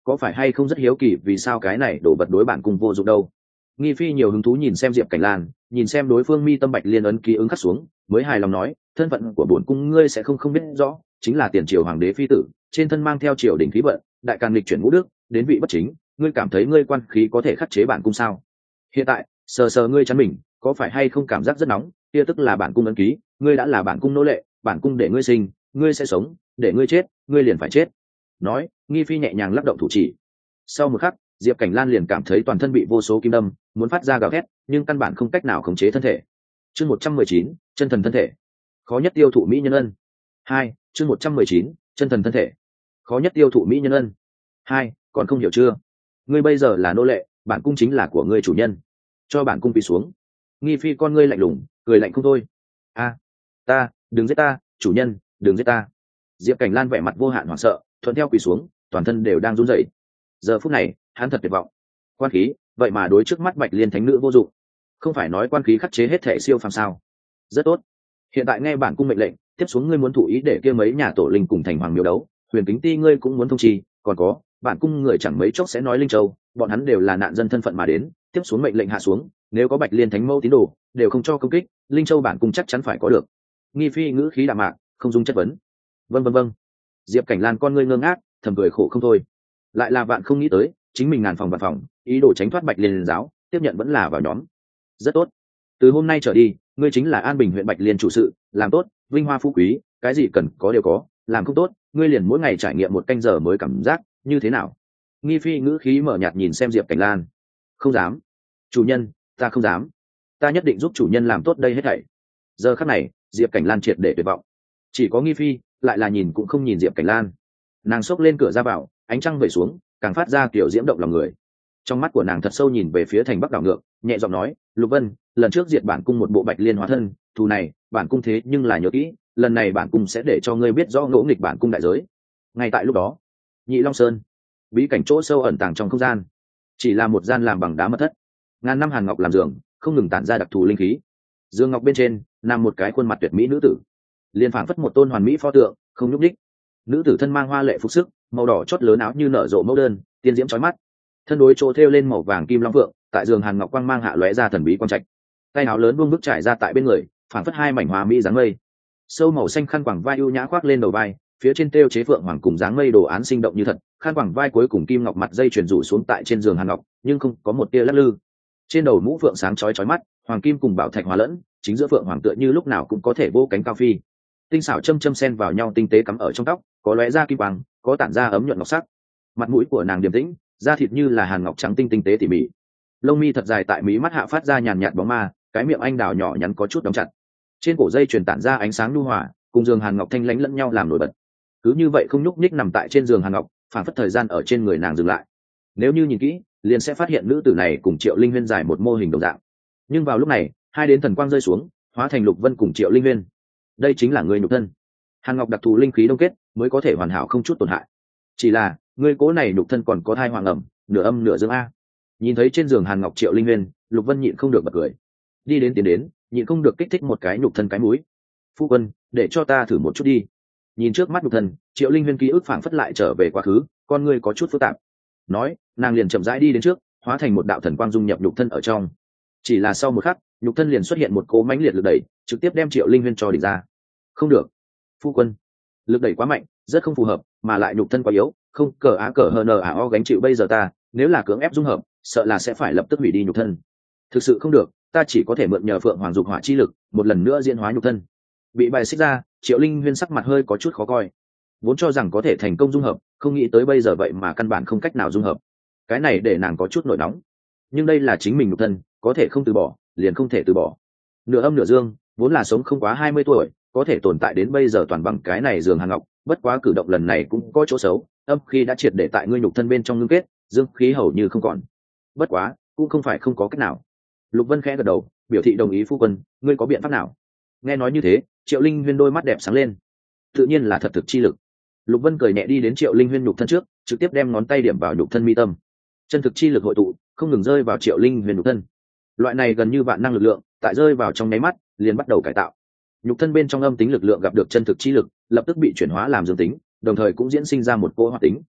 có phải hay không rất hiếu kỳ vì sao cái này đổ vật đối bản cung vô dụng đâu? Nghi phi nhiều hứng thú nhìn xem Diệp Cảnh Lan, nhìn xem đối phương mi tâm bạch liên ấn ký ứng khắc xuống, mới hài lòng nói, thân phận của bổn cung ngươi sẽ không biết rõ, chính là tiền triều hoàng đế phi tử, trên thân mang theo triều đình khí vận, đại càng lịch chuyển ngũ đức, đến vị bất chính, ngươi cảm thấy ngươi quan khí có thể khắc chế bản cung sao? Hiện tại, sờ sờ ngươi chắn mình, có phải hay không cảm giác rất nóng? Kia tức là bản cung ấn ký, ngươi đã là bản cung nô lệ, bản cung để ngươi sinh, ngươi sẽ sống, để ngươi chết, ngươi liền phải chết. Nói, Nghi phi nhẹ nhàng lắc động thủ chỉ. Sau một khắc, Diệp Cảnh Lan liền cảm thấy toàn thân bị vô số kim đâm, muốn phát ra gào thét, nhưng căn bản không cách nào khống chế thân thể. Chương 119, chân thần thân thể. Khó nhất tiêu thụ mỹ nhân ân. 2, chương 119, chân thần thân thể. Khó nhất tiêu thụ mỹ nhân ân. 2, còn không hiểu chưa? Ngươi bây giờ là nô lệ, bản cung chính là của ngươi chủ nhân. Cho bản cung quỳ xuống. Nghi phi con ngươi lạnh lùng, cười lạnh không thôi. Ta, đừng giết ta, chủ nhân, đừng giết ta. Diệp Cảnh Lan vẻ mặt vô hạn hoảng sợ, thuận theo quỳ xuống, toàn thân đều đang run rẩy. Giờ phút này, hắn thật tuyệt vọng. Quan khí, vậy mà đối trước mắt Bạch Liên thánh nữ vô dụng. Không phải nói quan khí khắc chế hết thể siêu phàm sao? Rất tốt. Hiện tại nghe bản cung mệnh lệnh, tiếp xuống ngươi muốn thủ ý để kia mấy nhà tổ linh cùng thành hoàng miếu đấu, Huyền Kính Ti ngươi cũng muốn thông trì, còn có, bản cung người chẳng mấy chốc sẽ nói Linh Châu, bọn hắn đều là nạn dân thân phận mà đến, tiếp xuống mệnh lệnh hạ xuống, nếu có Bạch Liên thánh mẫu tín đồ, đều không cho công kích, Linh Châu bản cung chắc chắn phải có được. Nghi phi ngữ khí đạm mạc, không dung chất vấn. Vâng. Diệp Cảnh Lan con ngươi ngơ ngác, thầm cười khổ không thôi. Lại là vạn không nghĩ tới, chính mình ngàn phòng vạn phòng, ý đồ tránh thoát Bạch Liên giáo, tiếp nhận vẫn là vào nhóm. Rất tốt. Từ hôm nay trở đi, ngươi chính là An Bình huyện Bạch Liên chủ sự, làm tốt, vinh hoa phú quý, cái gì cần có đều có, làm không tốt, ngươi liền mỗi ngày trải nghiệm một canh giờ mới cảm giác, như thế nào? Nghi phi ngữ khí mở nhạt nhìn xem Diệp Cảnh Lan. Không dám. Chủ nhân, ta không dám. Ta nhất định giúp chủ nhân làm tốt đây hết thảy. Giờ khắc này, Diệp Cảnh Lan triệt để tuyệt vọng. Chỉ có Nghi phi, lại là nhìn cũng không nhìn Diệp Cảnh Lan. Nàng xốc lên cửa ra vào, ánh trăng vẩy xuống, càng phát ra kiểu diễm động lòng người. Trong mắt của nàng thật sâu nhìn về phía thành Bắc đảo ngược, nhẹ giọng nói, Lục Vân, lần trước diệt bản cung một bộ Bạch Liên hóa thân, thù này bản cung thế nhưng là nhớ kỹ, lần này bản cung sẽ để cho ngươi biết rõ ngỗ nghịch bản cung đại giới. Ngay tại lúc đó, Nhị Long Sơn, bí cảnh chỗ sâu ẩn tàng trong không gian, chỉ là một gian làm bằng đá mật thất, ngàn năm hàn ngọc làm giường, không ngừng tản ra đặc thù linh khí. Dương ngọc bên trên nằm một cái khuôn mặt tuyệt mỹ nữ tử, liền phảng phất một tôn hoàn mỹ pho tượng, không nhúc nhích. Nữ tử thân mang hoa lệ phục sức, màu đỏ chót lớn áo như nở rộ mẫu đơn, tiên diễm chói mắt. Thân đối chỗ thêu lên màu vàng kim long phượng, tại giường hàn ngọc quang mang hạ lóe ra thần bí quang trạch. Tay áo lớn buông bức trải ra tại bên người, phảng phất hai mảnh hoa mỹ dáng mây. Sâu màu xanh khăn quàng vai ưu nhã khoác lên đầu vai, phía trên thêu chế phượng hoàng cùng dáng mây đồ án sinh động như thật. Khăn quàng vai cuối cùng kim ngọc mặt dây chuyền rủ xuống tại trên giường hàn ngọc, nhưng không có một tia lắc lư. Trên đầu mũ phượng sáng chói chói mắt, hoàng kim cùng bảo thạch hòa lẫn, chính giữa phượng hoàng tựa như lúc nào cũng có thể vỗ cánh cao phi. Tinh xảo châm châm xen vào nhau tinh tế cắm ở trong tóc, có lóe ra kim quang, có tản ra ấm nhuận ngọc sắc. Mặt mũi của nàng điềm tĩnh, da thịt như là hàn ngọc trắng tinh tinh tế tỉ mỉ. Lông mi thật dài tại mí mắt hạ phát ra nhàn nhạt bóng ma, cái miệng anh đào nhỏ nhắn có chút đóng chặt. Trên cổ dây truyền tản ra ánh sáng nhu hòa, cùng giường hàn ngọc thanh lãnh lẫn nhau làm nổi bật. Cứ như vậy không nhúc nhích nằm tại trên giường hàn ngọc, phản phất thời gian ở trên người nàng dừng lại. Nếu như nhìn kỹ, liền sẽ phát hiện nữ tử này cùng Triệu Linh Huyên giải một mô hình đồng dạng. Nhưng vào lúc này, hai đến thần quang rơi xuống, hóa thành Lục Vân cùng Triệu Linh Huyên. Đây chính là người nhục thân. Hàn ngọc đặc thù linh khí đông kết, mới có thể hoàn hảo không chút tổn hại. Chỉ là, người cố này nhục thân còn có thai hoàng ẩm, nửa âm nửa dương a. Nhìn thấy trên giường Hàn ngọc Triệu Linh Huyên, Lục Vân nhịn không được bật cười. Đi đến tiến đến, nhịn không được kích thích một cái nhục thân cái mũi. Phu quân, để cho ta thử một chút đi. Nhìn trước mắt nhục thân, Triệu Linh Huyên ký ức phảng phất lại trở về quá khứ, con người có chút phức tạp. Nói, nàng liền chậm rãi đi đến trước, hóa thành một đạo thần quang dung nhập nhục thân ở trong. Chỉ là sau một khắc, nhục thân liền xuất hiện một cỗ mãnh liệt lực đẩy, trực tiếp đem Triệu Linh Huyên cho đỉnh ra. Không được, phu quân, lực đẩy quá mạnh, rất không phù hợp, mà lại nhục thân quá yếu, không cờ á cờ hờ nờ à o gánh chịu bây giờ ta, nếu là cưỡng ép dung hợp, sợ là sẽ phải lập tức hủy đi nhục thân. Thực sự không được, ta chỉ có thể mượn nhờ Phượng Hoàng dục hỏa chi lực, một lần nữa diễn hóa nhục thân. Bị bài xích ra, Triệu Linh Huyên sắc mặt hơi có chút khó coi. Vốn cho rằng có thể thành công dung hợp, không nghĩ tới bây giờ vậy mà căn bản không cách nào dung hợp. Cái này để nàng có chút nổi nóng. Nhưng đây là chính mình nhục thân, có thể không từ bỏ, liền không thể từ bỏ. Nửa âm nửa dương, vốn là sống không quá 20 tuổi, có thể tồn tại đến bây giờ toàn bằng cái này giường Hàn ngọc, bất quá cử động lần này cũng có chỗ xấu, âm khi đã triệt để tại ngươi nhục thân bên trong ngưng kết, dương khí hầu như không còn. Bất quá, cũng không phải không có cách nào. Lục Vân khẽ gật đầu, biểu thị đồng ý phu quân, ngươi có biện pháp nào? Nghe nói như thế, Triệu Linh Huyên đôi mắt đẹp sáng lên. Tự nhiên là thật thực chi lực. Lục Vân cười nhẹ đi đến Triệu Linh Huyên nhục thân trước, trực tiếp đem ngón tay điểm vào nhục thân mi tâm. Chân thực chi lực hội tụ, không ngừng rơi vào Triệu Linh Huyên nhục thân. Loại này gần như vạn năng lực lượng, tại rơi vào trong nháy mắt, liền bắt đầu cải tạo. Nhục thân bên trong âm tính lực lượng gặp được chân thực chi lực, lập tức bị chuyển hóa làm dương tính, đồng thời cũng diễn sinh ra một cỗ hoạt tính.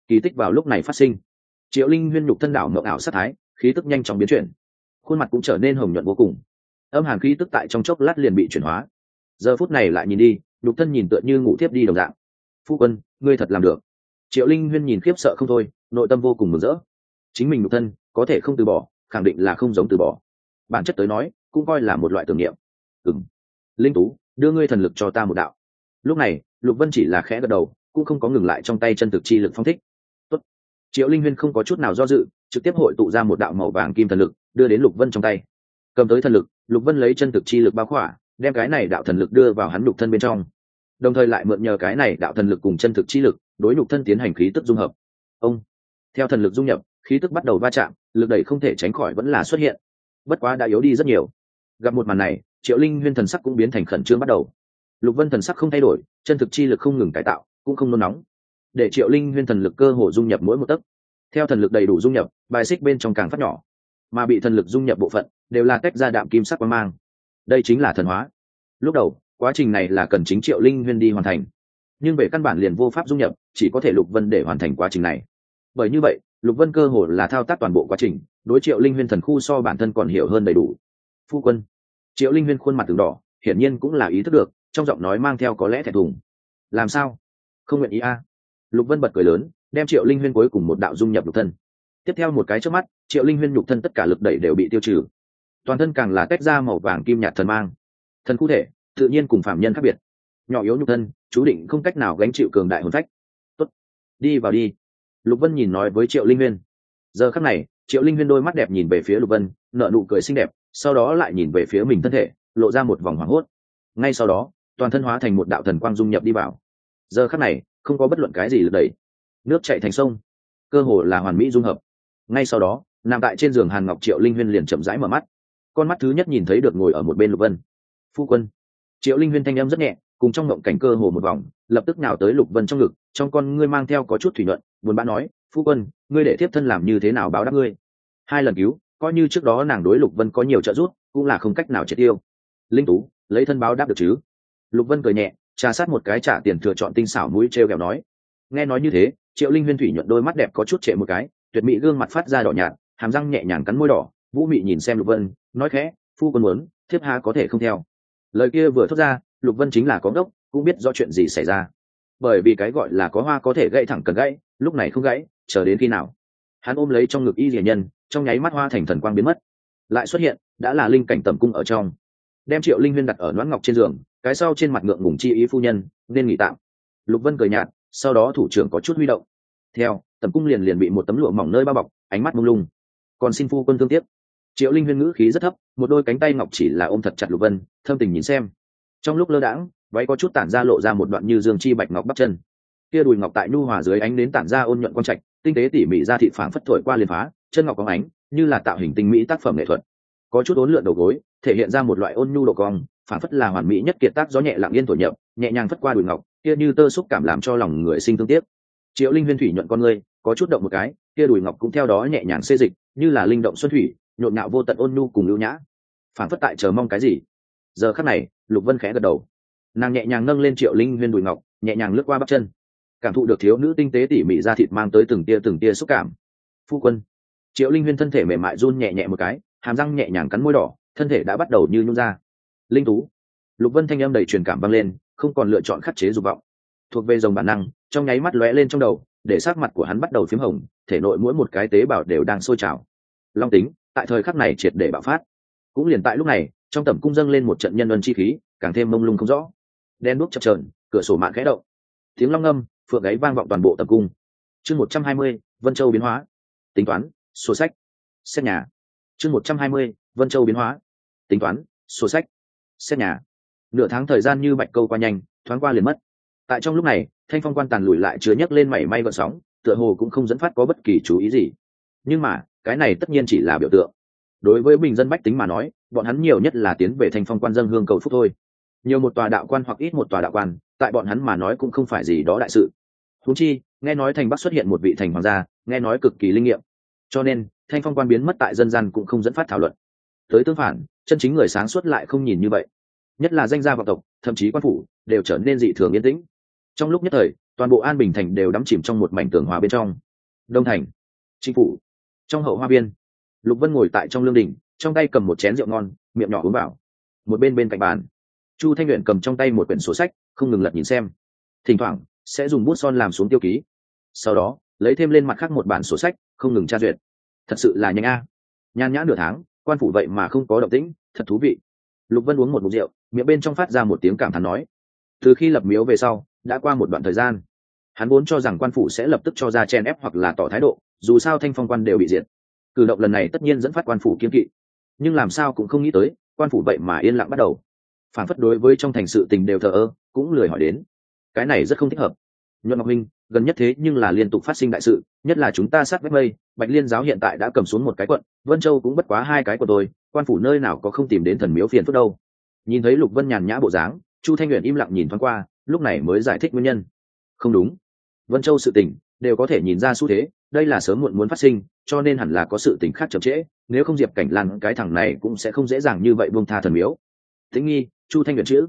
Kỳ tích vào lúc này phát sinh. Triệu Linh Huyên nhục thân đảo ngộng ảo sát thái, khí tức nhanh chóng biến chuyển, khuôn mặt cũng trở nên hồng nhuận vô cùng, âm hàn khí tức tại trong chốc lát liền bị chuyển hóa. Giờ phút này lại nhìn đi, nhục thân nhìn tựa như ngủ thiếp đi đồng dạng. Phu quân, ngươi thật làm được. Triệu Linh Huyên nhìn khiếp sợ không thôi, nội tâm vô cùng mừng rỡ. Chính mình nhục thân có thể không từ bỏ, khẳng định là không giống từ bỏ. Bản chất tới nói, cũng coi là một loại tưởng niệm. Linh Tú, đưa ngươi thần lực cho ta một đạo. Lúc này, Lục Vân chỉ là khẽ gật đầu, cũng không có ngừng lại trong tay chân thực chi lực phong thích. Tốt. Triệu Linh Huyên không có chút nào do dự, trực tiếp hội tụ ra một đạo màu vàng kim thần lực, đưa đến Lục Vân trong tay. Cầm tới thần lực, Lục Vân lấy chân thực chi lực bao khỏa, đem cái này đạo thần lực đưa vào hắn nhục thân bên trong, đồng thời lại mượn nhờ cái này đạo thần lực cùng chân thực chi lực đối nhục thân tiến hành khí tức dung hợp. Ông theo thần lực dung nhập, khí tức bắt đầu va chạm, lực đẩy không thể tránh khỏi vẫn là xuất hiện, bất quá đã yếu đi rất nhiều. Gặp một màn này, Triệu Linh Huyên thần sắc cũng biến thành khẩn trương bắt đầu. Lục Vân thần sắc không thay đổi, chân thực chi lực không ngừng cải tạo, cũng không nôn nóng, để Triệu Linh Huyên thần lực cơ hồ dung nhập mỗi một tấc. Theo thần lực đầy đủ dung nhập, bài xích bên trong càng phát nhỏ, mà bị thần lực dung nhập bộ phận đều là tách ra đạm kim sắc quang mang. Đây chính là thần hóa. Lúc đầu quá trình này là cần chính Triệu Linh Huyên đi hoàn thành, nhưng về căn bản liền vô pháp dung nhập, chỉ có thể Lục Vân để hoàn thành quá trình này. Bởi như vậy, Lục Vân cơ hồ là thao tác toàn bộ quá trình, đối Triệu Linh Huyên thần khu so bản thân còn hiểu hơn đầy đủ. Phu quân. Triệu Linh Huyên khuôn mặt từng đỏ, hiển nhiên cũng là ý thức được, trong giọng nói mang theo có lẽ thẹn thùng. Làm sao? Không nguyện ý a? Lục Vân bật cười lớn, đem Triệu Linh Huyên cuối cùng một đạo dung nhập nhục thân. Tiếp theo một cái chớp mắt, Triệu Linh Huyên nhục thân tất cả lực đẩy đều bị tiêu trừ, toàn thân càng là tách ra màu vàng kim nhạt thần mang. Thần cụ thể tự nhiên cùng phạm nhân khác biệt, nhỏ yếu nhục thân chú định không cách nào gánh chịu cường đại hồn phách. Tốt, đi vào đi. Lục Vân nhìn nói với Triệu Linh Huyên. Giờ khắc này, Triệu Linh Huyên đôi mắt đẹp nhìn về phía Lục Vân, nở nụ cười xinh đẹp, sau đó lại nhìn về phía mình thân thể, lộ ra một vòng hoảng hốt. Ngay sau đó, toàn thân hóa thành một đạo thần quang dung nhập đi vào. Giờ khắc này, không có bất luận cái gì lực đẩy, nước chảy thành sông, cơ hồ là hoàn mỹ dung hợp. Ngay sau đó, nằm tại trên giường Hàn Ngọc Triệu Linh Huyên liền chậm rãi mở mắt, con mắt thứ nhất nhìn thấy được ngồi ở một bên Lục Vân. Phu quân. Triệu Linh Huyên thanh âm rất nhẹ, cùng trong ngộng cảnh cơ hồ một vòng, lập tức nào tới Lục Vân trong ngực, trong con ngươi mang theo có chút thủy nhuận, buồn bã nói: "Phu quân, ngươi để tiếp thân làm như thế nào báo đáp ngươi? Hai lần cứu, coi như trước đó nàng đối Lục Vân có nhiều trợ giúp, cũng là không cách nào triệt tiêu. Linh Tú, lấy thân báo đáp được chứ?" Lục Vân cười nhẹ, trà sát một cái trả tiền thừa chọn tinh xảo mũi trêu ghẹo nói. Nghe nói như thế, Triệu Linh Huyên thủy nhuận đôi mắt đẹp có chút trệ một cái, tuyệt mỹ gương mặt phát ra đỏ nhạt, hàm răng nhẹ nhàng cắn môi đỏ, vũ mị nhìn xem Lục Vân, nói khẽ: "Phu quân muốn, thiếp há có thể không theo." Lời kia vừa thốt ra, Lục Vân chính là có đốc, cũng biết rõ chuyện gì xảy ra. Bởi vì cái gọi là có hoa có thể gãy thẳng cần gãy, lúc này không gãy, chờ đến khi nào? Hắn ôm lấy trong ngực Y Liễu Nhân, trong nháy mắt hoa thành thần quang biến mất, lại xuất hiện, đã là linh cảnh tẩm cung ở trong. Đem Triệu Linh Huyên đặt ở Noãn Ngọc trên giường, cái sau trên mặt ngượng ngùng chi ý: "Phu nhân, nên nghỉ tạm." Lục Vân cười nhạt, sau đó thủ trưởng có chút huy động. Theo, tẩm cung liền bị một tấm lụa mỏng nơi bao bọc, ánh mắt mông lung. "Còn xin phu quân thương tiếc." Triệu Linh Huyên ngữ khí rất thấp, một đôi cánh tay ngọc chỉ là ôm thật chặt Lục Vân, thâm tình nhìn xem. Trong lúc lơ đãng, váy có chút tản ra lộ ra một đoạn như dương chi bạch ngọc bắp chân. Kia đùi ngọc tại nhu hòa dưới ánh nến tản ra ôn nhuận quang trạch, tinh tế tỉ mỉ ra thịt phảng phất thổi qua liền phá, chân ngọc có ánh, như là tạo hình tinh mỹ tác phẩm nghệ thuật. Có chút uốn lượn đầu gối, thể hiện ra một loại ôn nhu độ cong, phảng phất là hoàn mỹ nhất kiệt tác gió nhẹ lặng yên thổi nhập, nhẹ nhàng phất qua đùi ngọc, kia như tơ xúc cảm làm cho lòng người sinh thương tiếc. Triệu Linh Huyên thủy nhuận con ngươi, có chút động một cái, kia đùi ngọc cũng theo đó nhẹ nhàng xê dịch, như là linh động xuân thủy, nhộn nhạo vô tận ôn nhu cùng lưu nhã, phảng phất tại chờ mong cái gì. Giờ khắc này, Lục Vân khẽ gật đầu, nàng nhẹ nhàng nâng lên Triệu Linh Huyên đùi ngọc, nhẹ nhàng lướt qua bắp chân, cảm thụ được thiếu nữ tinh tế tỉ mỉ ra thịt mang tới từng tia xúc cảm. Phu quân. Triệu Linh Huyên thân thể mềm mại run nhẹ nhẹ một cái, hàm răng nhẹ nhàng cắn môi đỏ, thân thể đã bắt đầu như nhún ra. Linh Tú. Lục Vân thanh âm đầy truyền cảm vang lên, không còn lựa chọn khắc chế dục vọng, thuộc về dòng bản năng, trong nháy mắt lóe lên trong đầu, để sắc mặt của hắn bắt đầu phím hồng, thể nội mỗi một cái tế bào đều đang sôi trào. Long tính tại thời khắc này triệt để bạo phát. Cũng liền tại lúc này, trong tẩm cung dâng lên một trận nhân luân chi khí, càng thêm mông lung không rõ. Đen đuốc chập chờn, cửa sổ mạn khẽ động, tiếng long ngâm, phượng gáy vang vọng toàn bộ tẩm cung. Chương 120, Vân Châu biến hóa. Tính toán, sổ sách, xét nhà. Chương 120, Vân Châu biến hóa. Tính toán, sổ sách, xét nhà. Nửa tháng thời gian như bạch câu qua nhanh, thoáng qua liền mất. Tại trong lúc này, Thanh Phong quan tàn lùi lại chưa nhấc lên mảy may gợn sóng, tựa hồ cũng không dẫn phát có bất kỳ chú ý gì. Nhưng mà, cái này tất nhiên chỉ là biểu tượng. Đối với bình dân bách tính mà nói, bọn hắn nhiều nhất là tiến về Thanh Phong quan dâng hương cầu phúc thôi. Nhiều một tòa đạo quan hoặc ít một tòa đạo quan, tại bọn hắn mà nói cũng không phải gì đó đại sự. Huống chi, nghe nói thành Bắc xuất hiện một vị thành hoàng gia, nghe nói cực kỳ linh nghiệm. Cho nên, Thanh Phong quan biến mất tại dân gian cũng không dẫn phát thảo luận. Tới tương phản, chân chính người sáng suốt lại không nhìn như vậy. Nhất là danh gia vọng tộc, thậm chí quan phủ, đều trở nên dị thường yên tĩnh. Trong lúc nhất thời, toàn bộ An Bình thành đều đắm chìm trong một mảnh tường hòa bên trong. Đông thành, chính phủ, trong hậu hoa viên, Lục Vân ngồi tại trong lương đình, trong tay cầm một chén rượu ngon, miệng nhỏ uống vào. Một bên cạnh bàn, Chu Thanh Uyển cầm trong tay một quyển sổ sách, không ngừng lật nhìn xem, thỉnh thoảng sẽ dùng bút son làm xuống tiêu ký, sau đó lấy thêm lên mặt khác một bản sổ sách, không ngừng tra duyệt. Thật sự là nhanh a. Nhan nhã nửa tháng, quan phủ vậy mà không có động tĩnh, thật thú vị. Lục Vân uống một ngụm rượu, miệng bên trong phát ra một tiếng cảm thán nói: từ khi lập miếu về sau, đã qua một đoạn thời gian, hắn vốn cho rằng quan phủ sẽ lập tức cho ra chen ép hoặc là tỏ thái độ, dù sao Thanh Phong quan đều bị diệt. Cử động lần này tất nhiên dẫn phát quan phủ kiên kỵ, nhưng làm sao cũng không nghĩ tới, quan phủ vậy mà yên lặng bắt đầu, phản phất đối với trong thành sự tình đều thờ ơ, cũng lười hỏi đến. Cái này rất không thích hợp. Nhuận Ngọc Minh, gần nhất thế nhưng là liên tục phát sinh đại sự, nhất là chúng ta sát vách mây, Bạch Liên giáo hiện tại đã cầm xuống một cái quận, Vân Châu cũng bất quá 2 cái của tôi, quan phủ nơi nào có không tìm đến thần miếu phiền phức đâu. Nhìn thấy Lục Vân nhàn nhã bộ dáng, Chu Thanh Uyển im lặng nhìn thoáng qua, lúc này mới giải thích nguyên nhân. Không đúng, Vân Châu sự tình đều có thể nhìn ra xu thế, đây là sớm muộn muốn phát sinh, cho nên hẳn là có sự tình khác chậm trễ, nếu không Diệp Cảnh Lan cái thằng này cũng sẽ không dễ dàng như vậy buông tha thần miếu. Tĩnh nghi, Chu Thanh Uyển chữ,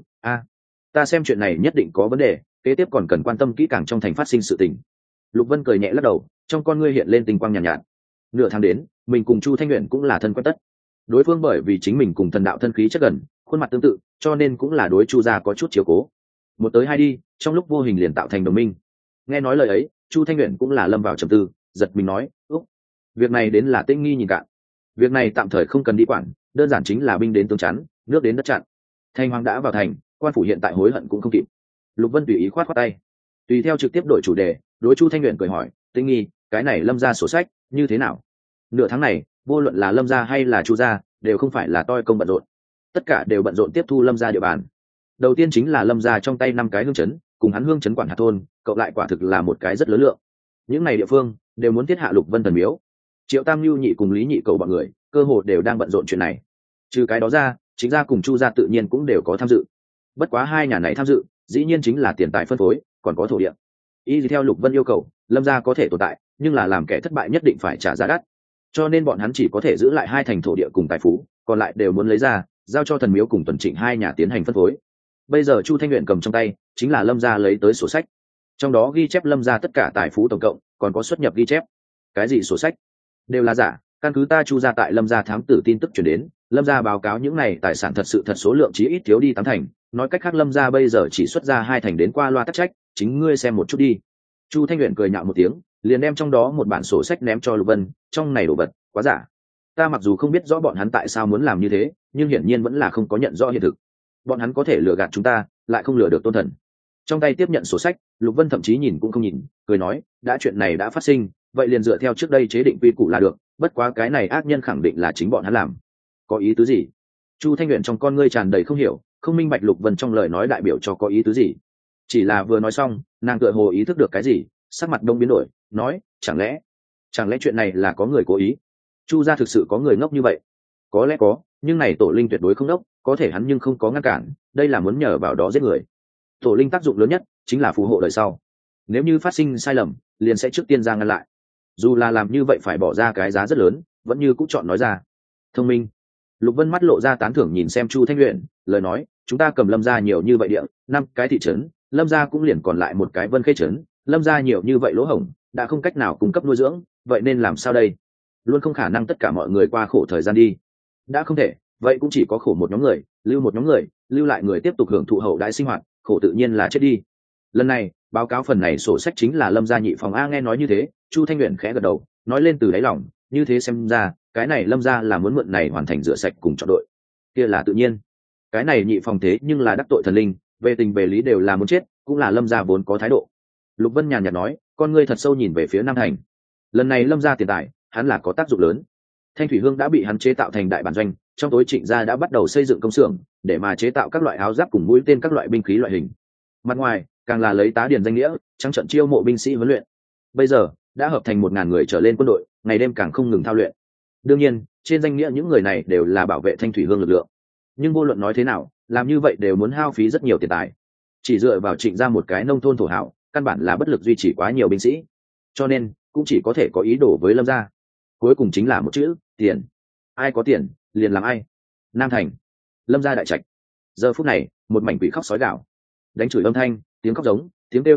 ta xem chuyện này nhất định có vấn đề, kế tiếp còn cần quan tâm kỹ càng trong thành phát sinh sự tình. Lục Vân cười nhẹ lắc đầu, trong con ngươi hiện lên tinh quang nhàn nhạt. Nửa tháng đến, mình cùng Chu Thanh Uyển cũng là thân quen tất. Đối phương bởi vì chính mình cùng thần đạo thân khí chất gần, khuôn mặt tương tự, cho nên cũng là đối Chu gia có chút chiếu cố. Một tới hai đi, trong lúc vô hình liền tạo thành đồng minh. Nghe nói lời ấy, Chu Thanh Uyển cũng là lâm vào trầm tư, giật mình nói: "Úc, việc này đến là Tĩnh nghi nhìn cạn. Việc này tạm thời không cần đi quản, đơn giản chính là binh đến tướng chắn, nước đến đất chặn. Thanh Hoàng đã vào thành, quan phủ hiện tại hối hận cũng không kịp." Lục Vân tùy ý khoát tay, tùy theo trực tiếp đổi chủ đề, đối Chu Thanh Uyển cười hỏi: "Tĩnh nghi, cái này lâm gia sổ sách như thế nào? Nửa tháng này, vô luận là lâm gia hay là Chu gia, đều không phải là toi công bận rộn, tất cả đều bận rộn tiếp thu lâm gia địa bàn. Đầu tiên chính là lâm gia trong tay 5 cái hương chấn, cùng hắn hương chấn quản hạt thôn, cộng lại quả thực là một cái rất lớn lượng. Những này địa phương đều muốn thiết hạ Lục Vân thần miếu. Triệu Tam Nhu nhị cùng Lý Nhị cầu bọn người, cơ hồ đều đang bận rộn chuyện này. Trừ cái đó ra, chính gia cùng Chu gia tự nhiên cũng đều có tham dự. Bất quá hai nhà này tham dự, dĩ nhiên chính là tiền tài phân phối, còn có thổ địa. Y theo Lục Vân yêu cầu, lâm gia có thể tồn tại, nhưng là làm kẻ thất bại nhất định phải trả giá đắt. Cho nên bọn hắn chỉ có thể giữ lại 2 thành thổ địa cùng tài phú, còn lại đều muốn lấy ra, giao cho thần miếu cùng Tuần Trịnh 2 nhà tiến hành phân phối. Bây giờ Chu Thanh Uyển cầm trong tay chính là lâm gia lấy tới sổ sách, trong đó ghi chép lâm gia tất cả tài phú tổng cộng, còn có xuất nhập ghi chép. Cái gì sổ sách? Đều là giả, căn cứ ta Chu gia tại lâm gia thám tử tin tức truyền đến, lâm gia báo cáo những này tài sản thật sự thật số lượng chí ít thiếu đi 8 thành, nói cách khác lâm gia bây giờ chỉ xuất ra 2 thành đến qua loa tắc trách, chính ngươi xem một chút đi. Chu Thanh Uyển cười nhạo một tiếng, liền đem trong đó một bản sổ sách ném cho Lục Vân, trong này đồ vật quá giả. Ta mặc dù không biết rõ bọn hắn tại sao muốn làm như thế, nhưng hiển nhiên vẫn là không có nhận rõ hiện thực. Bọn hắn có thể lừa gạt chúng ta, lại không lừa được Tôn Thần. Trong tay tiếp nhận sổ sách, Lục Vân thậm chí nhìn cũng không nhìn, cười nói: đã chuyện này đã phát sinh, vậy liền dựa theo trước đây chế định quy củ là được, bất quá cái này ác nhân khẳng định là chính bọn hắn làm. Có ý tứ gì? Chu Thanh Uyển trong con ngươi tràn đầy không hiểu, không minh bạch Lục Vân trong lời nói đại biểu cho có ý tứ gì. Chỉ là vừa nói xong, nàng tựa hồ ý thức được cái gì, sắc mặt đông biến đổi, nói: chẳng lẽ chuyện này là có người cố ý? Chu gia thực sự có người ngốc như vậy? Có lẽ có, nhưng này tổ linh tuyệt đối không ngốc, có thể hắn nhưng không có ngăn cản, đây là muốn nhờ vào đó giết người. Tổ linh tác dụng lớn nhất chính là phù hộ đời sau, nếu như phát sinh sai lầm, liền sẽ trước tiên ra ngăn lại. Dù là làm như vậy phải bỏ ra cái giá rất lớn, vẫn như cũng chọn nói ra. Thông minh. Lục Vân mắt lộ ra tán thưởng nhìn xem Chu Thanh Uyển, lời nói: chúng ta cầm lâm gia nhiều như vậy địa, 5 cái thị trấn, lâm gia cũng liền còn lại một cái Vân Khê trấn, lâm gia nhiều như vậy lỗ hổng, đã không cách nào cung cấp nuôi dưỡng, vậy nên làm sao đây? Luôn không khả năng tất cả mọi người qua khổ thời gian đi. Đã không thể, vậy cũng chỉ có khổ một nhóm người, lưu một nhóm người, lưu lại người tiếp tục hưởng thụ hậu đãi sinh hoạt, khổ tự nhiên là chết đi. Lần này, báo cáo phần này sổ sách chính là lâm gia nhị phòng. Nghe nói như thế, Chu Thanh Uyển khẽ gật đầu, nói lên từ đáy lòng: như thế xem ra, cái này lâm gia là muốn mượn này hoàn thành rửa sạch cùng chọn đội. Kia là tự nhiên. Cái này nhị phòng thế nhưng là đắc tội thần linh, về tình về lý đều là muốn chết, cũng là lâm gia vốn có thái độ. Lục Vân nhàn nhạt nói, con ngươi thật sâu nhìn về phía Nam Thành. Lần này lâm gia tiền tài, hắn là có tác dụng lớn. Thanh thủy hương đã bị hắn chế tạo thành đại bản doanh, trong tối Trịnh gia đã bắt đầu xây dựng công xưởng để mà chế tạo các loại áo giáp cùng mũi tên các loại binh khí loại hình. Mặt ngoài càng là lấy tá điền danh nghĩa trắng trận chiêu mộ binh sĩ huấn luyện. Bây giờ đã hợp thành 1000 người trở lên quân đội, ngày đêm càng không ngừng thao luyện. Đương nhiên, trên danh nghĩa những người này đều là bảo vệ Thanh thủy hương lực lượng, nhưng vô luận nói thế nào, làm như vậy đều muốn hao phí rất nhiều tiền tài. Chỉ dựa vào Trịnh gia một cái nông thôn thổ hảo, căn bản là bất lực duy trì quá nhiều binh sĩ, cho nên cũng chỉ có thể có ý đồ với lâm gia. Cuối cùng chính là một chữ: tiền. Ai có tiền liền làm ai. Nam Thành, lâm gia đại trạch. Giờ phút này, một mảnh quỷ khóc sói gạo, đánh chửi âm thanh, tiếng khóc giống, tiếng kêu thảm thiết,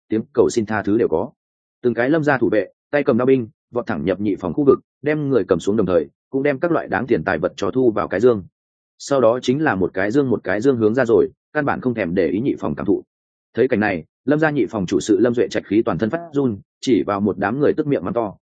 tiếng cầu xin tha thứ đều có. Từng cái lâm gia thủ vệ tay cầm đao binh vọt thẳng nhập nhị phòng khu vực, đem người cầm xuống, đồng thời cũng đem các loại đáng tiền tài vật cho thu vào cái dương. Sau đó chính là một cái dương hướng ra rồi, căn bản không thèm để ý nhị phòng cảm thụ. Thấy cảnh này, lâm gia nhị phòng chủ sự Lâm Duệ Trạch khí toàn thân phát run, chỉ vào một đám người tức miệng mắng to: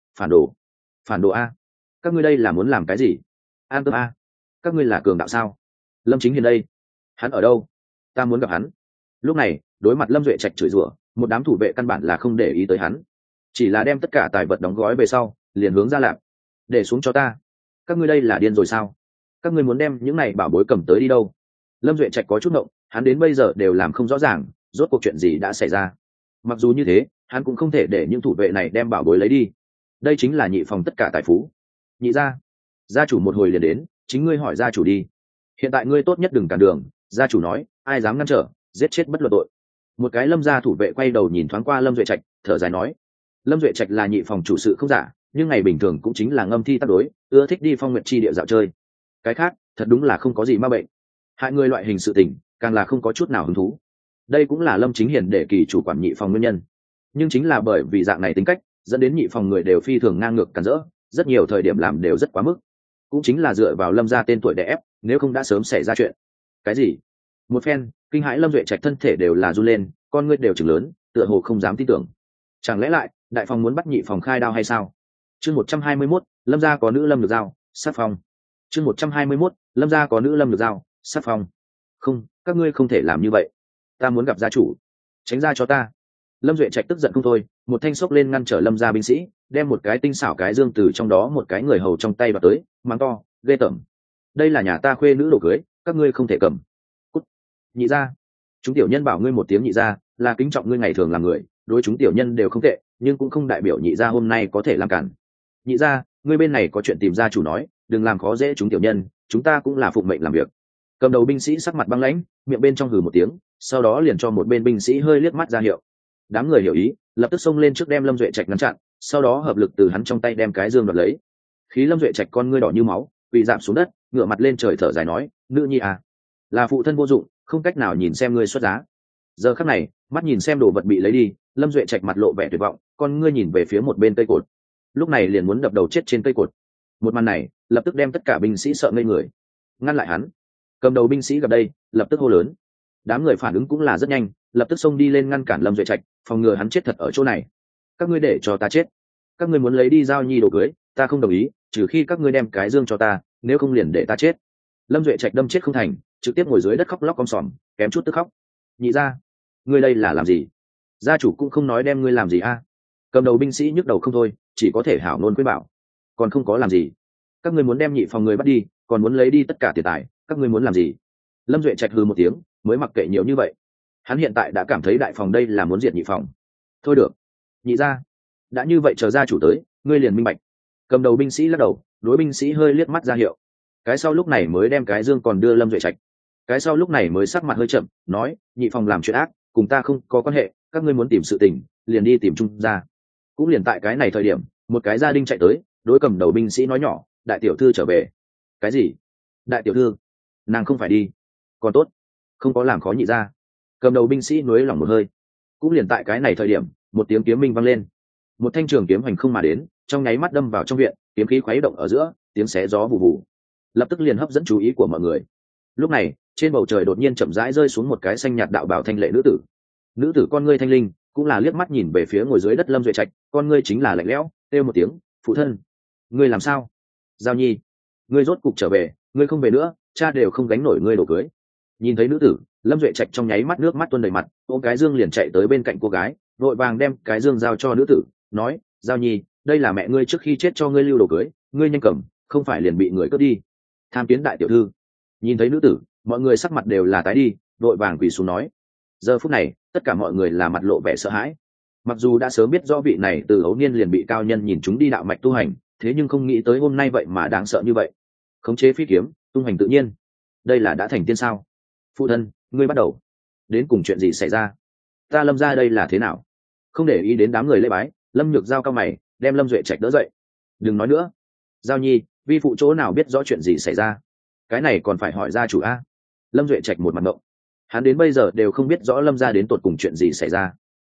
phản đồ a, các ngươi đây là muốn làm cái gì? An tâm a, các ngươi là cường đạo sao? Lâm Chính Hiền đây, hắn ở đâu? Ta muốn gặp hắn. Lúc này đối mặt Lâm Duệ Trạch chửi rủa, một đám thủ vệ căn bản là không để ý tới hắn, chỉ là đem tất cả tài vật đóng gói về sau liền hướng ra lạp. Để xuống cho ta, các ngươi đây là điên rồi sao? Các ngươi muốn đem những này bảo bối cầm tới đi đâu? Lâm Duệ Trạch có chút ngộng, hắn đến bây giờ đều làm không rõ ràng rốt cuộc chuyện gì đã xảy ra. Mặc dù như thế, hắn cũng không thể để những thủ vệ này đem bảo bối lấy đi. Đây chính là nhị phòng tất cả tài phú. Nhị gia chủ một hồi liền đến, chính ngươi hỏi gia chủ đi. Hiện tại ngươi tốt nhất đừng cản đường, gia chủ nói ai dám ngăn trở giết chết bất luận tội. Một cái lâm gia thủ vệ quay đầu nhìn thoáng qua Lâm Duệ Trạch, thở dài nói: Lâm Duệ Trạch là nhị phòng chủ sự không giả, nhưng ngày bình thường cũng chính là ngâm thi tác đối, ưa thích đi phong nguyện chi địa dạo chơi. Cái khác thật đúng là không có gì ma bệnh, hại người loại hình sự tình càng là không có chút nào hứng thú. Đây cũng là Lâm Chính Hiền để kỳ chủ quản nhị phòng nguyên nhân. Nhưng chính là bởi vì dạng này tính cách, dẫn đến nhị phòng người đều phi thường ngang ngược cản rỡ, rất nhiều thời điểm làm đều rất quá mức. Cũng chính là dựa vào Lâm gia tên tuổi để ép, nếu không đã sớm xảy ra chuyện. Cái gì? Một phen kinh hãi, Lâm Duệ Trạch thân thể đều là run lên, con ngươi đều trừng lớn, tựa hồ không dám tin tưởng. Chẳng lẽ lại đại phòng muốn bắt nhị phòng khai đao hay sao? Chương 121, Lâm gia có nữ Lâm được giao, sát phong. Chương 121, Lâm gia có nữ Lâm được giao, sát phong. Không, các ngươi không thể làm như vậy. Ta muốn gặp gia chủ, tránh ra cho ta. Lâm Duệ Trạch tức giận không thôi, một thanh xốc lên ngăn trở Lâm gia binh sĩ, đem một cái tinh xảo cái dương từ trong đó một cái người hầu trong tay vào tới, mắng to: ghê tởm, đây là nhà ta khuê nữ đồ cưới, các ngươi không thể cầm. Cút. Nhị gia, chúng tiểu nhân bảo ngươi một tiếng nhị gia là kính trọng ngươi ngày thường làm người, đối chúng tiểu nhân đều không tệ, nhưng cũng không đại biểu nhị gia hôm nay có thể làm cản. Nhị gia, ngươi bên này có chuyện tìm gia chủ nói, đừng làm khó dễ chúng tiểu nhân, chúng ta cũng là phụng mệnh làm việc. Cầm đầu binh sĩ sắc mặt băng lãnh, miệng bên trong hừ một tiếng, sau đó liền cho một bên binh sĩ hơi liếc mắt ra hiệu. Đám người hiểu ý, lập tức xông lên trước đem Lâm Duệ Trạch ngăn chặn, sau đó hợp lực từ hắn trong tay đem cái dương đoạt lấy. Khí Lâm Duệ Trạch con ngươi đỏ như máu, quỳ rạp xuống đất, ngửa mặt lên trời thở dài nói: nữ nhi à, là phụ thân vô dụng, không cách nào nhìn xem ngươi xuất giá. Giờ khắc này, mắt nhìn xem đồ vật bị lấy đi, Lâm Duệ Trạch mặt lộ vẻ tuyệt vọng, con ngươi nhìn về phía một bên cây cột, lúc này liền muốn đập đầu chết trên cây cột. Một màn này lập tức đem tất cả binh sĩ sợ ngây người, ngăn lại hắn. Cầm đầu binh sĩ gặp đây, lập tức hô lớn. Đám người phản ứng cũng là rất nhanh, lập tức xông đi lên ngăn cản Lâm Duệ Trạch, phòng ngừa hắn chết thật ở chỗ này. Các ngươi để cho ta chết, các ngươi muốn lấy đi giao nhi đồ cưới, ta không đồng ý, trừ khi các ngươi đem cái dương cho ta, nếu không liền để ta chết. Lâm Duệ Trạch đâm chết không thành, trực tiếp ngồi dưới đất khóc lóc om sòm, kém chút tức khóc. Nhị gia, ngươi đây là làm gì? Gia chủ cũng không nói đem ngươi làm gì a? Cầm đầu binh sĩ nhức đầu không thôi, chỉ có thể hảo nôn khuyên bảo. Còn không có làm gì, các ngươi muốn đem nhị phòng người bắt đi, còn muốn lấy đi tất cả tiền tài, các ngươi muốn làm gì? Lâm Duệ Trạch hừ một tiếng, mới mặc kệ nhiều như vậy. Hắn hiện tại đã cảm thấy đại phòng đây là muốn diệt nhị phòng. Thôi được, nhị gia, đã như vậy chờ gia chủ tới, ngươi liền minh bạch. Cầm đầu binh sĩ lắc đầu, đối binh sĩ hơi liếc mắt ra hiệu. Cái sau lúc này mới đem cái dương còn đưa Lâm Duệ Trạch. Cái sau lúc này mới sắc mặt hơi chậm, nói: nhị phòng làm chuyện ác, cùng ta không có quan hệ, các ngươi muốn tìm sự tình, liền đi tìm trung gia. Cũng liền tại cái này thời điểm, một cái gia đình chạy tới, đối cầm đầu binh sĩ nói nhỏ: đại tiểu thư trở về. Cái gì? Đại tiểu thư? Nàng không phải đi? Còn tốt, không có làm khó nhị gia. Cầm đầu binh sĩ nuối lòng một hơi. Cũng liền tại cái này thời điểm, một tiếng kiếm minh vang lên, một thanh trường kiếm hoành không mà đến, trong nháy mắt đâm vào trong viện, kiếm khí khuấy động ở giữa, tiếng xé gió vù vù, lập tức liền hấp dẫn chú ý của mọi người. Lúc này trên bầu trời đột nhiên chậm rãi rơi xuống một cái xanh nhạt đạo bào thanh lệ nữ tử. Nữ tử con ngươi thanh linh, cũng là liếc mắt nhìn về phía ngồi dưới đất Lâm Duệ Trạch, con ngươi chính là lạnh lẽo, kêu một tiếng: phụ thân. Ngươi làm sao? Giao nhi, ngươi rốt cục trở về, ngươi không về nữa, cha đều không gánh nổi ngươi đồ cưới. Nhìn thấy nữ tử, Lâm Duệ Trạch trong nháy mắt nước mắt tuôn đầy mặt, ôm cái dương liền chạy tới bên cạnh cô gái, vội vàng đem cái dương giao cho nữ tử, nói: giao nhi, đây là mẹ ngươi trước khi chết cho ngươi lưu đồ cưới, ngươi nhanh cầm, không phải liền bị người cướp đi. Tham kiến đại tiểu thư. Nhìn thấy nữ tử, mọi người sắc mặt đều là tái đi, vội vàng quỳ xuống nói. Giờ phút này tất cả mọi người là mặt lộ vẻ sợ hãi. Mặc dù đã sớm biết rõ vị này từ ấu niên liền bị cao nhân nhìn chúng đi đạo mạch tu hành, thế nhưng không nghĩ tới hôm nay vậy mà đáng sợ như vậy. Khống chế phi kiếm, tung hành tự nhiên, đây là đã thành tiên sao? Phụ thân, ngươi bắt đầu, đến cùng chuyện gì xảy ra? Ta Lâm ra đây là thế nào? Không để ý đến đám người lễ bái, Lâm Nhược Giao cao mày, đem Lâm Duệ Trạch đỡ dậy. Đừng nói nữa, Giao nhi, vi phụ chỗ nào biết rõ chuyện gì xảy ra? Cái này còn phải hỏi gia chủ a. Lâm Duệ Trạch một mặt ngộng, hắn đến bây giờ đều không biết rõ Lâm ra đến tột cùng chuyện gì xảy ra.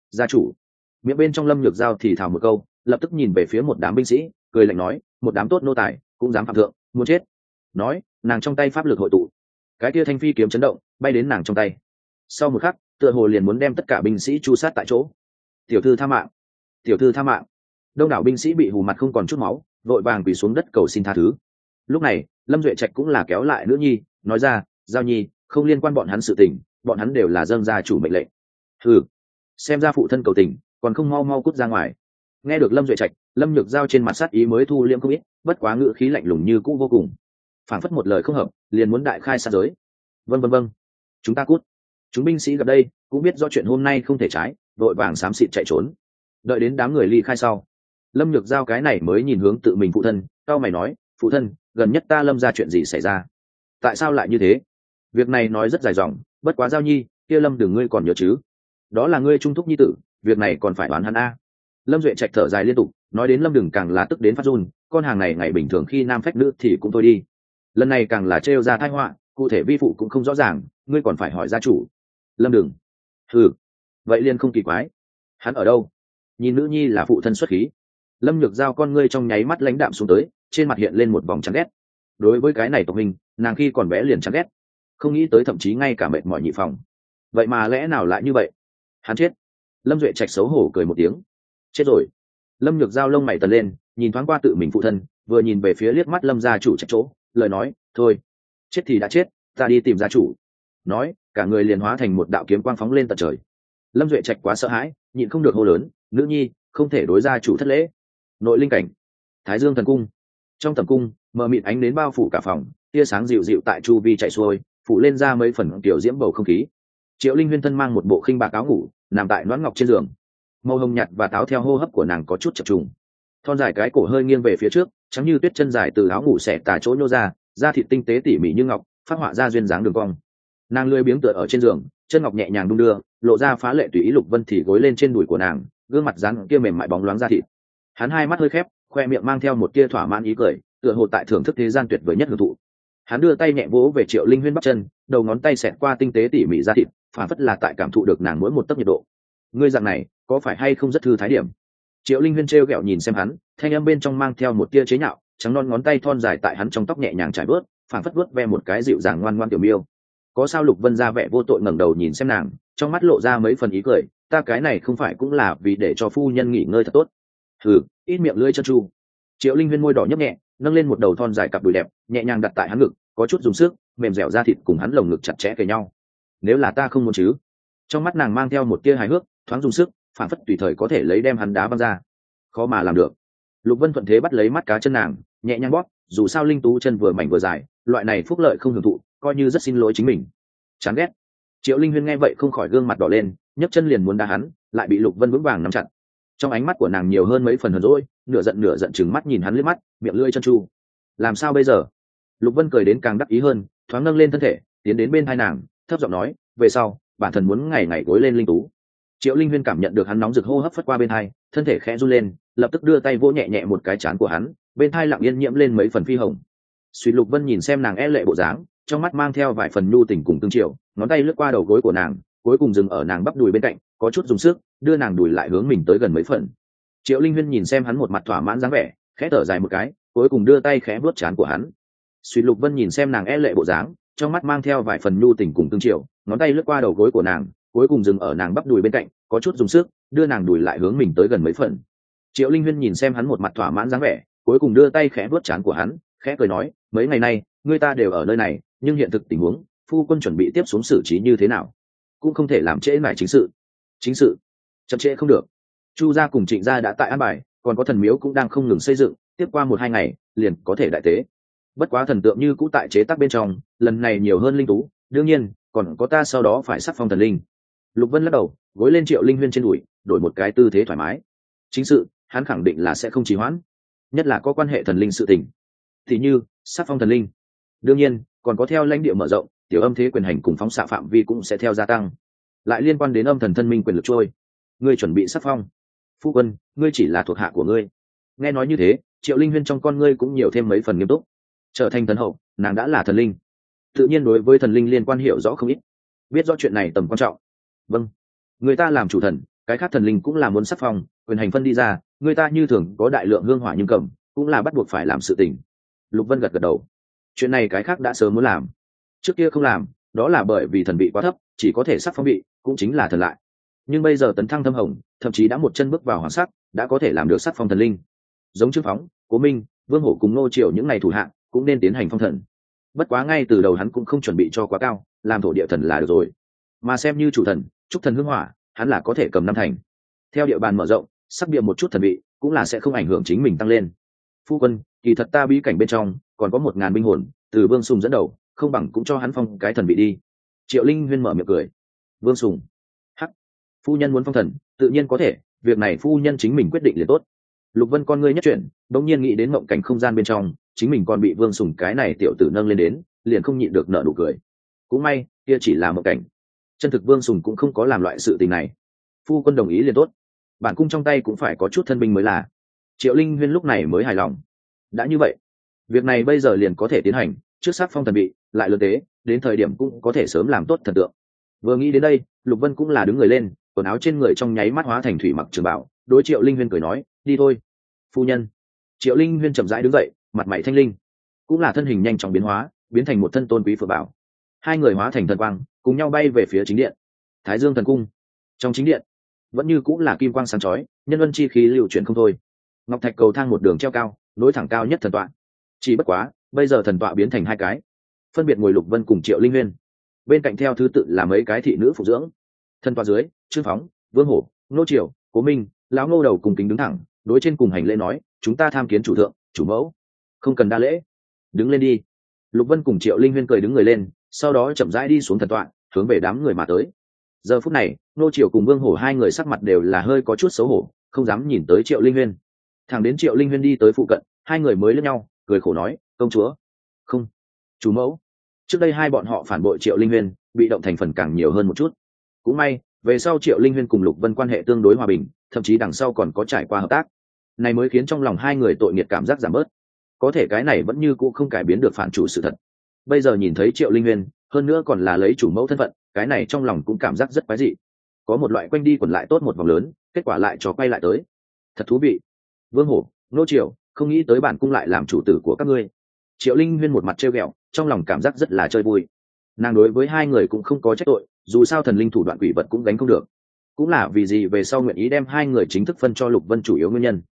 gia chủ. Miệng bên trong Lâm Nhược Giao thì thào một câu, lập tức nhìn về phía một đám binh sĩ, cười lạnh nói, một đám tốt nô tài cũng dám phạm thượng, muốn chết. Nói, nàng trong tay pháp lực hội tụ, cái kia thanh phi kiếm chấn động, bay đến nàng trong tay. Sau một khắc, tựa hồ liền muốn đem tất cả binh sĩ chu sát tại chỗ. Tiểu thư tha mạng, tiểu thư tha mạng. Đông đảo binh sĩ bị hù mặt không còn chút máu, vội vàng quỳ xuống đất cầu xin tha thứ. Lúc này, Lâm Duệ Trạch cũng là kéo lại nữ nhi, nói ra, Giao nhi, không liên quan bọn hắn sự tình, bọn hắn đều là dâng gia chủ mệnh lệnh. Ừ, xem ra phụ thân cầu tình, còn không mau mau cút ra ngoài. Nghe được Lâm Duệ Trạch, Lâm Nhược Giao trên mặt sát ý mới thu liễm không ít, bất quá ngữ khí lạnh lùng như cũ vô cùng, phảng phất một lời không hợp liền muốn đại khai sát giới. Vâng, chúng ta cút. Chúng binh sĩ gặp đây cũng biết do chuyện hôm nay không thể trái, vội vàng xám xịt chạy trốn. Đợi đến đám người ly khai sau, Lâm Nhược Giao cái này mới nhìn hướng tự mình phụ thân, cao mày nói, phụ thân, gần nhất ta Lâm ra chuyện gì xảy ra, tại sao lại như thế? Việc này nói rất dài dòng, bất quá Giao nhi kia Lâm đừng ngươi còn nhớ chứ, đó là ngươi trung thúc nhi tử, việc này còn phải đoán hắn a. Lâm Duệ Trạch thở dài liên tục, nói đến Lâm đừng càng là tức đến phát run, con hàng này ngày bình thường khi nam phách nữ thì cũng thôi đi, lần này càng là trêu ra tai họa, cụ thể vi phụ cũng không rõ ràng, ngươi còn phải hỏi gia chủ. Lâm đừng. Ừ, vậy liền không kỳ quái, hắn ở đâu? Nhìn nữ nhi là phụ thân xuất khí. Lâm Nhược Giao con ngươi trong nháy mắt lãnh đạm xuống tới, trên mặt hiện lên một vòng chán ghét. Đối với cái này tộc mình, nàng khi còn bé liền chán ghét, không nghĩ tới thậm chí ngay cả mệt mỏi nhị phòng, vậy mà lẽ nào lại như vậy? Hắn chết. Lâm Duệ Trạch xấu hổ cười một tiếng. Chết rồi. Lâm Nhược Giao lông mày tần lên, nhìn thoáng qua tự mình phụ thân, vừa nhìn về phía liếc mắt Lâm gia chủ Trạch chỗ, lời nói, thôi, chết thì đã chết, ta đi tìm gia chủ. Nói, cả người liền hóa thành một đạo kiếm quang phóng lên tận trời. Lâm Duệ Trạch quá sợ hãi, nhịn không được hô lớn, nữ nhi không thể đối gia chủ thất lễ. Nội linh cảnh, Thái Dương thần cung. Trong tầm cung, mờ mịt ánh đến bao phủ cả phòng, tia sáng dịu dịu tại chu vi chạy xuôi, phủ lên ra mấy phần tiểu diễm bầu không khí. Triệu Linh Huyên thân mang một bộ khinh bạc áo ngủ, nằm tại loãng ngọc trên giường, màu hồng nhạt và táo theo hô hấp của nàng có chút chập trùng, thon dài cái cổ hơi nghiêng về phía trước, trắng như tuyết chân dài từ áo ngủ xẻ tà chỗ nhô ra, da thịt tinh tế tỉ mỉ như ngọc, phát họa ra duyên dáng đường cong. Nàng lười biếng tựa ở trên giường, chân ngọc nhẹ nhàng đung đưa, lộ ra phá lệ tùy ý. Lục Vân thì gối lên trên đùi của nàng, gương mặt rắn kia mềm mại bóng loáng da thịt. Hắn hai mắt hơi khép, khoe miệng mang theo một tia thỏa mãn ý cười, tựa hồ tại thưởng thức thế gian tuyệt vời nhất hưởng thụ. Hắn đưa tay nhẹ vỗ về Triệu Linh Huyên bắp chân, đầu ngón tay xẹt qua tinh tế tỉ mỉ da thịt, phản phất là tại cảm thụ được nàng mỗi một tấc nhiệt độ. Ngươi dạng này có phải hay không rất thư thái điểm? Triệu Linh Huyên trêu ghẹo nhìn xem hắn, thanh âm bên trong mang theo một tia chế nhạo, trắng non ngón tay thon dài tại hắn trong tóc nhẹ nhàng trải bớt, phản phất vớt ve một cái dịu dàng ngoan ngoan tiểu miêu. Có sao? Lục Vân ra vẻ vô tội ngẩng đầu nhìn xem nàng, trong mắt lộ ra mấy phần ý cười, ta cái này không phải cũng là vì để cho phu nhân nghỉ ngơi thật tốt. Hừ, ít miệng lưỡi chân chu. Triệu Linh Huyên môi đỏ nhấp nhẹ, nâng lên một đầu thon dài cặp đùi đẹp, nhẹ nhàng đặt tại hắn ngực, có chút dùng sức, mềm dẻo da thịt cùng hắn lồng ngực chặt chẽ kề nhau. Nếu là ta không muốn chứ? Trong mắt nàng mang theo một tia hài hước, thoáng dùng sức, phản phất tùy thời có thể lấy đem hắn đá văng ra. Khó mà làm được. Lục Vân thuận thế bắt lấy mắt cá chân nàng, nhẹ nhàng bóp, dù sao linh tú chân vừa mảnh vừa dài, loại này phúc lợi không hưởng thụ, coi như rất xin lỗi chính mình. Chán ghét. Triệu Linh Huyên nghe vậy không khỏi gương mặt đỏ lên, nhấc chân liền muốn đá hắn, lại bị Lục Vân vững vàng nắm chặt. Trong ánh mắt của nàng nhiều hơn mấy phần hờn dỗi, nửa giận chừng mắt nhìn hắn liếc mắt, miệng lưỡi chân chu. Làm sao bây giờ? Lục Vân cười đến càng đắc ý hơn, thoáng nâng lên thân thể, tiến đến bên tai nàng, thấp giọng nói, về sau bản thân muốn ngày ngày gối lên linh tú. Triệu Linh Huyên cảm nhận được hắn nóng rực hô hấp phất qua bên tai, thân thể khẽ run lên, lập tức đưa tay vỗ nhẹ nhẹ một cái trán của hắn, bên tai lặng yên nhiễm lên mấy phần phi hồng. Suy Lục Vân nhìn xem nàng e lệ bộ dáng, trong mắt mang theo vài phần nhu tình cùng tương chiều, ngón tay lướt qua đầu gối của nàng, cuối cùng dừng ở nàng bắp đùi bên cạnh, có chút dùng sức, đưa nàng đùi lại hướng mình tới gần mấy phần. Triệu Linh Huyên nhìn xem hắn một mặt thỏa mãn dáng vẻ, khẽ thở dài một cái, cuối cùng đưa tay khẽ vuốt trán của hắn. Suy Lục Vân nhìn xem nàng e lệ bộ dáng, trong mắt mang theo vài phần nhu tình cùng tương chiều, ngón tay lướt qua đầu gối của nàng, cuối cùng dừng ở nàng bắp đùi bên cạnh, có chút dùng sức, đưa nàng đùi lại hướng mình tới gần mấy phần. Triệu Linh Huyên nhìn xem hắn một mặt thỏa mãn dáng vẻ, cuối cùng đưa tay khẽ vuốt trán của hắn, khẽ cười nói, mấy ngày nay người ta đều ở nơi này, nhưng hiện thực tình huống, phu quân chuẩn bị tiếp xuống xử trí như thế nào, cũng không thể làm trễ nải chính sự chậm trễ không được. Chu gia cùng Trịnh gia đã tại an bài, còn có thần miếu cũng đang không ngừng xây dựng, tiếp qua 1-2 ngày liền có thể đại tế. Bất quá thần tượng như cũ tại chế tác bên trong, lần này nhiều hơn linh tú, đương nhiên còn có ta sau đó phải sắc phong thần linh. Lục Vân lắc đầu, gối lên Triệu Linh Huyên trên đùi, đổi một cái tư thế thoải mái. Chính sự hắn khẳng định là sẽ không trì hoãn, nhất là có quan hệ thần linh sự tình, thì như sắc phong thần linh. Đương nhiên còn có theo lãnh địa mở rộng, tiểu âm thế quyền hành cùng phóng xạ phạm vi cũng sẽ theo gia tăng, lại liên quan đến âm thần thân minh quyền lực trôi. Ngươi chuẩn bị sắc phong? Phu quân, ngươi chỉ là thuộc hạ của ngươi. Nghe nói như thế, Triệu Linh Huyên trong con ngươi cũng nhiều thêm mấy phần nghiêm túc. Trở thành thần hậu, nàng đã là thần linh, tự nhiên đối với thần linh liên quan hiểu rõ không ít, biết rõ chuyện này tầm quan trọng. Vâng, người ta làm chủ thần, cái khác thần linh cũng là muốn sắc phong quyền hành phân đi ra, người ta như thường có đại lượng hương hỏa nhưng cầm cũng là bắt buộc phải làm sự tình. Lục Vân gật gật đầu, chuyện này cái khác đã sớm muốn làm, trước kia không làm đó là bởi vì thần vị quá thấp, chỉ có thể sắc phong vị, cũng chính là thần lại. Nhưng bây giờ tấn thăng thâm hồng, thậm chí đã một chân bước vào hoàng sắc, đã có thể làm được sắc phong thần linh. Giống Trương Phóng, Cố Minh, Vương Hổ cùng Nô Triều những ngày thủ hạng cũng nên tiến hành phong thần. Bất quá ngay từ đầu hắn cũng không chuẩn bị cho quá cao, làm thổ địa thần là được rồi, mà xem như chủ thần trúc thần hương hỏa, hắn là có thể cầm năm thành. Theo địa bàn mở rộng, sắc bịa một chút thần vị cũng là sẽ không ảnh hưởng chính mình tăng lên. Phu quân, kỳ thật ta bí cảnh bên trong còn có 1000 binh hồn, từ Vương Sùng dẫn đầu, không bằng cũng cho hắn phong cái thần vị đi. Triệu Linh Huyên mở miệng cười. Vương Sùng? Hắc, phu nhân muốn phong thần tự nhiên có thể, việc này phu nhân chính mình quyết định liền tốt. Lục Vân con ngươi nhất chuyển, đống nhiên nghĩ đến mộng cảnh không gian bên trong chính mình còn bị Vương Sùng cái này tiểu tử nâng lên đến, liền không nhịn được nở nụ cười. Cũng may kia chỉ là mộng cảnh, chân thực Vương Sùng cũng không có làm loại sự tình này. Phu quân đồng ý liền tốt, bản cung trong tay cũng phải có chút thân binh mới là. Triệu Linh Huyên lúc này mới hài lòng. Đã như vậy, việc này bây giờ liền có thể tiến hành, trước sắc phong thần vị lại lớn tế, đến thời điểm cũng có thể sớm làm tốt thần tượng. Vừa nghĩ đến đây, Lục Vân cũng là đứng người lên, quần áo trên người trong nháy mắt hóa thành thủy mặc trường bảo, đối Triệu Linh Huyên cười nói, đi thôi. Phu nhân. Triệu Linh Huyên chậm rãi đứng dậy, mặt mày thanh linh, cũng là thân hình nhanh chóng biến hóa, biến thành một thân tôn quý phượng bảo. Hai người hóa thành thần quang, cùng nhau bay về phía chính điện. Thái Dương thần cung. Trong chính điện vẫn như cũng là kim quang sáng chói, nhân luân chi khí lưu chuyển không thôi. Ngọc thạch cầu thang một đường treo cao, nối thẳng cao nhất thần tọa. Chỉ bất quá, bây giờ thần tọa biến thành hai cái, phân biệt ngồi Lục Vân cùng Triệu Linh Huyên, bên cạnh theo thứ tự là mấy cái thị nữ phụ dưỡng. Thần tọa dưới, Trương Phóng, Vương Hổ, Nô Triều, Cố Minh, lão Ngô đầu cùng kính đứng thẳng, đối trên cùng hành lễ nói, chúng ta tham kiến chủ thượng, chủ mẫu, không cần đa lễ, đứng lên đi. Lục Vân cùng Triệu Linh Huyên cười đứng người lên, sau đó chậm rãi đi xuống thần tọa, hướng về đám người mà tới. Giờ phút này, Nô Triều cùng Vương Hổ hai người sắc mặt đều là hơi có chút xấu hổ, không dám nhìn tới Triệu Linh Huyên. Thẳng đến Triệu Linh Huyên đi tới phụ cận, hai người mới liếc nhau, cười khổ nói, công chúa. Không, chủ mẫu. Trước đây hai bọn họ phản bội Triệu Linh Huyên, bị động thành phần càng nhiều hơn một chút. Cũng may, về sau Triệu Linh Huyên cùng Lục Vân quan hệ tương đối hòa bình, thậm chí đằng sau còn có trải qua hợp tác, này mới khiến trong lòng hai người tội nghiệp cảm giác giảm bớt. Có thể cái này vẫn như cũ không cải biến được phản chủ sự thật. Bây giờ nhìn thấy Triệu Linh Huyên, hơn nữa còn là lấy chủ mẫu thân phận, cái này trong lòng cũng cảm giác rất quái dị. Có một loại quanh đi quẩn lại tốt một vòng lớn, kết quả lại cho quay lại tới. Thật thú vị. Vương Hổ, Nô Triều, không nghĩ tới bản cung lại làm chủ tử của các ngươi. Triệu Linh Huyên một mặt trêu ghẹo, trong lòng cảm giác rất là chơi vui. Nàng đối với hai người cũng không có trách tội, dù sao thần linh thủ đoạn quỷ vật cũng gánh không được. Cũng là vì gì về sau nguyện ý đem hai người chính thức phân cho Lục Vân chủ yếu nguyên nhân.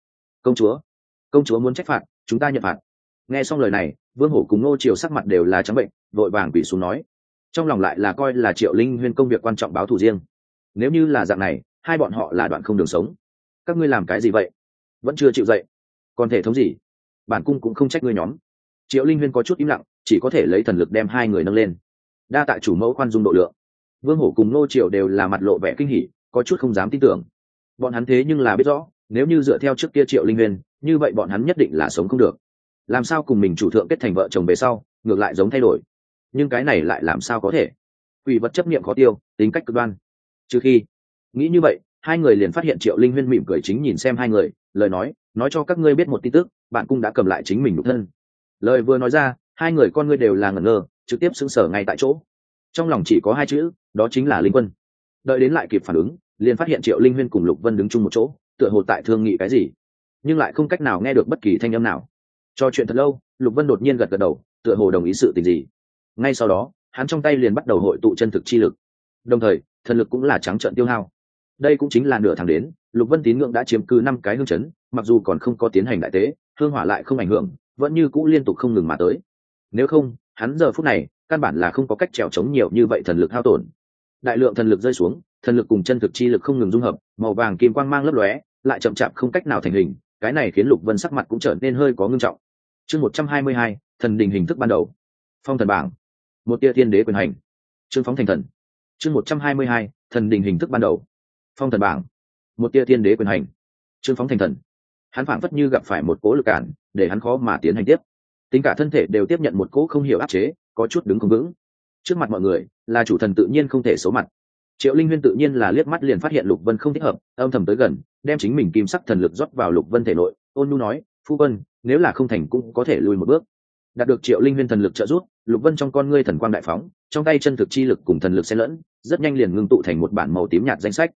Công chúa muốn trách phạt, chúng ta nhận phạt. Nghe xong lời này, Vương Hổ cùng Nô Triều sắc mặt đều là trắng bệnh, vội vàng quỳ xuống nói, trong lòng lại là coi là Triệu Linh Huyên công việc quan trọng báo thù riêng. Nếu như là dạng này, hai bọn họ là đoạn không đường sống. Các ngươi làm cái gì vậy? Vẫn chưa chịu dậy, còn thể thống gì? Bản cung cũng không trách ngươi nhóm. Triệu Linh Huyên có chút im lặng, chỉ có thể lấy thần lực đem hai người nâng lên. Đa tạ chủ mẫu khoan dung độ lượng. Vương Hổ cùng Nô Triều đều là mặt lộ vẻ kinh hỉ, có chút không dám tin tưởng. Bọn hắn thế nhưng là biết rõ, nếu như dựa theo trước kia Triệu Linh Huyên, như vậy bọn hắn nhất định là sống không được. Làm sao cùng mình chủ thượng kết thành vợ chồng về sau, ngược lại giống thay đổi? Nhưng cái này lại làm sao có thể? Quỷ vật chấp niệm khó tiêu, tính cách cực đoan. Trừ khi nghĩ như vậy, hai người liền phát hiện Triệu Linh Huyên mỉm cười chính nhìn xem hai người, lời nói cho các ngươi biết một tin tức, bạn cung đã cầm lại chính mình nhục thân. Lời vừa nói ra, hai người con ngươi đều là ngẩn ngơ, trực tiếp sững sờ ngay tại chỗ. Trong lòng chỉ có hai chữ, đó chính là Linh Quân. Đợi đến lại kịp phản ứng, liền phát hiện Triệu Linh Huyên cùng Lục Vân đứng chung một chỗ, tựa hồ tại thương nghị cái gì, nhưng lại không cách nào nghe được bất kỳ thanh âm nào. Trò chuyện thật lâu, Lục Vân đột nhiên gật gật đầu, tựa hồ đồng ý sự tình gì. Ngay sau đó, hắn trong tay liền bắt đầu hội tụ chân thực chi lực, đồng thời thần lực cũng là trắng trợn tiêu hao. Đây cũng chính là nửa tháng đến, Lục Vân tín ngưỡng đã chiếm cứ 5 cái hương chấn, mặc dù còn không có tiến hành đại tế, hương hỏa lại không ảnh hưởng, vẫn như cũ liên tục không ngừng mà tới. Nếu không, hắn giờ phút này căn bản là không có cách trèo chống nhiều như vậy thần lực hao tổn. Đại lượng thần lực rơi xuống, thần lực cùng chân thực chi lực không ngừng dung hợp, màu vàng kim quang mang lấp lóe, lại chậm chạp không cách nào thành hình, cái này khiến Lục Vân sắc mặt cũng trở nên hơi có ngưng trọng. Chương 122, thần đình hình thức ban đầu. Phong thần bảng. Một tia thiên đế quyền hành. Chương phóng thành thần. Chương 122, thần đình hình thức ban đầu. Phong thần bảng. Một tia thiên đế quyền hành. Chương phóng thành thần. Hắn phảng phất như gặp phải một cỗ lực cản, để hắn khó mà tiến hành tiếp. Tính cả thân thể đều tiếp nhận một cỗ không hiểu áp chế, có chút đứng không vững. Trước mặt mọi người, là chủ thần tự nhiên không thể xấu mặt. Triệu Linh Huyên tự nhiên là liếc mắt liền phát hiện Lục Vân không thích hợp, âm thầm tới gần, đem chính mình kim sắc thần lực rót vào Lục Vân thể nội, ôn nhu nói, "Phu quân, nếu là không thành cũng có thể lùi một bước." Đạt được Triệu Linh Huyên thần lực trợ giúp, Lục Vân trong con ngươi thần quang đại phóng, trong tay chân thực chi lực cùng thần lực xen lẫn, rất nhanh liền ngưng tụ thành một bản màu tím nhạt danh sách.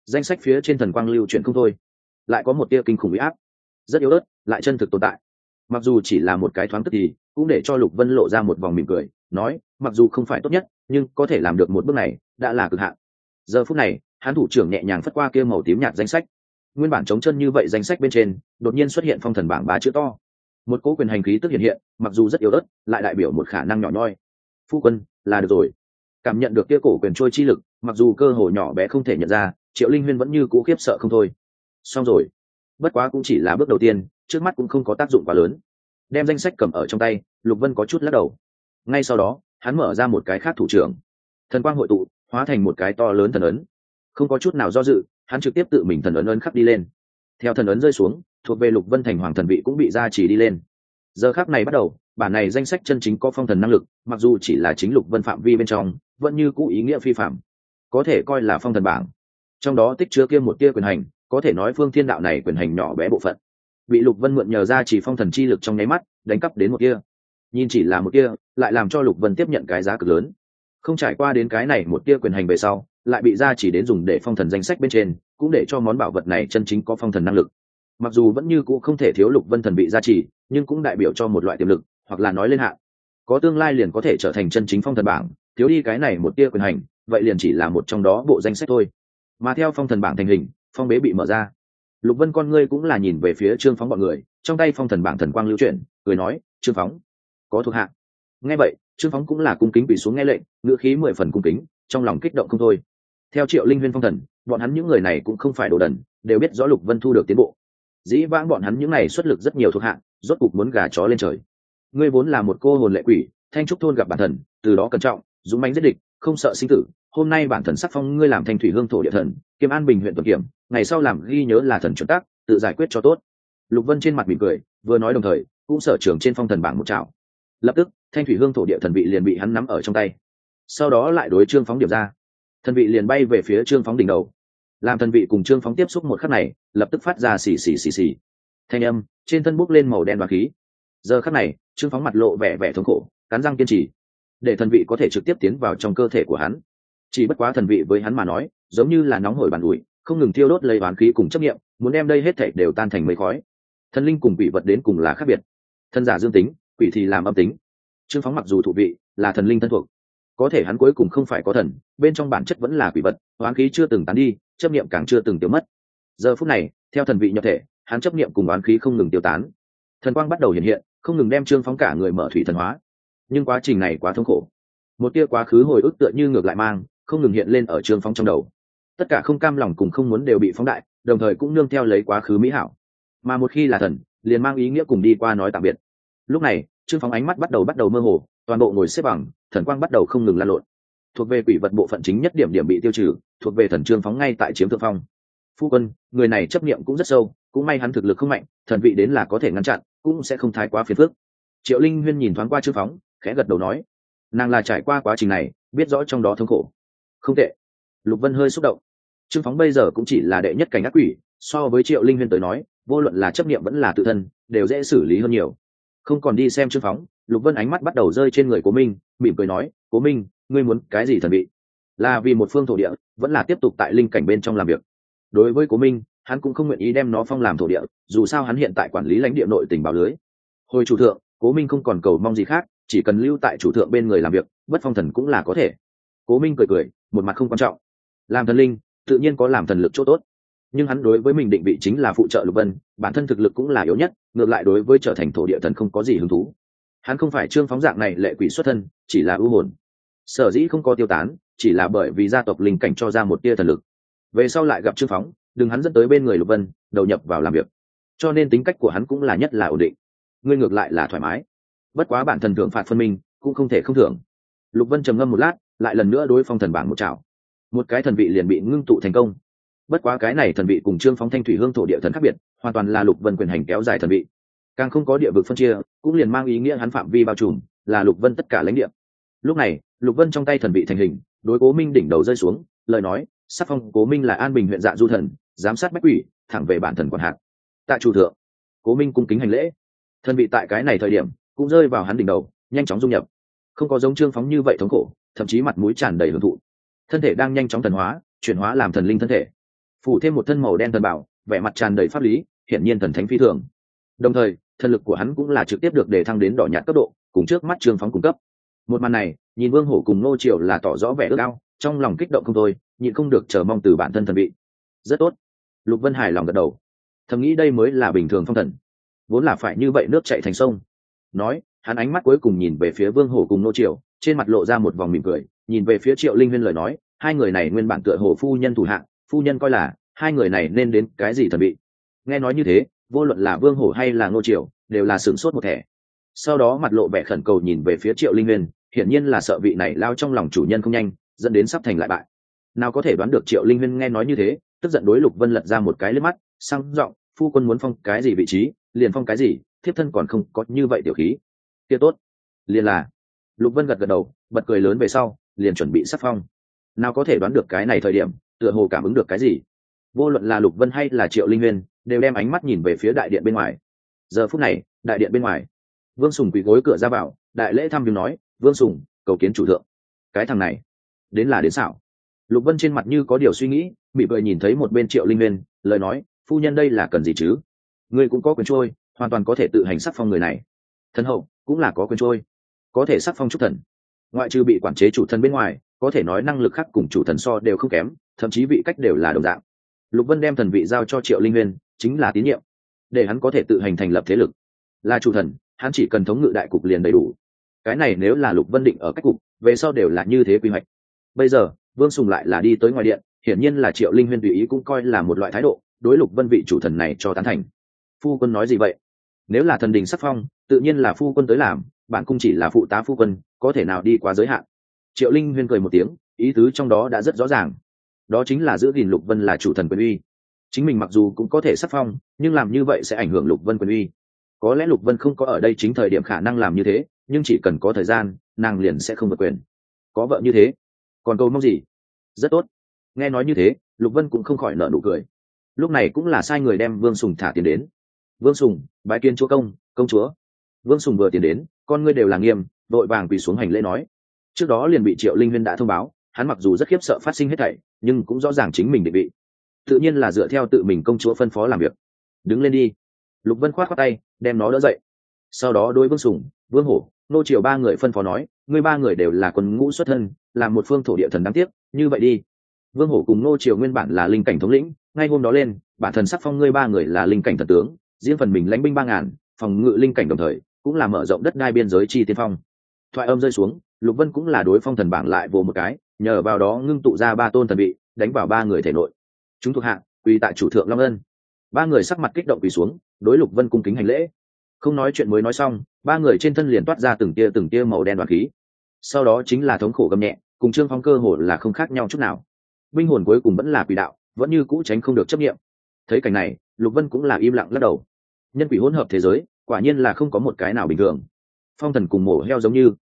danh sách phía trên thần quang lưu chuyển không thôi, lại có một tia kinh khủng uy áp, rất yếu ớt lại chân thực tồn tại. Mặc dù chỉ là một cái thoáng tức thì cũng để cho Lục Vân lộ ra một vòng mỉm cười, nói mặc dù không phải tốt nhất nhưng có thể làm được một bước này đã là cực hạn. Giờ phút này hắn thủ trưởng nhẹ nhàng phất qua kia màu tím nhạt danh sách, nguyên bản trống chân như vậy danh sách bên trên đột nhiên xuất hiện phong thần bảng 3 chữ to, một cỗ quyền hành khí tức hiện hiện, mặc dù rất yếu ớt lại đại biểu một khả năng nhỏ nhoi. Phu quân là được rồi. Cảm nhận được kia cổ quyền trôi chi lực, mặc dù cơ hồ nhỏ bé không thể nhận ra, Triệu Linh Huyên vẫn như cũ khiếp sợ không thôi. Xong rồi, bất quá cũng chỉ là bước đầu tiên, trước mắt cũng không có tác dụng quá lớn. Đem danh sách cầm ở trong tay, Lục Vân có chút lắc đầu. Ngay sau đó hắn mở ra một cái khác thủ trưởng, thần quang hội tụ hóa thành một cái to lớn thần ấn, không có chút nào do dự, hắn trực tiếp tự mình thần ấn khắc đi lên. Theo thần ấn rơi xuống, thuộc về Lục Vân thành hoàng thần vị cũng bị gia trì đi lên. Giờ khắc này bắt đầu, bản này danh sách chân chính có phong thần năng lực, mặc dù chỉ là chính Lục Vân phạm vi bên trong, vẫn như cũ ý nghĩa phi phạm, có thể coi là phong thần bảng. Trong đó tích chứa kia một tia quyền hành, có thể nói phương thiên đạo này quyền hành nhỏ bé bộ phận, bị Lục Vân mượn nhờ ra chỉ phong thần chi lực trong nháy mắt đánh cắp đến một kia. Nhìn chỉ là một kia, lại làm cho Lục Vân tiếp nhận cái giá cực lớn. Không trải qua đến cái này một tia quyền hành về sau, lại bị ra chỉ đến dùng để phong thần danh sách bên trên, cũng để cho món bảo vật này chân chính có phong thần năng lực. Mặc dù vẫn như cũ không thể thiếu Lục Vân thần bị gia trì, nhưng cũng đại biểu cho một loại tiềm lực, hoặc là nói lên hạn, có tương lai liền có thể trở thành chân chính phong thần bảng. Thiếu đi cái này một tia quyền hành, vậy liền chỉ là một trong đó bộ danh sách thôi. Mà theo phong thần bảng thành hình, phong bế bị mở ra, Lục Vân con ngươi cũng là nhìn về phía Trương Phóng bọn người, trong tay phong thần bảng thần quang lưu chuyển, cười nói: "Trương Phóng, có thuộc hạ." Nghe vậy, Trương Phóng cũng là cung kính quỳ xuống nghe lệnh, ngữ khí 10 phần cung kính, trong lòng kích động không thôi. Theo Triệu Linh Huyên phong thần, bọn hắn những người này cũng không phải đồ đần, đều biết rõ Lục Vân thu được tiến bộ. Dĩ vãng bọn hắn những này xuất lực rất nhiều thuộc hạ, rốt cục muốn gà chó lên trời. Ngươi vốn là một cô hồn lệ quỷ, Thanh Trúc thôn gặp bản thần, từ đó cẩn trọng, dũng mãnh giết địch, không sợ sinh tử. Hôm nay bản thần sắc phong ngươi làm Thanh Thủy Hương thổ địa thần, Kiêm An Bình huyện tuần kiểm, ngày sau làm ghi nhớ là thần chuẩn tác, tự giải quyết cho tốt. Lục Vân trên mặt mỉm cười, vừa nói đồng thời, cũng sở trường trên phong thần bảng một trảo. Lập tức, Thanh Thủy Hương thổ địa thần vị liền bị hắn nắm ở trong tay. Sau đó lại đối Trương Phóng điểm ra, thần vị liền bay về phía Trương Phóng đỉnh đầu. Làm thần vị cùng Trương Phóng tiếp xúc một khắc này, lập tức phát ra xì xì xì xì thanh âm, trên thân bốc lên màu đen và khí. Giờ khắc này, Trương Phóng mặt lộ vẻ vẻ thống khổ, cắn răng kiên trì, để thần vị có thể trực tiếp tiến vào trong cơ thể của hắn. Chỉ bất quá thần vị với hắn mà nói, giống như là nóng hổi bàn ủi, không ngừng thiêu đốt lấy oán khí cùng chấp niệm, muốn đem đây hết thảy đều tan thành mây khói. Thần linh cùng quỷ vật đến cùng là khác biệt, thân giả dương tính, quỷ thì làm âm tính. Trương Phóng mặc dù thụ vị là thần linh thân thuộc, có thể hắn cuối cùng không phải có thần, bên trong bản chất vẫn là quỷ vật, oán khí chưa từng tán đi, chấp niệm càng chưa từng tiêu mất. Giờ phút này, theo thần vị nhập thể, hắn chấp niệm cùng oán khí không ngừng tiêu tán, thần quang bắt đầu hiện hiện, không ngừng đem Trương Phóng cả người mở thủy thần hóa. Nhưng quá trình này quá thống khổ, một tia quá khứ hồi ức tựa như ngược lại mang, không ngừng hiện lên ở Trương Phóng trong đầu. Tất cả không cam lòng cùng không muốn đều bị phóng đại, đồng thời cũng nương theo lấy quá khứ mỹ hảo. Mà một khi là thần, liền mang ý nghĩa cùng đi qua nói tạm biệt. Lúc này, Trương Phóng ánh mắt bắt đầu mơ hồ, toàn bộ ngồi xếp bằng, thần quang bắt đầu không ngừng lan lộn. Thuộc về quỷ vật bộ phận chính nhất điểm điểm bị tiêu trừ, thuộc về thần Trương Phóng ngay tại chiếm thượng phong. Phu quân, người này chấp niệm cũng rất sâu, cũng may hắn thực lực không mạnh, thần vị đến là có thể ngăn chặn, cũng sẽ không thái quá phiền phức. Triệu Linh Huyên nhìn thoáng qua Trương Phóng, khẽ gật đầu nói, nàng là trải qua quá trình này, biết rõ trong đó thống khổ. Không tệ. Lục Vân hơi xúc động. Trương Phóng bây giờ cũng chỉ là đệ nhất cảnh ác quỷ, so với Triệu Linh Huyên tới nói, vô luận là chấp niệm vẫn là tự thân, đều dễ xử lý hơn nhiều. Không còn đi xem Trương Phóng, Lục Vân ánh mắt bắt đầu rơi trên người Cố Minh, mỉm cười nói, Cố Minh, ngươi muốn cái gì thần vị? Là vì một phương thổ địa, vẫn là tiếp tục tại linh cảnh bên trong làm việc? Đối với Cố Minh, hắn cũng không nguyện ý đem nó phong làm thổ địa, dù sao hắn hiện tại quản lý lãnh địa nội tình bảo lưới. Hồi chủ thượng, Cố Minh không còn cầu mong gì khác, chỉ cần lưu tại chủ thượng bên người làm việc, bất phong thần cũng là có thể. Cố Minh cười cười, một mặt không quan trọng. Làm thần linh, tự nhiên có làm thần lực chỗ tốt, nhưng hắn đối với mình định vị chính là phụ trợ Lục Vân, bản thân thực lực cũng là yếu nhất, ngược lại đối với trở thành thổ địa thần không có gì hứng thú. Hắn không phải Trương Phóng dạng này lệ quỷ xuất thân, chỉ là ưu hồn. Sở dĩ không có tiêu tán, chỉ là bởi vì gia tộc linh cảnh cho ra một tia thần lực. Về sau lại gặp Trương Phóng, đừng hắn dẫn tới bên người Lục Vân, đầu nhập vào làm việc. Cho nên tính cách của hắn cũng là nhất là ổn định. Ngươi ngược lại là thoải mái. Bất quá bản thần thưởng phạt phân minh, cũng không thể không thưởng. Lục Vân trầm ngâm một lát, lại lần nữa đối phong thần bảng một chảo. Một cái thần vị liền bị ngưng tụ thành công. Bất quá cái này thần vị cùng Trương Phóng Thanh Thủy Hương thổ địa thần khác biệt, hoàn toàn là Lục Vân quyền hành kéo dài thần vị, càng không có địa vực phân chia, cũng liền mang ý nghĩa hắn phạm vi bao trùm là Lục Vân tất cả lãnh địa. Lúc này, Lục Vân trong tay thần vị thành hình, đối Cố Minh đỉnh đầu rơi xuống, lời nói, sắc phong Cố Minh là An Bình huyện Dạ Du thần, giám sát bách quỷ, thẳng về bản thần quản hạt. Tại chủ thượng, Cố Minh cung kính hành lễ. Thần vị tại cái này thời điểm cũng rơi vào hắn đỉnh đầu, nhanh chóng dung nhập, không có giống Trương Phóng như vậy thống khổ, thậm chí mặt mũi tràn đầy hưởng thụ. Thân thể đang nhanh chóng thần hóa, chuyển hóa làm thần linh thân thể. phủ thêm một thân màu đen thần bảo, vẻ mặt tràn đầy pháp lý, hiển nhiên thần thánh phi thường. Đồng thời thần lực của hắn cũng là trực tiếp được đề thăng đến đỏ nhạt cấp độ, cùng trước mắt Trương Phóng cung cấp. Một màn này nhìn Vương Hổ cùng Ngô Triều là tỏ rõ vẻ ước ao, trong lòng kích động không thôi, nhịn không được chờ mong từ bản thân thần vị. Rất tốt. Lục Vân hài lòng gật đầu, thầm nghĩ đây mới là bình thường phong thần, vốn là phải như vậy nước chảy thành sông. Nói hắn ánh mắt cuối cùng nhìn về phía Vương Hổ cùng Ngô Triều, trên mặt lộ ra một vòng mỉm cười, nhìn về phía Triệu Linh Huyên lời nói, hai người này nguyên bản tựa hồ phu nhân thủ hạng, phu nhân coi là hai người này nên đến cái gì thần vị. Nghe nói như thế, vô luận là Vương Hổ hay là Ngô Triều đều là sửng sốt một thẻ, sau đó mặt lộ vẻ khẩn cầu nhìn về phía Triệu Linh Huyên, hiển nhiên là sợ vị này lao trong lòng chủ nhân không nhanh, dẫn đến sắp thành lại bại. Nào có thể đoán được Triệu Linh Huyên nghe nói như thế, tức giận đối Lục Vân lật ra một cái liếc mắt, sang giọng, phu quân muốn phong cái gì vị trí liền phong cái gì, thiếp thân còn không có như vậy tiểu khí. Kia tốt, liền là. Lục Vân gật gật đầu, bật cười lớn về sau liền chuẩn bị sắp phong. Nào có thể đoán được cái này thời điểm tựa hồ cảm ứng được cái gì, vô luận là Lục Vân hay là Triệu Linh Huyên đều đem ánh mắt nhìn về phía đại điện bên ngoài. Giờ phút này đại điện bên ngoài, Vương Sùng quỳ gối cửa ra vào, đại lễ thăm viếng nói, Vương Sùng cầu kiến chủ thượng. Cái thằng này đến là đến xảo. Lục Vân trên mặt như có điều suy nghĩ, bị vợi nhìn thấy một bên Triệu Linh Huyên, lời nói, phu nhân đây là cần gì chứ, ngươi cũng có quyền trôi, hoàn toàn có thể tự hành sắc phong người này. Thân hậu cũng là có quyền trôi, có thể sắc phong trúc thần, ngoại trừ bị quản chế chủ thần bên ngoài, có thể nói năng lực khác cùng chủ thần so đều không kém, thậm chí vị cách đều là đồng dạng. Lục Vân đem thần vị giao cho Triệu Linh Huyên chính là tín nhiệm, để hắn có thể tự hành thành lập thế lực. Là chủ thần, hắn chỉ cần thống ngự đại cục liền đầy đủ. Cái này nếu là Lục Vân định ở cách cục, về sau đều là như thế quy hoạch. Bây giờ Vương Sùng lại là đi tới ngoài điện, hiển nhiên là Triệu Linh Huyên tùy ý cũng coi là một loại thái độ, đối Lục Vân vị chủ thần này cho tán thành. Phu quân nói gì vậy? Nếu là thần đình sắc phong, tự nhiên là phu quân tới làm, bản cung chỉ là phụ tá phu quân, có thể nào đi quá giới hạn. Triệu Linh Huyên cười một tiếng, ý tứ trong đó đã rất rõ ràng, đó chính là giữ gìn Lục Vân là chủ thần quyền uy. Chính mình mặc dù cũng có thể sắc phong, nhưng làm như vậy sẽ ảnh hưởng Lục Vân quyền uy. Có lẽ Lục Vân không có ở đây chính thời điểm khả năng làm như thế, nhưng chỉ cần có thời gian, nàng liền sẽ không vượt quyền. Có vợ như thế, còn câu mong gì? Rất tốt. Nghe nói như thế, Lục Vân cũng không khỏi nở nụ cười. Lúc này cũng là sai người đem Vương Sùng thả tiền đến. Vương Sùng bái kiến chúa công, công chúa. Vương Sùng vừa tiến đến, con ngươi đều là nghiêm, đội vàng quỳ xuống hành lễ nói. Trước đó liền bị Triệu Linh Huyên đã thông báo, hắn mặc dù rất khiếp sợ phát sinh hết thảy, nhưng cũng rõ ràng chính mình định vị, tự nhiên là dựa theo tự mình công chúa phân phó làm việc. Đứng lên đi. Lục Vân khoát khoát tay, đem nó đỡ dậy. Sau đó đối Vương Sùng, Vương Hổ, Nô Triều ba người phân phó nói, ngươi ba người đều là quân ngũ xuất thân, làm một phương thổ địa thần đáng tiếc, như vậy đi. Vương Hổ cùng Nô Triều nguyên bản là linh cảnh thống lĩnh, ngay hôm đó lên, bản thần sắc phong ngươi ba người là linh cảnh thần tướng, riêng phần mình lãnh binh 3000, phòng ngự linh cảnh đồng thời, cũng là mở rộng đất đai biên giới chi tiên phong. Thoại âm rơi xuống, Lục Vân cũng là đối phong thần bảng lại vồ một cái, nhờ vào đó ngưng tụ ra 3 tôn thần vị, đánh vào 3 người thể nội. Chúng thuộc hạ quỳ tại chủ thượng Long Ân. 3 người sắc mặt kích động quỳ xuống, đối Lục Vân cung kính hành lễ. Không nói chuyện mới nói xong, 3 người trên thân liền toát ra từng tia màu đen đoán khí. Sau đó chính là thống khổ gầm nhẹ, cùng Trương Phong cơ hồ là không khác nhau chút nào. Binh hồn cuối cùng vẫn là quỷ đạo, vẫn như cũ tránh không được chấp niệm. Thấy cảnh này, Lục Vân cũng là im lặng lắc đầu. Nhân quỷ hỗn hợp thế giới, quả nhiên là không có một cái nào bình thường. Phong thần cùng mổ heo giống như,